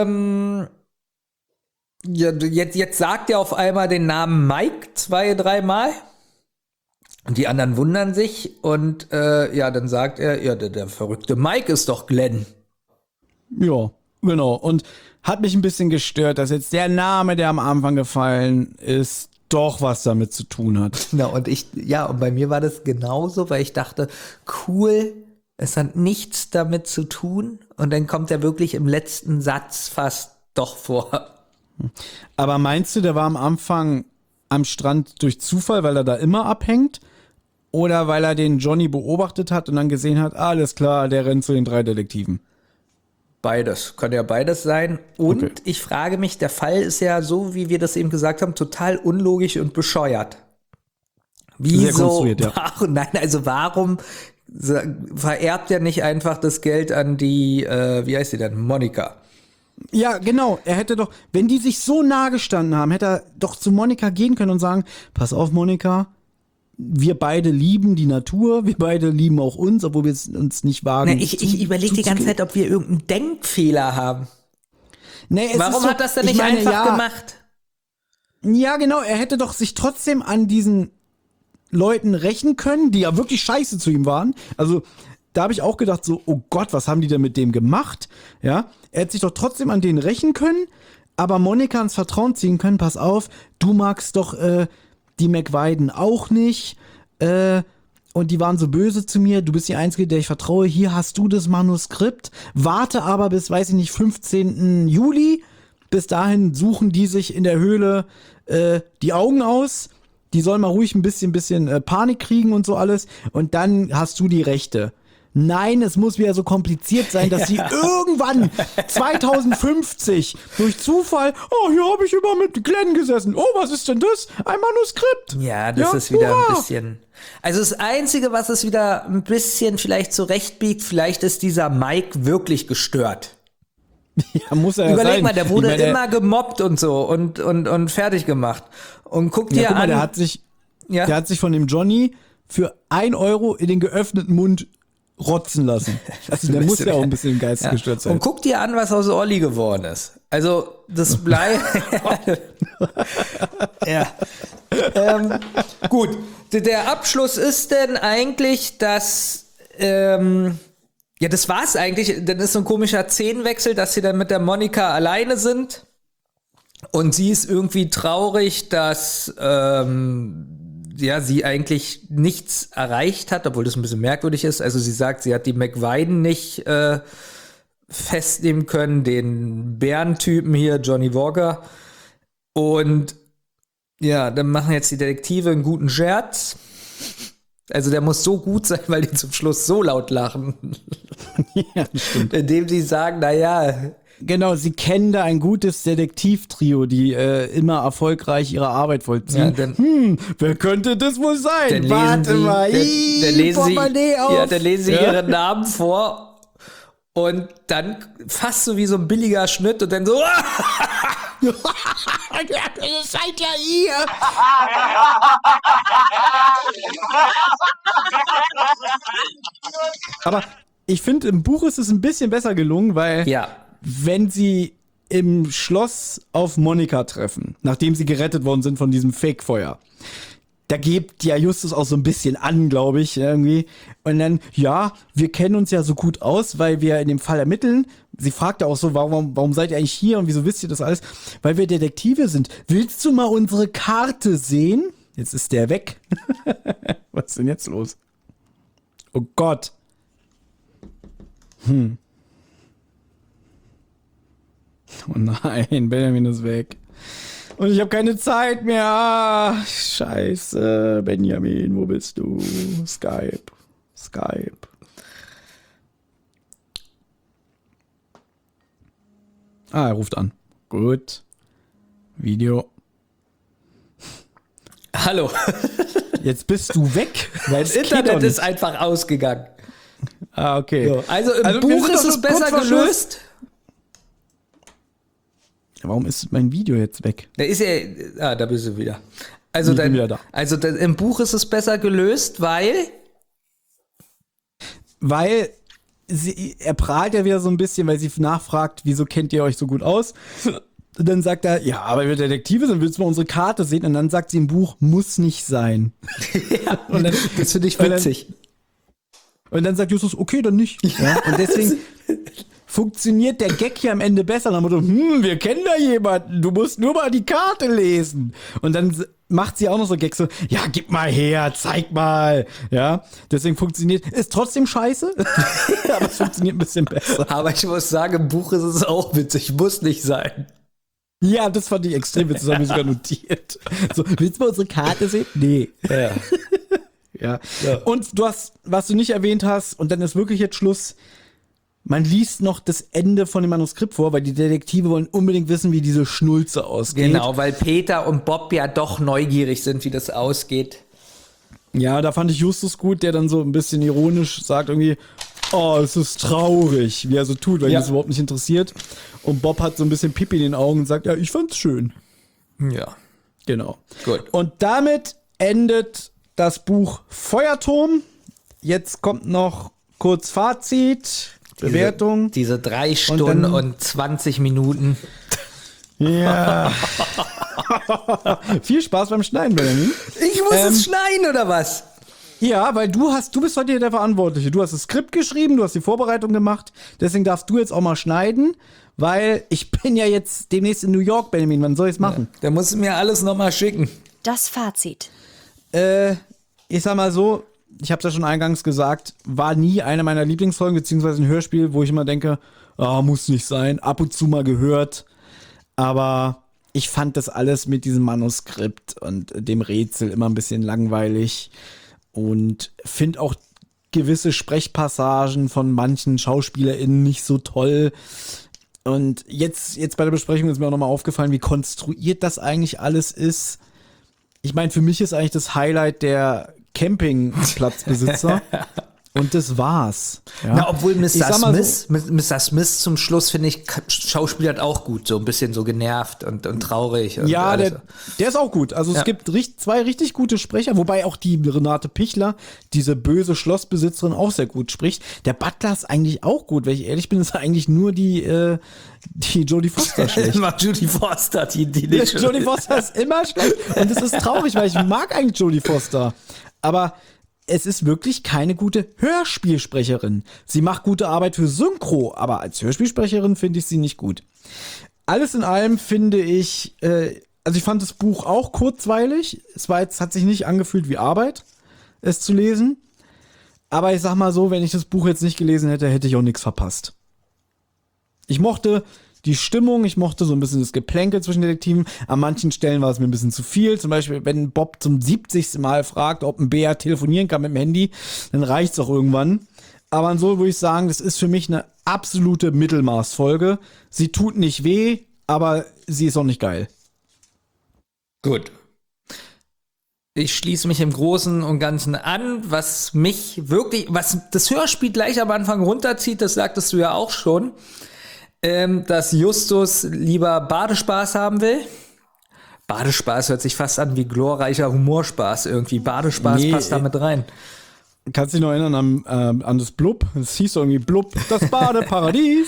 jetzt sagt er auf einmal den Namen Mike 2-3 Mal. Und die anderen wundern sich und dann sagt er, ja, der verrückte Mike ist doch Glenn. Ja. Genau, und hat mich ein bisschen gestört, dass jetzt der Name, der am Anfang gefallen ist, doch was damit zu tun hat. Und bei mir war das genauso, weil ich dachte, cool, es hat nichts damit zu tun. Und dann kommt er wirklich im letzten Satz fast doch vor. Aber meinst du, der war am Anfang am Strand durch Zufall, weil er da immer abhängt? Oder weil er den Johnny beobachtet hat und dann gesehen hat, alles klar, der rennt zu den 3 Detektiven? Beides. Kann ja beides sein. Und Ich frage mich, der Fall ist ja so, wie wir das eben gesagt haben, total unlogisch und bescheuert. Wieso? Ja. Warum vererbt er nicht einfach das Geld an die, wie heißt sie denn, Monika? Ja, genau. Er hätte doch, wenn die sich so nah gestanden haben, hätte er doch zu Monika gehen können und sagen, pass auf, Monika, wir beide lieben die Natur, wir beide lieben auch uns, obwohl wir es uns nicht wagen. Ich überlege die ganze Zeit, ob wir irgendeinen Denkfehler haben. Warum hat das denn nicht einfach gemacht? Ja, genau, er hätte doch sich trotzdem an diesen Leuten rächen können, die ja wirklich scheiße zu ihm waren. Also da habe ich auch gedacht so, oh Gott, was haben die denn mit dem gemacht? Ja, er hätte sich doch trotzdem an denen rächen können, aber Monika ins Vertrauen ziehen können, pass auf, du magst doch die McWiden auch nicht, und die waren so böse zu mir, du bist die Einzige, der ich vertraue, hier hast du das Manuskript, warte aber bis, weiß ich nicht, 15. Juli, bis dahin suchen die sich in der Höhle die Augen aus, die sollen mal ruhig ein bisschen Panik kriegen und so alles, und dann hast du die Rechte. Nein, es muss wieder so kompliziert sein, dass sie irgendwann 2050 durch Zufall, oh, hier habe ich immer mit Glenn gesessen. Oh, was ist denn das? Ein Manuskript. Ja, das ist wieder ein bisschen. Also das Einzige, was es wieder ein bisschen vielleicht zurechtbiegt, vielleicht ist dieser Mike wirklich gestört. Ja, muss er ja sein. Überleg mal, der wurde immer gemobbt und so und fertig gemacht. Und guck dir an. Der hat sich von dem Johnny für 1 Euro in den geöffneten Mund rotzen lassen. Also der muss ja auch ein bisschen geistesgestört sein. Und guck dir an, was aus Olli geworden ist. Also das bleibt. Ja. Gut. Der Abschluss ist denn eigentlich, dass ja, das war's eigentlich. Dann ist so ein komischer Szenenwechsel, dass sie dann mit der Monika alleine sind. Und sie ist irgendwie traurig, dass sie eigentlich nichts erreicht hat, obwohl das ein bisschen merkwürdig ist. Also sie sagt, sie hat die McWiden nicht festnehmen können, den Bärentypen hier, Johnny Walker. Und ja, dann machen jetzt die Detektive einen guten Scherz. Also der muss so gut sein, weil die zum Schluss so laut lachen. Ja, stimmt. Indem sie sagen, naja. Genau, sie kennen da ein gutes Detektivtrio, die immer erfolgreich ihre Arbeit vollziehen. Ja, wer könnte das wohl sein? Dann Warte mal, dann lesen sie ihren Namen vor und dann fast so wie so ein billiger Schnitt und dann so das seid ja ihr! Aber ich finde, im Buch ist es ein bisschen besser gelungen, weil wenn sie im Schloss auf Monika treffen, nachdem sie gerettet worden sind von diesem Fake-Feuer, da gibt ja Justus auch so ein bisschen an, glaube ich, irgendwie. Und dann, ja, wir kennen uns ja so gut aus, weil wir in dem Fall ermitteln. Sie fragt ja auch so, warum seid ihr eigentlich hier und wieso wisst ihr das alles? Weil wir Detektive sind. Willst du mal unsere Karte sehen? Jetzt ist der weg. Was ist denn jetzt los? Oh Gott. Oh nein, Benjamin ist weg. Und ich habe keine Zeit mehr. Ah, scheiße, Benjamin, wo bist du? Skype. Ah, er ruft an. Gut. Video. Hallo. Jetzt bist du weg. Das Internet ist einfach ausgegangen. Ah, okay. So, also im Buch ist es besser gelöst. Warum ist mein Video jetzt weg? Da ist da bist du wieder. Also, ich bin wieder da. Also im Buch ist es besser gelöst, weil er prahlt ja wieder so ein bisschen, weil sie nachfragt, wieso kennt ihr euch so gut aus? Und dann sagt er, ja, aber wir Detektive sind, willst du mal unsere Karte sehen? Und dann sagt sie im Buch, muss nicht sein. Ja, und dann, das finde ich witzig. Und dann sagt Justus, okay, dann nicht. Ja? Und deswegen funktioniert der Gag hier am Ende besser. Dann Motto, wir kennen da jemanden, du musst nur mal die Karte lesen. Und dann macht sie auch noch so Gags so, ja, gib mal her, zeig mal. Ja, deswegen funktioniert, ist trotzdem scheiße, aber es funktioniert ein bisschen besser. Aber ich muss sagen, im Buch ist es auch witzig, muss nicht sein. Ja, das fand ich extrem witzig, das habe ich sogar notiert. So, willst du mal unsere Karte sehen? Nee. Ja. Ja. Und du hast, was du nicht erwähnt hast, und dann ist wirklich jetzt Schluss, man liest noch das Ende von dem Manuskript vor, weil die Detektive wollen unbedingt wissen, wie diese Schnulze ausgeht. Genau, weil Peter und Bob ja doch neugierig sind, wie das ausgeht. Ja, da fand ich Justus gut, der dann so ein bisschen ironisch sagt irgendwie, oh, es ist traurig, wie er so tut, weil ihn das überhaupt nicht interessiert. Und Bob hat so ein bisschen Pipi in den Augen und sagt, ja, ich fand's schön. Ja. Genau. Gut. Und damit endet das Buch Feuerturm. Jetzt kommt noch kurz Fazit, Bewertung. Diese 3 Stunden und 20 Minuten. Ja. Viel Spaß beim Schneiden, Benjamin. Ich muss es schneiden, oder was? Ja, weil du bist heute hier der Verantwortliche. Du hast das Skript geschrieben, du hast die Vorbereitung gemacht. Deswegen darfst du jetzt auch mal schneiden, weil ich bin ja jetzt demnächst in New York, Benjamin. Wann soll ich's machen? Der muss mir alles nochmal schicken. Das Fazit. Ich sag mal so, ich hab's ja schon eingangs gesagt, war nie eine meiner Lieblingsfolgen, beziehungsweise ein Hörspiel, wo ich immer denke, muss nicht sein, ab und zu mal gehört. Aber ich fand das alles mit diesem Manuskript und dem Rätsel immer ein bisschen langweilig und finde auch gewisse Sprechpassagen von manchen SchauspielerInnen nicht so toll. Und jetzt bei der Besprechung ist mir auch nochmal aufgefallen, wie konstruiert das eigentlich alles ist. Ich meine, für mich ist eigentlich das Highlight der Campingplatzbesitzer. Und das war's. Ja. Na, obwohl Mr. Smith zum Schluss, finde ich, schauspielert auch gut. So ein bisschen so genervt und traurig. Und ja, der ist auch gut. Also es gibt zwei richtig gute Sprecher, wobei auch die Renate Pichler, diese böse Schlossbesitzerin, auch sehr gut spricht. Der Butler ist eigentlich auch gut. Wenn ich ehrlich bin, ist eigentlich nur die Jodie Foster schlecht. Immer Jodie Foster, die nicht Jodie Foster ist immer schlecht. Und es ist traurig, weil ich mag eigentlich Jodie Foster. Aber es ist wirklich keine gute Hörspielsprecherin. Sie macht gute Arbeit für Synchro, aber als Hörspielsprecherin finde ich sie nicht gut. Alles in allem finde ich, also ich fand das Buch auch kurzweilig. Hat sich nicht angefühlt wie Arbeit, es zu lesen. Aber ich sag mal so, wenn ich das Buch jetzt nicht gelesen hätte, hätte ich auch nichts verpasst. Ich mochte die Stimmung, ich mochte so ein bisschen das Geplänkel zwischen Detektiven. An manchen Stellen war es mir ein bisschen zu viel. Zum Beispiel, wenn Bob zum 70. Mal fragt, ob ein Bär telefonieren kann mit dem Handy, dann reicht's auch irgendwann. Aber so würde ich sagen, das ist für mich eine absolute Mittelmaßfolge. Sie tut nicht weh, aber sie ist auch nicht geil. Gut. Ich schließe mich im Großen und Ganzen an. Was das Hörspiel gleich am Anfang runterzieht, das sagtest du ja auch schon, dass Justus lieber Badespaß haben will. Badespaß hört sich fast an wie glorreicher Humorspaß irgendwie. Badespaß passt da mit rein. Kannst du dich noch erinnern an das Blub? Das hieß so irgendwie Blub, das Badeparadies.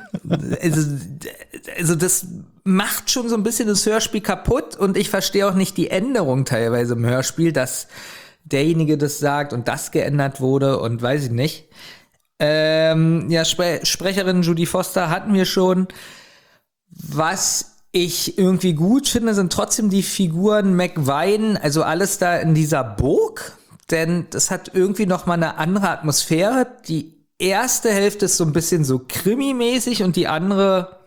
Also das macht schon so ein bisschen das Hörspiel kaputt und ich verstehe auch nicht die Änderung teilweise im Hörspiel, dass derjenige das sagt und das geändert wurde und weiß ich nicht. Sprecherin Jodie Foster hatten wir schon. Was ich irgendwie gut finde, sind trotzdem die Figuren McVine, also alles da in dieser Burg, denn das hat irgendwie noch mal eine andere Atmosphäre. Die erste Hälfte ist so ein bisschen so Krimi-mäßig und die andere,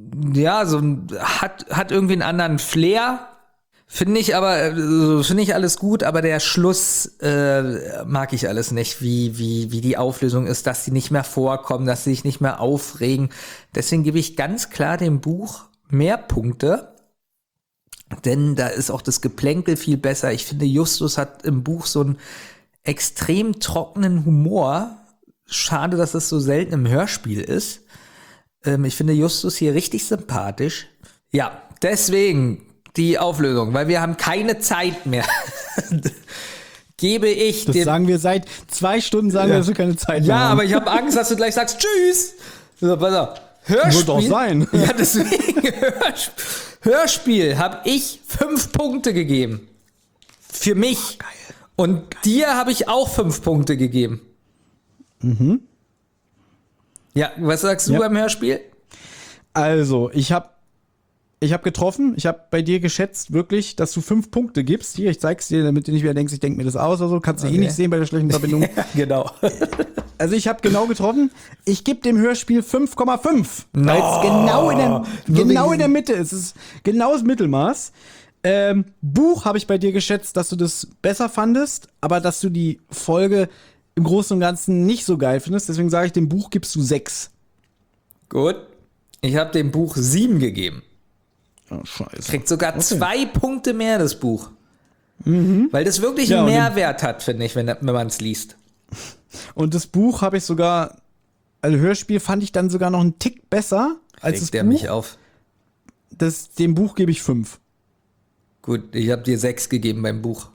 hat irgendwie einen anderen Flair. Finde ich alles gut, aber der Schluss mag ich alles nicht, wie die Auflösung ist, dass die nicht mehr vorkommen, dass sie sich nicht mehr aufregen. Deswegen gebe ich ganz klar dem Buch mehr Punkte, denn da ist auch das Geplänkel viel besser. Ich finde, Justus hat im Buch so einen extrem trockenen Humor. Schade, dass das so selten im Hörspiel ist. Ich finde Justus hier richtig sympathisch. Ja, deswegen die Auflösung, weil wir haben keine Zeit mehr. Gebe ich das sagen wir seit 2 Stunden, wir, dass wir keine Zeit mehr haben. Ja, aber ich habe Angst, dass du gleich sagst, tschüss. So, pass auf. Hörspiel. Wird doch sein. Ja, deswegen Hörspiel habe ich 5 Punkte gegeben. Für mich. Geil. Und dir habe ich auch 5 Punkte gegeben. Mhm. Ja, was sagst du beim Hörspiel? Also, ich habe getroffen. Ich habe bei dir geschätzt, wirklich, dass du 5 Punkte gibst. Hier, ich zeig's dir, damit du nicht wieder denkst, ich denke mir das aus oder so. Kannst du eh nicht sehen bei der schlechten Verbindung. Genau. Also ich habe genau getroffen. Ich gebe dem Hörspiel 5,5. Weil es genau in der Mitte ist. Es ist genau das Mittelmaß. Buch habe ich bei dir geschätzt, dass du das besser fandest, aber dass du die Folge im Großen und Ganzen nicht so geil findest. Deswegen sage ich, dem Buch gibst du 6. Gut. Ich habe dem Buch 7 gegeben. Oh, scheiße. Kriegt sogar 2 Punkte mehr, das Buch. Mhm. Weil das wirklich einen Mehrwert hat, finde ich, wenn man es liest. Und das Buch habe ich sogar, also Hörspiel fand ich dann sogar noch einen Tick besser als das Buch. Der mich auf. Dem Buch gebe ich 5. Gut, ich habe dir 6 gegeben beim Buch.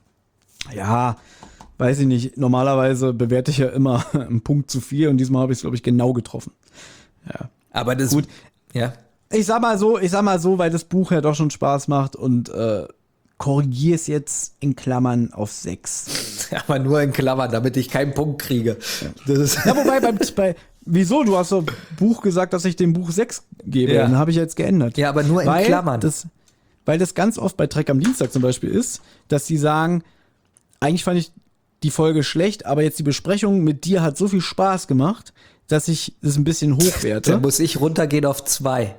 Ja, weiß ich nicht. Normalerweise bewerte ich ja immer einen Punkt zu viel und diesmal habe ich es, glaube ich, genau getroffen. Ja. Aber das gut. Ja. Ich sag mal so, weil das Buch ja doch schon Spaß macht und korrigiere es jetzt in Klammern auf 6. Aber nur in Klammern, damit ich keinen Punkt kriege. Das ist Ja, wobei, wieso? Du hast so Buch gesagt, dass ich dem Buch 6 gebe. Ja. Dann habe ich jetzt geändert. Ja, aber nur in Klammern. Weil das ganz oft bei Trek am Dienstag zum Beispiel ist, dass die sagen, eigentlich fand ich die Folge schlecht, aber jetzt die Besprechung mit dir hat so viel Spaß gemacht, dass ich das ein bisschen hochwerte. Da muss ich runtergehen auf 2.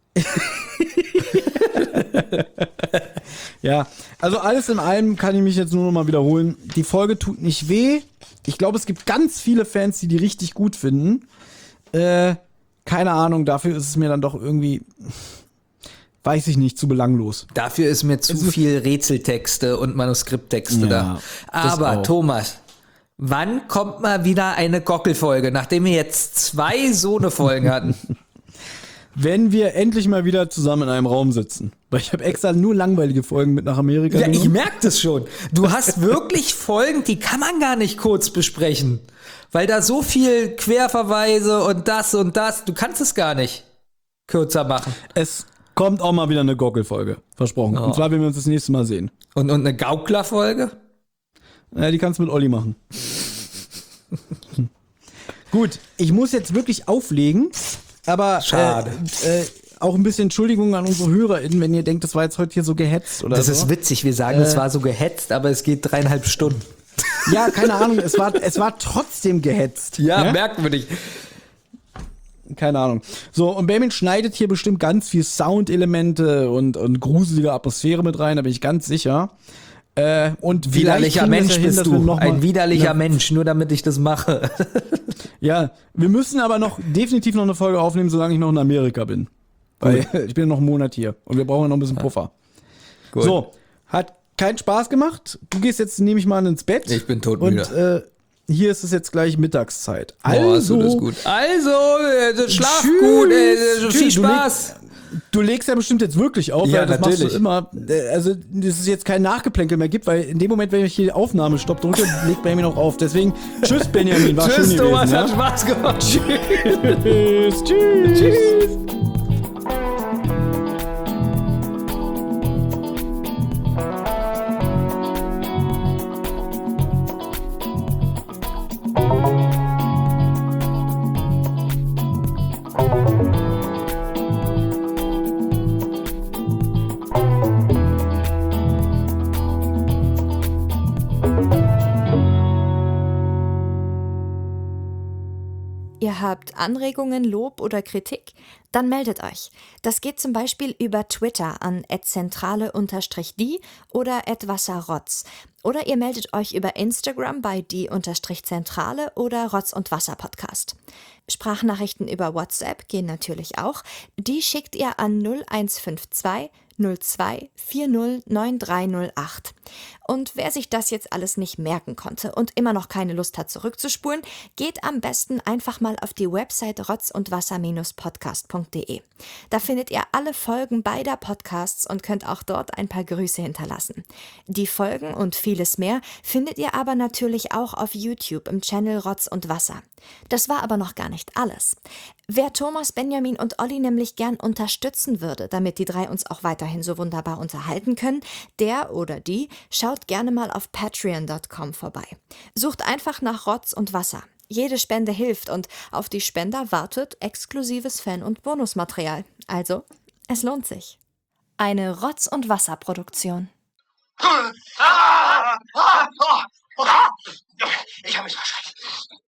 Ja, also alles in allem kann ich mich jetzt nur noch mal wiederholen. Die Folge tut nicht weh. Ich glaube, es gibt ganz viele Fans, die richtig gut finden. Keine Ahnung, dafür ist es mir dann doch irgendwie, weiß ich nicht, zu belanglos. Dafür ist mir zu viel Rätseltexte und Manuskripttexte da. Aber Thomas, wann kommt mal wieder eine Gockel-Folge, nachdem wir jetzt 2 so eine Folgen hatten? Wenn wir endlich mal wieder zusammen in einem Raum sitzen. Weil ich habe extra nur langweilige Folgen mit nach Amerika Ja, genommen. ich merke das schon. Du hast wirklich Folgen, die kann man gar nicht kurz besprechen. Weil da so viel Querverweise und das, du kannst es gar nicht kürzer machen. Es kommt auch mal wieder eine Gockel-Folge, versprochen. Oh. Und zwar, wenn wir uns das nächste Mal sehen. Und eine Gaukler-Folge? Ja, die kannst du mit Olli machen. Gut, ich muss jetzt wirklich auflegen, aber schade. Auch ein bisschen Entschuldigung an unsere HörerInnen, wenn ihr denkt, das war jetzt heute hier so gehetzt oder Das so. ist witzig, wir sagen, es war so gehetzt, aber es geht 3,5 Stunden. Ja, keine Ahnung, es war trotzdem gehetzt. Ja, ne? merkwürdig. Keine Ahnung. So, und Benjamin schneidet hier bestimmt ganz viel Soundelemente und gruselige Atmosphäre mit rein, da bin ich ganz sicher. Und Widerlicher Mensch bist du. Ein widerlicher Mensch, nur damit ich das mache. Ja, wir müssen aber definitiv noch eine Folge aufnehmen, solange ich noch in Amerika bin. Weil ich bin noch einen Monat hier und wir brauchen noch ein bisschen Puffer. Gut. So, hat keinen Spaß gemacht. Du gehst jetzt, nehme ich mal, ins Bett. Ich bin todmüde. Und hier ist es jetzt gleich Mittagszeit. Hast du das gut. Also, schlaf gut, viel Spaß. Du legst ja bestimmt jetzt wirklich auf, Ja, weil das natürlich. machst du immer. Also, dass es jetzt kein Nachgeplänkel mehr gibt, weil in dem Moment, wenn ich hier Aufnahmestopp drücke, legt Benjamin auch auf. Deswegen, tschüss Benjamin, war schön gewesen. Thomas, ja? hat Spaß gemacht. Tschüss. Tschüss. Ihr habt Anregungen, Lob oder Kritik? Dann meldet euch. Das geht zum Beispiel über Twitter an @zentrale_die oder @wasserrotz. Oder ihr meldet euch über Instagram bei die_zentrale oder Rotz und Wasser Podcast. Sprachnachrichten über WhatsApp gehen natürlich auch. Die schickt ihr an 0152 02 40 9308. Und wer sich das jetzt alles nicht merken konnte und immer noch keine Lust hat zurückzuspulen, geht am besten einfach mal auf die Website rotzundwasser-podcast.de. Da findet ihr alle Folgen beider Podcasts und könnt auch dort ein paar Grüße hinterlassen. Die Folgen und vieles mehr findet ihr aber natürlich auch auf YouTube im Channel Rotz und Wasser. Das war aber noch gar nicht alles. Wer Thomas, Benjamin und Olli nämlich gern unterstützen würde, damit die drei uns auch weiterhin so wunderbar unterhalten können, der oder die schaut gerne mal auf patreon.com vorbei. Sucht einfach nach Rotz und Wasser. Jede Spende hilft und auf die Spender wartet exklusives Fan- und Bonusmaterial. Also, es lohnt sich. Eine Rotz- und Wasser-Produktion. Ich habe mich verschreckt.